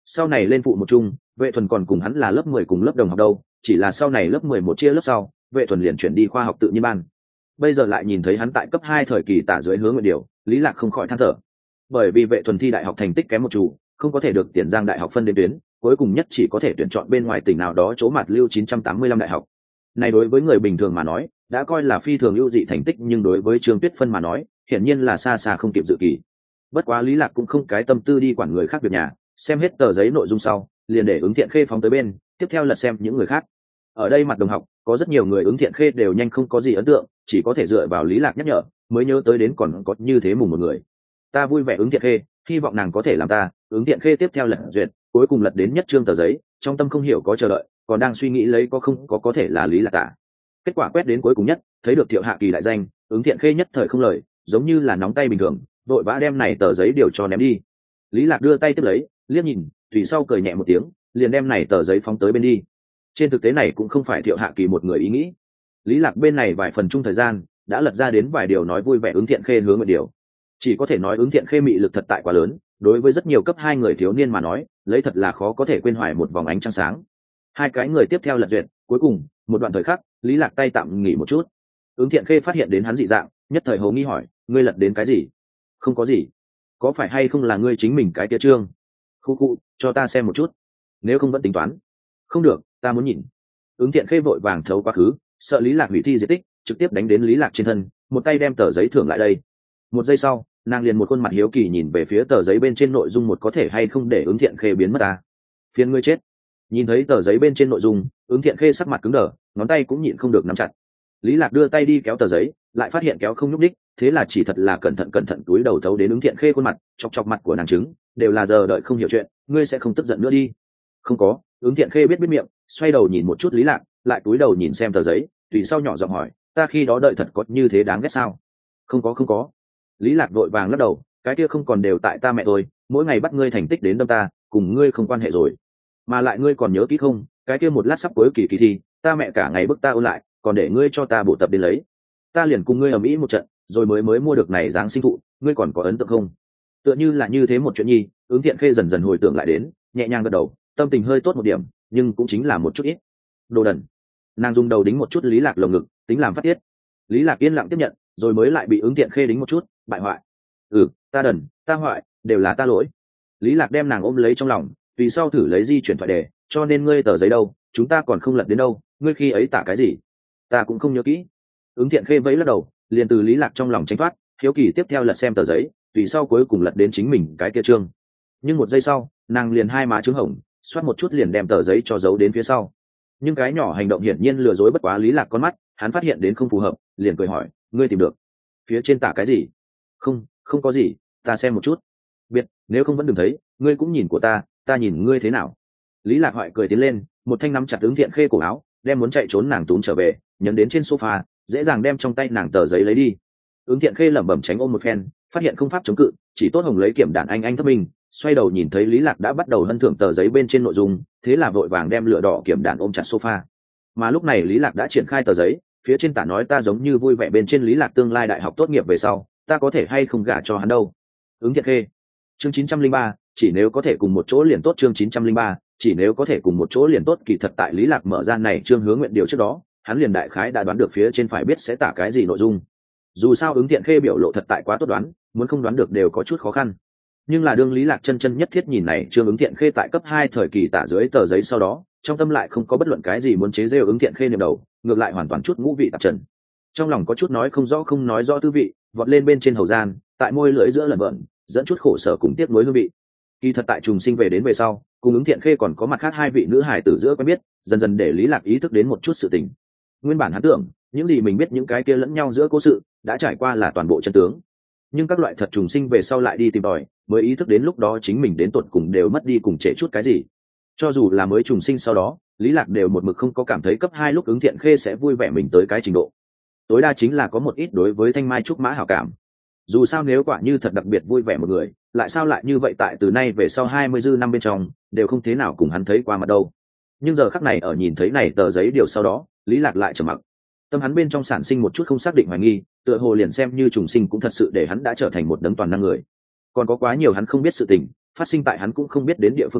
sau này lên phụ một chung, Vệ Thuần còn cùng hắn là lớp mười cùng lớp đồng học đâu, chỉ là sau này lớp mười một chia lớp sau, Vệ Thuần liền chuyển đi khoa học tự nhiên ban. Bây giờ lại nhìn thấy hắn tại cấp hai thời kỳ tả dưới hướng nguyện điều, Lý Lạc không khỏi than thở. Bởi vì Vệ Thuần thi đại học thành tích kém một chút, không có thể được Tiền Giang đại học phân đến tuyến, cuối cùng nhất chỉ có thể tuyển chọn bên ngoài tỉnh nào đó chỗ mặt lưu chín trăm tám mươi lăm đại học. Này đối với người bình thường mà nói, đã coi là phi thường ưu dị thành tích, nhưng đối với Trương Tuyết Phân mà nói, hiển nhiên là xa xa không kịp dự kỳ. Bất quá Lý Lạc cũng không cái tâm tư đi quản người khác việc nhà, xem hết tờ giấy nội dung sau, liền để Ứng Thiện Khê phóng tới bên, tiếp theo lật xem những người khác. Ở đây mặt đồng học, có rất nhiều người Ứng Thiện Khê đều nhanh không có gì ấn tượng, chỉ có thể dựa vào Lý Lạc nhắc nhở, mới nhớ tới đến còn có như thế mùng một người. Ta vui vẻ Ứng Thiện Khê, hy vọng nàng có thể làm ta. Ứng Thiện Khê tiếp theo lật duyệt, cuối cùng lật đến nhất chương tờ giấy, trong tâm không hiểu có chờ đợi, còn đang suy nghĩ lấy có không có có thể là Lý Lạc tả. Kết quả quét đến cuối cùng nhất, thấy được Thiệu Hạ Kỳ đại danh, Ứng Thiện Khê nhất thời không lời, giống như là nóng tay bình thường, vội vã đem này tờ giấy điều cho ném đi. Lý Lạc đưa tay tiếp lấy, liếc nhìn, tùy sau cười nhẹ một tiếng, liền đem này tờ giấy phóng tới bên đi. Trên thực tế này cũng không phải Thiệu Hạ Kỳ một người ý nghĩ. Lý Lạc bên này vài phần chung thời gian, đã lật ra đến vài điều nói vui vẻ Ứng Thiện Khê hướng một điều. Chỉ có thể nói Ứng Thiện Khê mị lực thật tại quá lớn, đối với rất nhiều cấp hai người thiếu niên mà nói, lấy thật là khó có thể quên hoài một vòng ánh trăng sáng. Hai cái người tiếp theo lật duyệt, cuối cùng, một đoạn thời khắc, Lý Lạc tay tạm nghỉ một chút. Ứng Thiện Khê phát hiện đến hắn dị dạng, nhất thời hồ nghi hỏi, ngươi lật đến cái gì? Không có gì. Có phải hay không là ngươi chính mình cái kia trương? Khu khu, cho ta xem một chút. Nếu không vẫn tính toán. Không được, ta muốn nhìn. Ứng Thiện Khê vội vàng thấu quá khứ, sợ Lý Lạc hủy thi diệt tích, trực tiếp đánh đến Lý Lạc trên thân, một tay đem tờ giấy thưởng lại đây. Một giây sau, nàng liền một khuôn mặt hiếu kỳ nhìn về phía tờ giấy bên trên nội dung một có thể hay không để Ứng Thiện Khê biến mất ta. Phiền ngươi chết. Nhìn thấy tờ giấy bên trên nội dung, Ứng Thiện Khê sắc mặt cứng đờ, ngón tay cũng nhịn không được nắm chặt. Lý Lạc đưa tay đi kéo tờ giấy, lại phát hiện kéo không nhúc đích, thế là chỉ thật là cẩn thận cẩn thận túi đầu thấu đến Ứng Thiện Khê khuôn mặt, chọc chọc mặt của nàng trứng, đều là giờ đợi không hiểu chuyện, ngươi sẽ không tức giận nữa đi. Không có. Ứng Thiện Khê biết biết miệng, xoay đầu nhìn một chút Lý Lạc, lại túi đầu nhìn xem tờ giấy, tùy sau nhỏ giọng hỏi, ta khi đó đợi thật có như thế đáng ghét sao? Không có không có. Lý Lạc vội vàng lắc đầu, cái kia không còn đều tại ta mẹ tôi, mỗi ngày bắt ngươi thành tích đến đâm ta, cùng ngươi không quan hệ rồi. Mà lại ngươi còn nhớ kỹ không, cái kia một lát sắp cuối kỳ kỳ thi, ta mẹ cả ngày bức ta ôn lại, còn để ngươi cho ta bổ tập đến lấy. Ta liền cùng ngươi ở Mỹ một trận, rồi mới mới mua được này dáng sinh thụ, ngươi còn có ấn tượng không? Tựa như là như thế một chuyện nhi, Ứng Thiện Khê dần dần hồi tưởng lại đến, nhẹ nhàng gật đầu, tâm tình hơi tốt một điểm, nhưng cũng chính là một chút ít. Đồ đần. Nàng dùng đầu đính một chút Lý Lạc lồng ngực, tính làm phát tiết. Lý Lạc yên lặng tiếp nhận, rồi mới lại bị Ứng Thiện Khê đính một chút, bại hoại. Ừ, ta đần, ta hoại, đều là ta lỗi. Lý Lạc đem nàng ôm lấy trong lòng, tùy sau thử lấy di chuyển thoại đề, cho nên ngươi tờ giấy đâu, chúng ta còn không lật đến đâu, ngươi khi ấy tả cái gì? Ta cũng không nhớ kỹ. Ứng Thiện Khê vẫy lắc đầu, liền từ Lý Lạc trong lòng tránh thoát, hiếu kỳ tiếp theo lật xem tờ giấy, tùy sau cuối cùng lật đến chính mình cái kia chương. Nhưng một giây sau, nàng liền hai má trứng hồng, xoát một chút liền đem tờ giấy cho giấu đến phía sau. Nhưng cái nhỏ hành động hiển nhiên lừa dối bất quá Lý Lạc con mắt, hắn phát hiện đến không phù hợp, liền cười hỏi, ngươi tìm được phía trên tả cái gì? Không, không có gì, ta xem một chút. Biệt, nếu không vẫn đừng thấy, ngươi cũng nhìn của ta, ta nhìn ngươi thế nào? Lý Lạc hoại cười tiến lên, một thanh nắm chặt Ứng Thiện Khê cổ áo, đem muốn chạy trốn nàng túm trở về, nhấn đến trên sofa, dễ dàng đem trong tay nàng tờ giấy lấy đi. Ứng Thiện Khê lẩm bẩm tránh ôm một phen, phát hiện không pháp chống cự, chỉ tốt hồng lấy kiểm đạn anh anh thấp mình, xoay đầu nhìn thấy Lý Lạc đã bắt đầu hân thưởng tờ giấy bên trên nội dung, thế là vội vàng đem lửa đỏ kiểm đạn ôm chặt sofa. Mà lúc này Lý Lạc đã triển khai tờ giấy, phía trên tả nói ta giống như vui vẻ bên trên Lý Lạc tương lai đại học tốt nghiệp về sau, ta có thể hay không gả cho hắn đâu. Ứng Thiện Khê. Chương chín trăm linh ba, chỉ nếu có thể cùng một chỗ liền tốt. Chương chín trăm linh ba, chỉ nếu có thể cùng một chỗ liền tốt. Kỳ thật tại Lý Lạc mở ra này chương hướng nguyện điều trước đó, hắn liền đại khái đã đoán được phía trên phải biết sẽ tả cái gì nội dung. Dù sao Ứng Thiện Khê biểu lộ thật tại quá tốt đoán, muốn không đoán được đều có chút khó khăn. Nhưng là đương Lý Lạc chân chân nhất thiết nhìn này chương Ứng Thiện Khê tại cấp hai thời kỳ tả dưới tờ giấy sau đó, trong tâm lại không có bất luận cái gì muốn chế giễu Ứng Thiện Khê niệm đầu, ngược lại hoàn toàn chút ngũ vị tạp trần. Trong lòng có chút nói không rõ không nói rõ tư vị, vọt lên bên trên hầu gian, tại môi lưỡi giữa lẩn bẩn, dẫn chút khổ sở cùng tiếc nuối hương vị. Kỳ thật tại trùng sinh về đến về sau, cùng Ứng Thiện Khê còn có mặt khác hai vị nữ hài tử giữa quen biết, dần dần để Lý Lạc ý thức đến một chút sự tình. Nguyên bản hắn tưởng, những gì mình biết những cái kia lẫn nhau giữa cố sự, đã trải qua là toàn bộ chân tướng. Nhưng các loại thật trùng sinh về sau lại đi tìm tòi, mới ý thức đến lúc đó chính mình đến tột cùng đều mất đi cùng trễ chút cái gì. Cho dù là mới trùng sinh sau đó, Lý Lạc đều một mực không có cảm thấy cấp hai lúc Ứng Thiện Khê sẽ vui vẻ mình tới cái trình độ. Tối đa chính là có một ít đối với Thanh Mai Trúc Mã hảo cảm. Dù sao nếu quả như thật đặc biệt vui vẻ một người, lại sao lại như vậy tại từ nay về sau hai mươi dư năm bên trong, đều không thế nào cùng hắn thấy qua mặt đâu. Nhưng giờ khắc này ở nhìn thấy này tờ giấy điều sau đó, Lý Lạc lại trầm mặc. Tâm hắn bên trong sản sinh một chút không xác định hoài nghi, tựa hồ liền xem như trùng sinh cũng thật sự để hắn đã trở thành một đấng toàn năng người. Còn có quá nhiều hắn không biết sự tình, phát sinh tại hắn cũng không biết đến địa phương khác,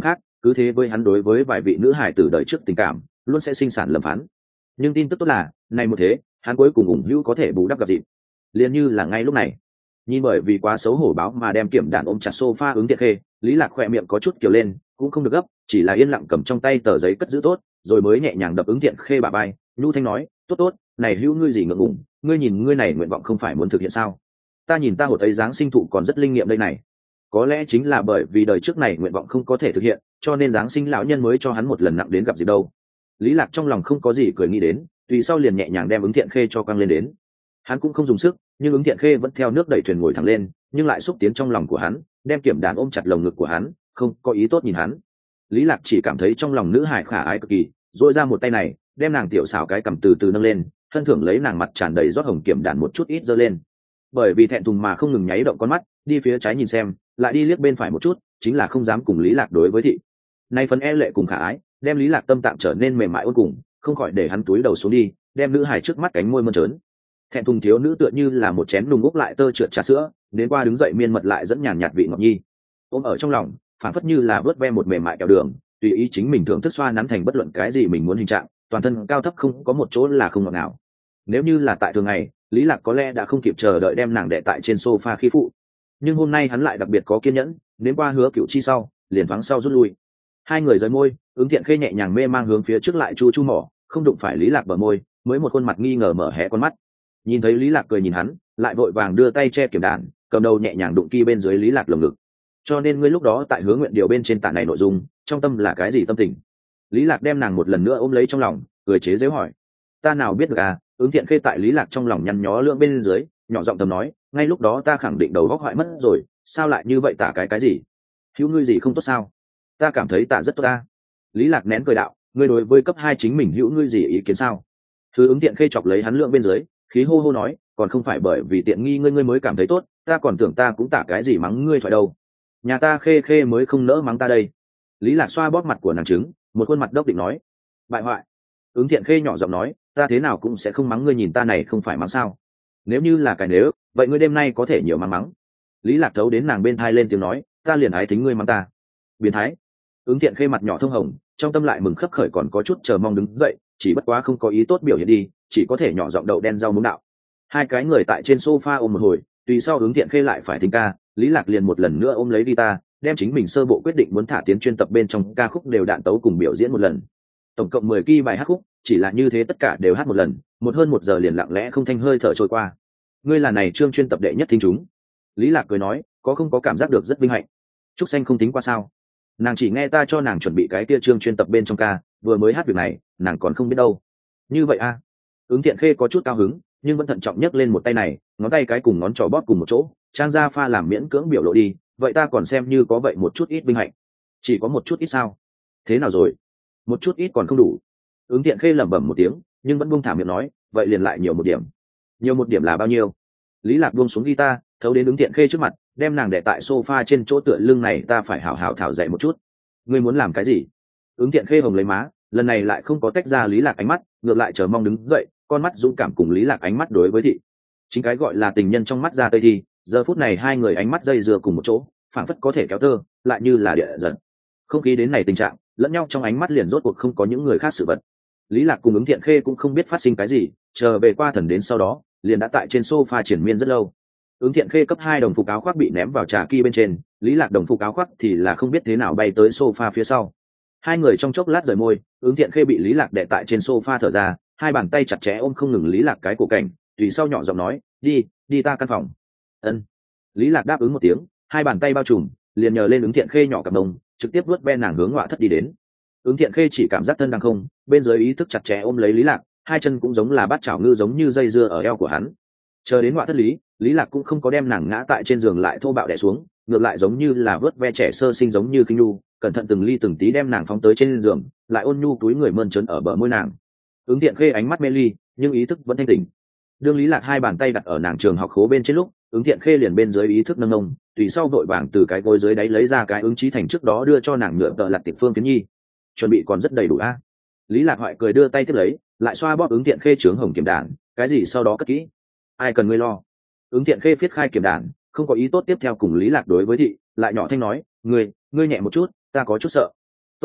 cứ thế với hắn đối với vài vị nữ hải tử đời trước tình cảm luôn sẽ sinh sản lầm phán. Nhưng tin tức tốt là này một thế hắn cuối cùng ủng hữu có thể bù đắp gặp dịp, liền như là ngay lúc này. Nhìn bởi vì quá xấu hổ báo mà đem kiểm đàn ôm chặt sofa Ứng Thiện Khê, Lý Lạc khỏe miệng có chút kiều lên, cũng không được gấp, chỉ là yên lặng cầm trong tay tờ giấy cất giữ tốt, rồi mới nhẹ nhàng đập Ứng Thiện Khê bả vai, nhu thanh nói, tốt tốt, này hữu ngươi gì ngượng ngùng, ngươi nhìn ngươi này nguyện vọng không phải muốn thực hiện sao? Ta nhìn ta hồi ấy dáng sinh thụ còn rất linh nghiệm đây này. Có lẽ chính là bởi vì đời trước này nguyện vọng không có thể thực hiện, cho nên dáng sinh lão nhân mới cho hắn một lần nặng đến gặp gì đâu. Lý Lạc trong lòng không có gì cười nghĩ đến, tùy sau liền nhẹ nhàng đem Ứng Thiện Khê cho quăng lên đến. Hắn cũng không dùng sức, nhưng Ứng Thiện Khê vẫn theo nước đẩy thuyền ngồi thẳng lên, nhưng lại xúc tiến trong lòng của hắn, đem kiểm đàn ôm chặt lồng ngực của hắn, không có ý tốt nhìn hắn. Lý Lạc chỉ cảm thấy trong lòng nữ hài khả ái cực kỳ, duỗi ra một tay này, đem nàng tiểu xảo cái cầm từ từ nâng lên, thân thưởng lấy nàng mặt tràn đầy rót hồng kiểm đàn một chút ít giơ lên. Bởi vì thẹn thùng mà không ngừng nháy động con mắt, đi phía trái nhìn xem, lại đi liếc bên phải một chút, chính là không dám cùng Lý Lạc đối với thị. Nay phần e lệ cùng khả ái, đem Lý Lạc tâm tạm trở nên mềm mại ôn cùng, không khỏi để hắn túi đầu xuống đi, đem nữ hài trước mắt cánh môi mơn trớn. Thẹn thùng thiếu nữ tựa như là một chén nung úp lại tơ trượt trà sữa, đến qua đứng dậy miên mật lại dẫn nhàn nhạt vị ngọt nhi. Ôm ở trong lòng, phản phất như là vớt ve một mềm mại kẹo đường, tùy ý chính mình thưởng thức xoa nắn thành bất luận cái gì mình muốn hình trạng, toàn thân cao thấp không có một chỗ là không ngọt nào. Nếu như là tại thường ngày, Lý Lạc có lẽ đã không kịp chờ đợi đem nàng đè tại trên sofa khi phụ, nhưng hôm nay hắn lại đặc biệt có kiên nhẫn, đến qua hứa cựu chi sau, liền thoáng sau rút lui. Hai người rời môi, Ứng Thiện Khê nhẹ nhàng mê mang hướng phía trước lại chu chu mỏ, không đụng phải Lý Lạc bờ môi, mới một khuôn mặt nghi ngờ mở hé con mắt. Nhìn thấy Lý Lạc cười nhìn hắn, lại vội vàng đưa tay che kiểm đàn, cầm đầu nhẹ nhàng đụng kia bên dưới Lý Lạc lồng ngực. Cho nên ngươi lúc đó tại hướng nguyện điều bên trên tạ này nội dung, trong tâm là cái gì tâm tình? Lý Lạc đem nàng một lần nữa ôm lấy trong lòng, cười chế giễu hỏi. Ta nào biết được à? Ứng Thiện Khê tại Lý Lạc trong lòng nhăn nhó lưỡng bên dưới, nhỏ giọng thầm nói, ngay lúc đó ta khẳng định đầu góc hoại mất rồi, sao lại như vậy tả cái cái gì? Hữu ngươi gì không tốt sao? Ta cảm thấy tả rất tốt ta. Lý Lạc nén cười đạo, ngươi đối với cấp hai chính mình hữu ngươi gì ý kiến sao? Thứ Ứng Thiện Khê chọc lấy hắn lưỡng bên dưới, khí hô hô nói, còn không phải bởi vì tiện nghi ngươi ngươi mới cảm thấy tốt, ta còn tưởng ta cũng tả cái gì mắng ngươi thoại đâu. Nhà ta Khê Khê mới không nỡ mắng ta đây. Lý Lạc xoa bóp mặt của nàng trứng, một khuôn mặt đốc định nói, bại hoại. Ứng Thiện Khê nhỏ giọng nói, ta thế nào cũng sẽ không mắng ngươi, nhìn ta này không phải mắng sao? Nếu như là cái nếu, vậy ngươi đêm nay có thể nhiều mắng mắng. Lý Lạc thấu đến nàng bên thai lên tiếng nói, ta liền ái thính ngươi mắng ta. Biến thái. Ứng Thiện Khê mặt nhỏ thông hồng, trong tâm lại mừng khấp khởi còn có chút chờ mong đứng dậy, chỉ bất quá không có ý tốt biểu hiện đi, chỉ có thể nhỏ giọng đậu đen rau muống đạo. Hai cái người tại trên sofa ôm một hồi, tùy sau Ứng Thiện Khê lại phải thính ca, Lý Lạc liền một lần nữa ôm lấy guitar, đem chính mình sơ bộ quyết định muốn thả tiến chuyên tập bên trong ca khúc đều đạn tấu cùng biểu diễn một lần. Tổng cộng mười ki bài hát khúc, chỉ là như thế tất cả đều hát một lần, một hơn một giờ liền lặng lẽ không thanh hơi thở trôi qua. Ngươi là này chương chuyên tập đệ nhất thính chúng. Lý Lạc cười nói, có không có cảm giác được rất vinh hạnh. Trúc Xanh không tính qua sao? Nàng chỉ nghe ta cho nàng chuẩn bị cái kia chương chuyên tập bên trong ca, vừa mới hát việc này, nàng còn không biết đâu. Như vậy a? À? Ứng Thiện Khê có chút cao hứng, nhưng vẫn thận trọng nhấc lên một tay này, ngón tay cái cùng ngón trỏ bóp cùng một chỗ, trang ra pha làm miễn cưỡng biểu lộ đi, vậy ta còn xem như có vậy một chút ít vinh hạnh. Chỉ có một chút ít sao? Thế nào rồi? Một chút ít còn không đủ. Ứng Thiện Khê lẩm bẩm một tiếng, nhưng vẫn buông thả miệng nói, vậy liền lại nhiều một điểm. Nhiều một điểm là bao nhiêu? Lý Lạc buông xuống guitar, thấu đến Ứng Thiện Khê trước mặt, đem nàng để tại sofa trên chỗ tựa lưng này, ta phải hảo hảo thảo dạy một chút. Ngươi muốn làm cái gì? Ứng Thiện Khê hồng lấy má, lần này lại không có tách ra Lý Lạc ánh mắt, ngược lại chờ mong đứng dậy, con mắt dũng cảm cùng Lý Lạc ánh mắt đối với thị. Chính cái gọi là tình nhân trong mắt ra tây thì, giờ phút này hai người ánh mắt dây dưa cùng một chỗ, phảng phất có thể kéo tơ, lại như là địa giật. Không khí đến này tình trạng, lẫn nhau trong ánh mắt liền rốt cuộc không có những người khác sự vật. Lý Lạc cùng Ứng Thiện Khê cũng không biết phát sinh cái gì, chờ về qua thần đến sau đó, liền đã tại trên sofa triển miên rất lâu. Ứng Thiện Khê cấp hai đồng phục áo khoác bị ném vào trà kia bên trên, Lý Lạc đồng phục áo khoác thì là không biết thế nào bay tới sofa phía sau. Hai người trong chốc lát rời môi, Ứng Thiện Khê bị Lý Lạc đè tại trên sofa thở ra, hai bàn tay chặt chẽ ôm không ngừng Lý Lạc cái cổ cảnh, tùy sau nhỏ giọng nói, đi, đi ta căn phòng. Ân. Lý Lạc đáp ứng một tiếng, hai bàn tay bao trùm, liền nhờ lên Ứng Thiện Khê nhỏ cặp đồng, trực tiếp vuốt ve nàng hướng ngoại thất đi đến. Ứng Thiện Khê chỉ cảm giác thân đang không, bên dưới ý thức chặt chẽ ôm lấy Lý Lạc, hai chân cũng giống là bát chảo ngư giống như dây dưa ở eo của hắn. Chờ đến ngoại thất lý, Lý Lạc cũng không có đem nàng ngã tại trên giường lại thô bạo đè xuống, ngược lại giống như là vớt ve trẻ sơ sinh giống như kinh nhu, cẩn thận từng ly từng tí đem nàng phóng tới trên giường, lại ôn nhu túi người mơn trớn ở bờ môi nàng. Ứng Thiện Khê ánh mắt mê ly, nhưng ý thức vẫn thanh tỉnh. Đương Lý Lạc hai bàn tay đặt ở nàng trường học khố bên trên lúc, Ứng Thiện Khê liền bên dưới ý thức nâng nông, tùy sau vội vàng từ cái gối dưới đáy lấy ra cái ứng chí thành trước đó đưa cho nàng nhựa tợ lặt tiệp phương phiến nhi. Chuẩn bị còn rất đầy đủ a. Lý Lạc hoại cười đưa tay tiếp lấy, lại xoa bóp Ứng Thiện Khê trướng hồng kiểm đàn, cái gì sau đó cất kỹ. Ai cần ngươi lo. Ứng Thiện Khê phiết khai kiểm đàn, không có ý tốt tiếp theo cùng Lý Lạc đối với thị, lại nhỏ thanh nói, ngươi, ngươi nhẹ một chút, ta có chút sợ.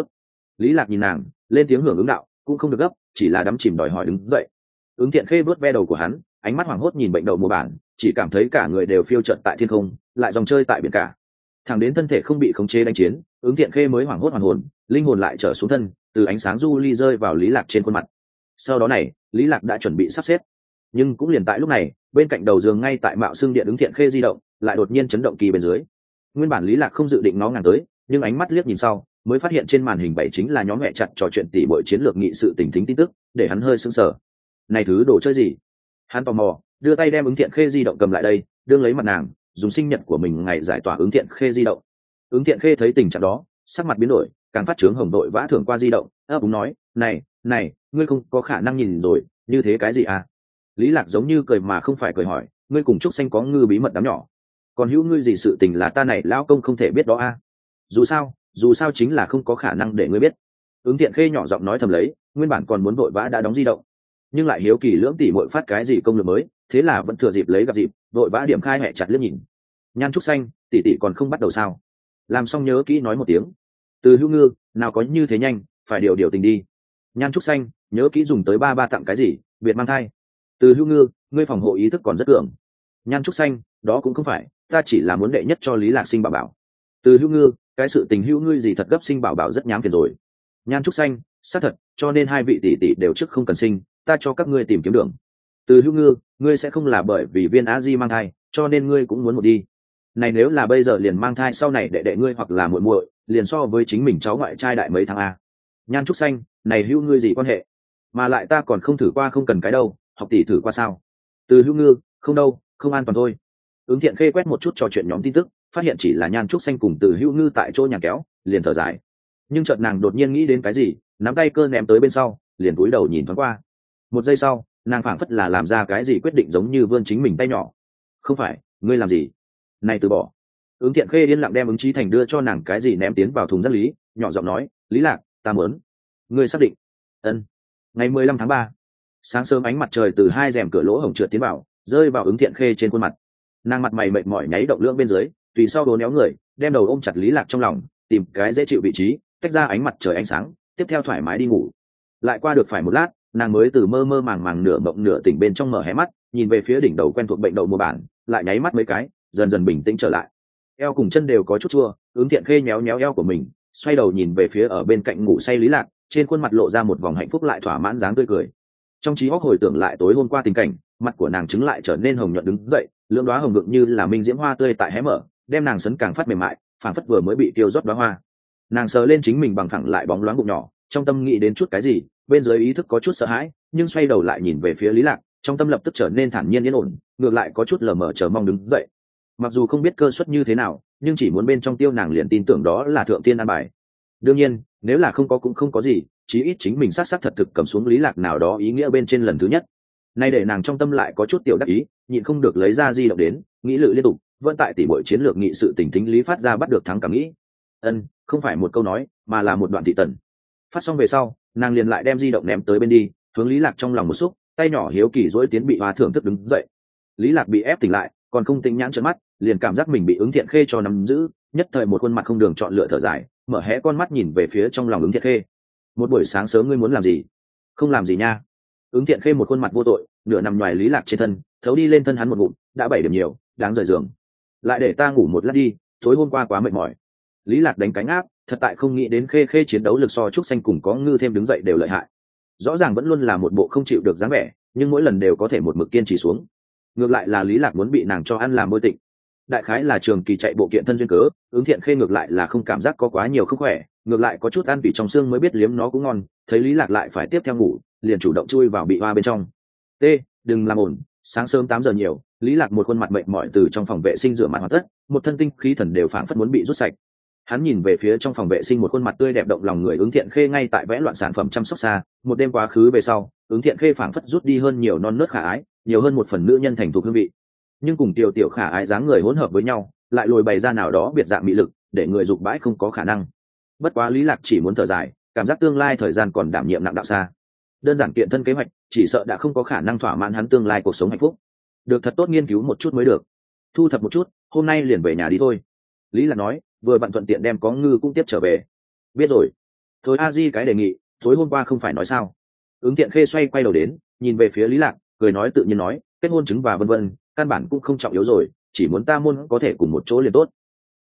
Lý Lạc nhìn nàng, lên tiếng hưởng ứng đạo, cũng không được gấp, chỉ là đắm chìm đòi hỏi đứng dậy. Ứng Thiện Khê vuốt ve đầu của hắn, ánh mắt hoảng hốt nhìn bệnh đậu mùa bản, chỉ cảm thấy cả người đều phiêu chợt tại thiên không, lại dòng chơi tại biển cả. Thẳng đến thân thể không bị khống chế đánh chiến, Ứng Thiện Khê mới hoảng hốt hoàn hồn, linh hồn lại trở xuống thân, từ ánh sáng du ly rơi vào Lý Lạc trên khuôn mặt. Sau đó này, Lý Lạc đã chuẩn bị sắp xếp, nhưng cũng liền tại lúc này, bên cạnh đầu giường ngay tại mạo xương điện Ứng Thiện Khê di động, lại đột nhiên chấn động kỳ bên dưới. Nguyên bản Lý Lạc không dự định ngó ngàng tới, nhưng ánh mắt liếc nhìn sau, mới phát hiện trên màn hình bảy chính là nhóm mẹ chặt trò chuyện tỉ muội chiến lược nghị sự tình thính tin tức, để hắn hơi sững sờ. Này thứ đồ chơi gì? Hắn tò mò, đưa tay đem Ứng Thiện Khê di động cầm lại đây, đương lấy mặt nàng, dùng sinh nhật của mình ngày giải tỏa Ứng Thiện Khê di động. Ứng Thiện Khê thấy tình trạng đó, sắc mặt biến đổi, càng phát trướng hồng đội vã thưởng qua di động, ấp úng nói, này, này, ngươi không có khả năng nhìn rồi, như thế cái gì à? Lý Lạc giống như cười mà không phải cười hỏi, ngươi cùng Trúc Xanh có ngư bí mật đám nhỏ, còn hữu ngươi gì sự tình là ta này lão công không thể biết đó a? À? Dù sao, dù sao chính là không có khả năng để ngươi biết. Ứng Thiện Khê nhỏ giọng nói thầm lấy, nguyên bản còn muốn vội vã đã đóng di động, nhưng lại hiếu kỳ lưỡng tỷ muội phát cái gì công lực mới, thế là vẫn thừa dịp lấy gặp dịp, vội vã điểm khai hẹ chặt liếc nhìn. Nhan Trúc Xanh, tỷ tỷ còn không bắt đầu sao? Làm xong nhớ kỹ nói một tiếng. Từ Hữu Ngư, nào có như thế nhanh, phải điều điều tình đi. Nhan Trúc Xanh, nhớ kỹ dùng tới ba ba tặng cái gì, biệt mang thai. Từ Hữu Ngư, ngươi phòng hộ ý thức còn rất cường. Nhan Trúc Xanh, đó cũng không phải, ta chỉ là muốn đệ nhất cho Lý Lạc sinh bảo bảo. Từ Hữu Ngư, cái sự tình hữu ngươi gì thật gấp sinh bảo bảo rất nhám phiền rồi. Nhan Trúc Xanh, xác thật, cho nên hai vị tỷ tỷ đều trước không cần sinh, ta cho các ngươi tìm kiếm đường. Từ Hữu Ngư, ngươi sẽ không là bởi vì Viên Á Di mang thai, cho nên ngươi cũng muốn một đi. Này nếu là bây giờ liền mang thai sau này đệ đệ ngươi hoặc là muội muội, liền so với chính mình cháu ngoại trai đại mấy tháng a. Nhan Trúc Xanh, này hữu ngươi gì quan hệ? Mà lại ta còn không thử qua không cần cái đâu, học tỷ thử qua sao? Từ Hữu Ngư, không đâu, không an toàn thôi. Ứng Thiện Khê quét một chút trò chuyện nhóm tin tức, phát hiện chỉ là Nhan Trúc Xanh cùng Từ Hữu Ngư tại chỗ nhà kéo, liền thở dài. Nhưng chợt nàng đột nhiên nghĩ đến cái gì, nắm tay cơ ném tới bên sau, liền cúi đầu nhìn thoáng qua. Một giây sau, nàng phảng phất là làm ra cái gì quyết định giống như vươn chính mình tay nhỏ. Không phải, ngươi làm gì? Này từ bỏ. Ứng Thiện Khê yên lặng đem Ứng Chí Thành đưa cho nàng cái gì ném tiến vào thùng rác lý, nhỏ giọng nói, Lý Lạc, ta muốn. Ngươi xác định? Ân. Ngày mười lăm tháng ba, sáng sớm ánh mặt trời từ hai rèm cửa lỗ hổng trượt tiến vào, rơi vào Ứng Thiện Khê trên khuôn mặt. Nàng mặt mày mệt mỏi nháy động lưỡng bên dưới, tùy sau đố néo người, đem đầu ôm chặt Lý Lạc trong lòng, tìm cái dễ chịu vị trí, tách ra ánh mặt trời ánh sáng, tiếp theo thoải mái đi ngủ. Lại qua được phải một lát, nàng mới từ mơ mơ màng màng nửa mộng nửa tỉnh bên trong mở hé mắt, nhìn về phía đỉnh đầu quen thuộc bệnh đậu mùa bản, lại nháy mắt mấy cái, dần dần bình tĩnh trở lại. Eo cùng chân đều có chút chua, Ứng Thiện Khê nhéo nhéo eo của mình, xoay đầu nhìn về phía ở bên cạnh ngủ say Lý Lạc, trên khuôn mặt lộ ra một vòng hạnh phúc lại thỏa mãn dáng tươi cười. Trong trí óc hồi tưởng lại tối hôm qua tình cảnh, mặt của nàng chứng lại trở nên hồng nhuận đứng dậy, lưỡng đóa hồng vượng như là minh diễm hoa tươi tại hé mở, đem nàng sấn càng phát mềm mại, phảng phất vừa mới bị tiêu rót đóa hoa. Nàng sờ lên chính mình bằng phẳng lại bóng loáng bụng nhỏ, trong tâm nghĩ đến chút cái gì, bên dưới ý thức có chút sợ hãi, nhưng xoay đầu lại nhìn về phía Lý Lạc, trong tâm lập tức trở nên thản nhiên yên ổn, ngược lại có chút lờ mờ chờ mong đứng dậy. Mặc dù không biết cơ suất như thế nào, nhưng chỉ muốn bên trong tiêu nàng liền tin tưởng đó là thượng tiên an bài. Đương nhiên, nếu là không có cũng không có gì, chí ít chính mình sát sát thật thực cầm xuống Lý Lạc nào đó ý nghĩa bên trên lần thứ nhất. Nay để nàng trong tâm lại có chút tiểu đắc ý, nhịn không được lấy ra di động đến, nghĩ lự liên tục, vẫn tại tỉ muội chiến lược nghị sự tỉnh thính Lý phát ra bắt được thắng cảm nghĩ. Ân, không phải một câu nói, mà là một đoạn thị tần. Phát xong về sau, nàng liền lại đem di động ném tới bên đi, hướng Lý Lạc trong lòng một xúc, tay nhỏ hiếu kỳ dỗi tiến bị hoa thưởng thức đứng dậy. Lý Lạc bị ép tỉnh lại, còn không tinh nhãn trợn mắt, liền cảm giác mình bị Ứng Thiện Khê cho nắm giữ, nhất thời một khuôn mặt không đường chọn lựa thở dài, mở hé con mắt nhìn về phía trong lòng Ứng Thiện Khê. Một buổi sáng sớm ngươi muốn làm gì? Không làm gì nha. Ứng Thiện Khê một khuôn mặt vô tội, nửa nằm ngoài Lý Lạc trên thân, thấu đi lên thân hắn một ngụm, đã bảy điểm nhiều, đáng rời giường. Lại để ta ngủ một lát đi, tối hôm qua quá mệt mỏi. Lý Lạc đánh cánh áp, thật tại không nghĩ đến Khê Khê chiến đấu lực so Trúc Xanh cùng có ngư thêm đứng dậy đều lợi hại. Rõ ràng vẫn luôn là một bộ không chịu được dáng vẻ, nhưng mỗi lần đều có thể một mực kiên trì xuống. Ngược lại là Lý Lạc muốn bị nàng cho ăn làm môi tịnh. Đại khái là trường kỳ chạy bộ kiện thân duyên cớ, Ứng Thiện Khê ngược lại là không cảm giác có quá nhiều không khỏe, ngược lại có chút ăn vị trong xương mới biết liếm nó cũng ngon, thấy Lý Lạc lại phải tiếp theo ngủ, liền chủ động chui vào bị hoa bên trong. T, đừng làm ổn, sáng sớm tám giờ nhiều, Lý Lạc một khuôn mặt mệt mỏi từ trong phòng vệ sinh rửa mặt hoàn tất, một thân tinh khí thần đều phảng phất muốn bị rút sạch. Hắn nhìn về phía trong phòng vệ sinh một khuôn mặt tươi đẹp động lòng người Ứng Thiện Khê ngay tại vẽ loạn sản phẩm chăm sóc xa, một đêm quá khứ về sau, Ứng Thiện Khê phảng phất rút đi hơn nhiều non nớt khả ái, nhiều hơn một phần nữ nhân thành thục hương vị. Nhưng cùng tiểu tiểu khả ái dáng người hỗn hợp với nhau, lại lồi bày ra nào đó biệt dạng mị lực, để người dục bãi không có khả năng. Bất quá Lý Lạc chỉ muốn thở dài, cảm giác tương lai thời gian còn đảm nhiệm nặng đạo xa. Đơn giản kiện thân kế hoạch, chỉ sợ đã không có khả năng thỏa mãn hắn tương lai cuộc sống hạnh phúc. Được thật tốt nghiên cứu một chút mới được. Thu thập một chút, hôm nay liền về nhà đi thôi. Lý Lạc nói, vừa bận thuận tiện đem có ngư cũng tiếp trở về. Biết rồi. thôi a di cái đề nghị tối hôm qua không phải nói sao? Ứng Thiện Khê xoay quay đầu đến nhìn về phía Lý Lạc, cười nói tự nhiên nói kết hôn chứng và vân vân căn bản cũng không trọng yếu rồi, chỉ muốn ta môn có thể cùng một chỗ liền tốt.